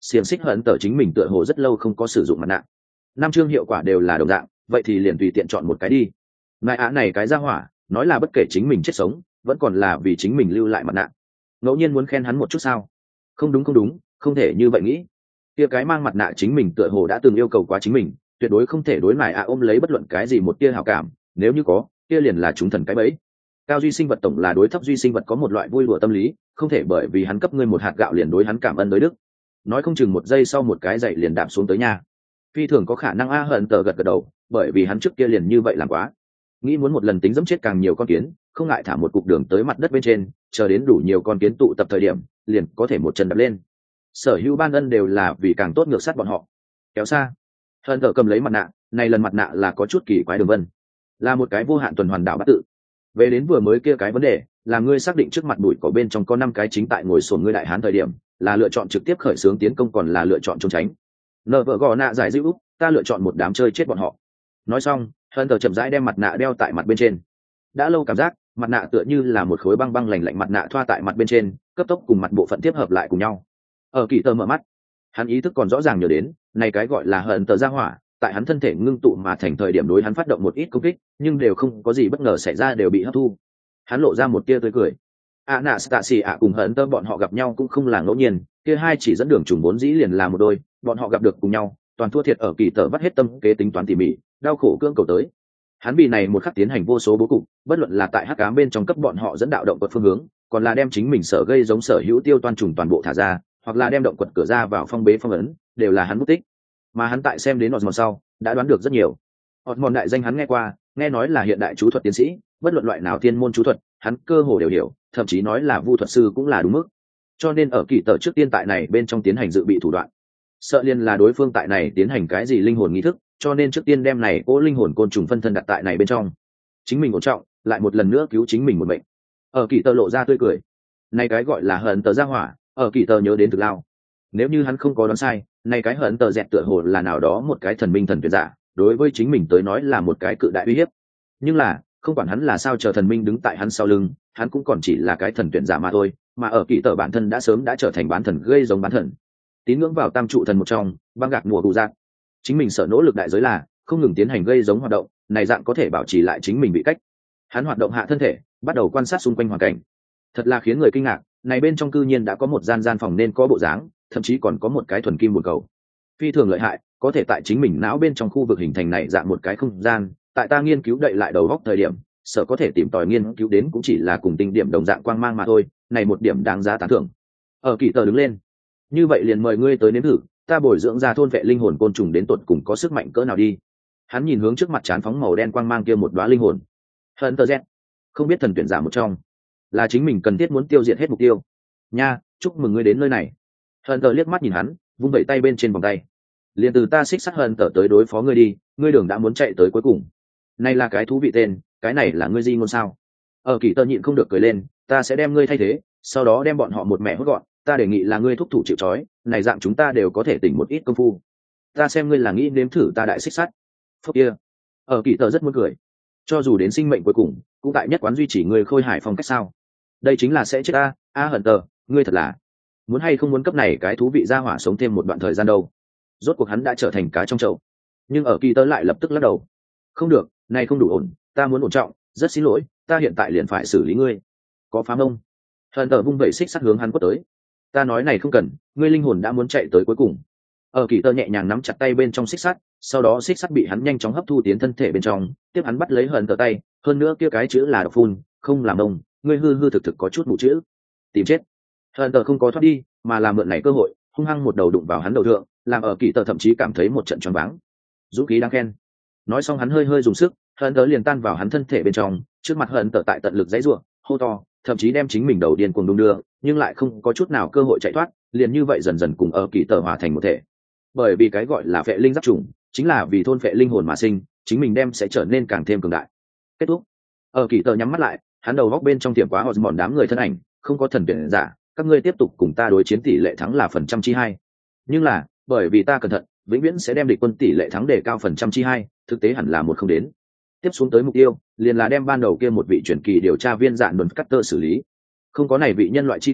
xiềng xích hận tờ chính mình tựa hồ rất lâu không có sử dụng mặt nạ. Năm chương hiệu quả đều là đồng dạng, vậy thì liền tùy tiện chọn một cái đi. Ngại á này cái ra hỏa nói là bất kể chính mình chết sống vẫn còn là vì chính mình lưu lại mặt nạ. Ngẫu nhiên muốn khen hắn một chút sao? Không đúng không đúng, không thể như vậy nghĩ. Kia cái mang mặt nạ chính mình tựa hồ đã từng yêu cầu quá chính mình, tuyệt đối không thể đối lại ạ ôm lấy bất luận cái gì một tia hảo cảm, nếu như có, kia liền là chúng thần cái bẫy. Cao duy sinh vật tổng là đối thấp duy sinh vật có một loại vui đùa tâm lý, không thể bởi vì hắn cấp ngươi một hạt gạo liền đối hắn cảm ơn đối đức. Nói không chừng một giây sau một cái dậy liền đạp xuống tới nhà. Phi thường có khả năng a hận tờ gật gật đầu, bởi vì hắn trước kia liền như vậy làm quá. Nghĩ muốn một lần tính dẫm chết càng nhiều con kiến, không ngại thả một cục đường tới mặt đất bên trên, chờ đến đủ nhiều con kiến tụ tập thời điểm, liền có thể một chân đập lên. Sở hữu ban ân đều là vì càng tốt ngược sát bọn họ. Kéo xa, hận tờ cầm lấy mặt nạ, này lần mặt nạ là có chút kỳ quái đường vân, là một cái vô hạn tuần hoàn đạo bát tự. Về đến vừa mới kia cái vấn đề, là ngươi xác định trước mặt bụi cỏ bên trong có năm cái chính tại ngồi sồn ngươi đại hán thời điểm, là lựa chọn trực tiếp khởi xướng tiến công còn là lựa chọn trốn tránh. Nợ vợ gò nạ giải dữ úp, ta lựa chọn một đám chơi chết bọn họ. Nói xong, hận tờ chậm rãi đem mặt nạ đeo tại mặt bên trên. Đã lâu cảm giác, mặt nạ tựa như là một khối băng băng lạnh lạnh mặt nạ thoa tại mặt bên trên, cấp tốc cùng mặt bộ phận tiếp hợp lại cùng nhau. Ở kỳ tờ mở mắt, hắn ý thức còn rõ ràng nhớ đến, này cái gọi là hận tờ ra hỏa, tại hắn thân thể ngưng tụ mà thành thời điểm đối hắn phát động một ít công kích, nhưng đều không có gì bất ngờ xảy ra, đều bị hấp thu. Hắn lộ ra một tia tươi cười. Anastasia ạ cùng hận tờ bọn họ gặp nhau cũng không là ngẫu nhiên, kia hai chỉ dẫn đường trùng vốn dĩ liền là một đôi, bọn họ gặp được cùng nhau, toàn thua thiệt ở kỳ tờ vắt hết tâm kế tính toán tỉ mỉ, đau khổ cưỡng cầu tới. Hắn vì này một khắc tiến hành vô số bố cục, bất luận là tại hắc ám bên trong cấp bọn họ dẫn đạo động quật phương hướng, còn là đem chính mình sở gây giống sở hữu tiêu toan trùng toàn bộ thả ra, hoặc là đem động quật cửa ra vào phong bế phong ấn, đều là hắn bút tích. Mà hắn tại xem đến Osmond sau, đã đoán được rất nhiều. Osmond đại danh hắn nghe qua, nghe nói là hiện đại chú thuật tiến sĩ, bất luận loại nào thiên môn chú thuật, hắn cơ hồ đều hiểu, thậm chí nói là vu thuật sư cũng là đúng mức. Cho nên ở kỳ tờ trước tiên tại này bên trong tiến hành dự bị thủ đoạn. Sợ liên là đối phương tại này tiến hành cái gì linh hồn nghi thức, cho nên trước tiên đem này cố linh hồn côn trùng phân thân đặt tại này bên trong. Chính mình ổn trọng, lại một lần nữa cứu chính mình một mệnh. Ở kỳ tờ lộ ra tươi cười. Này cái gọi là hận tờ ra hỏa, ở kỳ tờ nhớ đến thực lao. Nếu như hắn không có đoán sai, này cái hận tờ dẹt tựa hồ là nào đó một cái thần minh thần tuyệt giả, đối với chính mình tới nói là một cái cự đại uy hiếp. Nhưng là, không quản hắn là sao chờ thần minh đứng tại hắn sau lưng, hắn cũng còn chỉ là cái thần tuyển giả mà thôi, mà ở kỳ tờ bản thân đã sớm đã trở thành bán thần gây giống bán thần. Tín ngưỡng vào tam trụ thần một trong, băng gạc mùa cụ giác. Chính mình sợ nỗ lực đại giới là không ngừng tiến hành gây giống hoạt động, này dạng có thể bảo trì lại chính mình bị cách. Hắn hoạt động hạ thân thể, bắt đầu quan sát xung quanh hoàn cảnh. Thật là khiến người kinh ngạc, này bên trong cư nhiên đã có một gian gian phòng nên có bộ dáng, thậm chí còn có một cái thuần kim bồn cầu. Phi thường lợi hại, có thể tại chính mình não bên trong khu vực hình thành này dạng một cái không gian, tại ta nghiên cứu đậy lại đầu góc thời điểm, sợ có thể tìm tòi nghiên cứu đến cũng chỉ là cùng tinh điểm đồng dạng quang mang mà thôi, này một điểm đáng giá tán thưởng. Ở kỳ tờ đứng lên. Như vậy liền mời ngươi tới nếm thử, ta bồi dưỡng ra thôn vệ linh hồn côn trùng đến tột cùng có sức mạnh cỡ nào đi. Hắn nhìn hướng trước mặt trán phóng màu đen quang mang kia một đóa linh hồn. Hận tờ Z, không biết thần tuyển giả một trong, là chính mình cần thiết muốn tiêu diệt hết mục tiêu. Nha, chúc mừng ngươi đến nơi này. Hận tờ liếc mắt nhìn hắn, vung vẩy tay bên trên vòng tay. Liền từ ta xích sắt hận tờ tới đối phó ngươi đi, ngươi đường đã muốn chạy tới cuối cùng. Này là cái thú vị tên, cái này là ngươi di ngôn sao? Ở kỳ tờ nhịn không được cười lên, ta sẽ đem ngươi thay thế, sau đó đem bọn họ một mẹ hốt gọn. Ta đề nghị là ngươi thúc thủ chịu trói, này dạng chúng ta đều có thể tỉnh một ít công phu. Ta xem ngươi là nghĩ nếm thử ta đại xích sắt. Phúc kia. Ở kỳ tờ rất muốn cười. Cho dù đến sinh mệnh cuối cùng, cũng tại nhất quán duy trì ngươi khôi hải phong cách sao? Đây chính là sẽ chết ta, a hận tờ, ngươi thật là muốn hay không muốn cấp này cái thú vị ra hỏa sống thêm một đoạn thời gian đâu. Rốt cuộc hắn đã trở thành cá trong chậu. Nhưng ở kỳ tờ lại lập tức lắc đầu. Không được, này không đủ ổn, ta muốn ổn trọng, rất xin lỗi, ta hiện tại liền phải xử lý ngươi. Có phá mông. Hận tờ vung vẩy xích sắt hướng hắn quất tới. Ta nói này không cần, ngươi linh hồn đã muốn chạy tới cuối cùng. Ở kỳ tờ nhẹ nhàng nắm chặt tay bên trong xích sắt, sau đó xích sắt bị hắn nhanh chóng hấp thu tiến thân thể bên trong, tiếp hắn bắt lấy hận tờ tay, hơn nữa kia cái chữ là độc phun, không làm đông, ngươi hư hư thực thực có chút mù chữ. Tìm chết. Hận tờ không có thoát đi, mà làm mượn này cơ hội, hung hăng một đầu đụng vào hắn đầu thượng, làm ở kỳ tờ thậm chí cảm thấy một trận choáng váng. Dũng khí đáng khen. Nói xong hắn hơi hơi dùng sức, hận tờ liền tan vào hắn thân thể bên trong, trước mặt hận tờ tại tận lực giãy giụa, hô to, thậm chí đem chính mình đầu điên cuồng đung đưa, nhưng lại không có chút nào cơ hội chạy thoát, liền như vậy dần dần cùng ở kỳ tờ hòa thành một thể. Bởi vì cái gọi là phệ linh giáp trùng, chính là vì thôn phệ linh hồn mà sinh, chính mình đem sẽ trở nên càng thêm cường đại. Kết thúc. Ở kỳ tờ nhắm mắt lại, hắn đầu góc bên trong tiệm quá họ mòn đám người thân ảnh, không có thần tuyển giả, các ngươi tiếp tục cùng ta đối chiến tỷ lệ thắng là phần trăm chi hai. Nhưng là, bởi vì ta cẩn thận, vĩnh viễn sẽ đem địch quân tỷ lệ thắng đề cao phần trăm chi hai, thực tế hẳn là một không đến. Tiếp xuống tới mục tiêu, liền là đem ban đầu kia một vị truyền kỳ điều tra viên dạn đồn Cutter xử lý. Không có này vị nhân loại chi quang,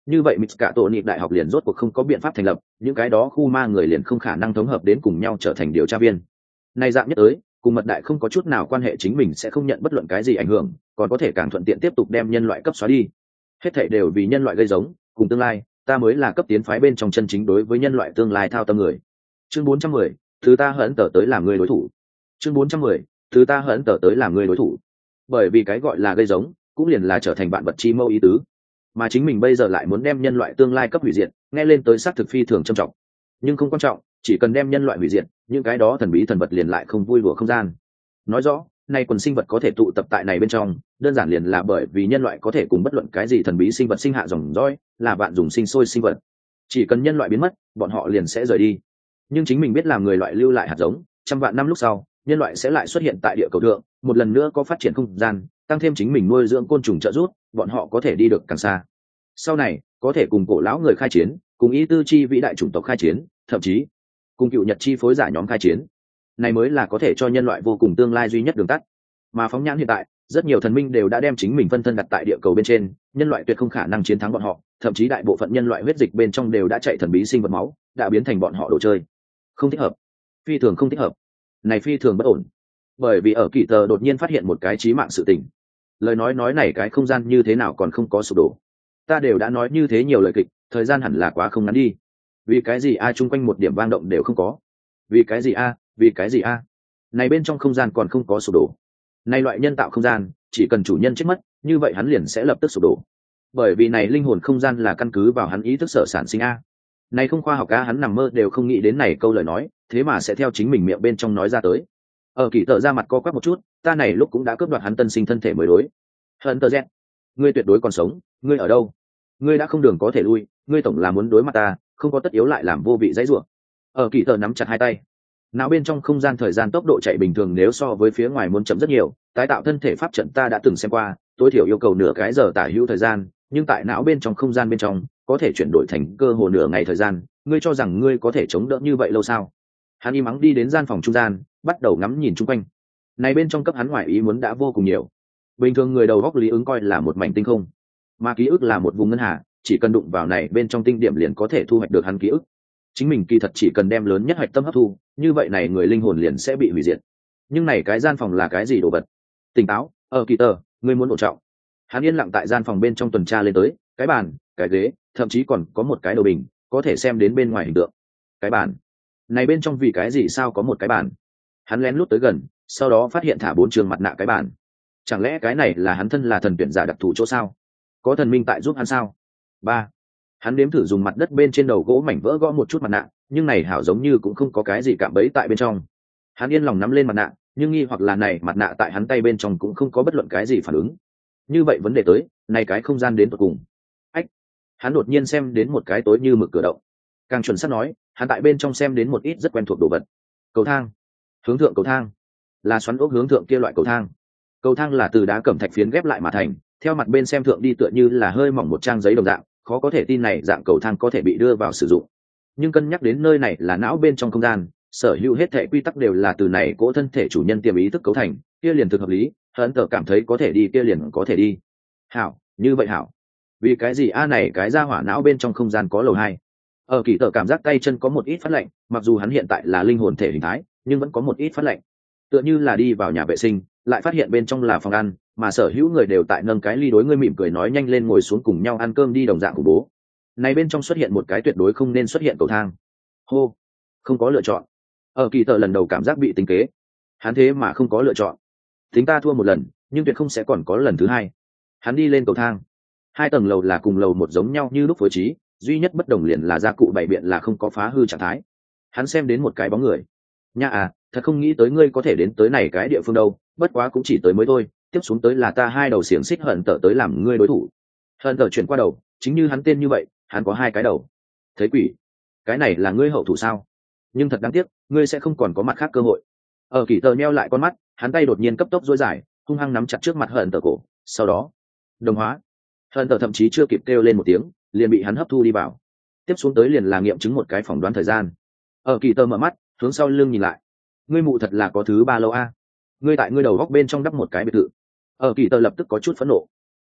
như vậy mít cả tổ nịp đại học liền rốt cuộc không có biện pháp thành lập, những cái đó khu ma người liền không khả năng thống hợp đến cùng nhau trở thành điều tra viên. Này dạng nhất tới, cùng mật đại không có chút nào quan hệ chính mình sẽ không nhận bất luận cái gì ảnh hưởng, còn có thể càng thuận tiện tiếp tục đem nhân loại cấp xóa đi. Hết thảy đều vì nhân loại gây giống, cùng tương lai, ta mới là cấp tiến phái bên trong chân chính đối với nhân loại tương lai thao tâm người. Chương bốn trăm mười, thứ ta hận tờ tới làm người đối thủ. Chương bốn trăm mười, thứ ta hận tờ tới làm người đối thủ. Bởi vì cái gọi là gây giống, cũng liền là trở thành bạn vật chi mâu ý tứ. Mà chính mình bây giờ lại muốn đem nhân loại tương lai cấp hủy diệt, nghe lên tới xác thực phi thường trầm trọng. Nhưng không quan trọng, chỉ cần đem nhân loại hủy diệt, những cái đó thần bí thần vật liền lại không vui đùa không gian. Nói rõ, nay quần sinh vật có thể tụ tập tại này bên trong, đơn giản liền là bởi vì nhân loại có thể cùng bất luận cái gì thần bí sinh vật sinh hạ dòng dõi, là bạn dùng sinh sôi sinh vật. Chỉ cần nhân loại biến mất, bọn họ liền sẽ rời đi. Nhưng chính mình biết làm người loại lưu lại hạt giống, trăm vạn năm lúc sau, nhân loại sẽ lại xuất hiện tại địa cầu thượng, một lần nữa có phát triển không gian, tăng thêm chính mình nuôi dưỡng côn trùng trợ giúp, bọn họ có thể đi được càng xa. Sau này, có thể cùng cổ lão người khai chiến, cùng ý tư chi vĩ đại chủng tộc khai chiến, thậm chí cùng cựu nhật chi phối giả nhóm khai chiến. Này mới là có thể cho nhân loại vô cùng tương lai duy nhất đường tắt. Mà phóng nhãn hiện tại, rất nhiều thần minh đều đã đem chính mình phân thân đặt tại địa cầu bên trên, nhân loại tuyệt không khả năng chiến thắng bọn họ, thậm chí đại bộ phận nhân loại huyết dịch bên trong đều đã chạy thần bí sinh vật máu, đã biến thành bọn họ đồ chơi. Không thích hợp, phi thường không thích hợp. Này phi thường bất ổn. Bởi vì ở kỳ tờ đột nhiên phát hiện một cái chí mạng sự tình. Lời nói nói này cái không gian như thế nào còn không có sụp đổ. Ta đều đã nói như thế nhiều lời kịch, thời gian hẳn là quá không ngắn đi. Vì cái gì a chung quanh một điểm vang động đều không có? Vì cái gì a? Vì cái gì a? Này bên trong không gian còn không có sụp đổ. Này loại nhân tạo không gian, chỉ cần chủ nhân chết mất, như vậy hắn liền sẽ lập tức sụp đổ. Bởi vì này linh hồn không gian là căn cứ vào hắn ý thức sở sản sinh a. Này không khoa học a, hắn nằm mơ đều không nghĩ đến này câu lời nói, thế mà sẽ theo chính mình miệng bên trong nói ra tới. Ở kỳ tờ ra mặt co quắp một chút, ta này lúc cũng đã cướp đoạt hắn tân sinh thân thể mới đối. Hận tờ Z, ngươi tuyệt đối còn sống, ngươi ở đâu? Ngươi đã không đường có thể lui, ngươi tổng là muốn đối mặt ta, không có tất yếu lại làm vô vị dãy rủa. Ở kỳ tờ nắm chặt hai tay. Não bên trong không gian thời gian tốc độ chạy bình thường nếu so với phía ngoài muốn chậm rất nhiều, tái tạo thân thể pháp trận ta đã từng xem qua, tối thiểu yêu cầu nửa cái giờ tả hữu thời gian, nhưng tại não bên trong không gian bên trong, có thể chuyển đổi thành cơ hồ nửa ngày thời gian, ngươi cho rằng ngươi có thể chống đỡ như vậy lâu sao? Hắn im mắng đi đến gian phòng trung gian, bắt đầu ngắm nhìn chung quanh. Này bên trong cấp hắn ngoại ý muốn đã vô cùng nhiều. Bình thường người đầu góc lý ứng coi là một mảnh tinh không, mà ký ức là một vùng ngân hà, chỉ cần đụng vào này bên trong tinh điểm liền có thể thu hoạch được hắn ký ức. Chính mình kỳ thật chỉ cần đem lớn nhất hạch tâm hấp thu, như vậy này người linh hồn liền sẽ bị hủy diệt. Nhưng này cái gian phòng là cái gì đồ vật? Tỉnh táo, ở kỳ tờ, ngươi muốn ổn trọng. Hắn yên lặng tại gian phòng bên trong tuần tra lên tới, cái bàn, cái ghế, thậm chí còn có một cái đầu bình, có thể xem đến bên ngoài hình tượng. Cái bàn này bên trong vì cái gì sao có một cái bàn? Hắn lén lút tới gần, sau đó phát hiện thả bốn trường mặt nạ cái bàn. Chẳng lẽ cái này là hắn thân là thần tuyển giả đặc thù chỗ sao? Có thần minh tại giúp hắn sao? Ba, hắn đếm thử dùng mặt đất bên trên đầu gỗ mảnh vỡ gõ một chút mặt nạ, nhưng này hảo giống như cũng không có cái gì cạm bẫy tại bên trong. Hắn yên lòng nắm lên mặt nạ, nhưng nghi hoặc là này mặt nạ tại hắn tay bên trong cũng không có bất luận cái gì phản ứng. Như vậy vấn đề tới, này cái không gian đến tận cùng. Ách, hắn đột nhiên xem đến một cái tối như mực cửa động. Càng chuẩn xác nói, hắn tại bên trong xem đến một ít rất quen thuộc đồ vật. Cầu thang, hướng thượng cầu thang, là xoắn ốc hướng thượng kia loại cầu thang. Cầu thang là từ đá cẩm thạch phiến ghép lại mà thành, theo mặt bên xem thượng đi tựa như là hơi mỏng một trang giấy đồng dạng, khó có thể tin này dạng cầu thang có thể bị đưa vào sử dụng. Nhưng cân nhắc đến nơi này là não bên trong không gian, sở hữu hết thảy quy tắc đều là từ này cỗ thân thể chủ nhân tiềm ý thức cấu thành, kia liền thực hợp lý, hắn tờ cảm thấy có thể đi kia liền có thể đi. Hảo, như vậy hảo. Vì cái gì a này cái ra hỏa não bên trong không gian có lầu hai. Ở kỳ tờ cảm giác tay chân có một ít phát lạnh, mặc dù hắn hiện tại là linh hồn thể hình thái, nhưng vẫn có một ít phát lạnh. Tựa như là đi vào nhà vệ sinh, lại phát hiện bên trong là phòng ăn, mà sở hữu người đều tại nâng cái ly đối ngươi mỉm cười nói nhanh lên ngồi xuống cùng nhau ăn cơm đi đồng dạng của bố. Này bên trong xuất hiện một cái tuyệt đối không nên xuất hiện cầu thang. Hô, không có lựa chọn. Ở kỳ tờ lần đầu cảm giác bị tính kế. Hắn thế mà không có lựa chọn. Tính ta thua một lần, nhưng tuyệt không sẽ còn có lần thứ hai. Hắn đi lên cầu thang. Hai tầng lầu là cùng lầu một giống nhau như lúc phối trí, duy nhất bất đồng liền là gia cụ bày biện là không có phá hư trạng thái. Hắn xem đến một cái bóng người. Nha à, thật không nghĩ tới ngươi có thể đến tới này cái địa phương đâu, bất quá cũng chỉ tới mới thôi, tiếp xuống tới là ta hai đầu xiềng xích hận tở tới làm ngươi đối thủ. Hận tở chuyển qua đầu, chính như hắn tên như vậy, hắn có hai cái đầu. Thấy quỷ, cái này là ngươi hậu thủ sao? Nhưng thật đáng tiếc, ngươi sẽ không còn có mặt khác cơ hội. Ở kỳ tờ nheo lại con mắt, hắn tay đột nhiên cấp tốc duỗi dài, hung hăng nắm chặt trước mặt hận tở cổ, sau đó đồng hóa. Hận tở thậm chí chưa kịp kêu lên một tiếng, liền bị hắn hấp thu đi vào. Tiếp xuống tới liền là nghiệm chứng một cái phỏng đoán thời gian. Ở kỳ tờ mở mắt, hướng sau lưng nhìn lại. Ngươi mụ thật là có thứ ba lâu a. Ngươi tại ngươi đầu góc bên trong đắp một cái biệt thự. Ở kỳ tờ lập tức có chút phẫn nộ.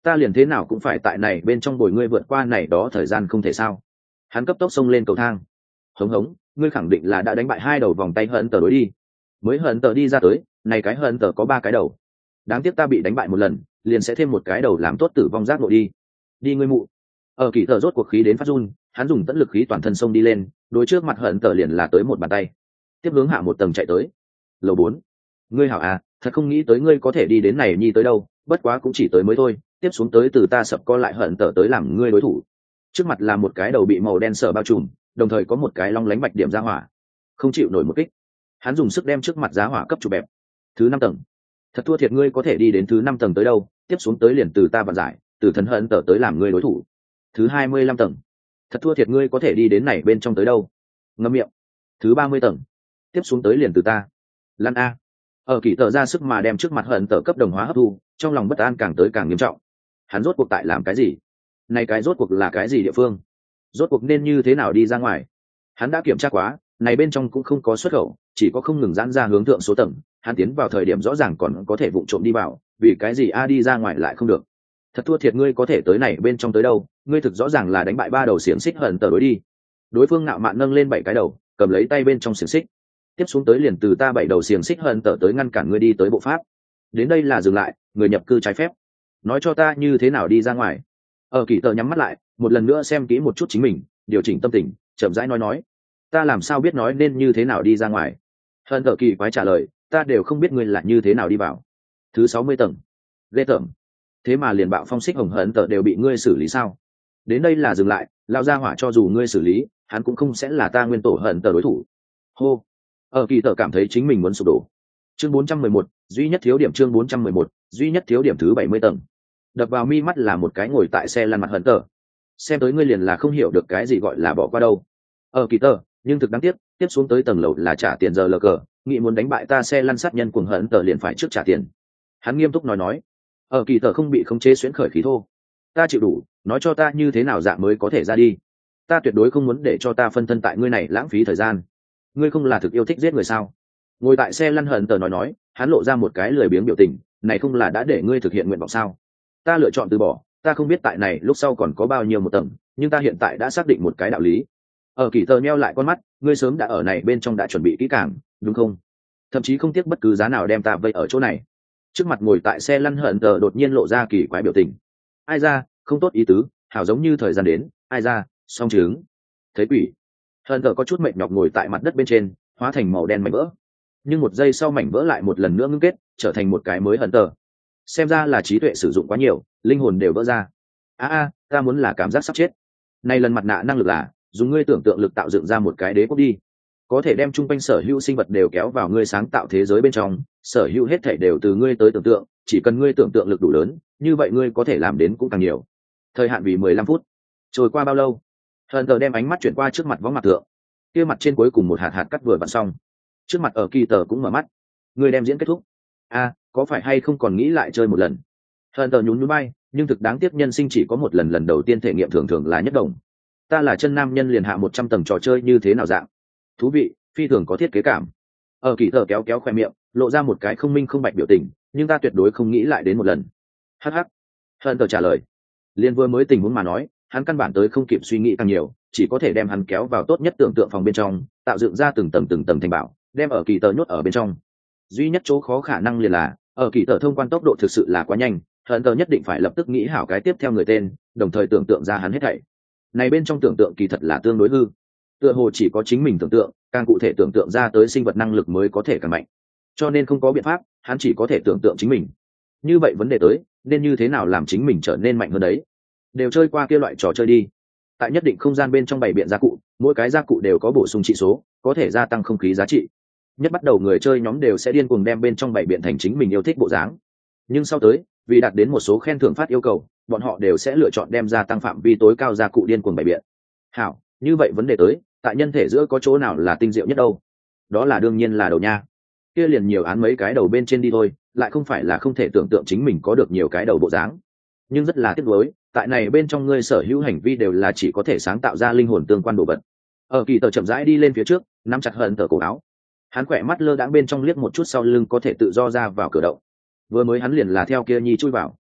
ta liền thế nào cũng phải tại này bên trong bồi ngươi vượt qua này đó thời gian không thể sao. Hắn cấp tốc xông lên cầu thang. Hống hống, ngươi khẳng định là đã đánh bại hai đầu vòng tay hận tờ đối đi. Mới hận tờ đi ra tới, này cái hận tờ có ba cái đầu. Đáng tiếc ta bị đánh bại một lần, liền sẽ thêm một cái đầu làm tốt tử vong giác nội đi. Đi ngươi mụ. Ở kỳ tờ rốt cuộc khí đến phát run, hắn dùng tận lực khí toàn thân xông đi lên, đối trước mặt hận tờ liền là tới một bàn tay. Tiếp hướng hạ một tầng chạy tới. Lầu bốn. Ngươi hảo à, thật không nghĩ tới ngươi có thể đi đến này nhi tới đâu, bất quá cũng chỉ tới mới thôi, tiếp xuống tới từ ta sập co lại hận tờ tới làm ngươi đối thủ. Trước mặt là một cái đầu bị màu đen sở bao trùm, đồng thời có một cái long lánh bạch điểm ra hỏa, không chịu nổi một kích. Hắn dùng sức đem trước mặt giá hỏa cấp chụp bẹp. Thứ năm tầng. Thật thua thiệt ngươi có thể đi đến thứ năm tầng tới đâu, tiếp xuống tới liền từ ta vạn giải, từ thần hận tờ tới làm ngươi đối thủ. Thứ hai mươi lăm tầng. Thật thua thiệt ngươi có thể đi đến này bên trong tới đâu. Ngậm miệng. Thứ ba mươi tầng. Tiếp xuống tới liền từ ta. Lan a. Ở kỳ tờ ra sức mà đem trước mặt hận tờ cấp đồng hóa hấp thu, trong lòng bất an càng tới càng nghiêm trọng. Hắn rốt cuộc tại làm cái gì? Này cái rốt cuộc là cái gì địa phương? Rốt cuộc nên như thế nào đi ra ngoài? Hắn đã kiểm tra quá, này bên trong cũng không có xuất khẩu, chỉ có không ngừng giãn ra hướng thượng số tầng. Hắn tiến vào thời điểm rõ ràng còn có thể vụng trộm đi vào, vì cái gì a đi ra ngoài lại không được? Thật thua thiệt ngươi có thể tới này bên trong tới đâu? Ngươi thực rõ ràng là đánh bại ba đầu xiềng xích hận tờ đối đi. Đối phương ngạo mạn nâng lên bảy cái đầu, cầm lấy tay bên trong xiềng xích. Tiếp xuống tới liền từ ta bảy đầu xiềng xích hận tờ tới ngăn cản ngươi đi tới bộ pháp. Đến đây là dừng lại, người nhập cư trái phép. Nói cho ta như thế nào đi ra ngoài. Ở kỳ tờ nhắm mắt lại, một lần nữa xem kỹ một chút chính mình, điều chỉnh tâm tình, chậm rãi nói nói. Ta làm sao biết nói nên như thế nào đi ra ngoài? Hận tờ kỳ quái trả lời, ta đều không biết ngươi là như thế nào đi vào. Thứ sáu mươi tầng. Ghê tởm. Thế mà liền bạo phong xích hồng hận tờ đều bị ngươi xử lý sao? Đến đây là dừng lại, lao ra hỏa cho dù ngươi xử lý, hắn cũng không sẽ là ta nguyên tổ hận tờ đối thủ. Hô. Ở kỳ tờ cảm thấy chính mình muốn sụp đổ. Chương bốn trăm mười một, duy nhất thiếu điểm chương bốn trăm mười một, duy nhất thiếu điểm thứ bảy mươi tầng. Đập vào mi mắt là một cái ngồi tại xe lăn mặt hận tờ. Xem tới ngươi liền là không hiểu được cái gì gọi là bỏ qua đâu. Ở kỳ tờ, nhưng thực đáng tiếc, tiếp xuống tới tầng lầu là trả tiền giờ lờ cờ, nghĩ muốn đánh bại ta xe lăn sát nhân cuồng hận tờ liền phải trước trả tiền. Hắn nghiêm túc nói nói. Ở kỳ tờ không bị khống chế xuyến khởi khí thô. Ta chịu đủ, nói cho ta như thế nào dạng mới có thể ra đi. Ta tuyệt đối không muốn để cho ta phân thân tại ngươi này lãng phí thời gian. Ngươi không là thực yêu thích giết người sao? Ngồi tại xe lăn hận tờ nói nói, hắn lộ ra một cái lười biếng biểu tình, này không là đã để ngươi thực hiện nguyện vọng sao? Ta lựa chọn từ bỏ, ta không biết tại này lúc sau còn có bao nhiêu một tầng, nhưng ta hiện tại đã xác định một cái đạo lý. Ở kỳ tờ nheo lại con mắt, ngươi sớm đã ở này bên trong đã chuẩn bị kỹ càng, đúng không? Thậm chí không tiếc bất cứ giá nào đem ta vây ở chỗ này. Trước mặt ngồi tại xe lăn hận tờ đột nhiên lộ ra kỳ quái biểu tình. Ai ra, không tốt ý tứ, hảo giống như thời gian đến, ai ra, song trứng. Thấy quỷ. Hận tờ có chút mệt nhọc ngồi tại mặt đất bên trên, hóa thành màu đen mảnh vỡ. Nhưng một giây sau mảnh vỡ lại một lần nữa ngưng kết, trở thành một cái mới hận tờ. Xem ra là trí tuệ sử dụng quá nhiều, linh hồn đều vỡ ra. A a, ta muốn là cảm giác sắp chết. Này lần mặt nạ năng lực là dùng ngươi tưởng tượng lực tạo dựng ra một cái đế quốc đi, có thể đem chung quanh sở hữu sinh vật đều kéo vào ngươi sáng tạo thế giới bên trong, sở hữu hết thảy đều từ ngươi tới tưởng tượng, chỉ cần ngươi tưởng tượng lực đủ lớn, như vậy ngươi có thể làm đến cũng càng nhiều. Thời hạn vì mười lăm phút. Trôi qua bao lâu? Hận tờ đem ánh mắt chuyển qua trước mặt võng mặt tượng, kia mặt trên cuối cùng một hạt hạt cắt vừa vặn xong. Trước mặt ở kỳ tờ cũng mở mắt. Ngươi đem diễn kết thúc. A, có phải hay không còn nghĩ lại chơi một lần? Hận tờ nhún nhún bay, nhưng thực đáng tiếc nhân sinh chỉ có một lần, lần đầu tiên thể nghiệm thường thường là nhất đồng. Ta là chân nam nhân liền hạ một trăm tầng trò chơi như thế nào dạng? Thú vị, phi thường có thiết kế cảm. Ở kỳ tờ kéo kéo khoe miệng, lộ ra một cái không minh không bạch biểu tình, nhưng ta tuyệt đối không nghĩ lại đến một lần. Hắc hắc. Hận tờ trả lời. Liên vừa mới tình huống mà nói, hắn căn bản tới không kịp suy nghĩ càng nhiều, chỉ có thể đem hắn kéo vào tốt nhất tưởng tượng phòng bên trong, tạo dựng ra từng tầng từng tầng thành bảo, đem ở kỳ tờ nhốt ở bên trong. Duy nhất chỗ khó khả năng liền là ở kỳ tờ thông quan tốc độ thực sự là quá nhanh, hận tờ nhất định phải lập tức nghĩ hảo cái tiếp theo người tên, đồng thời tưởng tượng ra hắn hết thảy. Này bên trong tưởng tượng kỳ thật là tương đối hư, tựa hồ chỉ có chính mình tưởng tượng, càng cụ thể tưởng tượng ra tới sinh vật năng lực mới có thể càng mạnh, cho nên không có biện pháp, hắn chỉ có thể tưởng tượng chính mình. Như vậy vấn đề tới, nên như thế nào làm chính mình trở nên mạnh hơn đấy? Đều chơi qua kia loại trò chơi đi. Tại nhất định không gian bên trong bày biện gia cụ, mỗi cái gia cụ đều có bổ sung trị số, có thể gia tăng không khí giá trị. Nhất bắt đầu người chơi nhóm đều sẽ điên cuồng đem bên trong bày biện thành chính mình yêu thích bộ dáng. Nhưng sau tới, vì đạt đến một số khen thưởng phát yêu cầu, bọn họ đều sẽ lựa chọn đem gia tăng phạm vi tối cao gia cụ điên cuồng bày biện. Hảo, như vậy vấn đề tới, tại nhân thể giữa có chỗ nào là tinh diệu nhất đâu? Đó là đương nhiên là đầu nha. Kia liền nhiều án mấy cái đầu bên trên đi thôi, lại không phải là không thể tưởng tượng chính mình có được nhiều cái đầu bộ dáng. Nhưng rất là tiếc nuối, tại này bên trong ngươi sở hữu hành vi đều là chỉ có thể sáng tạo ra linh hồn tương quan đồ vật. Ở kỳ tờ chậm rãi đi lên phía trước, nắm chặt hận tờ cổ áo. Hắn khỏe mắt lơ đãng bên trong liếc một chút sau lưng có thể tự do ra vào cửa động. Vừa mới hắn liền là theo kia nhi chui vào.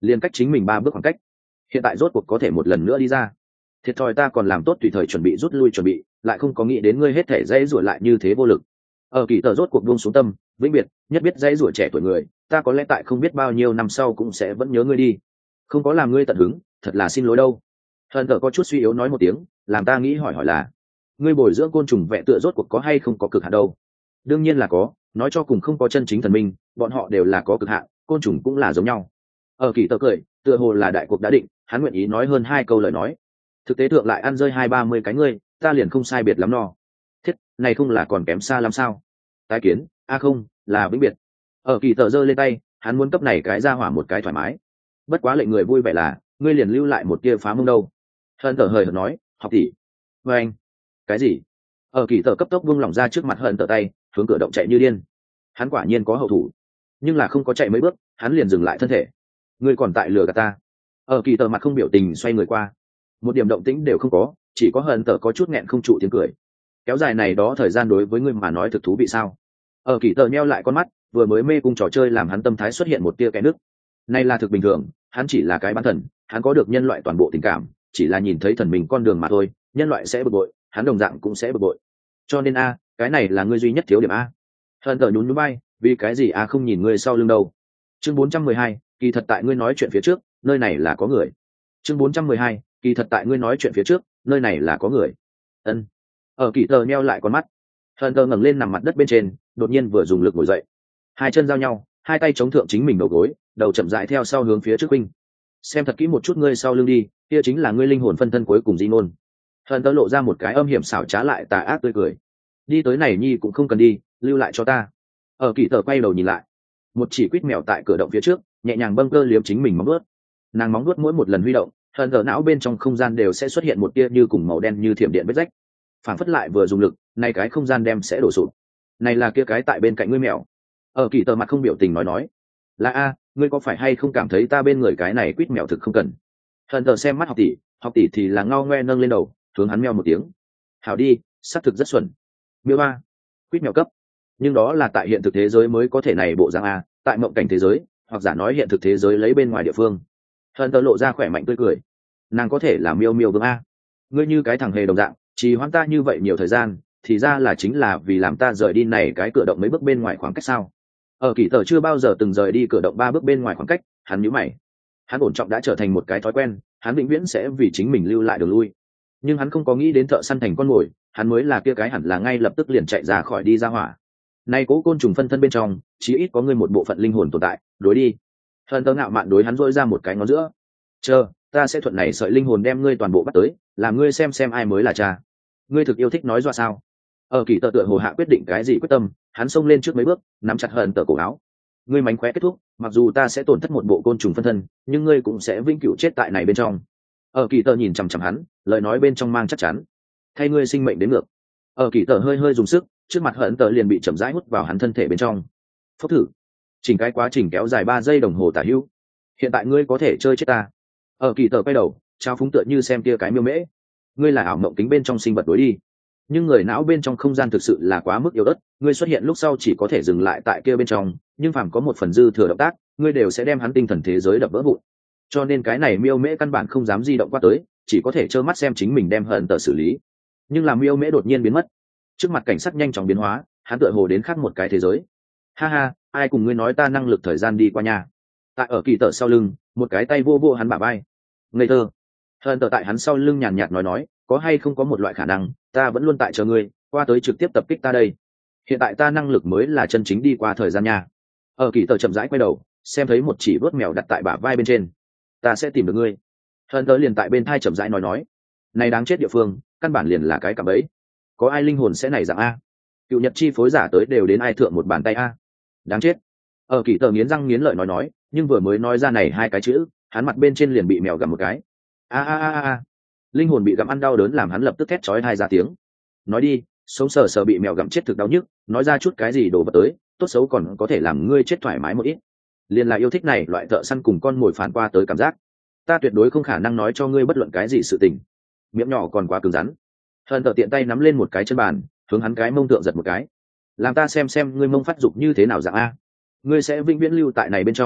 liền cách chính mình ba bước khoảng cách. Hiện tại rốt cuộc có thể một lần nữa đi ra. Thiệt thòi ta còn làm tốt tùy thời chuẩn bị rút lui chuẩn bị, lại không có nghĩ đến ngươi hết thể dãy rủa lại như thế vô lực. Ở kỳ tờ rốt cuộc buông xuống tâm, vĩnh biệt, nhất biết dãy rủa trẻ tuổi người, ta có lẽ tại không biết bao nhiêu năm sau cũng sẽ vẫn nhớ ngươi đi. Không có làm ngươi tận hứng, thật là xin lỗi đâu. Hận tờ có chút suy yếu nói một tiếng, làm ta nghĩ hỏi hỏi là, ngươi bồi dưỡng côn trùng vẽ tựa rốt cuộc có hay không có cực hạn đâu? Đương nhiên là có, nói cho cùng không có chân chính thần minh, bọn họ đều là có cực hạn, côn trùng cũng là giống nhau. Ở kỳ tờ cười, tựa hồ là đại cuộc đã định, hắn nguyện ý nói hơn hai câu lời nói. Thực tế thượng lại ăn rơi hai ba mươi cái ngươi, ta liền không sai biệt lắm no. Thiết, này không là còn kém xa lắm sao? Tái kiến, a không, là vĩnh biệt. Ở kỳ tờ giơ lên tay, hắn muốn cấp này cái ra hỏa một cái thoải mái. Bất quá lệnh người vui vẻ là, ngươi liền lưu lại một tia phá mông đâu. Hận tờ hời hợt nói, học tỷ. Và anh, cái gì? Ở kỳ tờ cấp tốc buông lỏng ra trước mặt hận tờ tay, hướng cửa động chạy như điên. Hắn quả nhiên có hậu thủ, nhưng là không có chạy mấy bước, hắn liền dừng lại thân thể. Ngươi còn tại lừa gạt ta? Ở kỳ tờ mặt không biểu tình xoay người qua, một điểm động tĩnh đều không có, chỉ có hận tờ có chút nghẹn không trụ tiếng cười. Kéo dài này đó thời gian đối với ngươi mà nói thực thú vị sao? Ở kỳ tờ nheo lại con mắt, vừa mới mê cung trò chơi làm hắn tâm thái xuất hiện một tia cái nước. Này là thực bình thường, hắn chỉ là cái bán thần, hắn có được nhân loại toàn bộ tình cảm, chỉ là nhìn thấy thần mình con đường mà thôi, nhân loại sẽ bực bội, hắn đồng dạng cũng sẽ bực bội. Cho nên a, cái này là ngươi duy nhất thiếu điểm a. Hận tờ nhún nhún vai, vì cái gì a không nhìn ngươi sau lưng đâu? Chương bốn trăm mười hai, kỳ thật tại ngươi nói chuyện phía trước, nơi này là có người. Chương bốn trăm mười hai, kỳ thật tại ngươi nói chuyện phía trước, nơi này là có người. Ân. Ở kỳ tờ nheo lại con mắt. Hận tờ ngẩng lên nằm mặt đất bên trên, đột nhiên vừa dùng lực ngồi dậy. Hai chân giao nhau, hai tay chống thượng chính mình đầu gối, đầu chậm rãi theo sau hướng phía trước huynh. Xem thật kỹ một chút ngươi sau lưng đi, kia chính là ngươi linh hồn phân thân cuối cùng di ngôn. Hận tờ lộ ra một cái âm hiểm xảo trá lại tà ác tươi cười. Đi tới này nhi cũng không cần đi, lưu lại cho ta. Ở kỳ tờ quay đầu nhìn lại, một chỉ quýt mèo tại cửa động phía trước, nhẹ nhàng bâng cơ liếm chính mình móng vuốt. Nàng móng vuốt mỗi một lần huy động, hận tờ não bên trong không gian đều sẽ xuất hiện một tia như cùng màu đen như thiểm điện vết rách. Phản phất lại vừa dùng lực, này cái không gian đem sẽ đổ sụp. Này là kia cái tại bên cạnh ngươi mèo. Ở kỳ tờ mặt không biểu tình nói nói, là a, ngươi có phải hay không cảm thấy ta bên người cái này quýt mèo thực không cần? Hận tờ xem mắt học tỷ, học tỷ thì là ngao ngoe nâng lên đầu, hướng hắn meo một tiếng. Hảo đi, xác thực rất xuẩn. Miêu ba, quýt mèo cấp, nhưng đó là tại hiện thực thế giới mới có thể này bộ dạng a, tại mộng cảnh thế giới, hoặc giả nói hiện thực thế giới lấy bên ngoài địa phương. Hận tờ lộ ra khỏe mạnh tươi cười, nàng có thể là miêu miêu vương a. Ngươi như cái thằng hề đồng dạng, chỉ hoãn ta như vậy nhiều thời gian, thì ra là chính là vì làm ta rời đi này cái cửa động mấy bước bên ngoài khoảng cách sao? Ở kỳ tờ chưa bao giờ từng rời đi cửa động ba bước bên ngoài khoảng cách, hắn nhíu mày. Hắn ổn trọng đã trở thành một cái thói quen, hắn vĩnh viễn sẽ vì chính mình lưu lại đường lui. Nhưng hắn không có nghĩ đến thợ săn thành con mồi, hắn mới là kia cái hẳn là ngay lập tức liền chạy ra khỏi đi ra hỏa. Nay cố côn trùng phân thân bên trong, chí ít có ngươi một bộ phận linh hồn tồn tại, đối đi. Hận tờ ngạo mạn đối hắn rỗi ra một cái ngón giữa. Chờ, ta sẽ thuận này sợi linh hồn đem ngươi toàn bộ bắt tới, làm ngươi xem xem ai mới là cha. Ngươi thực yêu thích nói dọa sao? Ở kỳ tờ tựa hồ hạ quyết định cái gì quyết tâm, hắn xông lên trước mấy bước, nắm chặt hận tờ cổ áo. Ngươi mánh khóe kết thúc, mặc dù ta sẽ tổn thất một bộ côn trùng phân thân, nhưng ngươi cũng sẽ vĩnh cửu chết tại này bên trong. Ở kỳ tờ nhìn chằm chằm hắn, lời nói bên trong mang chắc chắn. Thay ngươi sinh mệnh đến ngược. Ở kỳ tờ hơi hơi dùng sức, trước mặt hận tờ liền bị chậm rãi hút vào hắn thân thể bên trong. Phốc thử. Chỉnh cái quá trình kéo dài ba giây đồng hồ tả hữu. Hiện tại ngươi có thể chơi chết ta. Ở kỳ tờ quay đầu, trao phúng tựa như xem kia cái miêu mễ. Ngươi là ảo mộng kính bên trong sinh vật đối đi, nhưng người não bên trong không gian thực sự là quá mức yếu ớt, ngươi xuất hiện lúc sau chỉ có thể dừng lại tại kia bên trong, nhưng phàm có một phần dư thừa động tác, ngươi đều sẽ đem hắn tinh thần thế giới đập vỡ vụn. Cho nên cái này miêu mễ căn bản không dám di động qua tới, chỉ có thể trơ mắt xem chính mình đem hận tờ xử lý. Nhưng làm miêu mễ đột nhiên biến mất, trước mặt cảnh sát nhanh chóng biến hóa, hắn tựa hồ đến khác một cái thế giới. Ha ha, ai cùng ngươi nói ta năng lực thời gian đi qua nhà? Tại ở kỳ tờ sau lưng, một cái tay vô vô hắn bả vai. Ngây thơ. Hận tờ tại hắn sau lưng nhàn nhạt nói nói, có hay không có một loại khả năng, ta vẫn luôn tại chờ ngươi, qua tới trực tiếp tập kích ta đây. Hiện tại ta năng lực mới là chân chính đi qua thời gian nha. Ở kỳ tờ chậm rãi quay đầu, xem thấy một chỉ vớt mèo đặt tại bả vai bên trên. Ta sẽ tìm được ngươi. Hận tờ liền tại bên thai chậm rãi nói nói, này đáng chết địa phương, căn bản liền là cái cạm bẫy. Có ai linh hồn sẽ này dạng a? Cựu nhật chi phối giả tới đều đến ai thượng một bàn tay a? Đáng chết. Ở kỳ tờ nghiến răng nghiến lợi nói nói, nhưng vừa mới nói ra này hai cái chữ, hắn mặt bên trên liền bị mèo gặm một cái. A a a a. Linh hồn bị gặm ăn đau đớn làm hắn lập tức thét chói tai ra tiếng. Nói đi, sống sờ sờ bị mèo gặm chết thực đau nhức, nói ra chút cái gì đồ vật tới, tốt xấu còn có thể làm ngươi chết thoải mái một ít. Liên là yêu thích này loại thợ săn cùng con mồi phản qua tới cảm giác. Ta tuyệt đối không khả năng nói cho ngươi bất luận cái gì sự tình. Miệng nhỏ còn quá cứng rắn. Hận tờ tiện tay nắm lên một cái chân bàn, hướng hắn cái mông tượng giật một cái. Làm ta xem xem ngươi mông phát dục như thế nào dạng a. Ngươi sẽ vĩnh viễn lưu tại này bên trong,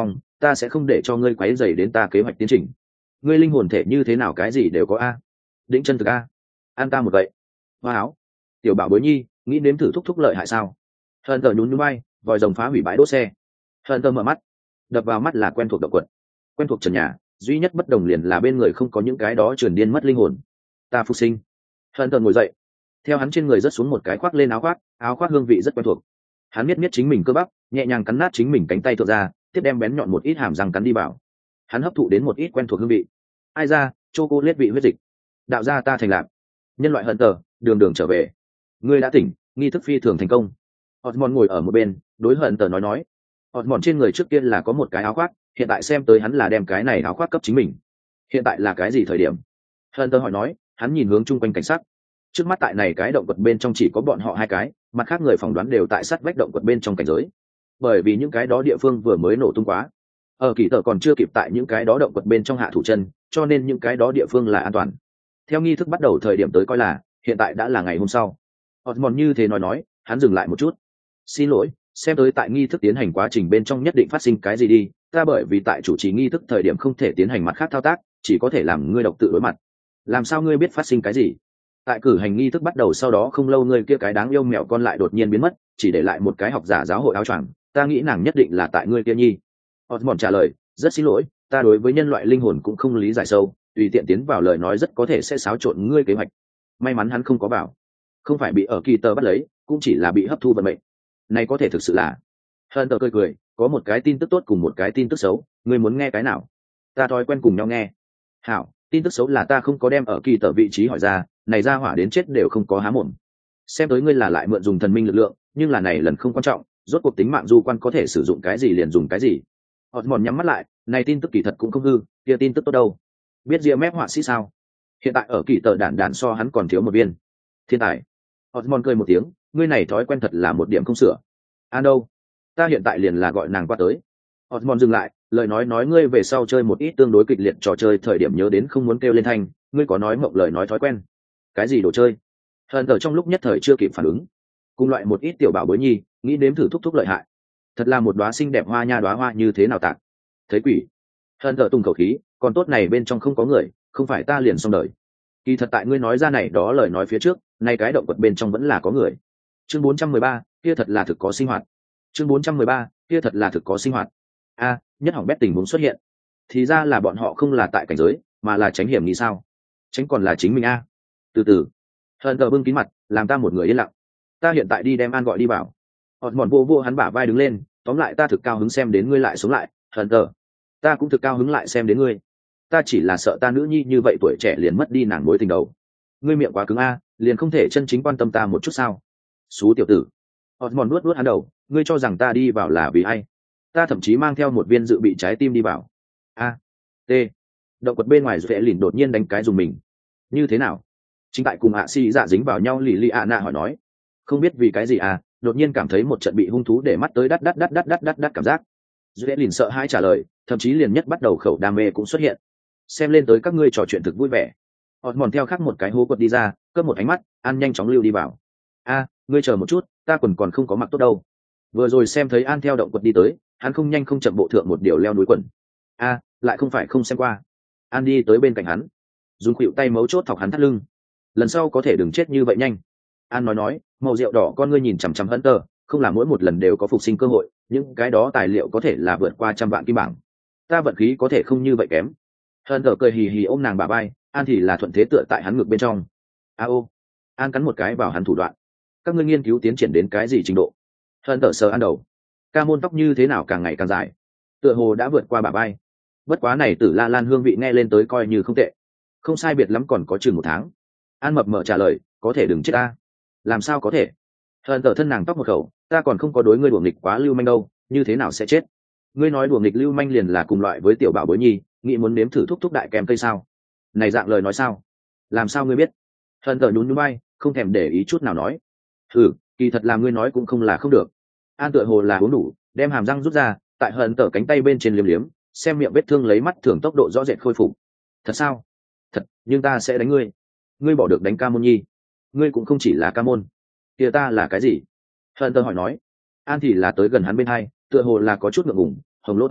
ta sẽ không để cho ngươi quấy rầy đến ta kế hoạch tiến trình. Ngươi linh hồn thể như thế nào cái gì đều có a. Đĩnh chân thực a. An ta một vậy. Hoa áo. Tiểu bảo bối nhi, nghĩ nếm thử thúc thúc lợi hại sao? Hận tờ nhún nhún bay, vòi rồng phá hủy bãi đỗ xe. Hận tờ mở mắt, đập vào mắt là quen thuộc động quật, quen thuộc trần nhà, duy nhất bất đồng liền là bên người không có những cái đó truyền điên mất linh hồn. Ta phục sinh. Hận tờ ngồi dậy, theo hắn trên người rớt xuống một cái khoác lên áo khoác, áo khoác hương vị rất quen thuộc. Hắn biết biết chính mình cơ bắp, nhẹ nhàng cắn nát chính mình cánh tay thượng ra, tiếp đem bén nhọn một ít hàm răng cắn đi vào. Hắn hấp thụ đến một ít quen thuộc hương vị. Ai ra, chocolate vị huyết dịch. Đạo gia ta thành lạc. Nhân loại Hận tờ, đường đường trở về. Ngươi đã tỉnh, nghi thức phi thường thành công. Osmond ngồi ở một bên, đối Hận tờ nói nói. Osmond trên người trước kia là có một cái áo khoác, hiện tại xem tới hắn là đem cái này áo khoác cấp chính mình. Hiện tại là cái gì thời điểm? Hận tờ hỏi nói, hắn nhìn hướng chung quanh cảnh sát. Trước mắt tại này cái động quật bên trong chỉ có bọn họ hai cái, mặt khác người phỏng đoán đều tại sát vách động quật bên trong cảnh giới. Bởi vì những cái đó địa phương vừa mới nổ tung quá, ở kỳ tờ còn chưa kịp tại những cái đó động quật bên trong hạ thủ chân, cho nên những cái đó địa phương là an toàn. Theo nghi thức bắt đầu thời điểm tới coi là hiện tại đã là ngày hôm sau. Osmond như thế nói nói, hắn dừng lại một chút. Xin lỗi, xem tới tại nghi thức tiến hành quá trình bên trong nhất định phát sinh cái gì đi, ta bởi vì tại chủ trì nghi thức thời điểm không thể tiến hành mặt khác thao tác, chỉ có thể làm ngươi độc tự đối mặt. Làm sao ngươi biết phát sinh cái gì? Tại cử hành nghi thức bắt đầu sau đó không lâu ngươi kia cái đáng yêu mèo con lại đột nhiên biến mất, chỉ để lại một cái học giả giáo hội áo choàng, ta nghĩ nàng nhất định là tại ngươi kia nhi. Osmond trả lời, rất xin lỗi, ta đối với nhân loại linh hồn cũng không lý giải sâu, tùy tiện tiến vào lời nói rất có thể sẽ xáo trộn ngươi kế hoạch. May mắn hắn không có vào, không phải bị ở kỳ tờ bắt lấy, cũng chỉ là bị hấp thu vận mệnh. Này có thể thực sự là. Hận tờ cười cười, có một cái tin tức tốt cùng một cái tin tức xấu, ngươi muốn nghe cái nào? Ta thói quen cùng nhau nghe. Hảo, tin tức xấu là ta không có đem ở kỳ tờ vị trí hỏi ra, này ra hỏa đến chết đều không có há mồm. Xem tới ngươi là lại mượn dùng thần minh lực lượng, nhưng là này lần không quan trọng, rốt cuộc tính mạng du quan có thể sử dụng cái gì liền dùng cái gì. Osmond nhắm mắt lại, này tin tức kỳ thật cũng không hư, kia tin tức tốt đâu. Biết ria mép họa sĩ sao? Hiện tại ở kỳ tờ đản đản so hắn còn thiếu một viên. Thiên tài. Osmond cười một tiếng, ngươi này thói quen thật là một điểm không sửa. An đâu? Ta hiện tại liền là gọi nàng qua tới. Osmond dừng lại, lời nói nói ngươi về sau chơi một ít tương đối kịch liệt trò chơi thời điểm nhớ đến không muốn kêu lên thanh, ngươi có nói mộng lời nói thói quen. Cái gì đồ chơi? Hận tờ trong lúc nhất thời chưa kịp phản ứng. Cùng loại một ít tiểu bảo bối nhi, nghĩ đếm thử thúc thúc lợi hại. Thật là một đóa xinh đẹp hoa nha, đóa hoa như thế nào tạc? Thấy quỷ. Hận tờ tung khẩu khí, còn tốt này bên trong không có người, không phải ta liền xong đời. Kỳ thật tại ngươi nói ra này đó lời nói phía trước, nay cái động vật bên trong vẫn là có người. Chương bốn trăm mười ba, kia thật là thực có sinh hoạt. Chương bốn trăm mười ba, kia thật là thực có sinh hoạt. A, nhất hỏng bét tình huống xuất hiện. Thì ra là bọn họ không là tại cảnh giới, mà là tránh hiểm nghĩ sao? Tránh còn là chính mình a. Từ từ. Hận tờ bưng kín mặt, làm ta một người yên lặng. Ta hiện tại đi đem An gọi đi vào. Osmond vô vô hắn bả vai đứng lên, tóm lại ta thực cao hứng xem đến ngươi lại sống lại, Hận tờ. Ta cũng thực cao hứng lại xem đến ngươi. Ta chỉ là sợ ta nữ nhi như vậy tuổi trẻ liền mất đi nàng mối tình đầu. Ngươi miệng quá cứng a, liền không thể chân chính quan tâm ta một chút sao? Xú tiểu tử. Osmond nuốt nuốt hắn đầu, ngươi cho rằng ta đi vào là vì ai? Ta thậm chí mang theo một viên dự bị trái tim đi vào. A, T. Động quật bên ngoài Dễ Lìn đột nhiên đánh cái dùng mình. Như thế nào? Chính tại cùng ạ si dạ dính vào nhau lì lì ạ nạ hỏi nói. Không biết vì cái gì à, đột nhiên cảm thấy một trận bị hung thú để mắt tới đắt đắt đắt đắt đắt đắt đắt cảm giác. Dễ Lìn sợ hãi trả lời, thậm chí liền nhất bắt đầu khẩu đam mê cũng xuất hiện. Xem lên tới các ngươi trò chuyện thực vui vẻ. Osmond theo khắc một cái hố quật đi ra, cướp một ánh mắt, An nhanh chóng lưu đi vào. A, ngươi chờ một chút, ta quần còn không có mặc tốt đâu. Vừa rồi xem thấy An theo động quật đi tới, hắn không nhanh không chậm bộ thượng một điều leo núi quần. A, lại không phải không xem qua. An đi tới bên cạnh hắn, dùng khuỷu tay mấu chốt thọc hắn thắt lưng. Lần sau có thể đừng chết như vậy nhanh. An nói nói, màu rượu đỏ con ngươi nhìn chằm chằm Hunter, không là mỗi một lần đều có phục sinh cơ hội, những cái đó tài liệu có thể là vượt qua trăm vạn kim bảng. Ta vận khí có thể không như vậy kém. Hunter cười hì hì ôm nàng bả vai, An thì là thuận thế tựa tại hắn ngực bên trong. A ô. An cắn một cái vào hắn thủ đoạn. Các ngươi nghiên cứu tiến triển đến cái gì trình độ? Hunter sờ An đầu. Ca môn tóc như thế nào càng ngày càng dài, tựa hồ đã vượt qua bả vai. Bất quá này Tử La Lan hương vị nghe lên tới coi như không tệ. Không sai biệt lắm còn có chừng một tháng. An mập mờ trả lời, có thể đừng chết ta. Làm sao có thể? Hận tờ thân nàng tóc một khẩu, ta còn không có đối ngươi đùa nghịch quá lưu manh đâu, như thế nào sẽ chết? Ngươi nói đùa nghịch lưu manh liền là cùng loại với tiểu bảo bối nhi, nghĩ muốn nếm thử thúc thúc đại kèm cây sao? Này dạng lời nói sao? Làm sao ngươi biết? Hận tờ nhún nhún vai, không thèm để ý chút nào nói. Ừ, kỳ thật là ngươi nói cũng không là không được. An tựa hồ là uống đủ, đem hàm răng rút ra, tại hận tờ cánh tay bên trên liếm liếm, xem miệng vết thương lấy mắt thường tốc độ rõ rệt khôi phục. Thật sao? Thật, nhưng ta sẽ đánh ngươi. Ngươi bỏ được đánh ca môn nhi? Ngươi cũng không chỉ là ca môn. Kia ta là cái gì? Hận tờ hỏi nói. An thì là tới gần hắn bên hai, tựa hồ là có chút ngượng ngùng, hồng lỗ hai,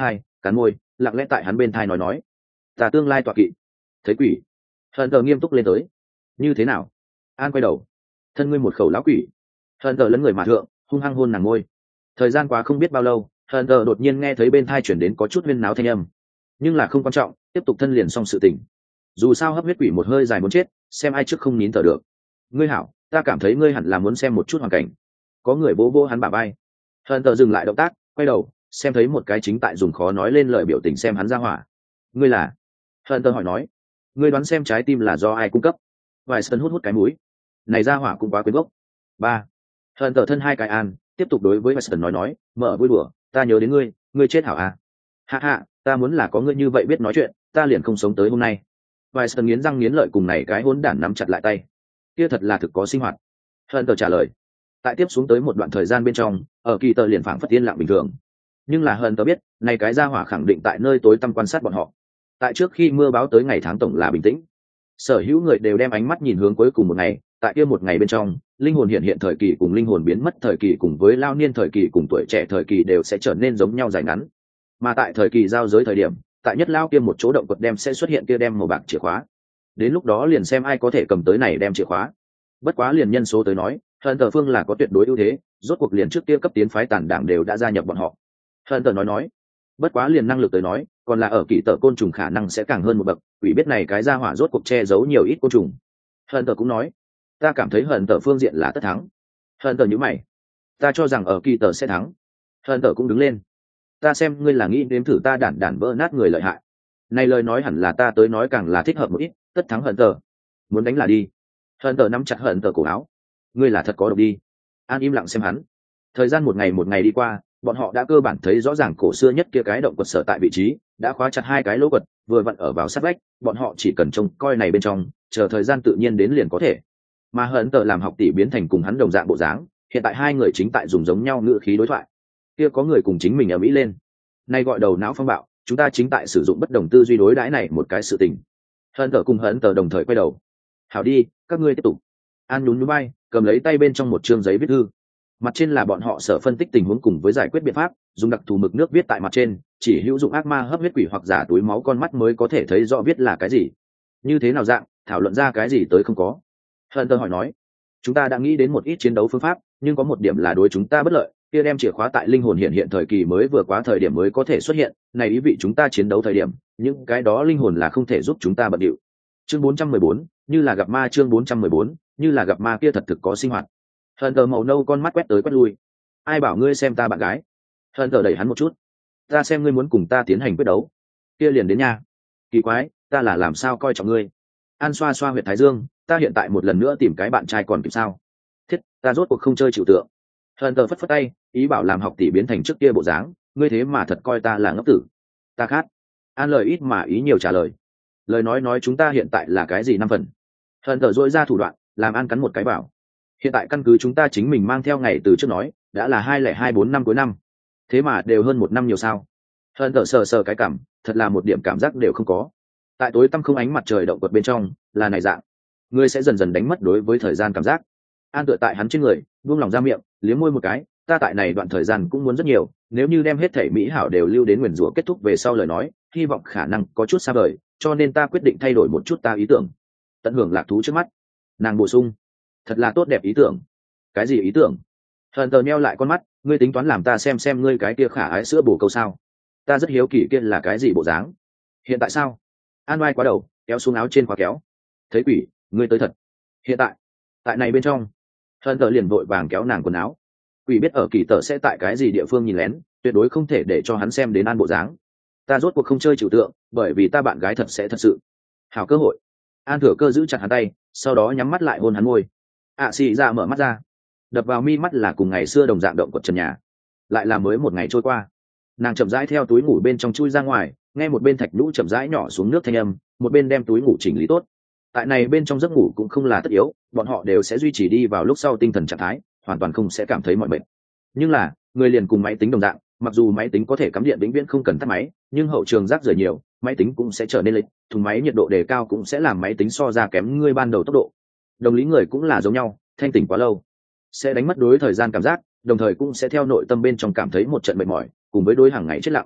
cắn môi lặng lẽ tại hắn bên thai nói nói, ta tương lai tọa kỵ. Thấy quỷ, hận tờ nghiêm túc lên tới. Như thế nào? An quay đầu, thân ngươi một khẩu lão quỷ. Hận tờ lấn người mà thượng, hung hăng hôn nàng ngôi. Thời gian quá không biết bao lâu, hận tờ đột nhiên nghe thấy bên thai chuyển đến có chút huyên náo thanh âm, nhưng là không quan trọng, tiếp tục thân liền xong sự tình. Dù sao hấp huyết quỷ một hơi dài muốn chết, xem ai trước không nín thở được. Ngươi hảo, ta cảm thấy ngươi hẳn là muốn xem một chút hoàn cảnh. Có người vỗ vỗ hắn bả vai. Hận tờ dừng lại động tác, quay đầu xem thấy một cái chính tại dùng khó nói lên lời biểu tình xem hắn ra hỏa. Ngươi là? Hận tờ hỏi nói. Ngươi đoán xem trái tim là do ai cung cấp? Vài sân hút hút cái mũi. Này ra hỏa cũng quá quyến gốc. Ba. Hận tờ thân hai cái an, tiếp tục đối với Weston nói nói, mở vui đùa, ta nhớ đến ngươi, ngươi chết hảo à? Hạ hạ, ta muốn là có ngươi như vậy biết nói chuyện, ta liền không sống tới hôm nay. Weston nghiến răng nghiến lợi cùng này cái hỗn đản nắm chặt lại tay. Kia thật là thực có sinh hoạt. Hận tờ trả lời. Tại tiếp xuống tới một đoạn thời gian bên trong, ở kỳ tờ liền phảng phất yên lặng bình thường. Nhưng là Hận tờ biết, này cái ra hỏa khẳng định tại nơi tối tăm quan sát bọn họ. Tại trước khi mưa báo tới ngày tháng tổng là bình tĩnh. Sở hữu người đều đem ánh mắt nhìn hướng cuối cùng một ngày, tại kia một ngày bên trong, linh hồn hiện hiện thời kỳ cùng linh hồn biến mất thời kỳ cùng với lao niên thời kỳ cùng tuổi trẻ thời kỳ đều sẽ trở nên giống nhau dài ngắn. Mà tại thời kỳ giao giới thời điểm, tại nhất lao kia một chỗ động vật đem sẽ xuất hiện kia đem màu bạc chìa khóa. Đến lúc đó liền xem ai có thể cầm tới này đem chìa khóa. Bất quá liền nhân số tới nói, Hận tờ phương là có tuyệt đối ưu thế, rốt cuộc liền trước kia cấp tiến phái tàn đảng đều đã gia nhập bọn họ. Hận tờ nói nói, bất quá liền năng lực tới nói, còn là ở kỳ tờ côn trùng khả năng sẽ càng hơn một bậc, quỷ biết này cái ra hỏa rốt cuộc che giấu nhiều ít côn trùng. Hận tờ cũng nói, ta cảm thấy Hận tờ phương diện là tất thắng. Hận tờ nhíu mày, ta cho rằng ở kỳ tờ sẽ thắng. Hận tờ cũng đứng lên, ta xem ngươi là nghĩ đếm thử ta đản đản vỡ nát người lợi hại. Này lời nói hẳn là ta tới nói càng là thích hợp một ít, tất thắng Hận tờ. Muốn đánh là đi. Hận tờ nắm chặt Hận tờ cổ áo, ngươi là thật có độc đi. An im lặng xem hắn. Thời gian một ngày một ngày đi qua, bọn họ đã cơ bản thấy rõ ràng cổ xưa nhất kia cái động quật sở tại vị trí, đã khóa chặt hai cái lỗ quật, vừa vặn ở vào sát vách, bọn họ chỉ cần trông coi này bên trong, chờ thời gian tự nhiên đến liền có thể. Mà Hận tờ làm học tỷ biến thành cùng hắn đồng dạng bộ dáng, hiện tại hai người chính tại dùng giống nhau ngữ khí đối thoại. Kia có người cùng chính mình ở mỹ lên. Nay gọi đầu não phong bạo, chúng ta chính tại sử dụng bất đồng tư duy đối đãi này một cái sự tình. Hận tờ cùng Hận tờ đồng thời quay đầu. Hảo đi, các ngươi tiếp tục. An nhún nhún vai, cầm lấy tay bên trong một chương giấy viết thư. Mặt trên là bọn họ sở phân tích tình huống cùng với giải quyết biện pháp, dùng đặc thù mực nước viết tại mặt trên, chỉ hữu dụng ác ma hấp huyết quỷ hoặc giả túi máu con mắt mới có thể thấy rõ viết là cái gì. Như thế nào dạng, thảo luận ra cái gì tới không có. Hận tờ hỏi nói, chúng ta đã nghĩ đến một ít chiến đấu phương pháp, nhưng có một điểm là đối chúng ta bất lợi, kia đem chìa khóa tại linh hồn hiện hiện thời kỳ mới vừa quá thời điểm mới có thể xuất hiện, này ý vị chúng ta chiến đấu thời điểm, những cái đó linh hồn là không thể giúp chúng ta bận điệu. Chương bốn trăm mười bốn, như là gặp ma. Chương bốn trăm mười bốn, như là gặp ma kia thật thực có sinh hoạt. Hận tờ màu nâu con mắt quét tới quét lui. Ai bảo ngươi xem ta bạn gái? Hận tờ đẩy hắn một chút. Ta xem ngươi muốn cùng ta tiến hành quyết đấu, kia liền đến nha. Kỳ quái, ta là làm sao coi trọng ngươi? An xoa xoa huyệt thái dương, ta hiện tại một lần nữa tìm cái bạn trai còn kịp sao? Thiết, ta rốt cuộc không chơi chịu tượng. Hận tờ phất phất tay, ý bảo làm học tỷ biến thành trước kia bộ dáng, ngươi thế mà thật coi ta là ngốc tử. Ta khát. An lời ít mà ý nhiều trả lời. Lời nói nói chúng ta hiện tại là cái gì năm phần. Hận tờ dội ra thủ đoạn, làm An cắn một cái bảo. Hiện tại căn cứ chúng ta chính mình mang theo ngày từ trước nói, đã là hai lẻ hai bốn năm cuối năm. Thế mà đều hơn một năm nhiều sao. Hận tờ sờ sờ cái cảm, thật là một điểm cảm giác đều không có. Tại tối tăm không ánh mặt trời động quật bên trong, là này dạng. Ngươi sẽ dần dần đánh mất đối với thời gian cảm giác. An tựa tại hắn trên người, buông lòng ra miệng, liếm môi một cái, ta tại này đoạn thời gian cũng muốn rất nhiều, nếu như đem hết thể mỹ hảo đều lưu đến nguyền rủa kết thúc về sau lời nói, hy vọng khả năng có chút xa vời, cho nên ta quyết định thay đổi một chút ta ý tưởng. Tận hưởng lạc thú trước mắt. Nàng bổ sung, thật là tốt đẹp ý tưởng. Cái gì ý tưởng? Hận tờ nheo lại con mắt, ngươi tính toán làm ta xem xem ngươi cái kia khả ái sữa bổ câu sao? Ta rất hiếu kỳ kia là cái gì bộ dáng. Hiện tại sao? An oai quá đầu, kéo xuống áo trên khóa kéo. Thấy quỷ, ngươi tới thật. Hiện tại, tại này bên trong. Hận tờ liền vội vàng kéo nàng quần áo. Quỷ biết ở kỳ tờ sẽ tại cái gì địa phương nhìn lén, tuyệt đối không thể để cho hắn xem đến An bộ dáng. Ta rốt cuộc không chơi trừu tượng, bởi vì ta bạn gái thật sẽ thật sự. Hảo cơ hội. An thừa cơ giữ chặt hắn tay, sau đó nhắm mắt lại hôn hắn môi. ạ xì ra mở mắt ra, đập vào mi mắt là cùng ngày xưa đồng dạng động quật trần nhà. Lại là mới một ngày trôi qua. Nàng chậm rãi theo túi ngủ bên trong chui ra ngoài, nghe một bên thạch nhũ chậm rãi nhỏ xuống nước thanh âm, một bên đem túi ngủ chỉnh lý tốt. Tại này bên trong giấc ngủ cũng không là tất yếu, bọn họ đều sẽ duy trì đi vào lúc sau tinh thần trạng thái, hoàn toàn không sẽ cảm thấy mỏi mệt. Nhưng là người liền cùng máy tính đồng dạng, mặc dù máy tính có thể cắm điện vĩnh viễn không cần tắt máy, nhưng hậu trường rác rưởi nhiều, máy tính cũng sẽ trở nên lệch, thùng máy nhiệt độ đề cao cũng sẽ làm máy tính so ra kém ngươi ban đầu tốc độ. Đồng lý người cũng là giống nhau, thanh tỉnh quá lâu sẽ đánh mất đối thời gian cảm giác, đồng thời cũng sẽ theo nội tâm bên trong cảm thấy một trận mệt mỏi, cùng với đối hàng ngày chết lặng.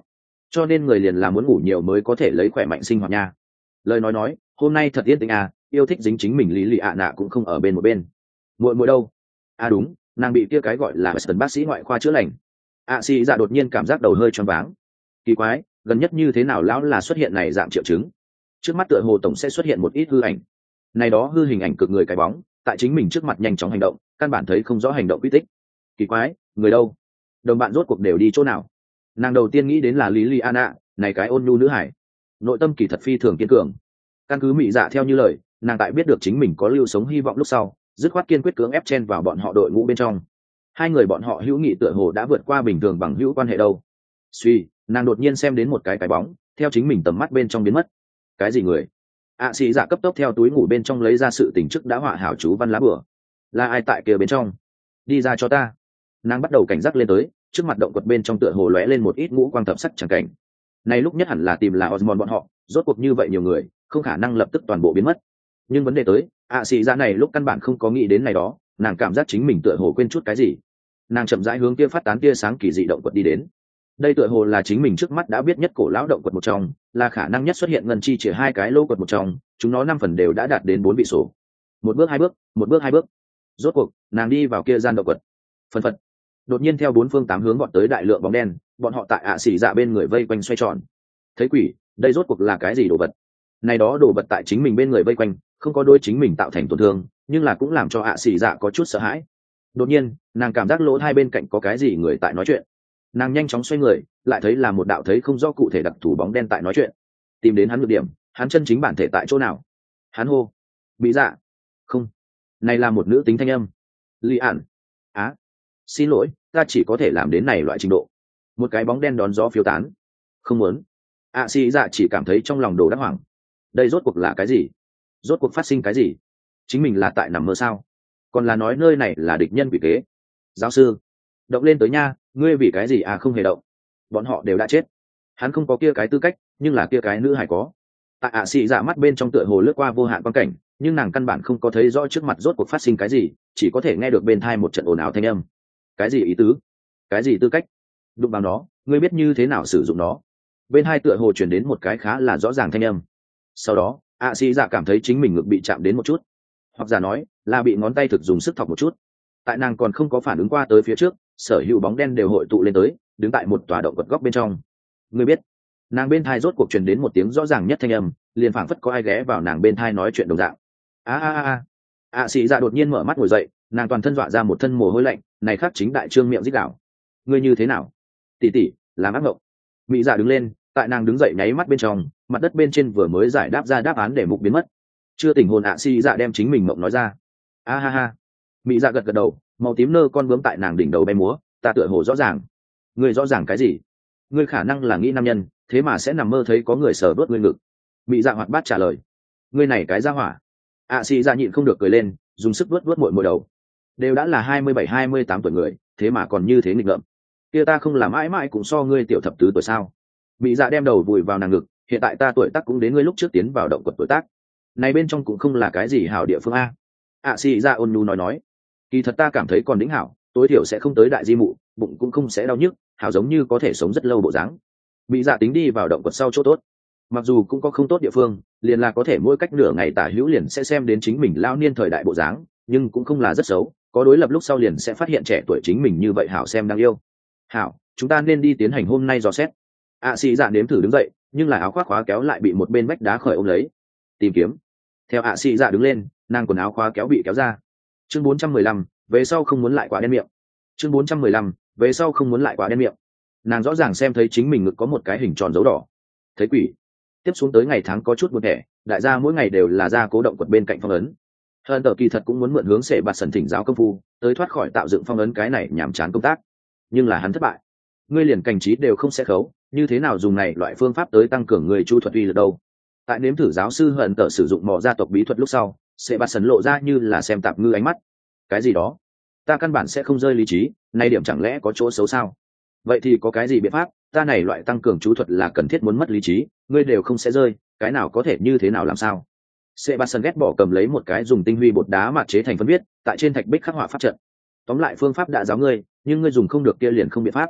cho nên người liền là muốn ngủ nhiều mới có thể lấy khỏe mạnh sinh hoạt nha. Lời nói nói hôm nay thật yên tĩnh à, yêu thích dính chính mình lý lì ạ nạ cũng không ở bên một bên. Muội muội đâu? À đúng, nàng bị kia cái gọi là Western bác sĩ ngoại khoa chữa lành. ạ xì dạ đột nhiên cảm giác đầu hơi choáng váng. Kỳ quái, gần nhất như thế nào lão là xuất hiện này dạng triệu chứng. Trước mắt tựa hồ tổng sẽ xuất hiện một ít hư ảnh, này đó hư hình ảnh cực người cái bóng tại chính mình trước mặt nhanh chóng hành động, căn bản thấy không rõ hành động quy tích. Kỳ quái, người đâu? Đồng bạn rốt cuộc đều đi chỗ nào? Nàng đầu tiên nghĩ đến là lý li ana, này cái ôn nhu nữ hải, nội tâm kỳ thật phi thường kiên cường. Căn cứ Mị Dạ theo như lời, nàng tại biết được chính mình có lưu sống hy vọng lúc sau, dứt khoát kiên quyết cưỡng ép chen vào bọn họ đội ngũ bên trong. Hai người bọn họ hữu nghị tựa hồ đã vượt qua bình thường bằng hữu quan hệ đâu. Suy, nàng đột nhiên xem đến một cái cái bóng theo chính mình tầm mắt bên trong biến mất. Cái gì người? ạ xì dạ cấp tốc theo túi ngủ bên trong lấy ra sự tình trước đã họa hảo chú văn lá bửa. Là ai tại kia bên trong? Đi ra cho ta. Nàng bắt đầu cảnh giác lên tới, trước mặt động quật bên trong tựa hồ lóe lên một ít ngũ quang thập sắc chẳng cảnh. Này lúc nhất hẳn là tìm là Osmond bọn họ, rốt cuộc như vậy nhiều người, không khả năng lập tức toàn bộ biến mất. Nhưng vấn đề tới, ạ xì dạ này lúc căn bản không có nghĩ đến này đó, nàng cảm giác chính mình tựa hồ quên chút cái gì. Nàng chậm rãi hướng kia phát tán tia sáng kỳ dị động quật đi đến. Đây tựa hồ là chính mình trước mắt đã biết nhất cổ lão động quật một trong, là khả năng nhất xuất hiện ngân chi chỉ hai cái lô quật một trong, chúng nó năm phần đều đã đạt đến bốn vị số. Một bước hai bước, một bước hai bước. Rốt cuộc, nàng đi vào kia gian động quật. Phần phật. Đột nhiên theo bốn phương tám hướng bọn tới đại lượng bóng đen, bọn họ tại ạ xỉ dạ bên người vây quanh xoay tròn. Thấy quỷ, đây rốt cuộc là cái gì đồ vật? Này đó đồ vật tại chính mình bên người vây quanh, không có đôi chính mình tạo thành tổn thương, nhưng là cũng làm cho ạ xỉ dạ có chút sợ hãi. Đột nhiên, nàng cảm giác lỗ hai bên cạnh có cái gì người tại nói chuyện. Nàng nhanh chóng xoay người, lại thấy là một đạo thấy không rõ cụ thể đặc thù bóng đen tại nói chuyện. Tìm đến hắn nhược điểm, hắn chân chính bản thể tại chỗ nào? Hắn hô, Bị Dạ. Không, này là một nữ tính thanh âm. Lý ản. Á, xin lỗi, ta chỉ có thể làm đến này loại trình độ. Một cái bóng đen đón gió phiêu tán. Không muốn. ạ xì dạ chỉ cảm thấy trong lòng đồ đắc hoảng. Đây rốt cuộc là cái gì? Rốt cuộc phát sinh cái gì? Chính mình là tại nằm mơ sao? Còn là nói nơi này là địch nhân quỷ kế? Giáo sư, động lên tới nha, ngươi vì cái gì à? Không hề động, bọn họ đều đã chết. Hắn không có kia cái tư cách, nhưng là kia cái nữ hải có. Tại ạ xì dạ mắt bên trong tựa hồ lướt qua vô hạn quan cảnh, nhưng nàng căn bản không có thấy rõ trước mặt rốt cuộc phát sinh cái gì, chỉ có thể nghe được bên thai một trận ồn ào thanh âm. Cái gì ý tứ? Cái gì tư cách? Đụng vào nó, ngươi biết như thế nào sử dụng nó? Bên hai tựa hồ chuyển đến một cái khá là rõ ràng thanh âm. Sau đó ạ xì dạ cảm thấy chính mình ngực bị chạm đến một chút, hoặc giả nói là bị ngón tay thực dùng sức thọc một chút. Tại nàng còn không có phản ứng qua tới phía trước, sở hữu bóng đen đều hội tụ lên tới, đứng tại một tòa động vật góc bên trong. Ngươi biết? Nàng bên thai rốt cuộc truyền đến một tiếng rõ ràng nhất thanh âm, liền phảng phất có ai ghé vào nàng bên thai nói chuyện đồng dạng. A a a a. ạ xì dạ đột nhiên mở mắt ngồi dậy, nàng toàn thân dọa ra một thân mồ hôi lạnh, này khắc chính đại trương miệng rít gào. Ngươi như thế nào? Tỷ tỷ, làm ác mộng. Mỹ dạ đứng lên, tại nàng đứng dậy nháy mắt bên trong, mặt đất bên trên vừa mới giải đáp ra đáp án để mục biến mất. Chưa tỉnh hồn ạ xì dạ đem chính mình mộng nói ra. A ha ha. Mỹ dạ gật gật đầu, màu tím nơ con bướm tại nàng đỉnh đầu bay múa, ta tựa hồ rõ ràng. Ngươi rõ ràng cái gì? Ngươi khả năng là nghĩ nam nhân, thế mà sẽ nằm mơ thấy có người sờ đốt ngươi ngực. Mỹ dạ hoạt bát trả lời. Ngươi này cái ra hỏa. ạ xì dạ nhịn không được cười lên, dùng sức vớt vớt muội muội đầu. Đều đã là hai mươi bảy hai mươi tám tuổi người, thế mà còn như thế nghịch ngợm. Kia ta không làm mãi mãi cũng so ngươi tiểu thập tứ tuổi sao? Mỹ dạ đem đầu vùi vào nàng ngực, hiện tại ta tuổi tác cũng đến ngươi lúc trước tiến vào động quật tuổi tác. Này bên trong cũng không là cái gì hảo địa phương a. ạ xì dạ ôn nhu nói nói. Kỳ thật ta cảm thấy còn đỉnh hảo, tối thiểu sẽ không tới đại di mụ, bụng cũng không sẽ đau nhức, hảo giống như có thể sống rất lâu bộ dáng. Mỹ dạ tính đi vào động quật sau chỗ tốt, mặc dù cũng có không tốt địa phương, liền là có thể mỗi cách nửa ngày tả hữu liền sẽ xem đến chính mình lao niên thời đại bộ dáng, nhưng cũng không là rất xấu, có đối lập lúc sau liền sẽ phát hiện trẻ tuổi chính mình như vậy hảo xem đáng yêu. Hảo, chúng ta nên đi tiến hành hôm nay dò xét. ạ xì dạ nếm thử đứng dậy, nhưng là áo khoác khóa kéo lại bị một bên vách đá khởi ôm lấy. Tìm kiếm. Theo ạ xì dạ đứng lên, nàng quần áo khóa kéo bị kéo ra. Chương bốn trăm mười lăm, về sau không muốn lại quá đen miệng. Chương bốn trăm mười lăm, về sau không muốn lại quá đen miệng. Nàng rõ ràng xem thấy chính mình ngực có một cái hình tròn dấu đỏ. Thấy quỷ. Tiếp xuống tới ngày tháng có chút buồn thẻ, đại gia mỗi ngày đều là ra cố động quật bên cạnh phong ấn. Hơn tờ kỳ thật cũng muốn mượn hướng sẽ bạt sần thỉnh giáo công phu, tới thoát khỏi tạo dựng phong ấn cái này nhàm chán công tác. Nhưng là hắn thất bại. Ngươi liền cảnh trí đều không sẽ khấu, như thế nào dùng này loại phương pháp tới tăng cường người chu thuật uy lực đâu? Tại nếm thử giáo sư hận tờ sử dụng mò gia tộc bí thuật lúc sau, sẽ bạt sần lộ ra như là xem tạp ngư ánh mắt. Cái gì đó? Ta căn bản sẽ không rơi lý trí, nay điểm chẳng lẽ có chỗ xấu sao? Vậy thì có cái gì biện pháp? Ta này loại tăng cường chú thuật là cần thiết muốn mất lý trí, ngươi đều không sẽ rơi, cái nào có thể như thế nào làm sao? Sebastian ghét bỏ cầm lấy một cái dùng tinh huy bột đá mạt chế thành phân viết, tại trên thạch bích khắc họa pháp trận. Tóm lại phương pháp đã giáo ngươi, nhưng ngươi dùng không được kia liền không biện pháp.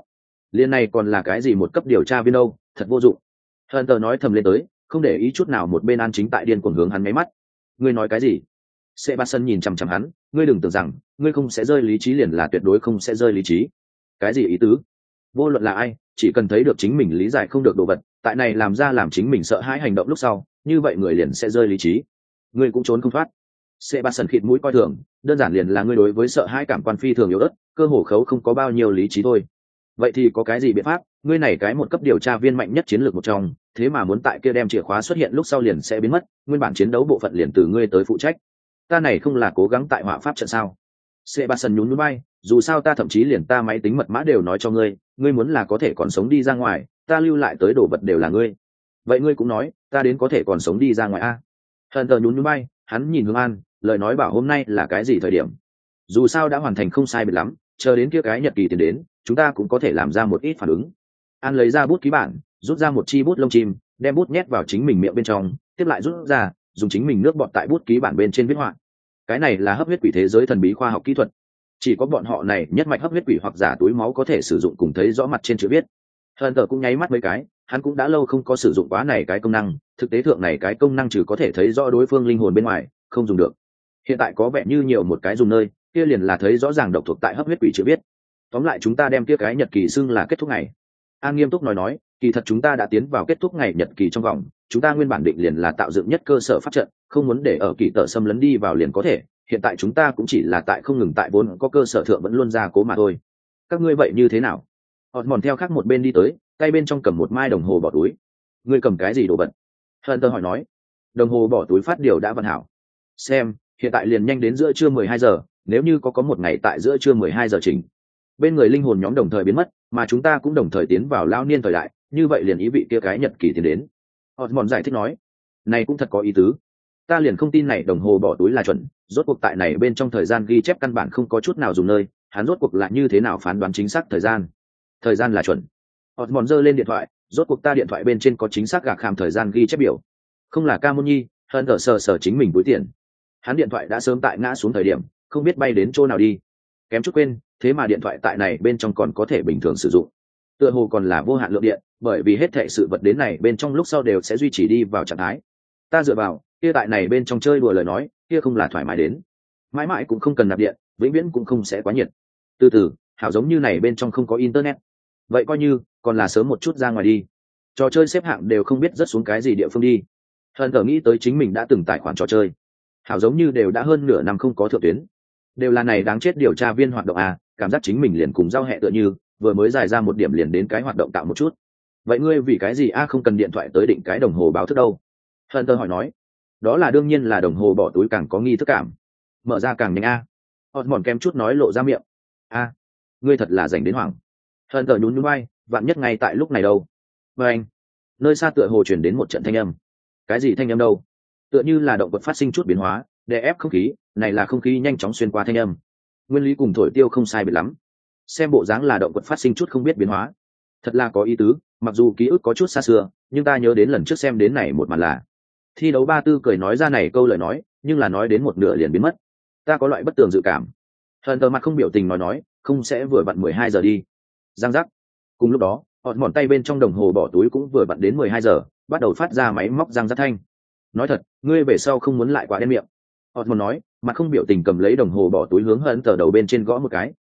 Liên này còn là cái gì một cấp điều tra viên đâu, thật vô dụng. Hunter nói thầm lên tới, không để ý chút nào một bên An chính tại điên cuồng hướng hắn máy mắt. Ngươi nói cái gì? Sebastian nhìn chằm chằm hắn, ngươi đừng tưởng rằng ngươi không sẽ rơi lý trí liền là tuyệt đối không sẽ rơi lý trí. Cái gì ý tứ? Vô luận là ai, chỉ cần thấy được chính mình lý giải không được đồ vật, tại này làm ra làm chính mình sợ hãi hành động lúc sau, như vậy người liền sẽ rơi lý trí. Ngươi cũng trốn không thoát. Sebastian khịt mũi coi thường, đơn giản liền là ngươi đối với sợ hãi cảm quan phi thường yếu ớt, cơ hồ khấu không có bao nhiêu lý trí thôi. Vậy thì có cái gì biện pháp? Ngươi này cái một cấp điều tra viên mạnh nhất chiến lược một trong, thế mà muốn tại kia đem chìa khóa xuất hiện lúc sau liền sẽ biến mất, nguyên bản chiến đấu bộ phận liền từ ngươi tới phụ trách. Ta này không là cố gắng tại họa pháp trận sao? Sebastian nhún nhún vai, dù sao ta thậm chí liền ta máy tính mật mã đều nói cho ngươi, ngươi muốn là có thể còn sống đi ra ngoài, ta lưu lại tới đồ vật đều là ngươi. Vậy ngươi cũng nói, ta đến có thể còn sống đi ra ngoài a? Hunter nhún nhún vai, hắn nhìn Hướng An, lời nói bảo hôm nay là cái gì thời điểm? Dù sao đã hoàn thành không sai biệt lắm, chờ đến kia cái nhật kỳ tiền đến, chúng ta cũng có thể làm ra một ít phản ứng. An lấy ra bút ký bản, rút ra một chi bút lông chim, đem bút nhét vào chính mình miệng bên trong, tiếp lại rút ra, dùng chính mình nước bọt tại bút ký bản bên trên viết họa. Cái này là hấp huyết quỷ thế giới thần bí khoa học kỹ thuật, chỉ có bọn họ này nhất mạch hấp huyết quỷ hoặc giả túi máu có thể sử dụng cùng thấy rõ mặt trên chữ viết. Hunter cũng nháy mắt mấy cái, hắn cũng đã lâu không có sử dụng quá này cái công năng, thực tế thượng này cái công năng trừ có thể thấy rõ đối phương linh hồn bên ngoài, không dùng được. Hiện tại có vẻ như nhiều một cái dùng nơi, kia liền là thấy rõ ràng độc thuộc tại hấp huyết quỷ chữ viết. Tóm lại chúng ta đem kia cái nhật kỳ xưng là kết thúc ngày. An nghiêm túc nói nói, kỳ thật chúng ta đã tiến vào kết thúc ngày nhật kỳ trong vòng, chúng ta nguyên bản định liền là tạo dựng nhất cơ sở pháp trận, không muốn để ở kỳ tợ xâm lấn đi vào liền có thể, hiện tại chúng ta cũng chỉ là tại không ngừng tại vốn có cơ sở thượng vẫn luôn ra cố mà thôi. Các ngươi vậy như thế nào? Họ mòn theo khác một bên đi tới, tay bên trong cầm một mai đồng hồ bỏ túi. Ngươi cầm cái gì đồ vật? Hunter hỏi nói. Đồng hồ bỏ túi phát điều đã vận hảo. Xem, hiện tại liền nhanh đến giữa trưa mười hai giờ, nếu như có có một ngày tại giữa trưa mười hai giờ chỉnh, bên người linh hồn nhóm đồng thời biến mất, mà chúng ta cũng đồng thời tiến vào lao niên thời đại, như vậy liền ý vị kia cái nhật kỳ tiến đến. Osmond giải thích nói, này cũng thật có ý tứ. Ta liền không tin này đồng hồ bỏ túi là chuẩn, rốt cuộc tại này bên trong thời gian ghi chép căn bản không có chút nào dùng nơi, hắn rốt cuộc là như thế nào phán đoán chính xác thời gian? Thời gian là chuẩn. Osmond giơ lên điện thoại, rốt cuộc ta điện thoại bên trên có chính xác gạc hàm thời gian ghi chép biểu. Không là Camoni, hơn ở sờ sờ chính mình túi tiền. Hắn điện thoại đã sớm tại ngã xuống thời điểm, không biết bay đến chỗ nào đi. Kém chút quên, thế mà điện thoại tại này bên trong còn có thể bình thường sử dụng. Tựa hồ còn là vô hạn lượng điện, bởi vì hết thảy sự vật đến này bên trong lúc sau đều sẽ duy trì đi vào trạng thái. Ta dựa vào, kia tại này bên trong chơi đùa lời nói, kia không là thoải mái đến. Mãi mãi cũng không cần nạp điện, vĩnh viễn cũng không sẽ quá nhiệt. Từ từ, hảo giống như này bên trong không có internet. Vậy coi như, còn là sớm một chút ra ngoài đi. Trò chơi xếp hạng đều không biết rớt xuống cái gì địa phương đi. Hân thở nghĩ tới chính mình đã từng tài khoản trò chơi. Hảo giống như đều đã hơn nửa năm không có thượng tuyến. Đều là này đáng chết điều tra viên hoạt động à, cảm giác chính mình liền cùng giao hẹ tựa như, vừa mới giải ra một điểm liền đến cái hoạt động tạo một chút. Vậy ngươi vì cái gì a không cần điện thoại tới định cái đồng hồ báo thức đâu? Hunter hỏi nói. Đó là đương nhiên là đồng hồ bỏ túi càng có nghi thức cảm. Mở ra càng nhanh a. Osmond kem chút nói lộ ra miệng. A, ngươi thật là dành đến hoảng. Hunter nhún nhún vai, vạn nhất ngay tại lúc này đâu. Và anh, nơi xa tựa hồ truyền đến một trận thanh âm. Cái gì thanh âm đâu? Tựa như là động vật phát sinh chút biến hóa, đè ép không khí, này là không khí nhanh chóng xuyên qua thanh âm. Nguyên lý cùng thổi tiêu không sai biệt lắm. Xem bộ dáng là động vật phát sinh chút không biết biến hóa. Thật là có ý tứ, mặc dù ký ức có chút xa xưa, nhưng ta nhớ đến lần trước xem đến này một màn là thi đấu ba tư cười nói ra này câu lời nói, nhưng là nói đến một nửa liền biến mất. Ta có loại bất tường dự cảm. Hờn tờ mặt không biểu tình nói nói, không sẽ vừa vặn mười hai giờ đi. Giang giác. Cùng lúc đó, họt mòn tay bên trong đồng hồ bỏ túi cũng vừa vặn đến mười hai giờ, bắt đầu phát ra máy móc giang giác thanh. Nói thật, ngươi về sau không muốn lại quá đen miệng. Họt mòn nói, mặt không biểu tình cầm lấy đồng hồ bỏ túi hướng hờn tờ đầu bên trên gõ một cái,